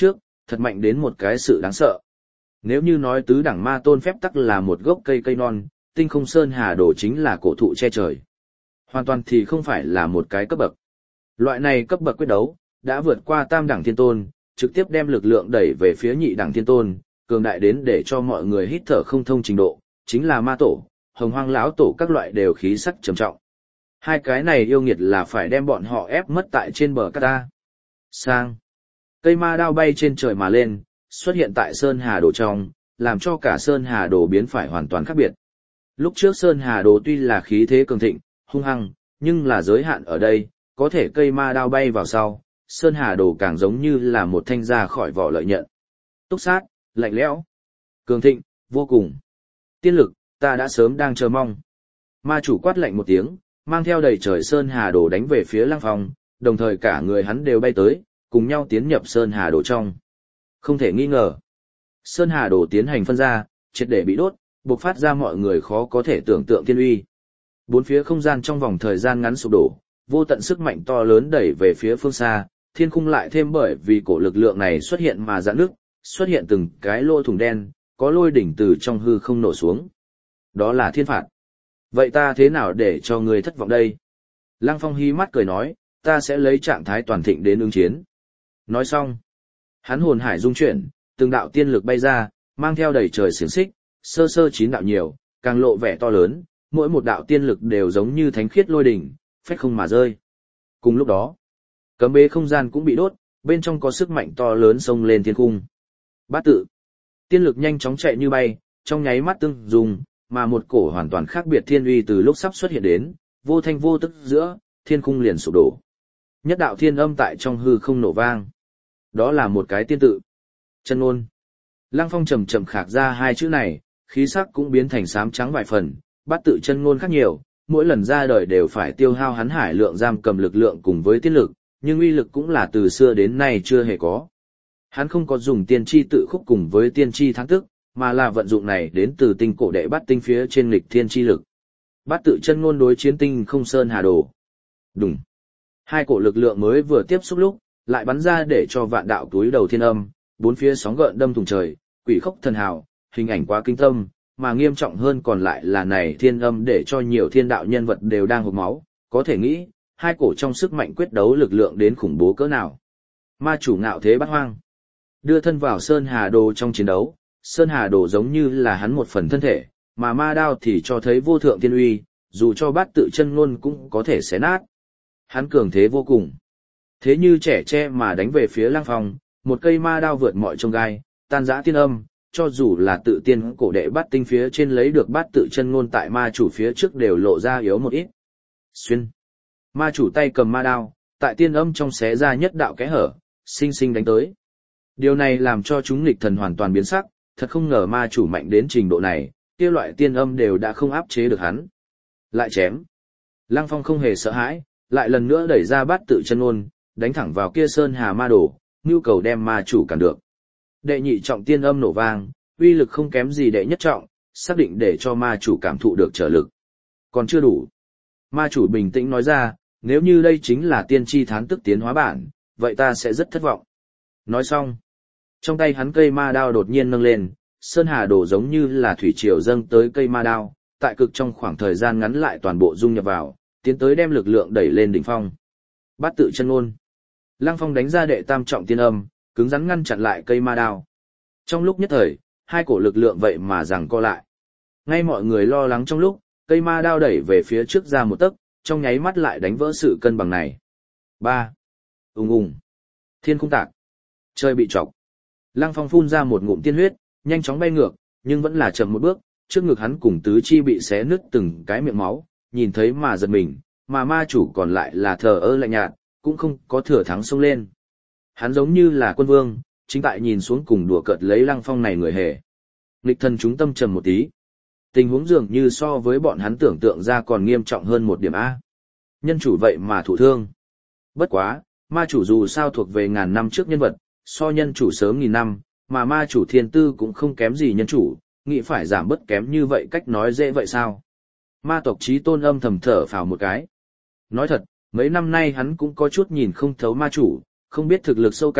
thật mạnh đến một cái sự đáng sợ. Nếu như nói tứ đẳng ma tôn phép tắc là một gốc cây non, tinh không sơn hà đồ chính là cổ thụ che trời. Hoàn toàn thì không phải là một cái cấp bậc. Loại này cấp bậc quyết đấu, đã vượt qua tam đẳng thiên tôn, trực tiếp đem lực lượng đẩy về phía nhị đẳng thiên tôn, cường đại đến để cho mọi người hít thở không thông trình độ, chính là ma tổ, hồng hoang lão tổ các loại đều khí sắc trầm trọng. Hai cái này yêu nghiệt là phải đem bọn họ ép mất tại trên bờ cát ta. Sang. Cây ma đao bay trên trời mà lên, xuất hiện tại Sơn Hà Đồ trong, làm cho cả Sơn Hà Đồ biến phải hoàn toàn khác biệt. Lúc trước Sơn Hà Đồ tuy là khí thế cường thịnh, hung hăng, nhưng là giới hạn ở đây, có thể cây ma đao bay vào sau, Sơn Hà Đồ càng giống như là một thanh ra khỏi vỏ lợi nhận. Túc sát, lạnh lẽo, cường thịnh, vô cùng. Tiên lực, ta đã sớm đang chờ mong. Ma chủ quát lạnh một tiếng, mang theo đầy trời Sơn Hà Đồ đánh về phía Lăng Phong, đồng thời cả người hắn đều bay tới, cùng nhau tiến nhập Sơn Hà Đồ trong. Không thể nghi ngờ. Sơn Hà Đồ tiến hành phân ra, triệt để bị đốt, bộc phát ra mọi người khó có thể tưởng tượng thiên uy. Bốn phía không gian trong vòng thời gian ngắn sụp đổ, vô tận sức mạnh to lớn đẩy về phía phương xa, thiên khung lại thêm bởi vì cổ lực lượng này xuất hiện mà giãn nước, xuất hiện từng cái lỗ thủng đen, có lôi đỉnh từ trong hư không nổ xuống. Đó là thiên phạt. Vậy ta thế nào để cho người thất vọng đây? Lăng Phong hí mắt cười nói, ta sẽ lấy trạng thái toàn thịnh đến ứng chiến. Nói xong, hắn hồn hải dung chuyển, từng đạo tiên lực bay ra, mang theo đầy trời xiềng xích, sơ sơ chín đạo nhiều, càng lộ vẻ to lớn, mỗi một đạo tiên lực đều giống như thánh khiết lôi đỉnh, phách không mà rơi. Cùng lúc đó, cấm bế không gian cũng bị đốt, bên trong có sức mạnh to lớn xông lên thiên cung. Bát tự, tiên lực nhanh chóng chạy như bay, trong nháy mắt tương dùng, mà một cổ hoàn toàn khác biệt thiên uy từ lúc sắp xuất hiện đến, vô thanh vô tức giữa, thiên cung liền sụp đổ. Nhất đạo thiên âm tại trong hư không nổ vang. Đó là một cái tiên tự. Chân ngôn. Lăng Phong chậm chậm khạc ra hai chữ này, khí sắc cũng biến thành xám trắng vài phần, bát tự chân ngôn khác nhiều, mỗi lần ra đời đều phải tiêu hao hắn hải lượng giam cầm lực lượng cùng với tiên lực, nhưng uy lực cũng là từ xưa đến nay chưa hề có. Hắn không có dùng tiên tri tự khúc cùng với tiên tri thắng tức, mà là vận dụng này đến từ tinh cổ đệ bát tinh phía trên nghịch thiên tri lực. Bát tự chân ngôn đối chiến tinh không sơn hà đồ. Đùng. Hai cổ lực lượng mới vừa tiếp xúc lúc, lại bắn ra để cho vạn đạo túi đầu thiên âm, bốn phía sóng gợn đâm thủng trời, quỷ khốc thần hào, hình ảnh quá kinh tâm, mà nghiêm trọng hơn còn lại là này thiên âm để cho nhiều thiên đạo nhân vật đều đang hộc máu, có thể nghĩ, hai cổ trong sức mạnh quyết đấu lực lượng đến khủng bố cỡ nào. Ma chủ ngạo thế bát hoang, đưa thân vào Sơn Hà Đồ trong chiến đấu, Sơn Hà Đồ giống như là hắn một phần thân thể, mà ma đao thì cho thấy vô thượng tiên uy, dù cho bát tự chân ngôn cũng có thể xé nát. Hắn cường thế vô cùng. Thế như trẻ tre mà đánh về phía Lăng Phong, một cây ma đao vượt mọi chông gai, tan rã tiên âm, cho dù là tự tiên cổ đệ bát tinh phía trên lấy được bát tự chân ngôn tại ma chủ phía trước đều lộ ra yếu một ít. Xuyên. Ma chủ tay cầm ma đao, tại tiên âm trong xé ra nhất đạo kẽ hở, sinh sinh đánh tới. Điều này làm cho chúng nghịch thần hoàn toàn biến sắc, thật không ngờ ma chủ mạnh đến trình độ này, kia loại tiên âm đều đã không áp chế được hắn. Lại chém. Lăng Phong không hề sợ hãi, lại lần nữa đẩy ra bát tự chân ngôn, đánh thẳng vào kia sơn hà ma đồ, nhu cầu đem ma chủ cản được. Đệ nhị trọng tiên âm nổ vang, uy lực không kém gì đệ nhất trọng, xác định để cho ma chủ cảm thụ được trở lực. Còn chưa đủ. Ma chủ bình tĩnh nói ra, nếu như đây chính là tiên tri thán tức tiến hóa bản, vậy ta sẽ rất thất vọng. Nói xong, trong tay hắn cây ma đao đột nhiên nâng lên, sơn hà đổ giống như là thủy triều dâng tới cây ma đao, tại cực trong khoảng thời gian ngắn lại toàn bộ dung nhập vào, tiến tới đem lực lượng đẩy lên đỉnh phong. Bát tự chân ngôn. Lăng Phong đánh ra đệ tam trọng tiên âm, cứng rắn ngăn chặn lại cây ma đao. Trong lúc nhất thời, hai cổ lực lượng vậy mà giằng co lại. Ngay mọi người lo lắng trong lúc, cây ma đao đẩy về phía trước ra một tấc, trong nháy mắt lại đánh vỡ sự cân bằng này. 3. Ùng ùng. Thiên khung tạc. Trời bị chọc. Lăng Phong phun ra một ngụm tiên huyết, nhanh chóng bay ngược, nhưng vẫn là chậm một bước, trước ngực hắn cùng tứ chi bị xé nứt từng cái miệng máu, nhìn thấy mà giật mình, mà ma chủ còn lại là thờ ơ lạnh nhạt, cũng không có thừa thắng xông lên. Hắn giống như là quân vương, chính tại nhìn xuống cùng đùa cợt lấy Lăng Phong này người hề. Nghịch thần chúng tâm trầm một tí. Tình huống dường như so với bọn hắn tưởng tượng ra còn nghiêm trọng hơn một điểm A. Nhân chủ vậy mà thụ thương. Bất quá, ma chủ dù sao thuộc về ngàn năm trước nhân vật, so nhân chủ sớm nghìn năm, mà ma chủ thiên tư cũng không kém gì nhân chủ, nghĩ phải giảm bớt kém như vậy cách nói dễ vậy sao? Ma tộc chí tôn âm thầm thở phào một cái. Nói thật, mấy năm nay hắn cũng có chút nhìn không thấu ma chủ, không biết thực lực sâu cạn,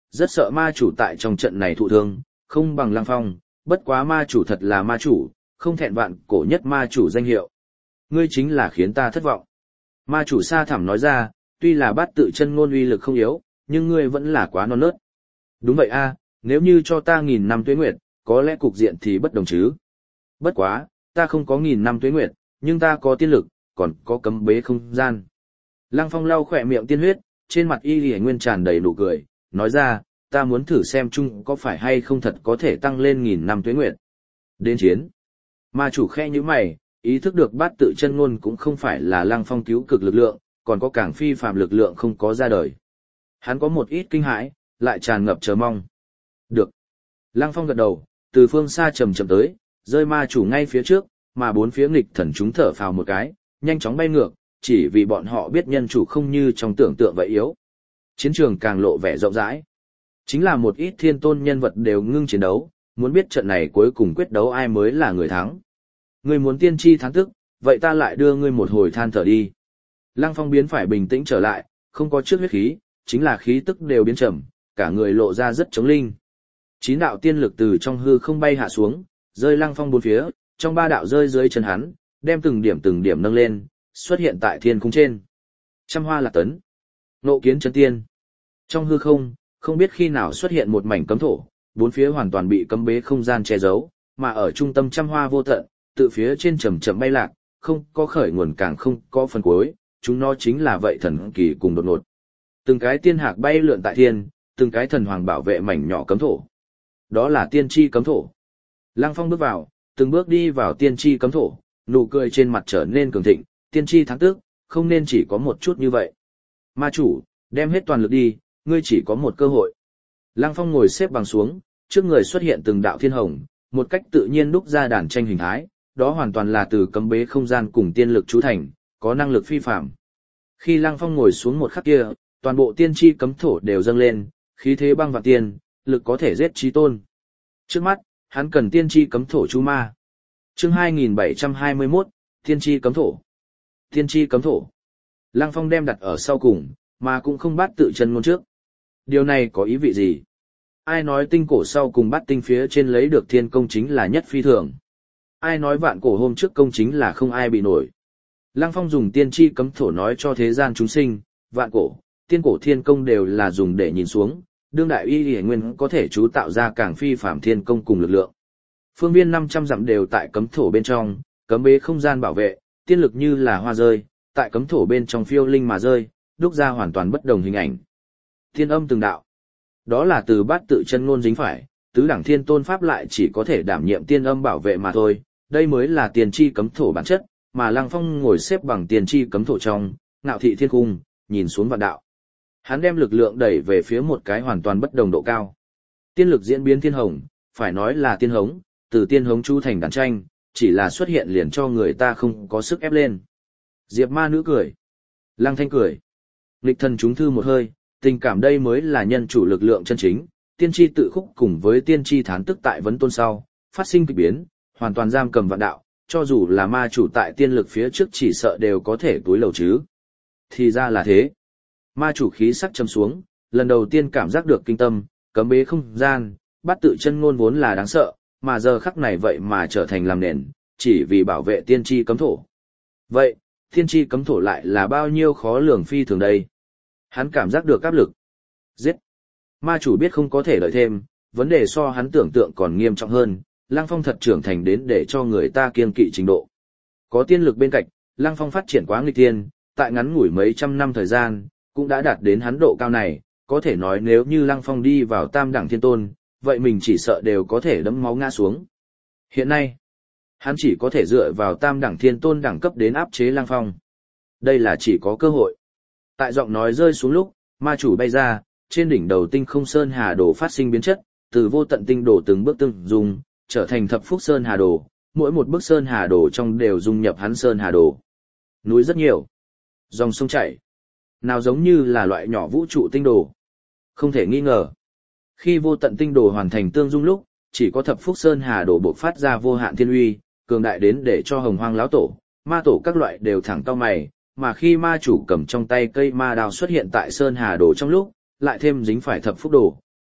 rất sợ ma chủ tại trong trận này thụ thương, không bằng Lăng Phong, bất quá ma chủ thật là ma chủ, không thẹn vạn cổ nhất ma chủ danh hiệu. Ngươi chính là khiến ta thất vọng. Ma chủ sa thẳm nói ra, tuy là bát tự chân ngôn uy lực không yếu, nhưng ngươi vẫn là quá non nớt. Đúng vậy a, nếu như cho ta 1000 năm tuế nguyệt, có lẽ cục diện thì bất đồng chứ. Bất quá, ta không có 1000 năm tuế nguyệt, nhưng ta có tiên lực, còn có cấm bế không gian. Lăng Phong lau khỏe miệng tiên huyết, trên mặt y lìa nguyên tràn đầy nụ cười, nói ra, ta muốn thử xem chung có phải hay không thật có thể tăng lên 1000 năm tuế nguyệt. Đến chiến. Ma chủ khẽ như mày, ý thức được bát tự chân ngôn cũng không phải là Lăng Phong cứu cực lực lượng, còn có càng phi phàm lực lượng không có ra đời. Hắn có một ít kinh hãi, lại tràn ngập chờ mong. Được. Lăng Phong gật đầu, từ phương xa chậm chậm tới, rơi ma chủ ngay phía trước, mà bốn phía nghịch thần chúng thở phào một cái, nhanh chóng bay ngược, chỉ vì bọn họ biết nhân chủ không như trong tưởng tượng vậy yếu. Chiến trường càng lộ vẻ rộng rãi. Chính là một ít thiên tôn nhân vật đều ngưng chiến đấu, muốn biết trận này cuối cùng quyết đấu ai mới là người thắng. Ngươi muốn tiên tri thắng tức, vậy ta lại đưa ngươi một hồi than thở đi. Lăng Phong biến phải bình tĩnh trở lại, không có trước huyết khí, chính là khí tức đều biến trầm, cả người lộ ra rất chống linh. 9 đạo tiên lực từ trong hư không bay hạ xuống, rơi Lăng Phong bốn phía, trong 3 đạo rơi dưới chân hắn, đem từng điểm nâng lên, xuất hiện tại thiên cung trên. Trăm hoa lạc tấn, nộ kiến chân tiên. Trong hư không, không biết khi nào xuất hiện một mảnh cấm thổ, bốn phía hoàn toàn bị cấm bế không gian che giấu, mà ở trung tâm trăm hoa vô tận, tự phía trên chậm chậm bay lạc, không có khởi nguồn càng không có phần cuối, chúng nó chính là vậy thần kỳ cùng đột ngột. Từng cái tiên hạc bay lượn tại thiên, từng cái thần hoàng bảo vệ mảnh nhỏ cấm thổ. Đó là tiên tri cấm thổ. Lăng Phong bước vào, từng bước đi vào tiên tri cấm thổ, nụ cười trên mặt trở nên cường thịnh, tiên tri thắng tức, không nên chỉ có một chút như vậy. Ma chủ, đem hết toàn lực đi, ngươi chỉ có một cơ hội. Lăng Phong ngồi xếp bằng xuống, trước người xuất hiện từng đạo thiên hồng, một cách tự nhiên đúc ra đàn tranh hình thái, đó hoàn toàn là từ cấm bế không gian cùng tiên lực chú thành, có năng lực phi phàm. Khi Lăng Phong ngồi xuống một khắc kia, toàn bộ tiên tri cấm thổ đều dâng lên, khí thế băng vạn tiên, lực có thể giết chí tôn. Trước mắt, hắn cần tiên tri cấm thổ chú ma. Chương 2721, tiên tri cấm thổ. Tiên tri cấm thổ. Lăng Phong đem đặt ở sau cùng, mà cũng không bắt tự chân ngôn trước. Điều này có ý vị gì? Ai nói tinh cổ sau cùng bắt tinh phía trên lấy được thiên công chính là nhất phi thường? Ai nói vạn cổ hôm trước công chính là không ai bị nổi? Lăng Phong dùng tiên tri cấm thổ nói cho thế gian chúng sinh, vạn cổ, tiên cổ thiên công đều là dùng để nhìn xuống, đương đại y y nguyên có thể chú tạo ra càng phi phạm thiên công cùng lực lượng. Phương viên 500 dặm đều tại cấm thổ bên trong, cấm bế không gian bảo vệ, tiên lực như là hoa rơi, tại cấm thổ bên trong phiêu linh mà rơi, đúc ra hoàn toàn bất đồng hình ảnh. Thiên âm từng đạo. Đó là từ bát tự chân ngôn dính phải, tứ đẳng thiên tôn pháp lại chỉ có thể đảm nhiệm tiên âm bảo vệ mà thôi, đây mới là tiền tri cấm thổ bản chất, mà Lăng Phong ngồi xếp bằng tiền tri cấm thổ trong, ngạo thị thiên cung, nhìn xuống vạn đạo. Hắn đem lực lượng đẩy về phía một cái hoàn toàn bất đồng độ cao. Tiên lực diễn biến thiên hồng, phải nói là tiên hống, từ tiên hống chu thành đàn tranh, chỉ là xuất hiện liền cho người ta không có sức ép lên. Diệp ma nữ cười. Lăng Thanh cười. Nghịch thần chúng thư một hơi, tình cảm đây mới là nhân chủ lực lượng chân chính, tiên tri tự khúc cùng với tiên tri thán tức tại vấn tôn sau, phát sinh kịch biến, hoàn toàn giam cầm vạn đạo, cho dù là ma chủ tại tiên lực phía trước chỉ sợ đều có thể túi lầu chứ. Thì ra là thế. Ma chủ khí sắc trầm xuống, lần đầu tiên cảm giác được kinh tâm, cấm bế không gian, bắt tự chân ngôn vốn là đáng sợ, mà giờ khắc này vậy mà trở thành làm nền, chỉ vì bảo vệ tiên tri cấm thổ. Vậy, tiên tri cấm thổ lại là bao nhiêu khó lường phi thường đây? Hắn cảm giác được áp lực. Giết. Ma chủ biết không có thể đợi thêm, vấn đề so hắn tưởng tượng còn nghiêm trọng hơn, Lăng Phong thật trưởng thành đến để cho người ta kiêng kỵ trình độ. Có tiên lực bên cạnh, Lăng Phong phát triển quá nghịch thiên, tại ngắn ngủi mấy trăm năm thời gian, cũng đã đạt đến hắn độ cao này, có thể nói nếu như Lăng Phong đi vào tam đẳng thiên tôn, vậy mình chỉ sợ đều có thể đẫm máu ngã xuống. Hiện nay, hắn chỉ có thể dựa vào tam đẳng thiên tôn đẳng cấp đến áp chế Lăng Phong. Đây là chỉ có cơ hội. Tại giọng nói rơi xuống lúc, ma chủ bay ra, trên đỉnh đầu tinh không sơn hà đồ phát sinh biến chất, từ vô tận tinh đồ từng bước từng dùng, trở thành thập phúc sơn hà đồ, mỗi một bức sơn hà đồ trong đều dung nhập hắn sơn hà đồ. Núi rất nhiều, dòng sông chảy, nào giống như là loại nhỏ vũ trụ tinh đồ. Không thể nghi ngờ. Khi vô tận tinh đồ hoàn thành tương dung lúc, chỉ có thập phúc sơn hà đồ bộc phát ra vô hạn thiên uy, cường đại đến để cho hồng hoang lão tổ, ma tổ các loại đều thẳng cau mày, mà khi ma chủ cầm trong tay cây ma đao xuất hiện tại sơn hà đồ trong lúc, lại thêm dính phải thập phúc đồ,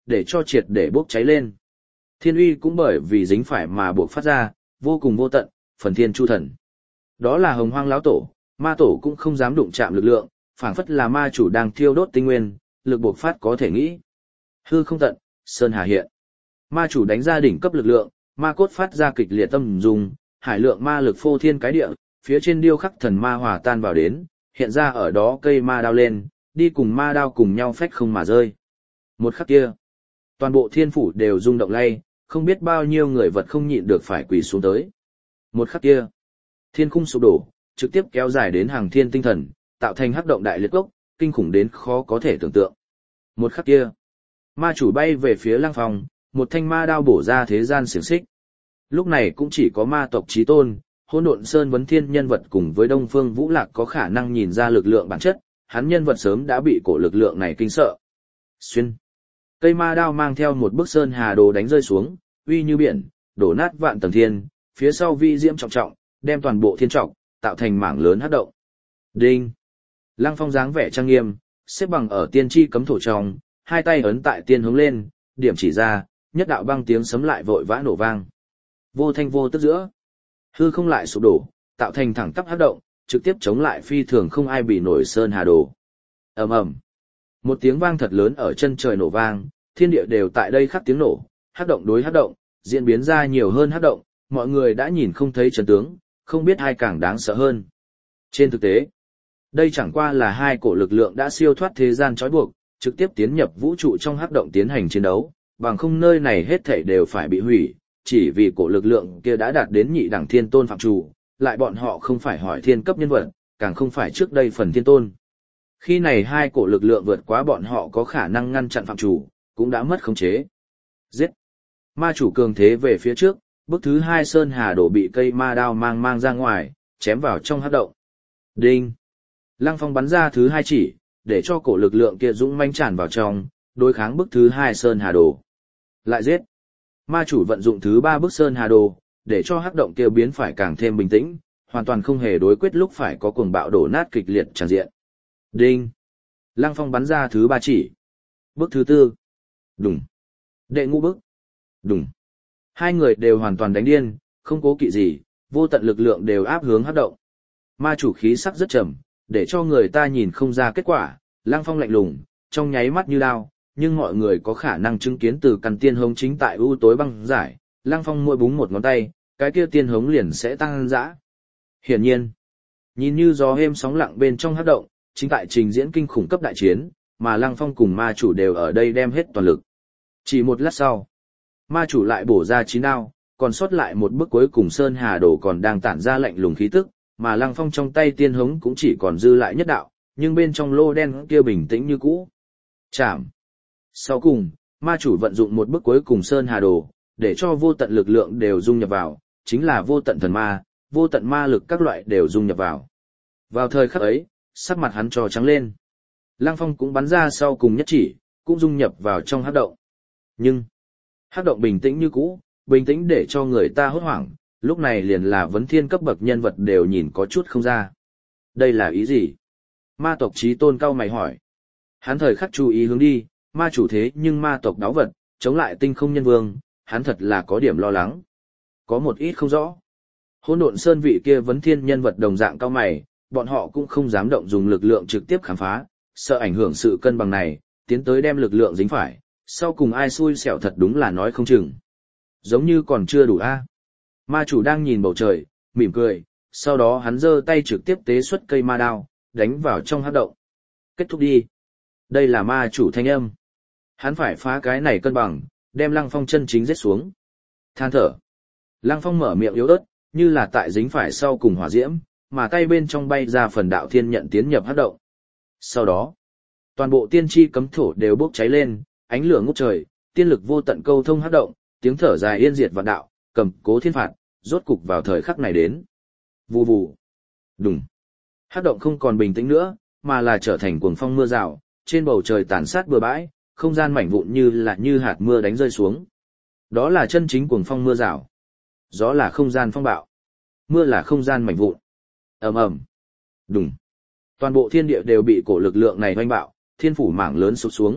để cho triệt để bốc cháy lên. Thiên uy cũng bởi vì dính phải mà buộc phát ra, vô cùng vô tận, phần thiên chu thần. Đó là hồng hoang lão tổ, ma tổ cũng không dám đụng chạm lực lượng, phảng phất là ma chủ đang thiêu đốt tinh nguyên, lực buộc phát có thể nghĩ. Hư không tận, sơn hà hiện. Ma chủ đánh ra đỉnh cấp lực lượng, ma cốt phát ra kịch liệt tâm dùng, hải lượng ma lực phô thiên cái địa, phía trên điêu khắc thần ma hòa tan vào đến, hiện ra ở đó cây ma đao lên, đi cùng ma đao cùng nhau phách không mà rơi. Một khắc kia, toàn bộ thiên phủ đều rung động lay, không biết bao nhiêu người vật không nhịn được phải quỳ xuống tới. Một khắc kia, thiên khung sụp đổ, trực tiếp kéo dài đến hàng thiên tinh thần, tạo thành hắc động đại liệt gốc, kinh khủng đến khó có thể tưởng tượng. Một khắc kia, ma chủ bay về phía Lăng Phong, một thanh ma đao bổ ra thế gian xiềng xích. Lúc này cũng chỉ có ma tộc chí tôn, Hỗn Độn Sơn vấn thiên nhân vật cùng với Đông Phương Vũ Lạc có khả năng nhìn ra lực lượng bản chất, hắn nhân vật sớm đã bị cổ lực lượng này kinh sợ. Xuyên. Cây ma đao mang theo một bức sơn hà đồ đánh rơi xuống, uy như biển, đổ nát vạn tầng thiên, phía sau vi diễm trọng trọng, đem toàn bộ thiên trọng, tạo thành mảng lớn hắc động. Đinh. Lăng Phong dáng vẻ trang nghiêm, xếp bằng ở tiên tri cấm thổ trong, hai tay ấn tại tiên hướng lên, điểm chỉ ra, nhất đạo băng tiếng sấm lại vội vã nổ vang. Vô thanh vô tức giữa, hư không lại sụp đổ, tạo thành thẳng tắp hắc động, trực tiếp chống lại phi thường không ai bị nổi sơn hà đồ. Ầm ầm. Một tiếng vang thật lớn ở chân trời nổ vang, thiên địa đều tại đây khắc tiếng nổ, hắc động đối hắc động, diễn biến ra nhiều hơn hắc động, mọi người đã nhìn không thấy chân tướng, không biết ai càng đáng sợ hơn. Trên thực tế, đây chẳng qua là hai cổ lực lượng đã siêu thoát thế gian trói buộc, trực tiếp tiến nhập vũ trụ trong hắc động tiến hành chiến đấu, bằng không nơi này hết thảy đều phải bị hủy, chỉ vì cổ lực lượng kia đã đạt đến nhị đẳng thiên tôn phạm chủ, lại bọn họ không phải hỏi thiên cấp nhân vật, càng không phải trước đây phần thiên tôn. Khi này hai cổ lực lượng vượt quá bọn họ có khả năng ngăn chặn phạm chủ, cũng đã mất khống chế. Giết! Ma chủ cường thế về phía trước, bước thứ hai sơn hà đổ bị cây ma đao mang ra ngoài, chém vào trong hắc động. Đinh! Lăng Phong bắn ra thứ hai chỉ, để cho cổ lực lượng kia dũng mãnh tràn vào trong, đối kháng bước thứ hai sơn hà đồ. Lại giết! Ma chủ vận dụng thứ ba bức sơn hà đồ, để cho hắc động kia biến phải càng thêm bình tĩnh, hoàn toàn không hề đối quyết lúc phải có cuồng bạo đổ nát kịch liệt tràn diện. Đinh! Lăng Phong bắn ra thứ ba chỉ. Bước thứ tư. Đùng! Đệ ngũ bức. Đùng! Hai người đều hoàn toàn đánh điên, không cố kỵ gì, vô tận lực lượng đều áp hướng hắc động. Ma chủ khí sắc rất trầm, để cho người ta nhìn không ra kết quả, Lăng Phong lạnh lùng, trong nháy mắt như đao, nhưng mọi người có khả năng chứng kiến từ căn tiên hống chính tại u tối băng giải, Lăng Phong mỗi búng một ngón tay, cái kia tiên hống liền sẽ tăng dã. Hiển nhiên, nhìn như gió êm sóng lặng bên trong hắc động, chính tại trình diễn kinh khủng cấp đại chiến, mà Lăng Phong cùng ma chủ đều ở đây đem hết toàn lực. Chỉ một lát sau, ma chủ lại bổ ra 9 đao, còn sót lại một bước cuối cùng sơn hà đồ còn đang tản ra lạnh lùng khí tức, mà Lăng Phong trong tay tiên hống cũng chỉ còn dư lại nhất đạo, nhưng bên trong lô đen kia bình tĩnh như cũ. Chạm. Sau cùng, ma chủ vận dụng một bước cuối cùng sơn hà đồ, để cho vô tận lực lượng đều dung nhập vào, chính là vô tận thần ma, vô tận ma lực các loại đều dung nhập vào. Vào thời khắc ấy, sắc mặt hắn trò trắng lên. Lăng Phong cũng bắn ra sau cùng nhất chỉ, cũng dung nhập vào trong hắc động. Nhưng, hắc động bình tĩnh như cũ, bình tĩnh để cho người ta hốt hoảng, lúc này liền là vấn thiên cấp bậc nhân vật đều nhìn có chút không ra. Đây là ý gì? Ma tộc chí tôn cao mày hỏi. Hắn thời khắc chú ý hướng đi, ma chủ thế nhưng ma tộc đáo vật, chống lại tinh không nhân vương, hắn thật là có điểm lo lắng. Có một ít không rõ. Hỗn Độn Sơn vị kia vấn thiên nhân vật đồng dạng cao mày, bọn họ cũng không dám động dùng lực lượng trực tiếp khám phá, sợ ảnh hưởng sự cân bằng này, tiến tới đem lực lượng dính phải, sau cùng ai xui xẻo thật đúng là nói không chừng. Giống như còn chưa đủ a. Ma chủ đang nhìn bầu trời, mỉm cười, sau đó hắn giơ tay trực tiếp tế xuất cây ma đao, đánh vào trong hắc động. Kết thúc đi. Đây là ma chủ thanh âm. Hắn phải phá cái này cân bằng, đem Lăng Phong chân chính giết xuống. Than thở. Lăng Phong mở miệng yếu ớt, như là tại dính phải sau cùng hỏa diễm, mà tay bên trong bay ra phần đạo thiên nhận tiến nhập hắc động. Sau đó, toàn bộ tiên tri cấm thổ đều bốc cháy lên, ánh lửa ngút trời, tiên lực vô tận câu thông hắc động, tiếng thở dài yên diệt vạn đạo, cầm cố thiên phạt, rốt cục vào thời khắc này đến. Vù vù. Đùng. Hắc động không còn bình tĩnh nữa, mà là trở thành cuồng phong mưa rào, trên bầu trời tàn sát bừa bãi, không gian mảnh vụn như hạt mưa đánh rơi xuống. Đó là chân chính cuồng phong mưa rào. Gió là không gian phong bạo. Mưa là không gian mảnh vụn. Ầm ầm. Đùng. Toàn bộ thiên địa đều bị cổ lực lượng này hoành bạo, thiên phủ mảng lớn sụp xuống,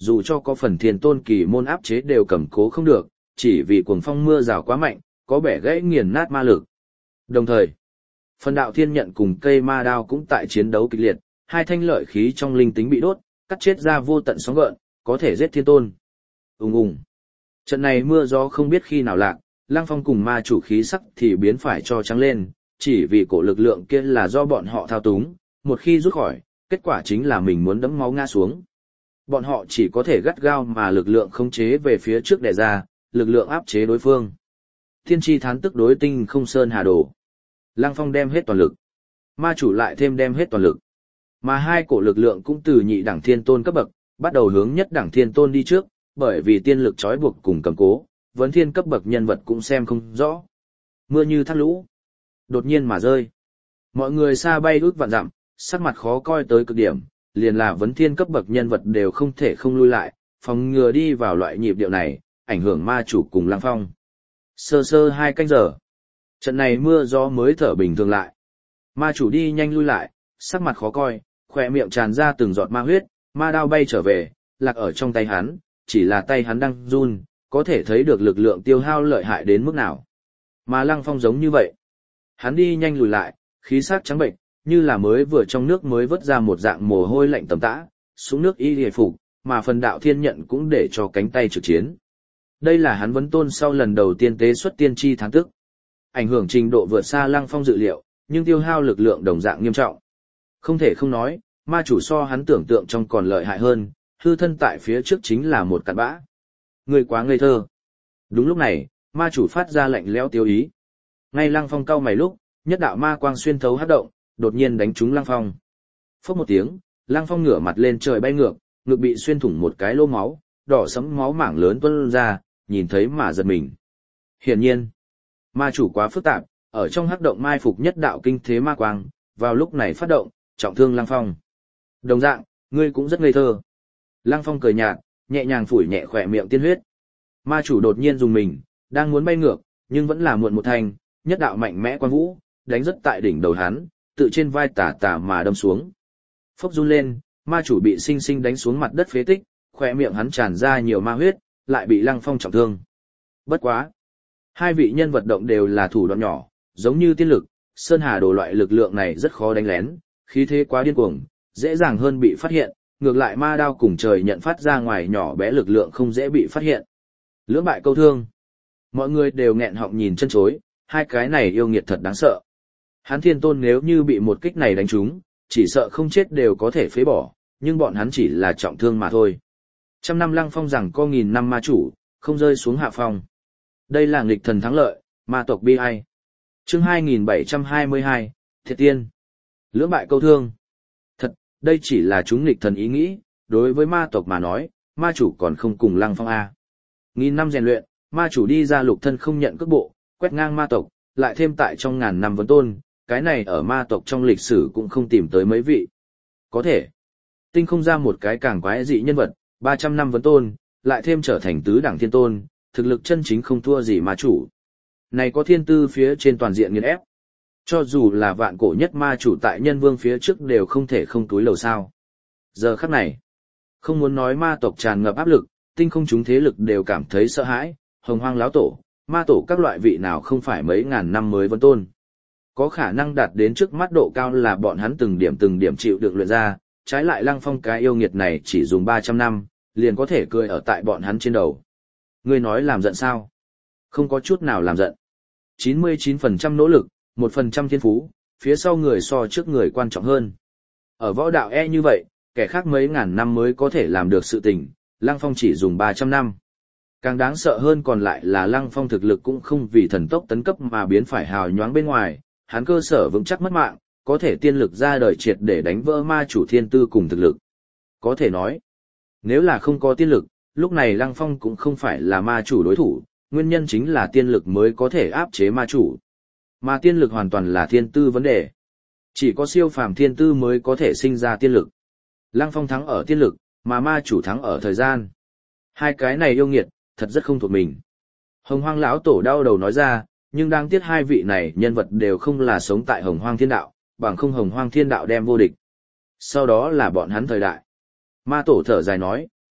dù cho có phần thiên tôn kỳ môn áp chế đều cầm cố không được, chỉ vì cuồng phong mưa rào quá mạnh, có bẻ gãy nghiền nát ma lực. Đồng thời, phần đạo thiên nhận cùng cây ma đao cũng tại chiến đấu kịch liệt, hai thanh lợi khí trong linh tính bị đốt, cắt chết ra vô tận sóng gợn, có thể giết thiên tôn. Ùng ùng. Trận này mưa gió không biết khi nào lạc, Lăng Phong cùng ma chủ khí sắc thì biến phải cho trắng lên, chỉ vì cổ lực lượng kia là do bọn họ thao túng, một khi rút khỏi, kết quả chính là mình muốn đẫm máu ngã xuống. Bọn họ chỉ có thể gắt gao mà lực lượng khống chế về phía trước đè ra, lực lượng áp chế đối phương. Thiên tri thán tức đối tinh không sơn hà đồ. Lăng Phong đem hết toàn lực. Ma chủ lại thêm đem hết toàn lực. Mà hai cổ lực lượng cũng từ nhị đẳng thiên tôn cấp bậc, bắt đầu hướng nhất đẳng thiên tôn đi trước, bởi vì tiên lực trói buộc cùng cầm cố, vấn thiên cấp bậc nhân vật cũng xem không rõ. Mưa như thác lũ, đột nhiên mà rơi. Mọi người xa bay ước vạn dặm, sắc mặt khó coi tới cực điểm, liền là vấn thiên cấp bậc nhân vật đều không thể không lui lại, phòng ngừa đi vào loại nhịp điệu này, ảnh hưởng ma chủ cùng Lăng Phong. Sơ sơ 2 canh giờ. Trận này mưa gió mới thở bình thường lại. Ma chủ đi nhanh lui lại, sắc mặt khó coi, khỏe miệng tràn ra từng giọt ma huyết, ma đao bay trở về, lạc ở trong tay hắn, chỉ là tay hắn đang run, có thể thấy được lực lượng tiêu hao lợi hại đến mức nào. Mà Lăng Phong giống như vậy. Hắn đi nhanh lùi lại, khí sắc trắng bệnh, như là mới vừa trong nước mới vớt ra một dạng mồ hôi lạnh tầm tã, xuống nước y hề phục, mà phần đạo thiên nhận cũng để cho cánh tay trực chiến. Đây là hắn vấn tôn sau lần đầu tiên tế xuất tiên tri thán tức. Ảnh hưởng trình độ vượt xa Lăng Phong dự liệu, nhưng tiêu hao lực lượng đồng dạng nghiêm trọng. Không thể không nói, ma chủ so hắn tưởng tượng trong còn lợi hại hơn, hư thân tại phía trước chính là một cặn bã. Người quá ngây thơ. Đúng lúc này, ma chủ phát ra lệnh lẽo tiêu ý. Ngay Lăng Phong cau mày lúc, nhất đạo ma quang xuyên thấu hắc động, đột nhiên đánh trúng Lăng Phong. Phốc một tiếng, Lăng Phong ngửa mặt lên trời bay ngược, ngực bị xuyên thủng một cái lỗ máu, đỏ sẫm máu mảng lớn tuôn ra, nhìn thấy mà giật mình. Hiển nhiên, ma chủ quá phức tạp, ở trong hắc động mai phục nhất đạo kinh thế ma quang, vào lúc này phát động, trọng thương Lăng Phong. Đồng dạng, ngươi cũng rất ngây thơ. Lăng Phong cười nhạt, nhẹ nhàng phủi nhẹ khỏe miệng tiên huyết. Ma chủ đột nhiên dùng mình, đang muốn bay ngược, nhưng vẫn là muộn một thành, nhất đạo mạnh mẽ quang vũ, đánh rất tại đỉnh đầu hắn, tự trên vai tả tả mà đâm xuống. Phốc run lên, ma chủ bị sinh sinh đánh xuống mặt đất phế tích, khỏe miệng hắn tràn ra nhiều ma huyết, lại bị Lăng Phong trọng thương. Bất quá. Hai vị nhân vật động đều là thủ đoạn nhỏ, giống như tiên lực, sơn hà đồ loại lực lượng này rất khó đánh lén, khí thế quá điên cuồng, dễ dàng hơn bị phát hiện, ngược lại ma đao cùng trời nhận phát ra ngoài nhỏ bé lực lượng không dễ bị phát hiện. Lưỡng bại câu thương. Mọi người đều nghẹn họng nhìn chân chối, hai cái này yêu nghiệt thật đáng sợ. Hắn thiên tôn nếu như bị một kích này đánh trúng, chỉ sợ không chết đều có thể phế bỏ, nhưng bọn hắn chỉ là trọng thương mà thôi. Trăm năm Lăng Phong rằng có nghìn năm ma chủ, không rơi xuống hạ phong. Đây là nghịch thần thắng lợi, ma tộc bi ai. Chương 2722, Thiệt Tiên. Lưỡng bại câu thương. Thật, đây chỉ là chúng nghịch thần ý nghĩ, đối với ma tộc mà nói, ma chủ còn không cùng Lăng Phong A. Nghìn năm rèn luyện, ma chủ đi ra lục thân không nhận cước bộ, quét ngang ma tộc, lại thêm tại trong ngàn năm vấn tôn, cái này ở ma tộc trong lịch sử cũng không tìm tới mấy vị. Có thể, tinh không ra một cái càng quái dị nhân vật, 300 năm vấn tôn, lại thêm trở thành tứ đẳng thiên tôn, thực lực chân chính không thua gì ma chủ. Này có thiên tư phía trên toàn diện nghiền ép. Cho dù là vạn cổ nhất ma chủ tại nhân vương phía trước đều không thể không túi lầu sao. Giờ khắc này, không muốn nói ma tộc tràn ngập áp lực, tinh không chúng thế lực đều cảm thấy sợ hãi, hồng hoang láo tổ, ma tổ các loại vị nào không phải mấy ngàn năm mới vấn tôn. Có khả năng đạt đến trước mắt độ cao là bọn hắn từng điểm chịu được luyện ra, trái lại Lăng Phong cái yêu nghiệt này chỉ dùng 300 năm, liền có thể cười ở tại bọn hắn trên đầu. Ngươi nói làm giận sao? Không có chút nào làm giận. 99% nỗ lực, 1% thiên phú, phía sau người so trước người quan trọng hơn. Ở võ đạo như vậy, kẻ khác mấy ngàn năm mới có thể làm được sự tình, Lăng Phong chỉ dùng 300 năm. Càng đáng sợ hơn còn lại là Lăng Phong thực lực cũng không vì thần tốc tấn cấp mà biến phải hào nhoáng bên ngoài, hắn cơ sở vững chắc mất mạng, có thể tiên lực ra đời triệt để đánh vỡ ma chủ thiên tư cùng thực lực. Có thể nói, nếu là không có tiên lực, lúc này Lăng Phong cũng không phải là ma chủ đối thủ, nguyên nhân chính là tiên lực mới có thể áp chế ma chủ. Mà tiên lực hoàn toàn là thiên tư vấn đề. Chỉ có siêu phàm thiên tư mới có thể sinh ra tiên lực. Lăng Phong thắng ở tiên lực, mà ma chủ thắng ở thời gian. Hai cái này yêu nghiệt, thật rất không thuộc mình. Hồng Hoang lão tổ đau đầu nói ra, nhưng đáng tiếc hai vị này nhân vật đều không là sống tại Hồng Hoang Thiên Đạo, bằng không Hồng Hoang Thiên Đạo đem vô địch. Sau đó là bọn hắn thời đại. Ma tổ thở dài nói,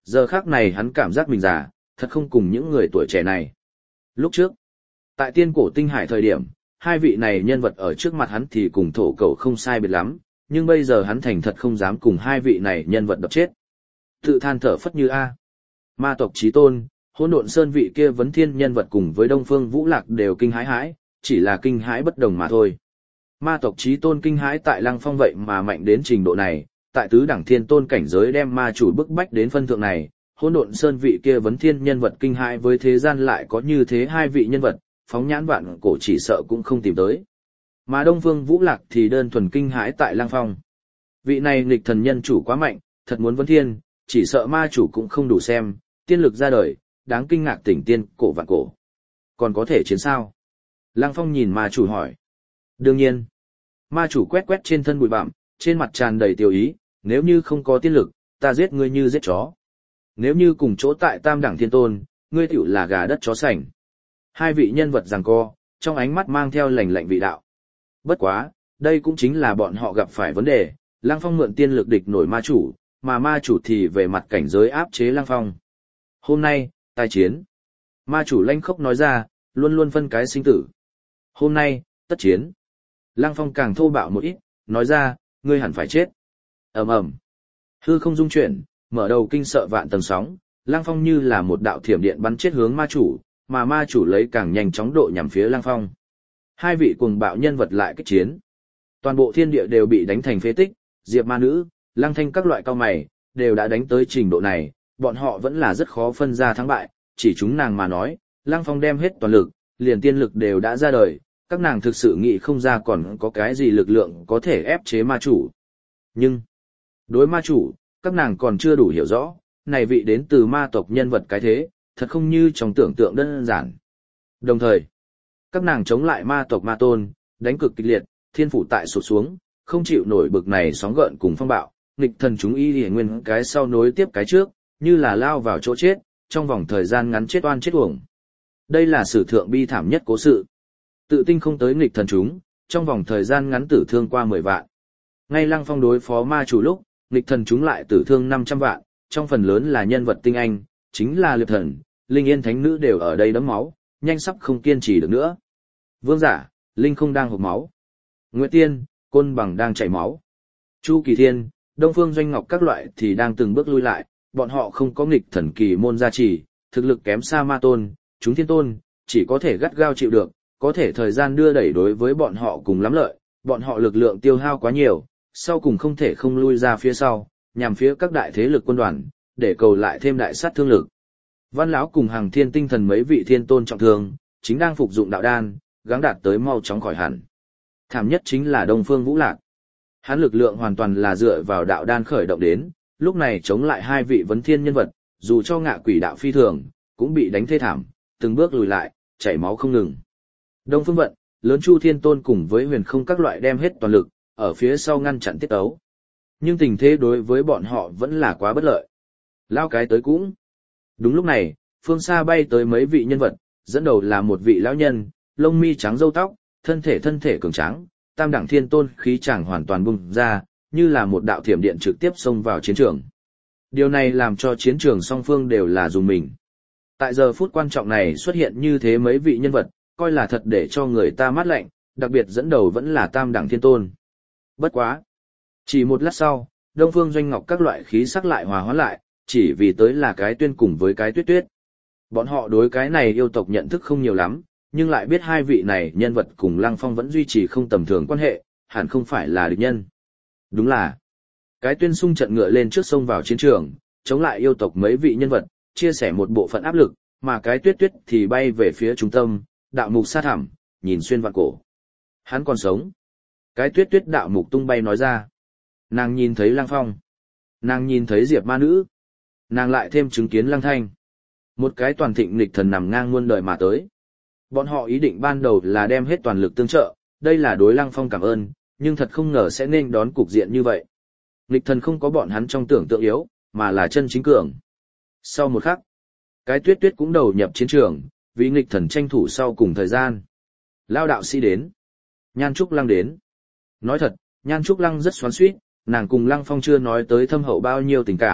giờ khác này hắn cảm giác mình già, thật không cùng những người tuổi trẻ này. Lúc trước, tại tiên cổ tinh hải thời điểm, hai vị này nhân vật ở trước mặt hắn thì cùng thổ cẩu không sai biệt lắm, nhưng bây giờ hắn thành thật không dám cùng hai vị này nhân vật đập chết. Tự than thở phất như A. Ma tộc chí tôn, Hỗn Độn Sơn vị kia vấn thiên nhân vật cùng với Đông Phương Vũ Lạc đều kinh hãi, chỉ là kinh hãi bất đồng mà thôi. Ma tộc chí tôn kinh hãi tại Lăng Phong vậy mà mạnh đến trình độ này, tại tứ đẳng thiên tôn cảnh giới đem ma chủ bức bách đến phân thượng này, Hỗn Độn Sơn vị kia vấn thiên nhân vật kinh hãi với thế gian lại có như thế hai vị nhân vật, phóng nhãn vạn cổ chỉ sợ cũng không tìm tới. Mà Đông Phương Vũ Lạc thì đơn thuần kinh hãi tại Lăng Phong. Vị này nghịch thần nhân chủ quá mạnh, thật muốn vấn thiên, chỉ sợ ma chủ cũng không đủ xem, tiên lực ra đời, đáng kinh ngạc tỉnh tiên cổ vạn cổ. Còn có thể chiến sao? Lăng Phong nhìn ma chủ hỏi. Đương nhiên. Ma chủ quét quét trên thân bụi bặm, trên mặt tràn đầy tiêu ý, nếu như không có tiên lực, ta giết ngươi như giết chó. Nếu như cùng chỗ tại tam đẳng thiên tôn, ngươi tiểu là gà đất chó sành. Hai vị nhân vật giằng co, trong ánh mắt mang theo lạnh lạnh vị đạo. Bất quá, đây cũng chính là bọn họ gặp phải vấn đề, Lăng Phong mượn tiên lực địch nổi ma chủ, mà ma chủ thì về mặt cảnh giới áp chế Lăng Phong. Hôm nay, tai chiến. Ma chủ lanh khốc nói ra, luôn luôn phân cái sinh tử. Hôm nay, tất chiến. Lăng Phong càng thô bạo một ít, nói ra, ngươi hẳn phải chết. Ầm ầm. Hư không dung chuyển, mở đầu kinh sợ vạn tầng sóng, Lăng Phong như là một đạo thiểm điện bắn chết hướng ma chủ, mà ma chủ lấy càng nhanh chóng độ nhằm phía Lăng Phong. Hai vị cuồng bạo nhân vật lại kích chiến. Toàn bộ thiên địa đều bị đánh thành phế tích, Diệp Ma Nữ, Lăng Thanh các loại cao mày, đều đã đánh tới trình độ này, bọn họ vẫn là rất khó phân ra thắng bại, chỉ chúng nàng mà nói, Lăng Phong đem hết toàn lực, liền tiên lực đều đã ra đời, các nàng thực sự nghĩ không ra còn có cái gì lực lượng có thể ép chế ma chủ. Nhưng, đối ma chủ, các nàng còn chưa đủ hiểu rõ, này vị đến từ ma tộc nhân vật cái thế, thật không như trong tưởng tượng đơn giản. Đồng thời, các nàng chống lại ma tộc ma tôn, đánh cực kịch liệt, thiên phủ tại sụt xuống, không chịu nổi bực này sóng gợn cùng phong bạo, nghịch thần chúng y lìa nguyên cái sau nối tiếp cái trước, như là lao vào chỗ chết, trong vòng thời gian ngắn chết oan chết uổng. Đây là sử thượng bi thảm nhất cố sự. Tự tinh không tới nghịch thần chúng, trong vòng thời gian ngắn tử thương qua 10 vạn. Ngay Lăng Phong đối phó ma chủ lúc, nghịch thần chúng lại tử thương 500 vạn, trong phần lớn là nhân vật tinh anh, chính là liệp thần, linh yên thánh nữ đều ở đây đấm máu, nhanh sắp không kiên trì được nữa. Vương giả, linh không đang hộc máu. Nguyệt Tiên, côn bằng đang chảy máu. Chu Kỳ Thiên, Đông Phương Doanh Ngọc các loại thì đang từng bước lui lại, bọn họ không có nghịch thần kỳ môn gia trì, thực lực kém xa ma tôn, chúng thiên tôn, chỉ có thể gắt gao chịu được, có thể thời gian đưa đẩy đối với bọn họ cùng lắm lợi, bọn họ lực lượng tiêu hao quá nhiều, sau cùng không thể không lui ra phía sau, nhằm phía các đại thế lực quân đoàn, để cầu lại thêm đại sát thương lực. Văn lão cùng Hàng Thiên tinh thần mấy vị thiên tôn trọng thương, chính đang phục dụng đạo đan, gắng đạt tới mau chóng khỏi hẳn. Thảm nhất chính là Đông Phương Vũ Lạc. Hắn lực lượng hoàn toàn là dựa vào đạo đan khởi động đến, lúc này chống lại hai vị vấn thiên nhân vật, dù cho ngạ quỷ đạo phi thường, cũng bị đánh thê thảm, từng bước lùi lại, chảy máu không ngừng. Đông Phương Vận, Lớn Chu Thiên Tôn cùng với Huyền Không các loại đem hết toàn lực, ở phía sau ngăn chặn tiết ấu. Nhưng tình thế đối với bọn họ vẫn là quá bất lợi. Lao cái tới cũng. Đúng lúc này, phương xa bay tới mấy vị nhân vật, dẫn đầu là một vị lão nhân, lông mi trắng râu tóc, thân thể cường tráng, tam đẳng thiên tôn khí chàng hoàn toàn bung ra, như là một đạo thiểm điện trực tiếp xông vào chiến trường. Điều này làm cho chiến trường song phương đều là dùng mình. Tại giờ phút quan trọng này xuất hiện như thế mấy vị nhân vật, coi là thật để cho người ta mát lạnh, đặc biệt dẫn đầu vẫn là tam đẳng thiên tôn. Bất quá. Chỉ một lát sau, Đông Phương Doanh Ngọc các loại khí sắc lại hòa hoãn lại, chỉ vì tới là cái tuyên cùng với cái tuyết tuyết. Bọn họ đối cái này yêu tộc nhận thức không nhiều lắm, nhưng lại biết hai vị này nhân vật cùng Lăng Phong vẫn duy trì không tầm thường quan hệ, hẳn không phải là địch nhân. Đúng là, cái tuyên xung trận ngựa lên trước sông vào chiến trường, chống lại yêu tộc mấy vị nhân vật, chia sẻ một bộ phận áp lực, mà cái tuyết tuyết thì bay về phía trung tâm, đạo mục sát thẳm, nhìn xuyên vạn cổ. Hắn còn sống. Cái tuyết tuyết đạo mục tung bay nói ra. Nàng nhìn thấy Lăng Phong. Nàng nhìn thấy Diệp Ma Nữ. Nàng lại thêm chứng kiến Lăng Thanh. Một cái toàn thịnh nghịch thần nằm ngang muôn đời mà tới. Bọn họ ý định ban đầu là đem hết toàn lực tương trợ, đây là đối Lăng Phong cảm ơn, nhưng thật không ngờ sẽ nên đón cục diện như vậy. Nghịch thần không có bọn hắn trong tưởng tượng yếu, mà là chân chính cường. Sau một khắc, cái tuyết tuyết cũng đầu nhập chiến trường, vì nghịch thần tranh thủ sau cùng thời gian. Lao đạo sĩ đến. Nhan Trúc Lăng đến. Nói thật, Nhan Trúc Lăng rất xoắn xuýt, nàng cùng Lăng Phong chưa nói tới thâm hậu bao nhiêu tình cảm,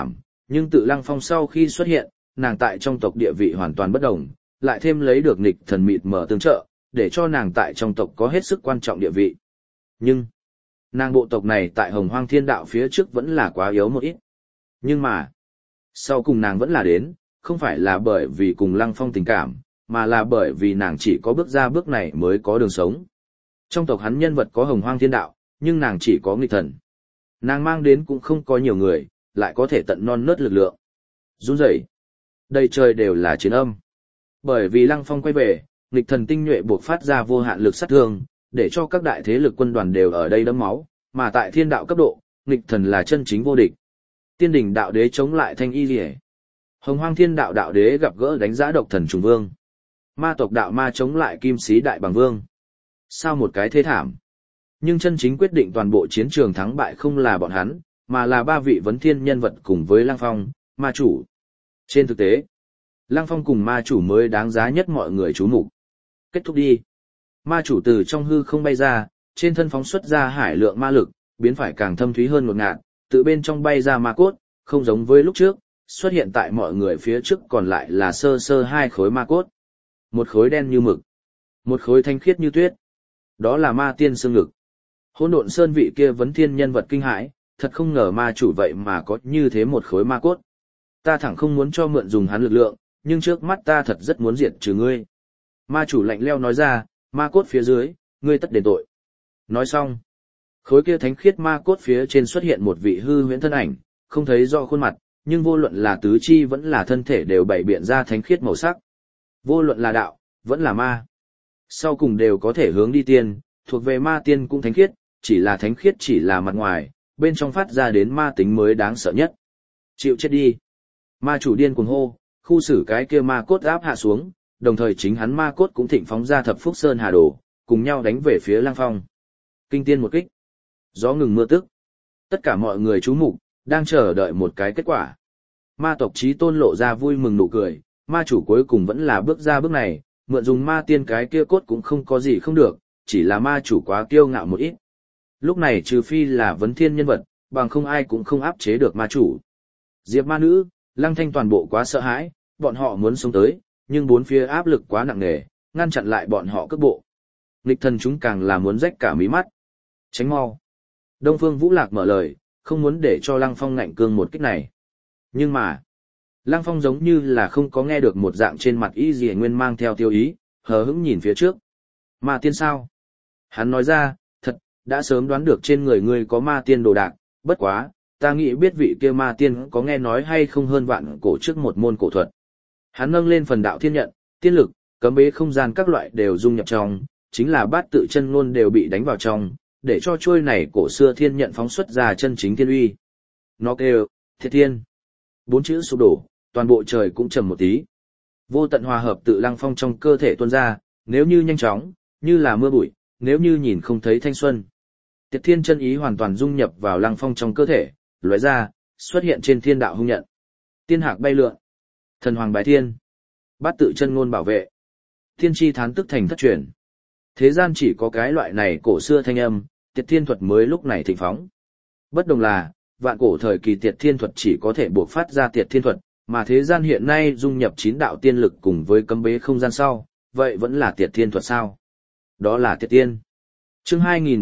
nhưng tự Lăng Phong sau khi xuất hiện, nàng tại trong tộc địa vị hoàn toàn bất đồng, lại thêm lấy được nghịch thần mịt mở tương trợ, để cho nàng tại trong tộc có hết sức quan trọng địa vị. Nhưng, nàng bộ tộc này tại Hồng Hoang Thiên Đạo phía trước vẫn là quá yếu một ít. Nhưng mà, sau cùng nàng vẫn là đến, không phải là bởi vì cùng Lăng Phong tình cảm, mà là bởi vì nàng chỉ có bước ra bước này mới có đường sống. Trong tộc hắn nhân vật có Hồng Hoang Thiên Đạo, nhưng nàng chỉ có nghịch thần. Nàng mang đến cũng không có nhiều người, lại có thể tận non nớt lực lượng. Run rẩy, đầy trời đều là chiến âm. Bởi vì Lăng Phong quay về, nghịch thần tinh nhuệ buộc phát ra vô hạn lực sát thương, để cho các đại thế lực quân đoàn đều ở đây đẫm máu, mà tại thiên đạo cấp độ, nghịch thần là chân chính vô địch. Tiên đỉnh đạo đế chống lại Thanh Y Liễu. Hồng Hoang Thiên Đạo đạo đế gặp gỡ đánh giá độc thần trùng vương. Ma tộc đạo ma chống lại Kim Sĩ đại bằng vương. Sao một cái thế thảm. Nhưng chân chính quyết định toàn bộ chiến trường thắng bại không là bọn hắn, mà là ba vị vấn thiên nhân vật cùng với Lăng Phong, ma chủ. Trên thực tế, Lăng Phong cùng ma chủ mới đáng giá nhất mọi người chú mục. Kết thúc đi. Ma chủ từ trong hư không bay ra, trên thân phóng xuất ra hải lượng ma lực, biến phải càng thâm thúy hơn một ngạt, tự bên trong bay ra ma cốt, không giống với lúc trước, xuất hiện tại mọi người phía trước còn lại là sơ sơ hai khối ma cốt. Một khối đen như mực, một khối thanh khiết như tuyết. Đó là ma tiên xương ngực. Hỗn độn sơn vị kia vấn thiên nhân vật kinh hãi, thật không ngờ ma chủ vậy mà có như thế một khối ma cốt. Ta thẳng không muốn cho mượn dùng hắn lực lượng, nhưng trước mắt ta thật rất muốn diệt trừ ngươi. Ma chủ lạnh leo nói ra, ma cốt phía dưới, ngươi tất đền tội. Nói xong, khối kia thánh khiết ma cốt phía trên xuất hiện một vị hư huyễn thân ảnh, không thấy rõ khuôn mặt, nhưng vô luận là tứ chi vẫn là thân thể đều bày biện ra thánh khiết màu sắc. Vô luận là đạo, vẫn là ma. Sau cùng đều có thể hướng đi tiên, thuộc về ma tiên cũng thánh khiết, thánh khiết chỉ là mặt ngoài, bên trong phát ra đến ma tính mới đáng sợ nhất. Chịu chết đi. Ma chủ điên cuồng hô, khu xử cái kia ma cốt áp hạ xuống, đồng thời chính hắn ma cốt cũng thịnh phóng ra thập phúc sơn hà đồ, cùng nhau đánh về phía Lăng Phong. Kinh tiên một kích. Gió ngừng mưa tức. Tất cả mọi người chú mục đang chờ đợi một cái kết quả. Ma tộc chí tôn lộ ra vui mừng nụ cười, ma chủ cuối cùng vẫn là bước ra bước này, mượn dùng ma tiên cái kia cốt cũng không có gì không được, chỉ là ma chủ quá kiêu ngạo một ít. Lúc này trừ phi là vấn thiên nhân vật, bằng không ai cũng không áp chế được ma chủ. Diệp ma nữ, Lăng Thanh toàn bộ quá sợ hãi, bọn họ muốn sống tới, nhưng bốn phía áp lực quá nặng nề, ngăn chặn lại bọn họ cước bộ. Nghịch thần chúng càng là muốn rách cả mí mắt. Tránh mau. Đông Phương Vũ Lạc mở lời, không muốn để cho Lăng Phong ngạnh cương một kích này. Nhưng mà, Lăng Phong giống như là không có nghe được một dạng trên mặt Y Dì Nguyên mang theo tiêu ý, hờ hững nhìn phía trước. Ma tiên sao? Hắn nói ra, thật, đã sớm đoán được trên người ngươi có ma tiên đồ đạc, bất quá, ta nghĩ biết vị kia ma tiên có nghe nói hay không hơn vạn cổ trước một môn cổ thuật. Hắn nâng lên phần đạo thiên nhận, tiên lực, cấm bế không gian các loại đều dung nhập trong, chính là bát tự chân ngôn đều bị đánh vào trong, để cho trôi này cổ xưa thiên nhận phóng xuất ra chân chính thiên uy. Nó kêu, Thiệt Thiên. Bốn chữ sụp đổ, toàn bộ trời cũng trầm một tí. Vô tận hòa hợp tự Lăng Phong trong cơ thể tuôn ra, nếu như nhanh chóng, như là mưa bụi, nếu như nhìn không thấy thanh xuân. Thiệt Thiên chân ý hoàn toàn dung nhập vào Lăng Phong trong cơ thể, lóe ra, xuất hiện trên thiên đạo hung nhận. Tiên hạc bay lượn, thần hoàng bái thiên, bát tự chân ngôn bảo vệ. Thiên chi thán tức thành thất truyền. Thế gian chỉ có cái loại này cổ xưa thanh âm, Tiệt Thiên thuật mới lúc này thịnh phóng. Bất đồng là, vạn cổ thời kỳ Tiệt Thiên thuật chỉ có thể buộc phát ra Tiệt Thiên thuật, mà thế gian hiện nay dung nhập 9 đạo tiên lực cùng với cấm bế không gian sau, vậy vẫn là Tiệt Thiên thuật sao? Đó là Tiệt Tiên. Chương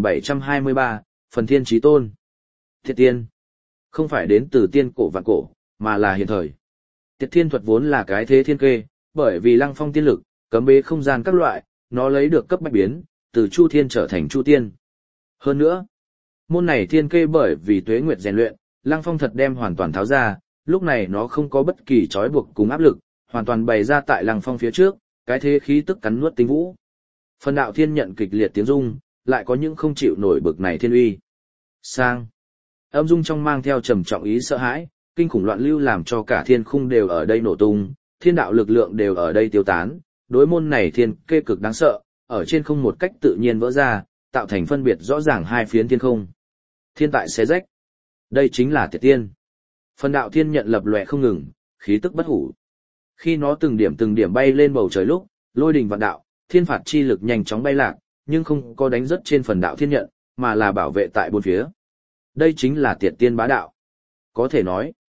2723, Phần Thiên Chí Tôn. Tiệt Tiên. Không phải đến từ tiên cổ vạn cổ, mà là hiện thời. Tiệt Thiên thuật vốn là cái thế thiên kê, bởi vì Lăng Phong tiên lực, cấm bế không gian các loại, nó lấy được cấp bách biến, từ Chu Thiên trở thành Chu Tiên. Hơn nữa, môn này thiên kê bởi vì tuế nguyệt rèn luyện, Lăng Phong thật đem hoàn toàn tháo ra, lúc này nó không có bất kỳ trói buộc cùng áp lực, hoàn toàn bày ra tại Lăng Phong phía trước, cái thế khí tức cắn nuốt tinh vũ. Phần đạo thiên nhận kịch liệt tiếng rung, lại có những không chịu nổi bực này thiên uy. Sang. Âm dung trong mang theo trầm trọng ý sợ hãi, kinh khủng loạn lưu làm cho cả thiên khung đều ở đây nổ tung, thiên đạo lực lượng đều ở đây tiêu tán, đối môn này thiên kê cực đáng sợ, ở trên không một cách tự nhiên vỡ ra, tạo thành phân biệt rõ ràng hai phiến thiên không. Thiên tại xé rách. Đây chính là Tiệt Tiên. Phần đạo thiên nhận lập lòe không ngừng, khí tức bất hủ. Khi nó từng điểm bay lên bầu trời lúc, lôi đình vạn đạo, thiên phạt chi lực nhanh chóng bay lạc, nhưng không có đánh rớt trên phần đạo thiên nhận, mà là bảo vệ tại bốn phía. Đây chính là Tiệt Tiên bá đạo. Có thể nói,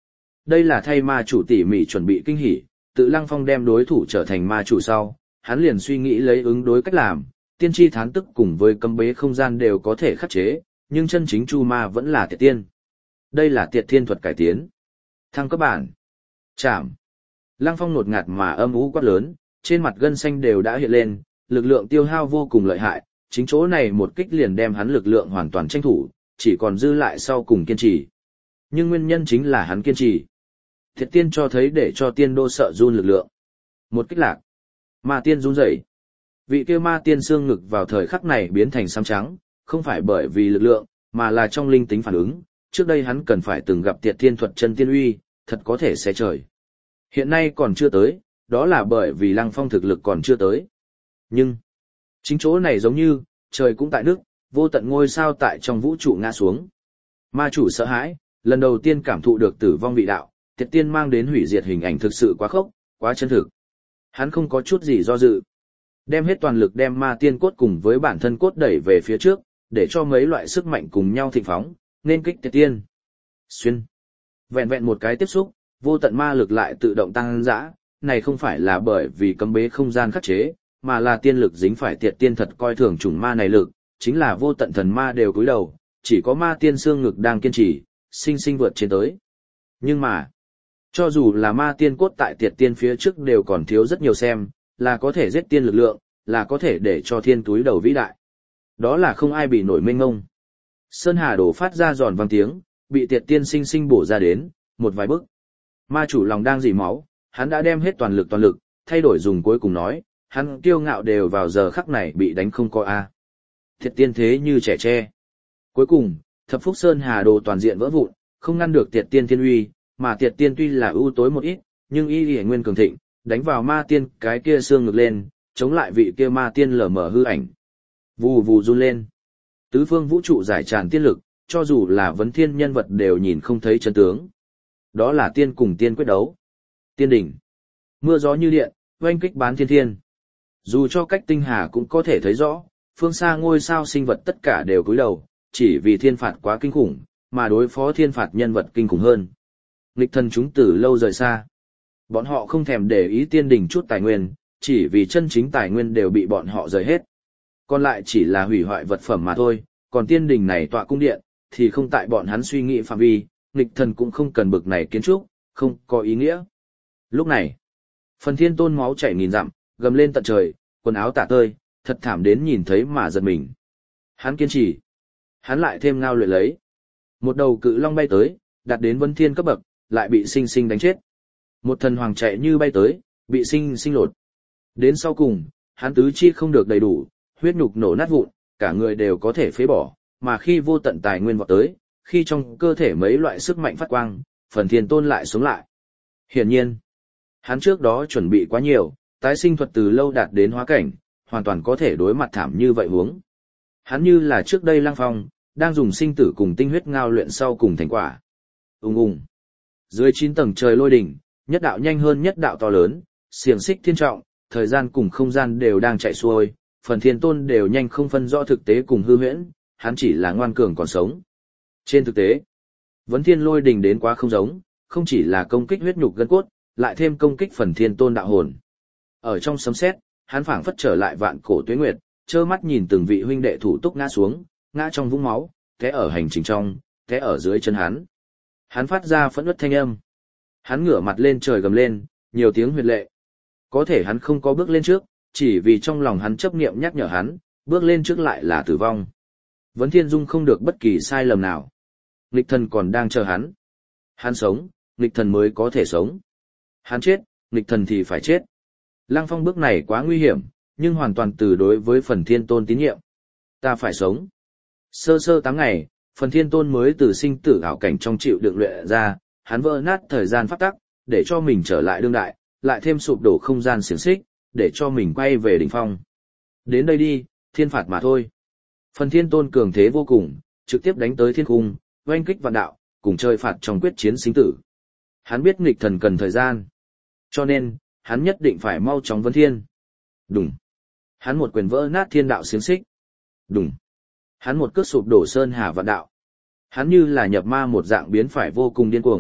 đây là thay ma chủ tỉ mỉ chuẩn bị kinh hỉ, tự Lăng Phong đem đối thủ trở thành ma chủ sau, hắn liền suy nghĩ lấy ứng đối cách làm, tiên tri thán tức cùng với cấm bế không gian đều có thể khắc chế, nhưng chân chính chu ma vẫn là tiệt tiên. Đây là tiệt thiên thuật cải tiến. Thăng cấp bản. Chạm. Lăng Phong nột ngạt mà âm ú quát lớn, trên mặt gân xanh đều đã hiện lên, lực lượng tiêu hao vô cùng lợi hại, chính chỗ này một kích liền đem hắn lực lượng hoàn toàn tranh thủ, chỉ còn dư lại sau cùng kiên trì. Nhưng nguyên nhân chính là hắn kiên trì. Thiệt tiên cho thấy để cho tiên đô sợ run lực lượng. Một kích lạc. Ma tiên run rẩy. Vị kia ma tiên xương ngực vào thời khắc này biến thành xám trắng, không phải bởi vì lực lượng, mà là trong linh tính phản ứng. Trước đây hắn cần phải từng gặp tiệt thiên thuật chân tiên uy, thật có thể xé trời. Hiện nay còn chưa tới, đó là bởi vì Lăng Phong thực lực còn chưa tới. Nhưng, chính chỗ này giống như, trời cũng tại nước, vô tận ngôi sao tại trong vũ trụ ngã xuống. Ma chủ sợ hãi, lần đầu tiên cảm thụ được tử vong vị đạo, tiệt tiên mang đến hủy diệt hình ảnh thực sự quá khốc, quá chân thực. Hắn không có chút gì do dự. Đem hết toàn lực đem ma tiên cốt cùng với bản thân cốt đẩy về phía trước, để cho mấy loại sức mạnh cùng nhau thịnh phóng, nên kích tiệt tiên. Xuyên. Vẹn vẹn một cái tiếp xúc, vô tận ma lực lại tự động tăng dã, này không phải là bởi vì cấm bế không gian khắc chế, mà là tiên lực dính phải tiệt tiên thật coi thường chủng ma này lực, chính là vô tận thần ma đều cúi đầu, chỉ có ma tiên xương ngực đang kiên trì, sinh sinh vượt trên tới. Nhưng mà, cho dù là ma tiên cốt tại tiệt tiên phía trước đều còn thiếu rất nhiều xem, là có thể giết tiên lực lượng, là có thể để cho thiên túi đầu vĩ đại. Đó là không ai bị nổi mênh ngông. Sơn Hà đổ phát ra giòn vang tiếng, bị tiệt tiên sinh sinh bổ ra đến, một vài bước. Ma chủ lòng đang dỉ máu, hắn đã đem hết toàn lực, thay đổi dùng cuối cùng nói, hắn kiêu ngạo đều vào giờ khắc này bị đánh không có a. Tiệt tiên thế như trẻ tre. Cuối cùng, thập phúc Sơn Hà đồ toàn diện vỡ vụn, không ngăn được tiệt tiên thiên uy, mà tiệt tiên tuy là ưu tối một ít, nhưng y nguyên cường thịnh, đánh vào ma tiên cái kia xương ngực lên, chống lại vị kia ma tiên lờ mờ hư ảnh. Vù vù run lên. Tứ phương vũ trụ giải tràn tiên lực, cho dù là vấn thiên nhân vật đều nhìn không thấy chân tướng. Đó là tiên cùng tiên quyết đấu. Tiên đỉnh. Mưa gió như điện, oanh kích bán thiên thiên. Dù cho cách tinh hà cũng có thể thấy rõ, phương xa ngôi sao sinh vật tất cả đều cúi đầu, chỉ vì thiên phạt quá kinh khủng, mà đối phó thiên phạt nhân vật kinh khủng hơn. Nghịch thần chúng từ lâu rời xa. Bọn họ không thèm để ý tiên đỉnh chút tài nguyên, chỉ vì chân chính tài nguyên đều bị bọn họ rời hết. Còn lại chỉ là hủy hoại vật phẩm mà thôi, còn tiên đỉnh này tọa cung điện, thì không tại bọn hắn suy nghĩ phạm vi, nghịch thần cũng không cần bực này kiến trúc, không có ý nghĩa. Lúc này, phần thiên tôn máu chảy nghìn dặm, gầm lên tận trời, quần áo tả tơi, thật thảm đến nhìn thấy mà giật mình. Hắn kiên trì. Hắn lại thêm ngao luyện lấy. Một đầu cự long bay tới, đạt đến vấn thiên cấp bậc, lại bị sinh sinh đánh chết. Một thần hoàng chạy như bay tới, bị sinh sinh lột. Đến sau cùng, hắn tứ chi không được đầy đủ, huyết nhục nổ nát vụn, cả người đều có thể phế bỏ, mà khi vô tận tài nguyên vọt tới, khi trong cơ thể mấy loại sức mạnh phát quang, phần thiên tôn lại sống lại. Hiển nhiên, hắn trước đó chuẩn bị quá nhiều, tái sinh thuật từ lâu đạt đến hóa cảnh, hoàn toàn có thể đối mặt thảm như vậy huống. Hắn như là trước đây Lăng Phong, đang dùng sinh tử cùng tinh huyết ngao luyện sau cùng thành quả. Ùng ùng. Dưới 9 tầng trời lôi đỉnh, nhất đạo nhanh hơn nhất đạo to lớn, xiềng xích thiên trọng, thời gian cùng không gian đều đang chạy xuôi, phần thiên tôn đều nhanh không phân rõ thực tế cùng hư huyễn, hắn chỉ là ngoan cường còn sống. Trên thực tế, vấn thiên lôi đỉnh đến quá không giống, không chỉ là công kích huyết nhục gân cốt, lại thêm công kích phần thiên tôn đạo hồn. Ở trong sấm sét, hắn phảng phất trở lại vạn cổ tuế nguyệt, trơ mắt nhìn từng vị huynh đệ thủ túc ngã xuống, ngã trong vũng máu, té ở hành trình trong, té ở dưới chân hắn. Hắn phát ra phẫn uất thanh âm. Hắn ngửa mặt lên trời gầm lên, nhiều tiếng huyệt lệ. Có thể hắn không có bước lên trước, chỉ vì trong lòng hắn chấp niệm nhắc nhở hắn, bước lên trước lại là tử vong. Vấn Thiên Dung không được bất kỳ sai lầm nào. Nghịch thần còn đang chờ hắn. Hắn sống, nghịch thần mới có thể sống. Hắn chết, nghịch thần thì phải chết. Lăng Phong bước này quá nguy hiểm, nhưng hoàn toàn từ đối với phần thiên tôn tín nhiệm. Ta phải sống. Sơ 8 ngày, phần thiên tôn mới từ sinh tử ảo cảnh trong chịu đựng luyện ra, hắn vỡ nát thời gian pháp tắc, để cho mình trở lại đương đại, lại thêm sụp đổ không gian xiềng xích, để cho mình quay về đỉnh phong. Đến đây đi, thiên phạt mà thôi. Phần thiên tôn cường thế vô cùng, trực tiếp đánh tới thiên cung, oanh kích vạn đạo, cùng chơi phạt trong quyết chiến sinh tử. Hắn biết nghịch thần cần thời gian. Cho nên, hắn nhất định phải mau chóng vấn thiên. Đùng. Hắn một quyền vỡ nát thiên đạo xiềng xích. Đùng. Hắn một cước sụp đổ sơn hà vạn đạo. Hắn như là nhập ma một dạng biến phải vô cùng điên cuồng,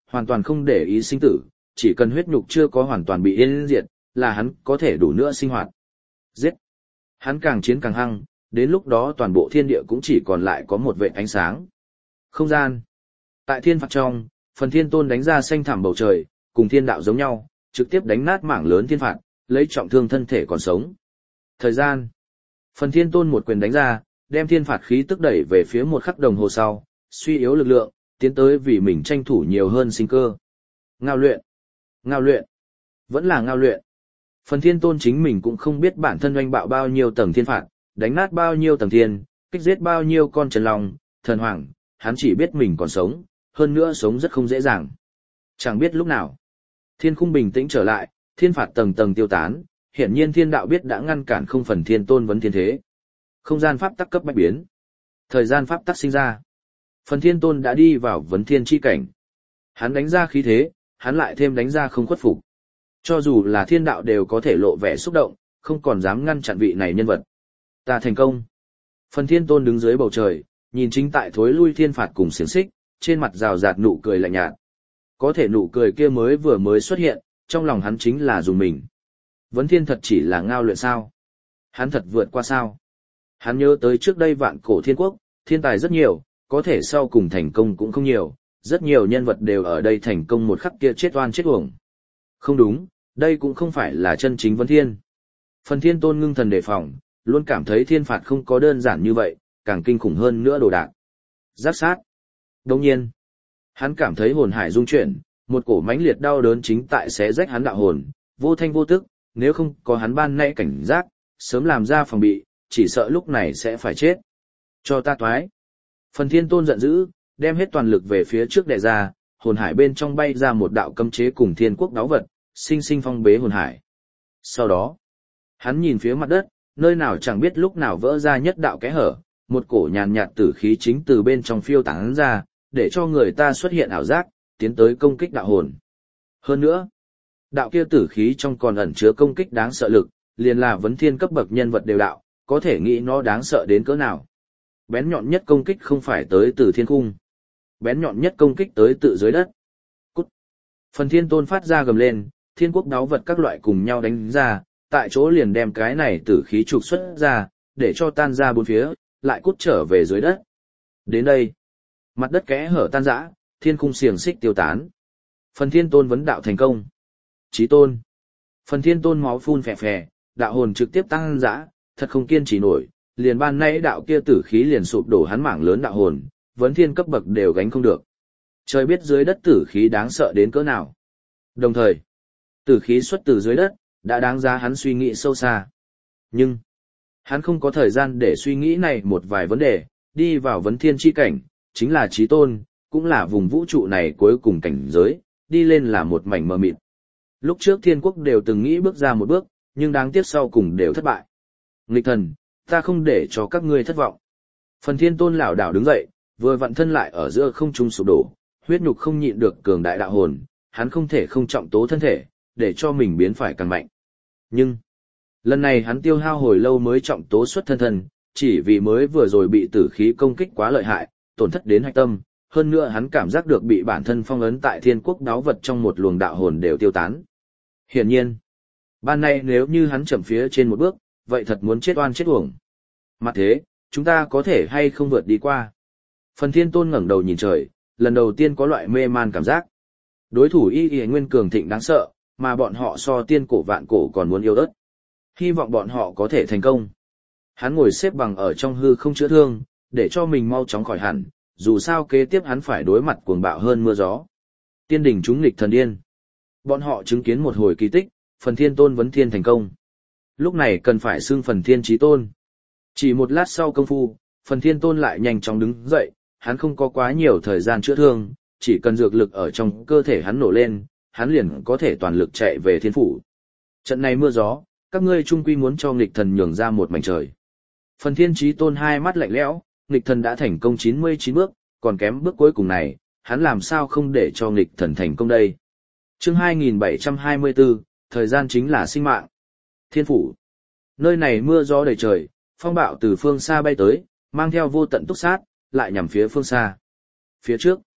hoàn toàn không để ý sinh tử, chỉ cần huyết nhục chưa có hoàn toàn bị yên diệt, là hắn có thể đủ nữa sinh hoạt. Giết! Hắn càng chiến càng hăng, đến lúc đó toàn bộ thiên địa cũng chỉ còn lại có một vệt ánh sáng. Không gian. Tại thiên phạt trong, phần thiên tôn đánh ra xanh thẳm bầu trời, cùng thiên đạo giống nhau, trực tiếp đánh nát mảng lớn thiên phạt, lấy trọng thương thân thể còn sống. Thời gian. Phần thiên tôn một quyền đánh ra, đem thiên phạt khí tức đẩy về phía một khắc đồng hồ sau, suy yếu lực lượng, tiến tới vì mình tranh thủ nhiều hơn sinh cơ. Ngao luyện. Ngao luyện. Vẫn là ngao luyện. Phần thiên tôn chính mình cũng không biết bản thân oanh bạo bao nhiêu tầng thiên phạt, đánh nát bao nhiêu tầng thiên, kích giết bao nhiêu con trần long, thần hoàng, hắn chỉ biết mình còn sống, hơn nữa sống rất không dễ dàng. Chẳng biết lúc nào, thiên khung bình tĩnh trở lại, thiên phạt tầng tầng tiêu tán, hiển nhiên thiên đạo biết đã ngăn cản không phần thiên tôn vấn thiên thế. Không gian pháp tắc cấp bách biến, thời gian pháp tắc sinh ra. Phần thiên tôn đã đi vào vấn thiên chi cảnh. Hắn đánh ra khí thế, hắn lại thêm đánh ra không khuất phục. Cho dù là thiên đạo đều có thể lộ vẻ xúc động, không còn dám ngăn chặn vị này nhân vật. Ta thành công. Phần thiên tôn đứng dưới bầu trời, nhìn chính tại thối lui thiên phạt cùng xiềng xích, trên mặt rào rạt nụ cười lạnh nhạt. Có thể nụ cười kia mới xuất hiện, trong lòng hắn chính là dùng mình. Vấn thiên thật chỉ là ngao luyện sao? Hắn thật vượt qua sao? Hắn nhớ tới trước đây vạn cổ thiên quốc, thiên tài rất nhiều, có thể sau cùng thành công cũng không nhiều, rất nhiều nhân vật đều ở đây thành công một khắc kia chết oan chết uổng. Không đúng, đây cũng không phải là chân chính vấn thiên. Phần thiên tôn ngưng thần đề phòng, luôn cảm thấy thiên phạt không có đơn giản như vậy, càng kinh khủng hơn nữa đồ đạc. Giác sát. Đồng nhiên, hắn cảm thấy hồn hải rung chuyển, một cổ mãnh liệt đau đớn chính tại xé rách hắn đạo hồn, vô thanh vô tức, nếu không có hắn ban nãy cảnh giác, sớm làm ra phòng bị, chỉ sợ lúc này sẽ phải chết. Cho ta toái. Phần thiên tôn giận dữ, đem hết toàn lực về phía trước đè ra, hồn hải bên trong bay ra một đạo cấm chế cùng thiên quốc đáo vật, sinh sinh phong bế hồn hải. Sau đó, hắn nhìn phía mặt đất, nơi nào chẳng biết lúc nào vỡ ra nhất đạo kẽ hở, một cổ nhàn nhạt tử khí chính từ bên trong phiêu tán ra, để cho người ta xuất hiện ảo giác, tiến tới công kích đạo hồn. Hơn nữa, đạo kia tử khí trong còn ẩn chứa công kích đáng sợ lực, liền là vấn thiên cấp bậc nhân vật đều đạo, có thể nghĩ nó đáng sợ đến cỡ nào. Bén nhọn nhất công kích không phải tới từ thiên cung. Bén nhọn nhất công kích tới tự dưới đất. Cút. Phần thiên tôn phát ra gầm lên, thiên quốc đáo vật các loại cùng nhau đánh ra, tại chỗ liền đem cái này tử khí trục xuất ra, để cho tan ra bốn phía, lại cút trở về dưới đất. Đến đây, mặt đất kẽ hở tan rã, thiên khung xiềng xích tiêu tán. Phần thiên tôn vấn đạo thành công. Chí tôn. Phần thiên tôn máu phun phè phè, đạo hồn trực tiếp tăng rã, thật không kiên trì nổi, liền ban nãy đạo kia tử khí liền sụp đổ hắn mảng lớn đạo hồn, vấn thiên cấp bậc đều gánh không được. Trời biết dưới đất tử khí đáng sợ đến cỡ nào. Đồng thời, tử khí xuất từ dưới đất, đã đáng giá hắn suy nghĩ sâu xa. Nhưng, hắn không có thời gian để suy nghĩ này một vài vấn đề, đi vào vấn thiên chi cảnh, chính là chí tôn, cũng là vùng vũ trụ này cuối cùng cảnh giới, đi lên là một mảnh mờ mịt. Lúc trước thiên quốc đều từng nghĩ bước ra một bước, nhưng đáng tiếc sau cùng đều thất bại. Nghịch thần, ta không để cho các ngươi thất vọng. Phần thiên tôn lảo đảo đứng dậy, vừa vặn thân lại ở giữa không trung sụp đổ, huyết nhục không nhịn được cường đại đạo hồn, hắn không thể không trọng tố thân thể, để cho mình biến phải càng mạnh. Nhưng, lần này hắn tiêu hao hồi lâu mới trọng tố xuất thân, chỉ vì mới vừa rồi bị tử khí công kích quá lợi hại, tổn thất đến hạch tâm, hơn nữa hắn cảm giác được bị bản thân phong ấn tại thiên quốc đáo vật trong một luồng đạo hồn đều tiêu tán. Hiển nhiên, ban nay nếu như hắn chậm phía trên một bước, vậy thật muốn chết oan chết uổng. Mặt thế, chúng ta có thể hay không vượt đi qua. Phần thiên tôn ngẩng đầu nhìn trời, lần đầu tiên có loại mê man cảm giác. Đối thủ y nguyên cường thịnh đáng sợ, mà bọn họ so tiên cổ vạn cổ còn muốn yêu ớt. Hy vọng bọn họ có thể thành công. Hắn ngồi xếp bằng ở trong hư không chữa thương, để cho mình mau chóng khỏi hẳn, dù sao kế tiếp hắn phải đối mặt cuồng bạo hơn mưa gió. Tiên đỉnh chúng nghịch thần điên. Bọn họ chứng kiến một hồi kỳ tích, phần thiên tôn vấn thiên thành công. Lúc này cần phải xưng phần thiên chí tôn. Chỉ một lát sau công phu, phần thiên tôn lại nhanh chóng đứng dậy, hắn không có quá nhiều thời gian chữa thương, chỉ cần dược lực ở trong cơ thể hắn nổ lên, hắn liền có thể toàn lực chạy về thiên phủ. Trận này mưa gió, các ngươi chung quy muốn cho nghịch thần nhường ra một mảnh trời. Phần thiên chí tôn hai mắt lạnh lẽo, nghịch thần đã thành công 99 bước, còn kém bước cuối cùng này, hắn làm sao không để cho nghịch thần thành công đây. Chương 2724, thời gian chính là sinh mạng. Thiên phủ. Nơi này mưa gió đầy trời, phong bạo từ phương xa bay tới, mang theo vô tận túc sát, lại nhằm phía phương xa. Phía trước,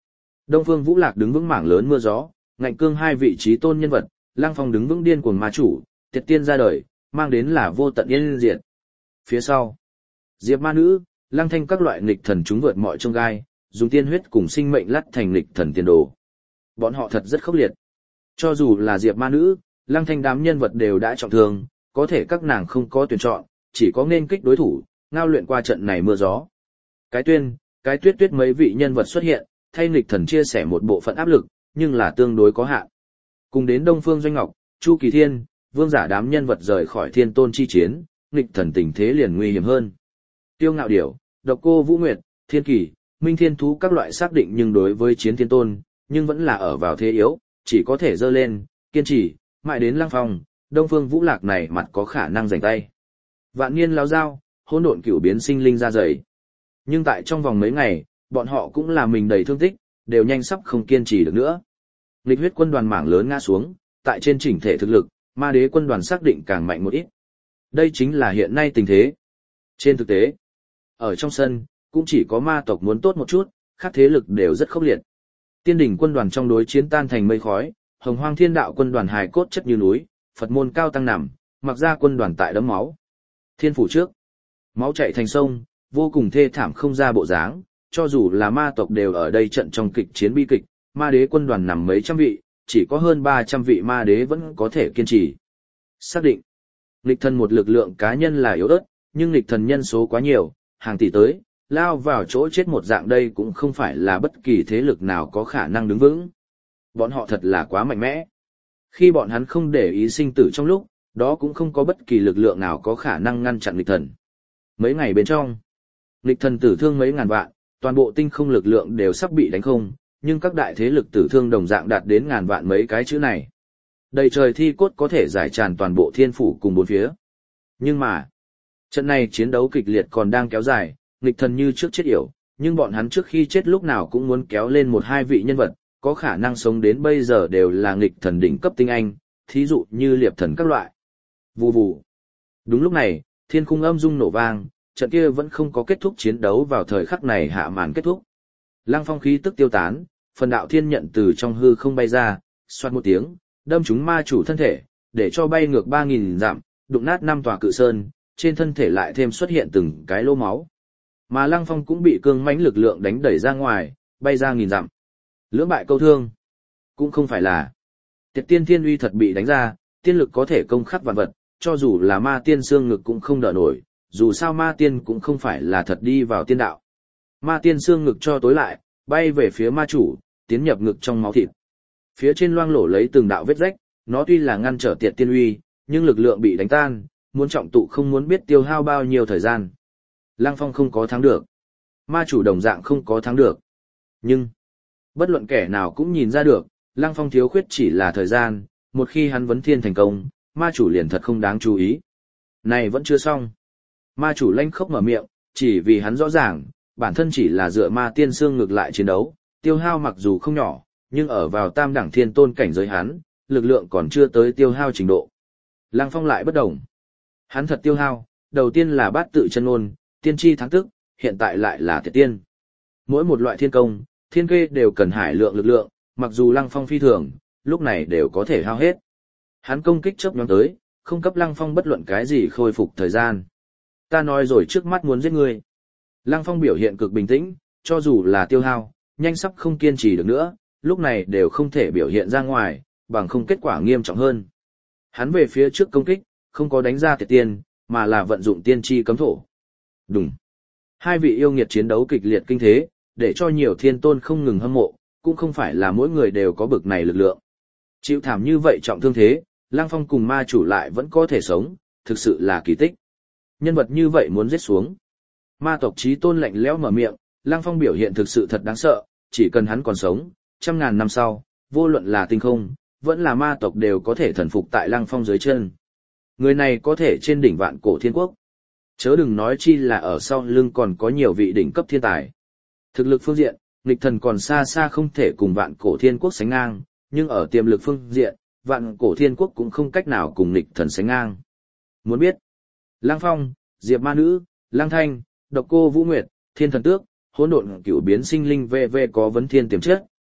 Đông Phương Vũ Lạc đứng vững mảng lớn mưa gió, ngạnh cương hai vị trí tôn nhân vật, Lăng Phong đứng vững điên cuồng ma chủ, Tiệt Tiên ra đời, mang đến là vô tận yên diệt. Phía sau, Diệp Ma Nữ, Lăng Thanh các loại nghịch thần chúng vượt mọi chông gai, dùng tiên huyết cùng sinh mệnh lắt thành nghịch thần tiền đồ. Bọn họ thật rất khốc liệt. Cho dù là Diệp Ma Nữ, Lăng Thanh đám nhân vật đều đã trọng thương, có thể các nàng không có tuyển chọn, chỉ có nên kích đối thủ, ngao luyện qua trận này mưa gió. Cái tuyết tuyết mấy vị nhân vật xuất hiện, thay nghịch thần chia sẻ một bộ phận áp lực, nhưng là tương đối có hạn. Cùng đến Đông Phương Doanh Ngọc, Chu Kỳ Thiên, Vương Giả đám nhân vật rời khỏi Thiên Tôn chi chiến, nghịch thần tình thế liền nguy hiểm hơn. Tiêu Ngạo Điểu, Độc Cô Vũ Nguyệt, Thiên Kỳ, Minh Thiên Thú các loại xác định nhưng đối với chiến Thiên Tôn, nhưng vẫn là ở vào thế yếu, chỉ có thể dơ lên, kiên trì, mãi đến Lăng Phong, Đông Phương Vũ Lạc này mặt có khả năng giành tay. Vạn Niên Lão Dao, Hỗn Độn Cửu biến sinh linh ra dày. Nhưng tại trong vòng mấy ngày, bọn họ cũng là mình đầy thương tích, đều nhanh sắp không kiên trì được nữa. Nghịch huyết quân đoàn mảng lớn ngã xuống, tại trên chỉnh thể thực lực, ma đế quân đoàn xác định càng mạnh một ít. Đây chính là hiện nay tình thế. Trên thực tế, ở trong sân, cũng chỉ có ma tộc muốn tốt một chút, khác thế lực đều rất khốc liệt. Tiên đỉnh quân đoàn trong đối chiến tan thành mây khói, Hồng Hoang Thiên Đạo quân đoàn hài cốt chất như núi, Phật môn cao tăng nằm, mặc ra quân đoàn tại đấm máu. Thiên phủ trước, máu chảy thành sông, vô cùng thê thảm không ra bộ dáng, cho dù là ma tộc đều ở đây trận trong kịch chiến bi kịch, ma đế quân đoàn nằm mấy trăm vị, chỉ có hơn 300 vị ma đế vẫn có thể kiên trì. Xác định, nghịch thần một lực lượng cá nhân là yếu ớt, nhưng nghịch thần nhân số quá nhiều, hàng tỷ tới, lao vào chỗ chết một dạng đây cũng không phải là bất kỳ thế lực nào có khả năng đứng vững. Bọn họ thật là quá mạnh mẽ. Khi bọn hắn không để ý sinh tử trong lúc, đó cũng không có bất kỳ lực lượng nào có khả năng ngăn chặn nghịch thần. Mấy ngày bên trong, nghịch thần tử thương mấy ngàn vạn, toàn bộ tinh không lực lượng đều sắp bị đánh không, nhưng các đại thế lực tử thương đồng dạng đạt đến ngàn vạn mấy cái chữ này. Đầy trời thi cốt có thể giải tràn toàn bộ thiên phủ cùng bốn phía. Nhưng mà, trận này chiến đấu kịch liệt còn đang kéo dài, nghịch thần như trước chết yểu, nhưng bọn hắn trước khi chết lúc nào cũng muốn kéo lên một hai vị nhân vật, có khả năng sống đến bây giờ đều là nghịch thần đỉnh cấp tinh anh, thí dụ như liệp thần các loại. Vù vù. Đúng lúc này, thiên khung âm rung nổ vang, trận kia vẫn không có kết thúc chiến đấu vào thời khắc này hạ màn kết thúc. Lăng Phong khí tức tiêu tán, phần đạo thiên nhận từ trong hư không bay ra, xoát một tiếng, đâm trúng ma chủ thân thể, để cho bay ngược 3.000 dặm, đụng nát 5 tòa cự sơn, trên thân thể lại thêm xuất hiện từng cái lỗ máu. Mà Lăng Phong cũng bị cương mãnh lực lượng đánh đẩy ra ngoài, bay ra 1.000 dặm. Lưỡng bại câu thương. Cũng không phải là. Tiệt tiên thiên uy thật bị đánh ra, tiên lực có thể công khắc vạn vật, cho dù là ma tiên xương ngực cũng không đỡ nổi, dù sao ma tiên cũng không phải là thật đi vào tiên đạo. Ma tiên xương ngực cho tối lại, bay về phía ma chủ, tiến nhập ngực trong máu thịt. Phía trên loang lổ lấy từng đạo vết rách, nó tuy là ngăn trở tiệt tiên uy, nhưng lực lượng bị đánh tan, muốn trọng tụ không muốn biết tiêu hao bao nhiêu thời gian. Lăng Phong không có thắng được. Ma chủ đồng dạng không có thắng được. Nhưng, bất luận kẻ nào cũng nhìn ra được, Lăng Phong thiếu khuyết chỉ là thời gian, một khi hắn vấn thiên thành công, ma chủ liền thật không đáng chú ý. Này vẫn chưa xong. Ma chủ lanh khốc mở miệng, chỉ vì hắn rõ ràng, bản thân chỉ là dựa ma tiên xương ngược lại chiến đấu, tiêu hao mặc dù không nhỏ, nhưng ở vào tam đẳng thiên tôn cảnh giới hắn, lực lượng còn chưa tới tiêu hao trình độ. Lăng Phong lại bất đồng. Hắn thật tiêu hao, đầu tiên là bát tự chân ôn, tiên tri thắng tức, hiện tại lại là thiệt tiên. Mỗi một loại thiên công, thiên kê đều cần hải lượng lực lượng, mặc dù Lăng Phong phi thường, lúc này đều có thể hao hết. Hắn công kích chớp nhoáng tới, không cấp Lăng Phong bất luận cái gì khôi phục thời gian. Ta nói rồi trước mắt muốn giết ngươi. Lăng Phong biểu hiện cực bình tĩnh, cho dù là tiêu hao, nhanh sắp không kiên trì được nữa, lúc này đều không thể biểu hiện ra ngoài, bằng không kết quả nghiêm trọng hơn. Hắn về phía trước công kích, không có đánh ra tiệt tiên, mà là vận dụng tiên tri cấm thổ. Đúng. Hai vị yêu nghiệt chiến đấu kịch liệt kinh thế, để cho nhiều thiên tôn không ngừng hâm mộ, cũng không phải là mỗi người đều có bực này lực lượng. Chịu thảm như vậy trọng thương thế, Lăng Phong cùng ma chủ lại vẫn có thể sống, thực sự là kỳ tích. Nhân vật như vậy muốn giết xuống. Ma tộc chí tôn lạnh lẽo mở miệng, Lăng Phong biểu hiện thực sự thật đáng sợ, chỉ cần hắn còn sống, 100.000 năm sau, vô luận là tinh không, vẫn là ma tộc đều có thể thần phục tại Lăng Phong dưới chân. Người này có thể trên đỉnh vạn cổ thiên quốc. Chớ đừng nói chi là ở sau lưng còn có nhiều vị đỉnh cấp thiên tài. Thực lực phương diện, nghịch thần còn xa xa không thể cùng vạn cổ thiên quốc sánh ngang, nhưng ở tiềm lực phương diện, vạn cổ thiên quốc cũng không cách nào cùng nghịch thần sánh ngang. Muốn biết, Lăng Phong, Diệp Ma Nữ, Lăng Thanh, Độc Cô Vũ Nguyệt, Thiên Thần Tước, Hỗn Độn Cửu biến sinh linh VV có vấn thiên tiềm chất,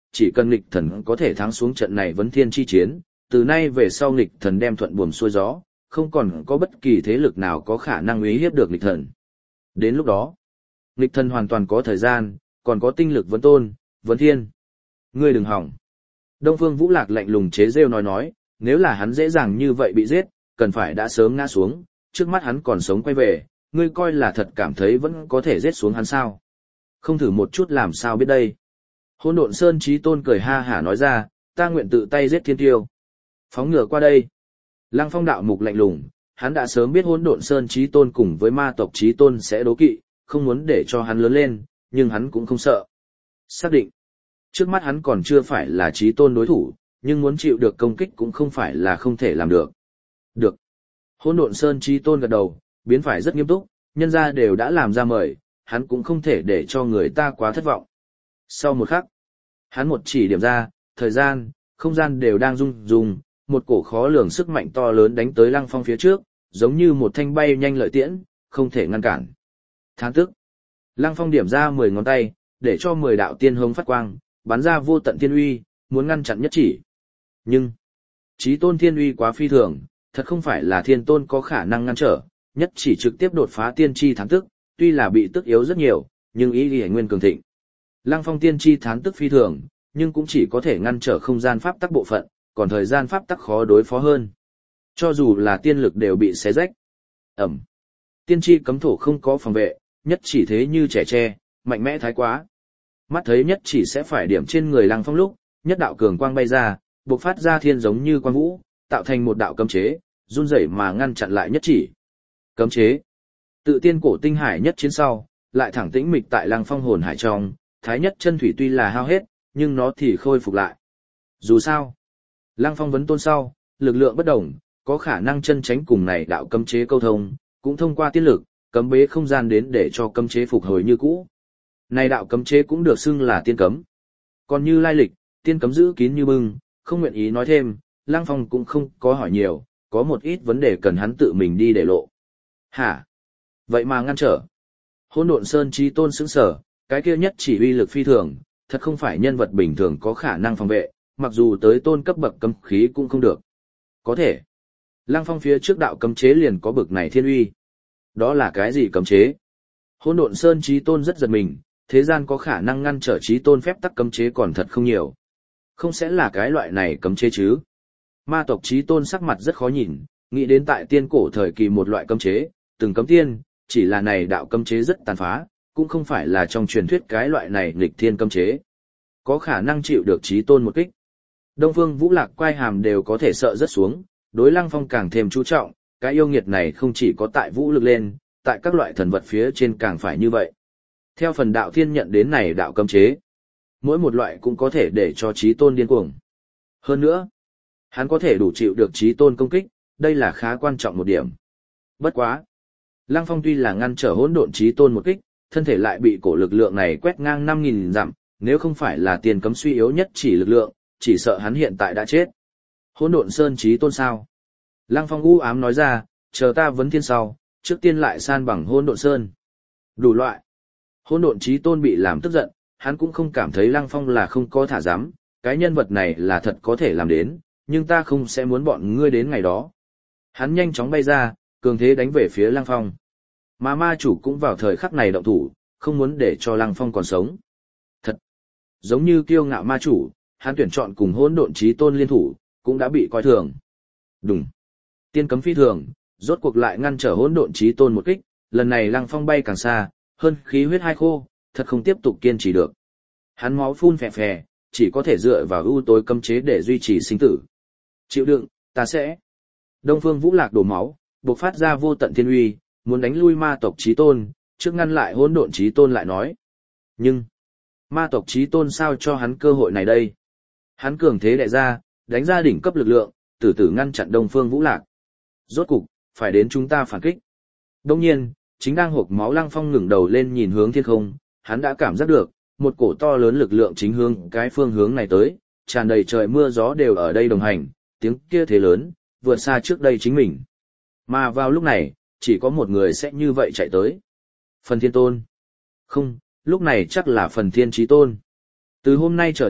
chỉ cần nghịch thần có thể thắng xuống trận này vấn thiên chi chiến, từ nay về sau nghịch thần đem thuận buồm xuôi gió, không còn có bất kỳ thế lực nào có khả năng uy hiếp được nghịch thần. Đến lúc đó, nghịch thần hoàn toàn có thời gian, còn có tinh lực vấn tôn, vấn thiên. Ngươi đừng hỏng. Đông Phương Vũ Lạc lạnh lùng chế rêu nói, nếu là hắn dễ dàng như vậy bị giết, cần phải đã sớm ngã xuống, trước mắt hắn còn sống quay về, ngươi coi là thật cảm thấy vẫn có thể giết xuống hắn sao? Không thử một chút làm sao biết đây. Hỗn Độn Sơn Chí Tôn cười ha hả nói ra, ta nguyện tự tay giết thiên tiêu. Phóng ngựa qua đây. Lăng Phong đạo mục lạnh lùng, hắn đã sớm biết Hỗn Độn Sơn Chí Tôn cùng với ma tộc Chí Tôn sẽ đố kỵ, không muốn để cho hắn lớn lên, nhưng hắn cũng không sợ. Xác định, trước mắt hắn còn chưa phải là Chí Tôn đối thủ, nhưng muốn chịu được công kích cũng không phải là không thể làm được. Được. Hỗn Độn Sơn Chí Tôn gật đầu, biến phải rất nghiêm túc, nhân gia đều đã làm ra mời, hắn cũng không thể để cho người ta quá thất vọng. Sau một khắc, hắn một chỉ điểm ra, thời gian, không gian đều đang rung rung, một cổ khó lường sức mạnh to lớn đánh tới Lăng Phong phía trước, giống như một thanh bay nhanh lợi tiễn, không thể ngăn cản. Thán tức, Lăng Phong điểm ra 10 ngón tay, để cho 10 đạo tiên hống phát quang, bắn ra vô tận thiên uy, muốn ngăn chặn nhất chỉ. Nhưng, Chí Tôn thiên uy quá phi thường, thật không phải là thiên tôn có khả năng ngăn trở, nhất chỉ trực tiếp đột phá tiên tri thán tức, tuy là bị tức yếu rất nhiều, nhưng ý nghĩa nguyên cường thịnh. Lăng Phong tiên tri thán tức phi thường, nhưng cũng chỉ có thể ngăn trở không gian pháp tắc bộ phận, còn thời gian pháp tắc khó đối phó hơn. Cho dù là tiên lực đều bị xé rách. Ẩm. Tiên tri cấm thổ không có phòng vệ, nhất chỉ thế như trẻ tre, mạnh mẽ thái quá. Mắt thấy nhất chỉ sẽ phải điểm trên người Lăng Phong lúc, nhất đạo cường quang bay ra, bộc phát ra thiên giống như quang vũ, tạo thành một đạo cấm chế, run rẩy mà ngăn chặn lại nhất chỉ. Cấm chế. Tự tiên cổ tinh hải nhất chiến sau, lại thẳng tĩnh mịch tại Lăng Phong hồn hải trong, thái nhất chân thủy tuy là hao hết, nhưng nó thì khôi phục lại. Dù sao, Lăng Phong vấn tôn sau, lực lượng bất đồng, có khả năng chân tránh cùng này đạo cấm chế câu thông, cũng thông qua tiên lực, cấm bế không gian đến để cho cấm chế phục hồi như cũ. Này đạo cấm chế cũng được xưng là tiên cấm. Còn như lai lịch, tiên cấm giữ kín như bưng, không nguyện ý nói thêm, Lăng Phong cũng không có hỏi nhiều, có một ít vấn đề cần hắn tự mình đi để lộ. Hả? Vậy mà ngăn trở. Hỗn Độn Sơn Chí Tôn sững sờ, cái kia nhất chỉ uy lực phi thường, thật không phải nhân vật bình thường có khả năng phòng vệ, mặc dù tới tôn cấp bậc cấm khí cũng không được. Có thể. Lăng Phong phía trước đạo cấm chế liền có bậc này thiên uy. Đó là cái gì cấm chế? Hỗn Độn Sơn Chí Tôn rất giật mình, thế gian có khả năng ngăn trở Chí Tôn phép tắc cấm chế còn thật không nhiều. Không sẽ là cái loại này cấm chế chứ? Ma tộc Chí Tôn sắc mặt rất khó nhìn, nghĩ đến tại tiên cổ thời kỳ một loại cấm chế, từng cấm tiên, chỉ là này đạo cấm chế rất tàn phá, cũng không phải là trong truyền thuyết cái loại này nghịch thiên cấm chế. Có khả năng chịu được Chí Tôn một kích. Đông Phương Vũ Lạc quay hàm đều có thể sợ rất xuống, đối Lăng Phong càng thêm chú trọng, cái yêu nghiệt này không chỉ có tại vũ lực lên, tại các loại thần vật phía trên càng phải như vậy. Theo phần đạo thiên nhận đến này đạo cấm chế, mỗi một loại cũng có thể để cho Chí Tôn điên cuồng. Hơn nữa, hắn có thể đủ chịu được Chí Tôn công kích, đây là khá quan trọng một điểm. Bất quá, Lăng Phong tuy là ngăn trở hỗn độn Chí Tôn một kích, thân thể lại bị cổ lực lượng này quét ngang 5.000 dặm, nếu không phải là tiền cấm suy yếu nhất chỉ lực lượng, chỉ sợ hắn hiện tại đã chết. Hỗn Độn Sơn Chí Tôn sao? Lăng Phong u ám nói ra, chờ ta vấn thiên sau, trước tiên lại san bằng Hỗn Độn Sơn. Đủ loại. Hỗn Độn Chí Tôn bị làm tức giận, hắn cũng không cảm thấy Lăng Phong là không có thả dám, cái nhân vật này là thật có thể làm đến, nhưng ta không sẽ muốn bọn ngươi đến ngày đó. Hắn nhanh chóng bay ra, cường thế đánh về phía Lăng Phong. Mà ma chủ cũng vào thời khắc này động thủ, không muốn để cho Lăng Phong còn sống. Thật. Giống như kiêu ngạo ma chủ, hắn tuyển chọn cùng Hỗn Độn Chí Tôn liên thủ, cũng đã bị coi thường. Đùng. Tiên cấm phi thường, rốt cuộc lại ngăn trở Hỗn Độn Chí Tôn một kích, lần này Lăng Phong bay càng xa, hơn khí huyết hai khô, thật không tiếp tục kiên trì được. Hắn máu phun phè phè, chỉ có thể dựa vào ưu tối cấm chế để duy trì sinh tử. Chịu đựng, ta sẽ. Đông Phương Vũ Lạc đổ máu, bộc phát ra vô tận thiên uy, muốn đánh lui ma tộc Chí Tôn, trước ngăn lại Hỗn Độn Chí Tôn lại nói. Nhưng, ma tộc Chí Tôn sao cho hắn cơ hội này đây? Hắn cường thế đại ra, đánh ra đỉnh cấp lực lượng, từ từ ngăn chặn Đông Phương Vũ Lạc. Rốt cục, phải đến chúng ta phản kích. Đồng nhiên, chính đang hộc máu Lăng Phong ngẩng đầu lên nhìn hướng thiên không, hắn đã cảm giác được, một cổ to lớn lực lượng chính hướng cái phương hướng này tới, tràn đầy trời mưa gió đều ở đây đồng hành, tiếng kia thế lớn, vượt xa trước đây chính mình. Mà vào lúc này, chỉ có một người sẽ như vậy chạy tới. Phần Thiên Tôn. Không, lúc này chắc là Phần Thiên Chí Tôn. Từ hôm nay trở đi,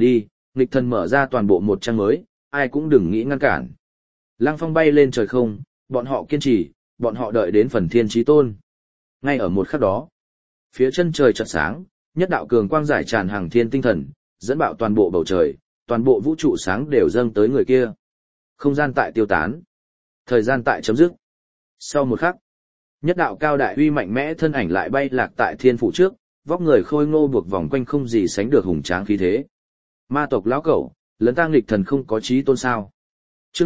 nghịch thần mở ra toàn bộ một trang mới, ai cũng đừng nghĩ ngăn cản. Lăng Phong bay lên trời không, bọn họ kiên trì, bọn họ đợi đến phần thiên chí tôn. Ngay ở một khắc đó, phía chân trời chợt sáng, nhất đạo cường quang giải tràn hàng thiên tinh thần, dẫn bạo toàn bộ bầu trời, toàn bộ vũ trụ sáng đều dâng tới người kia. Không gian tại tiêu tán, thời gian tại chấm dứt. Sau một khắc, nhất đạo cao đại uy mạnh mẽ thân ảnh lại bay lạc tại thiên phủ trước, vóc người khôi ngô buộc vòng quanh không gì sánh được hùng tráng khí thế. Ma tộc lão cẩu, lấn ta nghịch thần không có chí tôn sao? Chương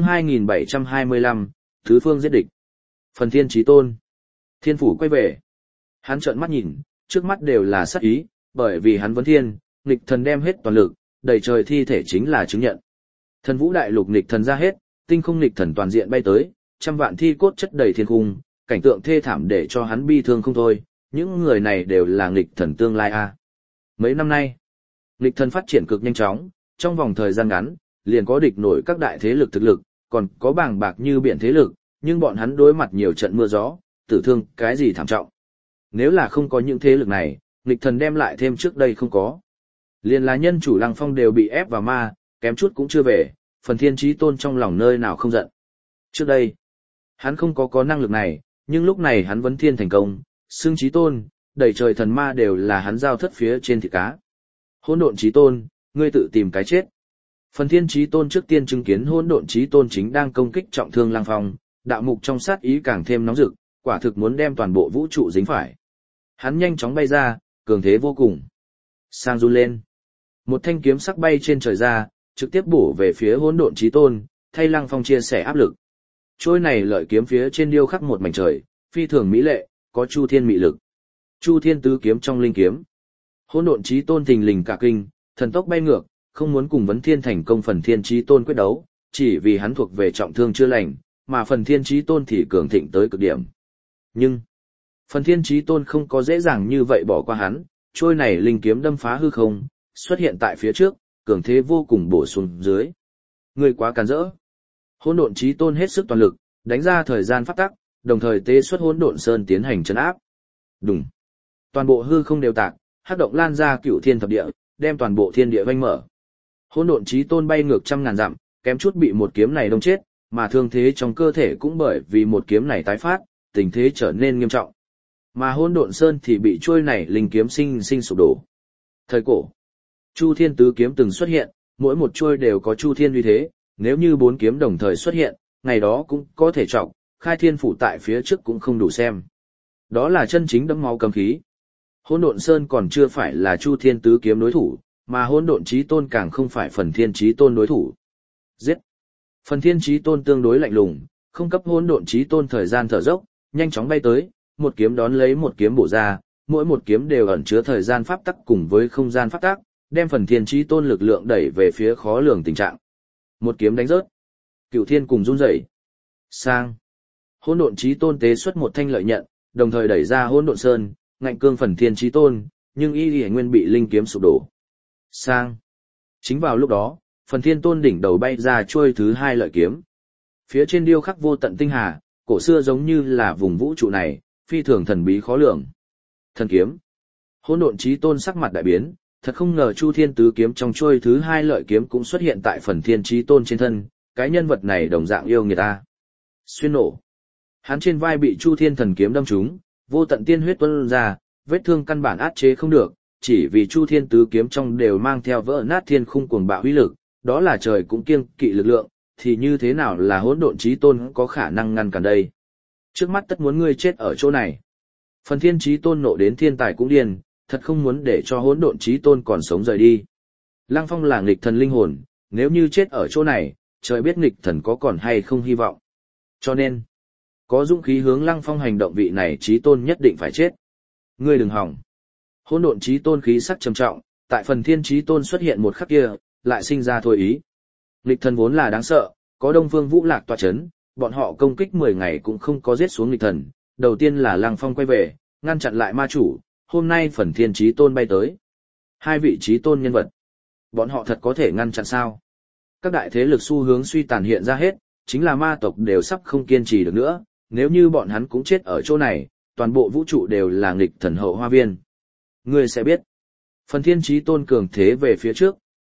2725, Thứ phương giết địch. Phần thiên chí tôn. Thiên phủ quay về. Hắn trợn mắt nhìn, trước mắt đều là sát ý, bởi vì hắn vấn thiên, nghịch thần đem hết toàn lực, đầy trời thi thể chính là chứng nhận. Thần vũ đại lục nghịch thần ra hết, tinh không nghịch thần toàn diện bay tới, trăm vạn thi cốt chất đầy thiên cung, cảnh tượng thê thảm để cho hắn bi thương không thôi, những người này đều là nghịch thần tương lai a. Mấy năm nay, nghịch thần phát triển cực nhanh chóng, trong vòng thời gian ngắn, liền có địch nổi các đại thế lực thực lực, còn có bàng bạc như biển thế lực, nhưng bọn hắn đối mặt nhiều trận mưa gió, tử thương cái gì thảm trọng. Nếu là không có những thế lực này, nghịch thần đem lại thêm trước đây không có. Liền là nhân chủ Lăng Phong đều bị ép vào ma, kém chút cũng chưa về, phần thiên chí tôn trong lòng nơi nào không giận. Trước đây, hắn không có năng lực này, nhưng lúc này hắn vấn thiên thành công, xưng chí tôn, đầy trời thần ma đều là hắn giao thất phía trên thịt cá. Hỗn độn chí tôn, ngươi tự tìm cái chết. Phần thiên chí tôn trước tiên chứng kiến hỗn độn chí tôn chính đang công kích trọng thương Lăng Phong, đạo mục trong sát ý càng thêm nóng rực, quả thực muốn đem toàn bộ vũ trụ dính phải. Hắn nhanh chóng bay ra, cường thế vô cùng. Sang run lên. Một thanh kiếm sắc bay trên trời ra, trực tiếp bổ về phía hỗn độn chí tôn, thay Lăng Phong chia sẻ áp lực. Trôi này lợi kiếm phía trên điêu khắc một mảnh trời, phi thường mỹ lệ, có chu thiên mị lực. Chu thiên tứ kiếm trong linh kiếm. Hỗn độn chí tôn thình lình cả kinh, thần tốc bay ngược, không muốn cùng vấn thiên thành công phần thiên chí tôn quyết đấu, chỉ vì hắn thuộc về trọng thương chưa lành, mà phần thiên chí tôn thì cường thịnh tới cực điểm. Nhưng, phần thiên chí tôn không có dễ dàng như vậy bỏ qua hắn, trôi này linh kiếm đâm phá hư không, xuất hiện tại phía trước, cường thế vô cùng bổ xuống dưới. Người quá càn rỡ. Hỗn độn chí tôn hết sức toàn lực, đánh ra thời gian pháp tắc, đồng thời tế xuất hỗn độn sơn tiến hành trấn áp. Đùng. Toàn bộ hư không đều tạc, hắc động lan ra cửu thiên thập địa, đem toàn bộ thiên địa vanh mở. Hỗn độn chí tôn bay ngược trăm ngàn dặm, kém chút bị một kiếm này đông chết, mà thương thế trong cơ thể cũng bởi vì một kiếm này tái phát, tình thế trở nên nghiêm trọng. Mà hỗn độn sơn thì bị trôi này linh kiếm sinh sụp đổ. Thời cổ, Chu Thiên tứ kiếm từng xuất hiện, mỗi một trôi đều có Chu Thiên uy thế, nếu như bốn kiếm đồng thời xuất hiện, ngày đó cũng có thể trọng, khai thiên phủ tại phía trước cũng không đủ xem. Đó là chân chính đẫm máu cấm khí. Hỗn độn sơn còn chưa phải là Chu Thiên tứ kiếm đối thủ, mà hỗn độn chí tôn càng không phải phần thiên chí tôn đối thủ. Giết! Phần thiên chí tôn tương đối lạnh lùng, không cấp hỗn độn chí tôn thời gian thở dốc, nhanh chóng bay tới, một kiếm đón lấy một kiếm bổ ra, mỗi một kiếm đều ẩn chứa thời gian pháp tắc cùng với không gian pháp tắc, đem phần thiên chí tôn lực lượng đẩy về phía khó lường tình trạng. Một kiếm đánh rớt, cửu thiên cùng run rẩy. Sang, hỗn độn chí tôn tế xuất một thanh lợi nhận, đồng thời đẩy ra hỗn độn sơn, ngạnh cương phần thiên chí tôn, nhưng y nguyên bị linh kiếm sụp đổ. Sang, chính vào lúc đó, phần thiên tôn đỉnh đầu bay ra chuôi thứ hai lợi kiếm. Phía trên điêu khắc vô tận tinh hà, cổ xưa giống như là vùng vũ trụ này, phi thường thần bí khó lường. Thần kiếm. Hỗn độn chí tôn sắc mặt đại biến, thật không ngờ Chu Thiên tứ kiếm trong chuôi thứ hai lợi kiếm cũng xuất hiện tại phần thiên chí tôn trên thân, cái nhân vật này đồng dạng yêu người ta. Xuyên nổ. Hắn trên vai bị Chu Thiên thần kiếm đâm trúng, vô tận tiên huyết tuôn ra, vết thương căn bản át chế không được, chỉ vì Chu Thiên tứ kiếm trong đều mang theo vỡ nát thiên khung cuồng bạo uy lực, đó là trời cũng kiêng kỵ lực lượng, thì như thế nào là hỗn độn chí tôn có khả năng ngăn cản đây? Trước mắt tất muốn ngươi chết ở chỗ này. Phần thiên chí tôn nộ đến thiên tài cũng điên, thật không muốn để cho hỗn độn chí tôn còn sống rời đi. Lăng Phong là nghịch thần linh hồn, nếu như chết ở chỗ này, trời biết nghịch thần có còn hay không hy vọng. Cho nên, có dũng khí hướng Lăng Phong hành động vị này chí tôn nhất định phải chết. Ngươi đừng hỏng. Hỗn độn chí tôn khí sắc trầm trọng, tại phần thiên chí tôn xuất hiện một khắc kia, lại sinh ra thôi ý. Nghịch thần vốn là đáng sợ, có Đông Phương Vũ Lạc tọa chấn, bọn họ công kích 10 ngày cũng không có giết xuống nghịch thần. Đầu tiên là Lăng Phong quay về, ngăn chặn lại ma chủ, hôm nay phần thiên chí tôn bay tới. Hai vị chí tôn nhân vật. Bọn họ thật có thể ngăn chặn sao? Các đại thế lực xu hướng suy tàn hiện ra hết, chính là ma tộc đều sắp không kiên trì được nữa, nếu như bọn hắn cũng chết ở chỗ này, toàn bộ vũ trụ đều là nghịch thần hậu hoa viên. Ngươi sẽ biết. Phần thiên chí tôn cường thế về phía trước,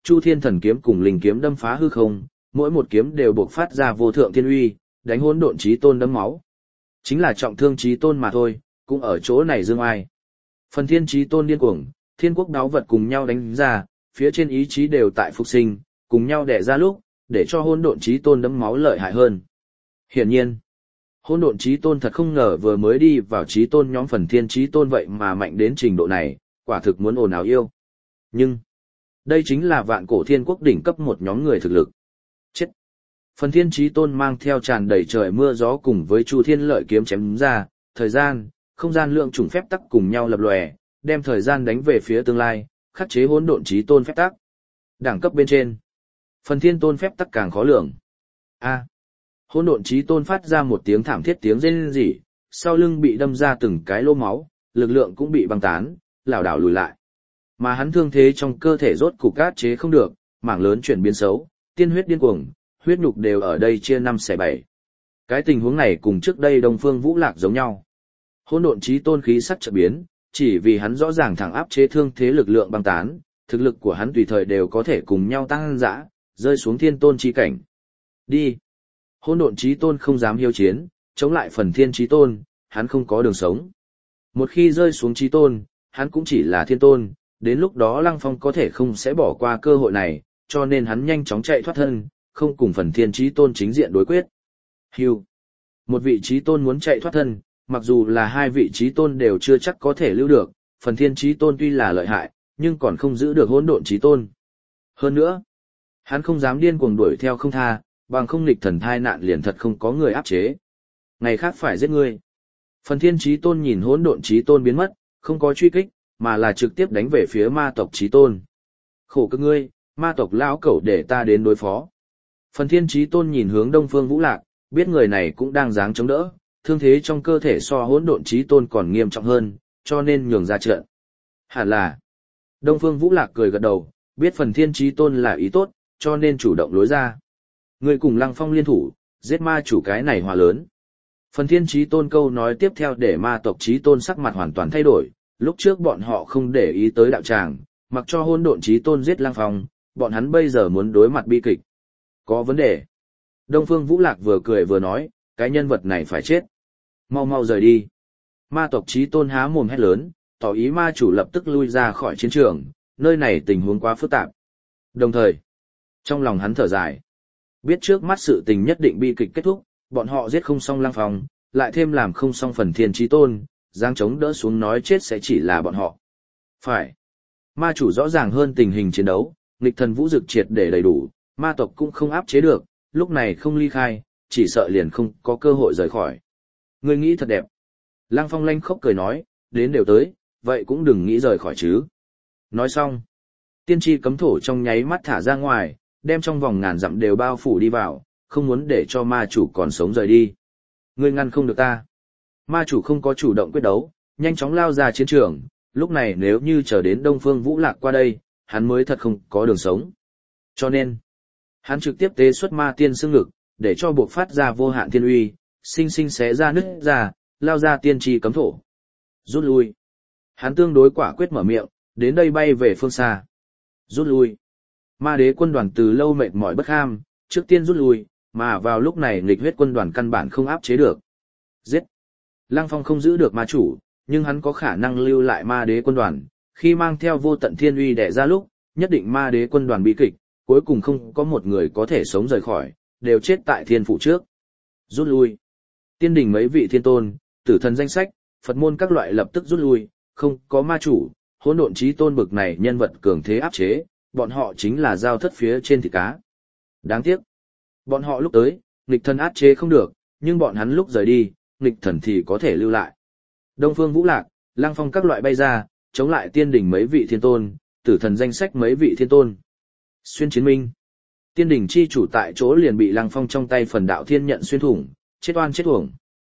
Chu Thiên Thần kiếm cùng linh kiếm đâm phá hư không, mỗi một kiếm đều bộc phát ra vô thượng thiên uy, đánh hỗn độn chí tôn đấm máu. Chính là trọng thương chí tôn mà thôi, cũng ở chỗ này dương ai. Phần thiên chí tôn điên cuồng, thiên quốc đáo vật cùng nhau đánh ra, phía trên ý chí đều tại phục sinh, cùng nhau đẻ ra lúc, để cho hỗn độn chí tôn đấm máu lợi hại hơn. Hiển nhiên, hỗn độn chí tôn thật không ngờ vừa mới đi vào chí tôn nhóm phần thiên chí tôn vậy mà mạnh đến trình độ này, quả thực muốn ồn ào yêu. Nhưng, đây chính là vạn cổ thiên quốc đỉnh cấp một nhóm người thực lực. Chết! Phần thiên chí tôn mang theo tràn đầy trời mưa gió cùng với Chu Thiên lợi kiếm chém ra, thời gian, không gian lượng chủng phép tắc cùng nhau lập lòe, đem thời gian đánh về phía tương lai, khắc chế hỗn độn chí tôn phép tắc. Đẳng cấp bên trên, phần thiên tôn phép tắc càng khó lường. A! Hỗn độn chí tôn phát ra một tiếng thảm thiết tiếng rên rỉ, sau lưng bị đâm ra từng cái lỗ máu, lực lượng cũng bị băng tán, lảo đảo lùi lại. Mà hắn thương thế trong cơ thể rốt cục át chế không được, mảng lớn chuyển biến xấu, tiên huyết điên cuồng, huyết nhục đều ở đây chia 5/7. Cái tình huống này cùng trước đây Đông Phương Vũ Lạc giống nhau. Hỗn độn chí tôn khí sắc chợt biến, chỉ vì hắn rõ ràng thẳng áp chế thương thế lực lượng băng tán, thực lực của hắn tùy thời đều có thể cùng nhau tăng dã, rơi xuống thiên tôn chi cảnh. Đi. Hỗn độn chí tôn không dám hiếu chiến, chống lại phần thiên chí tôn, hắn không có đường sống. Một khi rơi xuống chí tôn, hắn cũng chỉ là thiên tôn, đến lúc đó Lăng Phong có thể không sẽ bỏ qua cơ hội này, cho nên hắn nhanh chóng chạy thoát thân, không cùng phần thiên chí tôn chính diện đối quyết. Hưu. Một vị chí tôn muốn chạy thoát thân, mặc dù là hai vị chí tôn đều chưa chắc có thể lưu được, phần thiên chí tôn tuy là lợi hại, nhưng còn không giữ được hỗn độn chí tôn. Hơn nữa, hắn không dám điên cuồng đuổi theo không tha, bằng không nghịch thần thai nạn liền thật không có người áp chế. Ngày khác phải giết ngươi. Phần thiên chí tôn nhìn hỗn độn chí tôn biến mất, không có truy kích, mà là trực tiếp đánh về phía ma tộc chí tôn. Khổ cực ngươi, ma tộc lão cẩu để ta đến đối phó. Phần thiên chí tôn nhìn hướng Đông Phương Vũ Lạc, biết người này cũng đang dáng chống đỡ, thương thế trong cơ thể so hỗn độn chí tôn còn nghiêm trọng hơn, cho nên nhường ra trận. Hẳn là. Đông Phương Vũ Lạc cười gật đầu, biết phần thiên chí tôn là ý tốt, cho nên chủ động lối ra. Người cùng Lăng Phong liên thủ, giết ma chủ cái này hòa lớn. Phần thiên chí tôn câu nói tiếp theo để ma tộc chí tôn sắc mặt hoàn toàn thay đổi, lúc trước bọn họ không để ý tới đạo tràng, mặc cho hỗn độn chí tôn giết Lăng Phong, bọn hắn bây giờ muốn đối mặt bi kịch. Có vấn đề. Đông Phương Vũ Lạc vừa cười vừa nói, cái nhân vật này phải chết. Mau mau rời đi. Ma tộc chí tôn há mồm hét lớn, tỏ ý ma chủ lập tức lui ra khỏi chiến trường, nơi này tình huống quá phức tạp. Đồng thời, trong lòng hắn thở dài. Biết trước mắt sự tình nhất định bi kịch kết thúc, bọn họ giết không xong Lăng Phong, lại thêm làm không xong phần thiên chí tôn, giang chống đỡ xuống nói chết sẽ chỉ là bọn họ. Phải. Ma chủ rõ ràng hơn tình hình chiến đấu, nghịch thần vũ dực triệt để đầy đủ, ma tộc cũng không áp chế được, lúc này không ly khai, chỉ sợ liền không có cơ hội rời khỏi. Ngươi nghĩ thật đẹp. Lăng Phong lanh khóc cười nói, đến đều tới, vậy cũng đừng nghĩ rời khỏi chứ. Nói xong, tiên tri cấm thổ trong nháy mắt thả ra ngoài, đem trong vòng ngàn dặm đều bao phủ đi vào, không muốn để cho ma chủ còn sống rời đi. Ngươi ngăn không được ta. Ma chủ không có chủ động quyết đấu, nhanh chóng lao ra chiến trường, lúc này nếu như chờ đến Đông Phương Vũ Lạc qua đây, hắn mới thật không có đường sống. Cho nên, hắn trực tiếp tế xuất ma tiên xương ngực, để cho buộc phát ra vô hạn thiên uy, sinh sinh xé ra nứt ra, lao ra tiên tri cấm thổ. Rút lui. Hắn tương đối quả quyết mở miệng, đến đây bay về phương xa. Rút lui. Ma đế quân đoàn từ lâu mệt mỏi bất ham, trước tiên rút lui, mà vào lúc này nghịch huyết quân đoàn căn bản không áp chế được. Giết. Lăng Phong không giữ được ma chủ, nhưng hắn có khả năng lưu lại ma đế quân đoàn, khi mang theo vô tận thiên uy đẻ ra lúc, nhất định ma đế quân đoàn bị kịch, cuối cùng không có một người có thể sống rời khỏi, đều chết tại thiên phủ trước. Rút lui. Tiên đình mấy vị thiên tôn, tử thần danh sách, Phật môn các loại lập tức rút lui, không có ma chủ, hỗn độn chí tôn bực này nhân vật cường thế áp chế, bọn họ chính là dao thất phía trên thịt cá. Đáng tiếc. Bọn họ lúc tới, nghịch thần áp chế không được, nhưng bọn hắn lúc rời đi, nghịch thần thì có thể lưu lại. Đông Phương Vũ Lạc, Lăng Phong các loại bay ra, chống lại tiên đỉnh mấy vị thiên tôn, tử thần danh sách mấy vị thiên tôn. Xuyên chiến minh. Tiên đỉnh chi chủ tại chỗ liền bị Lăng Phong trong tay phần đạo thiên nhận xuyên thủng, chết oan chết uổng.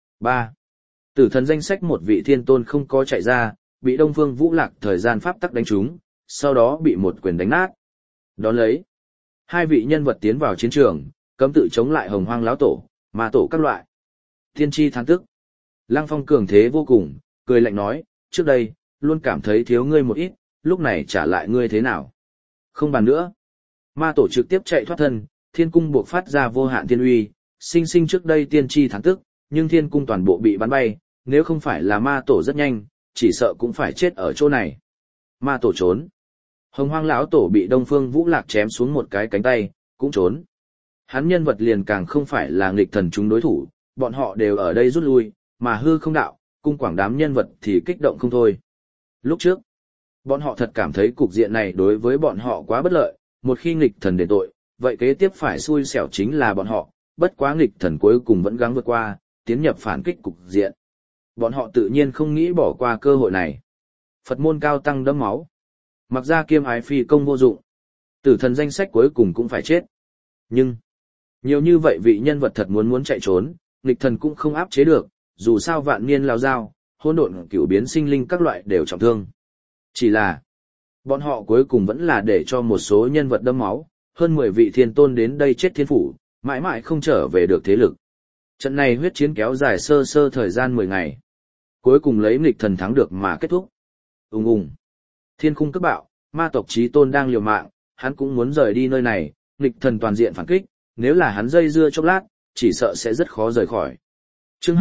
3. Tử thần danh sách một vị thiên tôn không có chạy ra, bị Đông Phương Vũ Lạc thời gian pháp tắc đánh trúng, sau đó bị một quyền đánh nát. Đón lấy, hai vị nhân vật tiến vào chiến trường, cấm tự chống lại Hồng Hoang lão tổ, ma tổ các loại. Thiên tri thán tức. Lăng Phong cường thế vô cùng, cười lạnh nói, trước đây, luôn cảm thấy thiếu ngươi một ít, lúc này trả lại ngươi thế nào. Không bàn nữa, Ma tổ trực tiếp chạy thoát thân, thiên cung buộc phát ra vô hạn thiên uy, sinh sinh trước đây tiên tri thắng tức, nhưng thiên cung toàn bộ bị bắn bay, nếu không phải là ma tổ rất nhanh, chỉ sợ cũng phải chết ở chỗ này. Ma tổ trốn. Hồng Hoang lão tổ bị Đông Phương Vũ Lạc chém xuống một cái cánh tay, cũng trốn. Hắn nhân vật liền càng không phải là nghịch thần chúng đối thủ, bọn họ đều ở đây rút lui, mà hư không đạo, cung quảng đám nhân vật thì kích động không thôi. Lúc trước, bọn họ thật cảm thấy cục diện này đối với bọn họ quá bất lợi, một khi nghịch thần đền tội, vậy kế tiếp phải xui xẻo chính là bọn họ, bất quá nghịch thần cuối cùng vẫn gắng vượt qua, tiến nhập phản kích cục diện. Bọn họ tự nhiên không nghĩ bỏ qua cơ hội này. Phật môn cao tăng đẫm máu. Mặc ra kiêm ái phi công vô dụng. Tử thần danh sách cuối cùng cũng phải chết. Nhưng, nhiều như vậy vị nhân vật thật muốn chạy trốn, nghịch thần cũng không áp chế được, dù sao vạn niên lao dao, hỗn độn cửu biến sinh linh các loại đều trọng thương. Chỉ là, bọn họ cuối cùng vẫn là để cho một số nhân vật đẫm máu, hơn 10 vị thiên tôn đến đây chết thiên phủ, mãi mãi không trở về được thế lực. Trận này huyết chiến kéo dài sơ thời gian 10 ngày. Cuối cùng lấy nghịch thần thắng được mà kết thúc. Ùng ùng. Thiên khung cấp bạo, ma tộc chí tôn đang liều mạng, hắn cũng muốn rời đi nơi này, nghịch thần toàn diện phản kích, nếu là hắn dây dưa chốc lát, chỉ sợ sẽ rất khó rời khỏi. Chương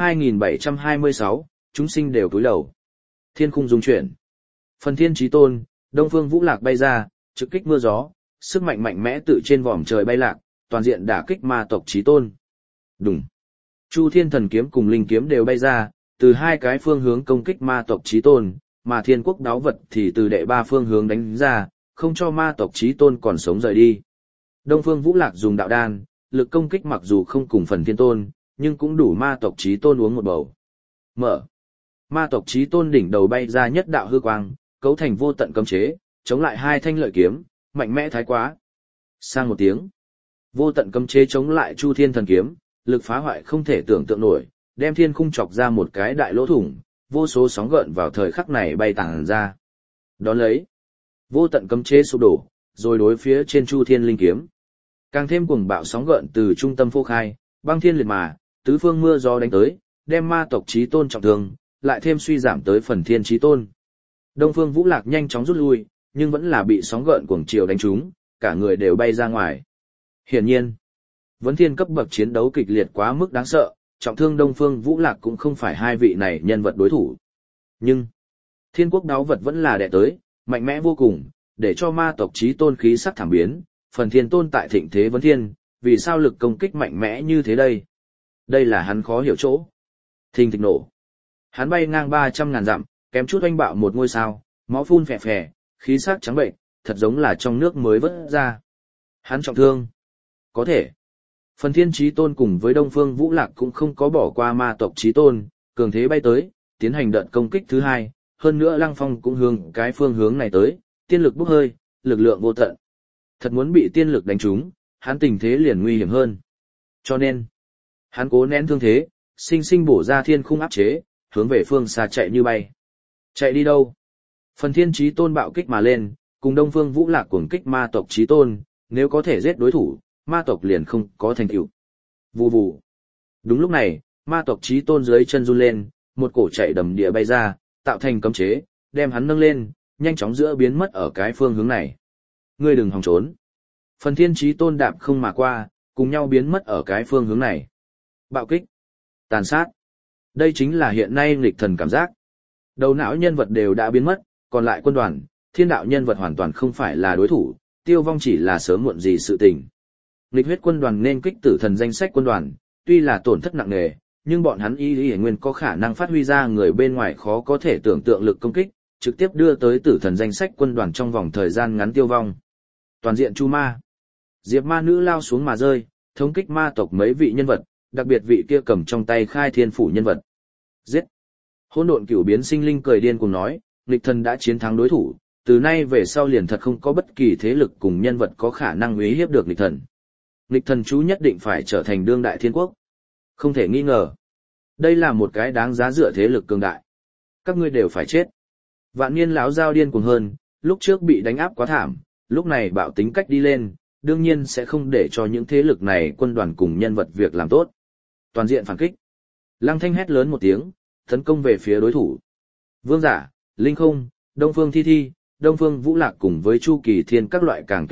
2726, chúng sinh đều cúi đầu. Thiên khung rung chuyển. Phần thiên chí tôn, Đông Phương Vũ Lạc bay ra, trực kích mưa gió, sức mạnh mạnh mẽ tự trên vòm trời bay lạc, toàn diện đả kích ma tộc chí tôn. Đùng. Chu Thiên Thần kiếm cùng Linh kiếm đều bay ra, từ hai cái phương hướng công kích ma tộc chí tôn, mà Thiên Quốc đáo vật thì từ đệ ba phương hướng đánh ra, không cho ma tộc chí tôn còn sống rời đi. Đông Phương Vũ Lạc dùng đạo đan, lực công kích mặc dù không cùng phần thiên tôn, nhưng cũng đủ ma tộc chí tôn uống một bầu. Mở. Ma tộc chí tôn đỉnh đầu bay ra nhất đạo hư quang, cấu thành vô tận cấm chế, chống lại hai thanh lợi kiếm, mạnh mẽ thái quá. Sang một tiếng, vô tận cấm chế chống lại Chu Thiên Thần kiếm, lực phá hoại không thể tưởng tượng nổi, đem thiên khung chọc ra một cái đại lỗ thủng, vô số sóng gợn vào thời khắc này bay tản ra. Đón lấy, vô tận cấm chế sụp đổ, rồi đối phía trên Chu Thiên Linh kiếm. Càng thêm cuồng bạo sóng gợn từ trung tâm phô khai, băng thiên liệt mà, tứ phương mưa gió đánh tới, đem ma tộc chí tôn trọng thương, lại thêm suy giảm tới phần thiên chí tôn. Đông Phương Vũ Lạc nhanh chóng rút lui, nhưng vẫn là bị sóng gợn cuồng triều đánh trúng, cả người đều bay ra ngoài. Hiển nhiên, vấn thiên cấp bậc chiến đấu kịch liệt quá mức đáng sợ, trọng thương Đông Phương Vũ Lạc cũng không phải hai vị này nhân vật đối thủ. Nhưng, Thiên Quốc đáo vật vẫn là đè tới, mạnh mẽ vô cùng, để cho ma tộc chí tôn khí sắc thảm biến, phần thiên tôn tại thịnh thế vấn thiên, vì sao lực công kích mạnh mẽ như thế đây? Đây là hắn khó hiểu chỗ. Thình thịch nổ. Hắn bay ngang 300.000 dặm, kém chút oanh bạo một ngôi sao, máu phun phè phè, khí sắc trắng bệnh, thật giống là trong nước mới vớt ra. Hắn trọng thương. Có thể. Phần thiên chí tôn cùng với Đông Phương Vũ Lạc cũng không có bỏ qua ma tộc chí tôn, cường thế bay tới, tiến hành đợt công kích thứ hai, hơn nữa Lăng Phong cũng hướng cái phương hướng này tới, tiên lực bốc hơi, lực lượng vô tận. Thật muốn bị tiên lực đánh trúng, hắn tình thế liền nguy hiểm hơn. Cho nên, hắn cố nén thương thế, sinh sinh bổ ra thiên khung áp chế, hướng về phương xa chạy như bay. Chạy đi đâu? Phần thiên chí tôn bạo kích mà lên, cùng Đông Phương Vũ Lạc cuồng kích ma tộc chí tôn, nếu có thể giết đối thủ, ma tộc liền không có thành tựu. Vù vù. Đúng lúc này, ma tộc chí tôn dưới chân run lên, một cổ chạy đầm địa bay ra, tạo thành cấm chế, đem hắn nâng lên, nhanh chóng giữa biến mất ở cái phương hướng này. Ngươi đừng hòng trốn. Phần thiên chí tôn đạp không mà qua, cùng nhau biến mất ở cái phương hướng này. Bạo kích. Tàn sát. Đây chính là hiện nay nghịch thần cảm giác. Đầu não nhân vật đều đã biến mất, còn lại quân đoàn, thiên đạo nhân vật hoàn toàn không phải là đối thủ, tiêu vong chỉ là sớm muộn gì sự tình. Nghịch huyết quân đoàn nên kích tử thần danh sách quân đoàn, tuy là tổn thất nặng nề, nhưng bọn hắn y nguyên có khả năng phát huy ra người bên ngoài khó có thể tưởng tượng lực công kích, trực tiếp đưa tới tử thần danh sách quân đoàn trong vòng thời gian ngắn tiêu vong. Toàn diện chu ma. Diệp ma nữ lao xuống mà rơi, thống kích ma tộc mấy vị nhân vật, đặc biệt vị kia cầm trong tay khai thiên phủ nhân vật. Giết. Hỗn độn cửu biến sinh linh cười điên cùng nói, nghịch thần đã chiến thắng đối thủ, từ nay về sau liền thật không có bất kỳ thế lực cùng nhân vật có khả năng uy hiếp được nghịch thần. Nghịch thần chú nhất định phải trở thành đương đại thiên quốc. Không thể nghi ngờ. Đây là một cái đáng giá dựa thế lực cường đại. Các ngươi đều phải chết. Vạn niên lão giao điên cuồng hơn, lúc trước bị đánh áp quá thảm, lúc này bạo tính cách đi lên, đương nhiên sẽ không để cho những thế lực này quân đoàn cùng nhân vật việc làm tốt. Toàn diện phản kích. Lăng Thanh hét lớn một tiếng, tấn công về phía đối thủ. Vương Giả, Linh Không, Đông Phương Thi Thi, Đông Phương Vũ Lạc cùng với Chu Kỳ Thiên các loại càng kích động,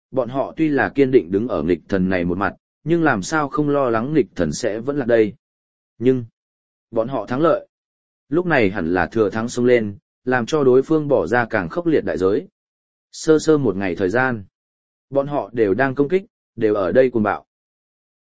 Bọn họ tuy là kiên định đứng ở nghịch thần này một mặt, nhưng làm sao không lo lắng nghịch thần sẽ vẫn là đây. Nhưng, bọn họ thắng lợi. Lúc này hẳn là thừa thắng xông lên, làm cho đối phương bỏ ra càng khốc liệt đại giới. Sơ sơ một ngày thời gian, bọn họ đều đang công kích, đều ở đây cuồng bạo.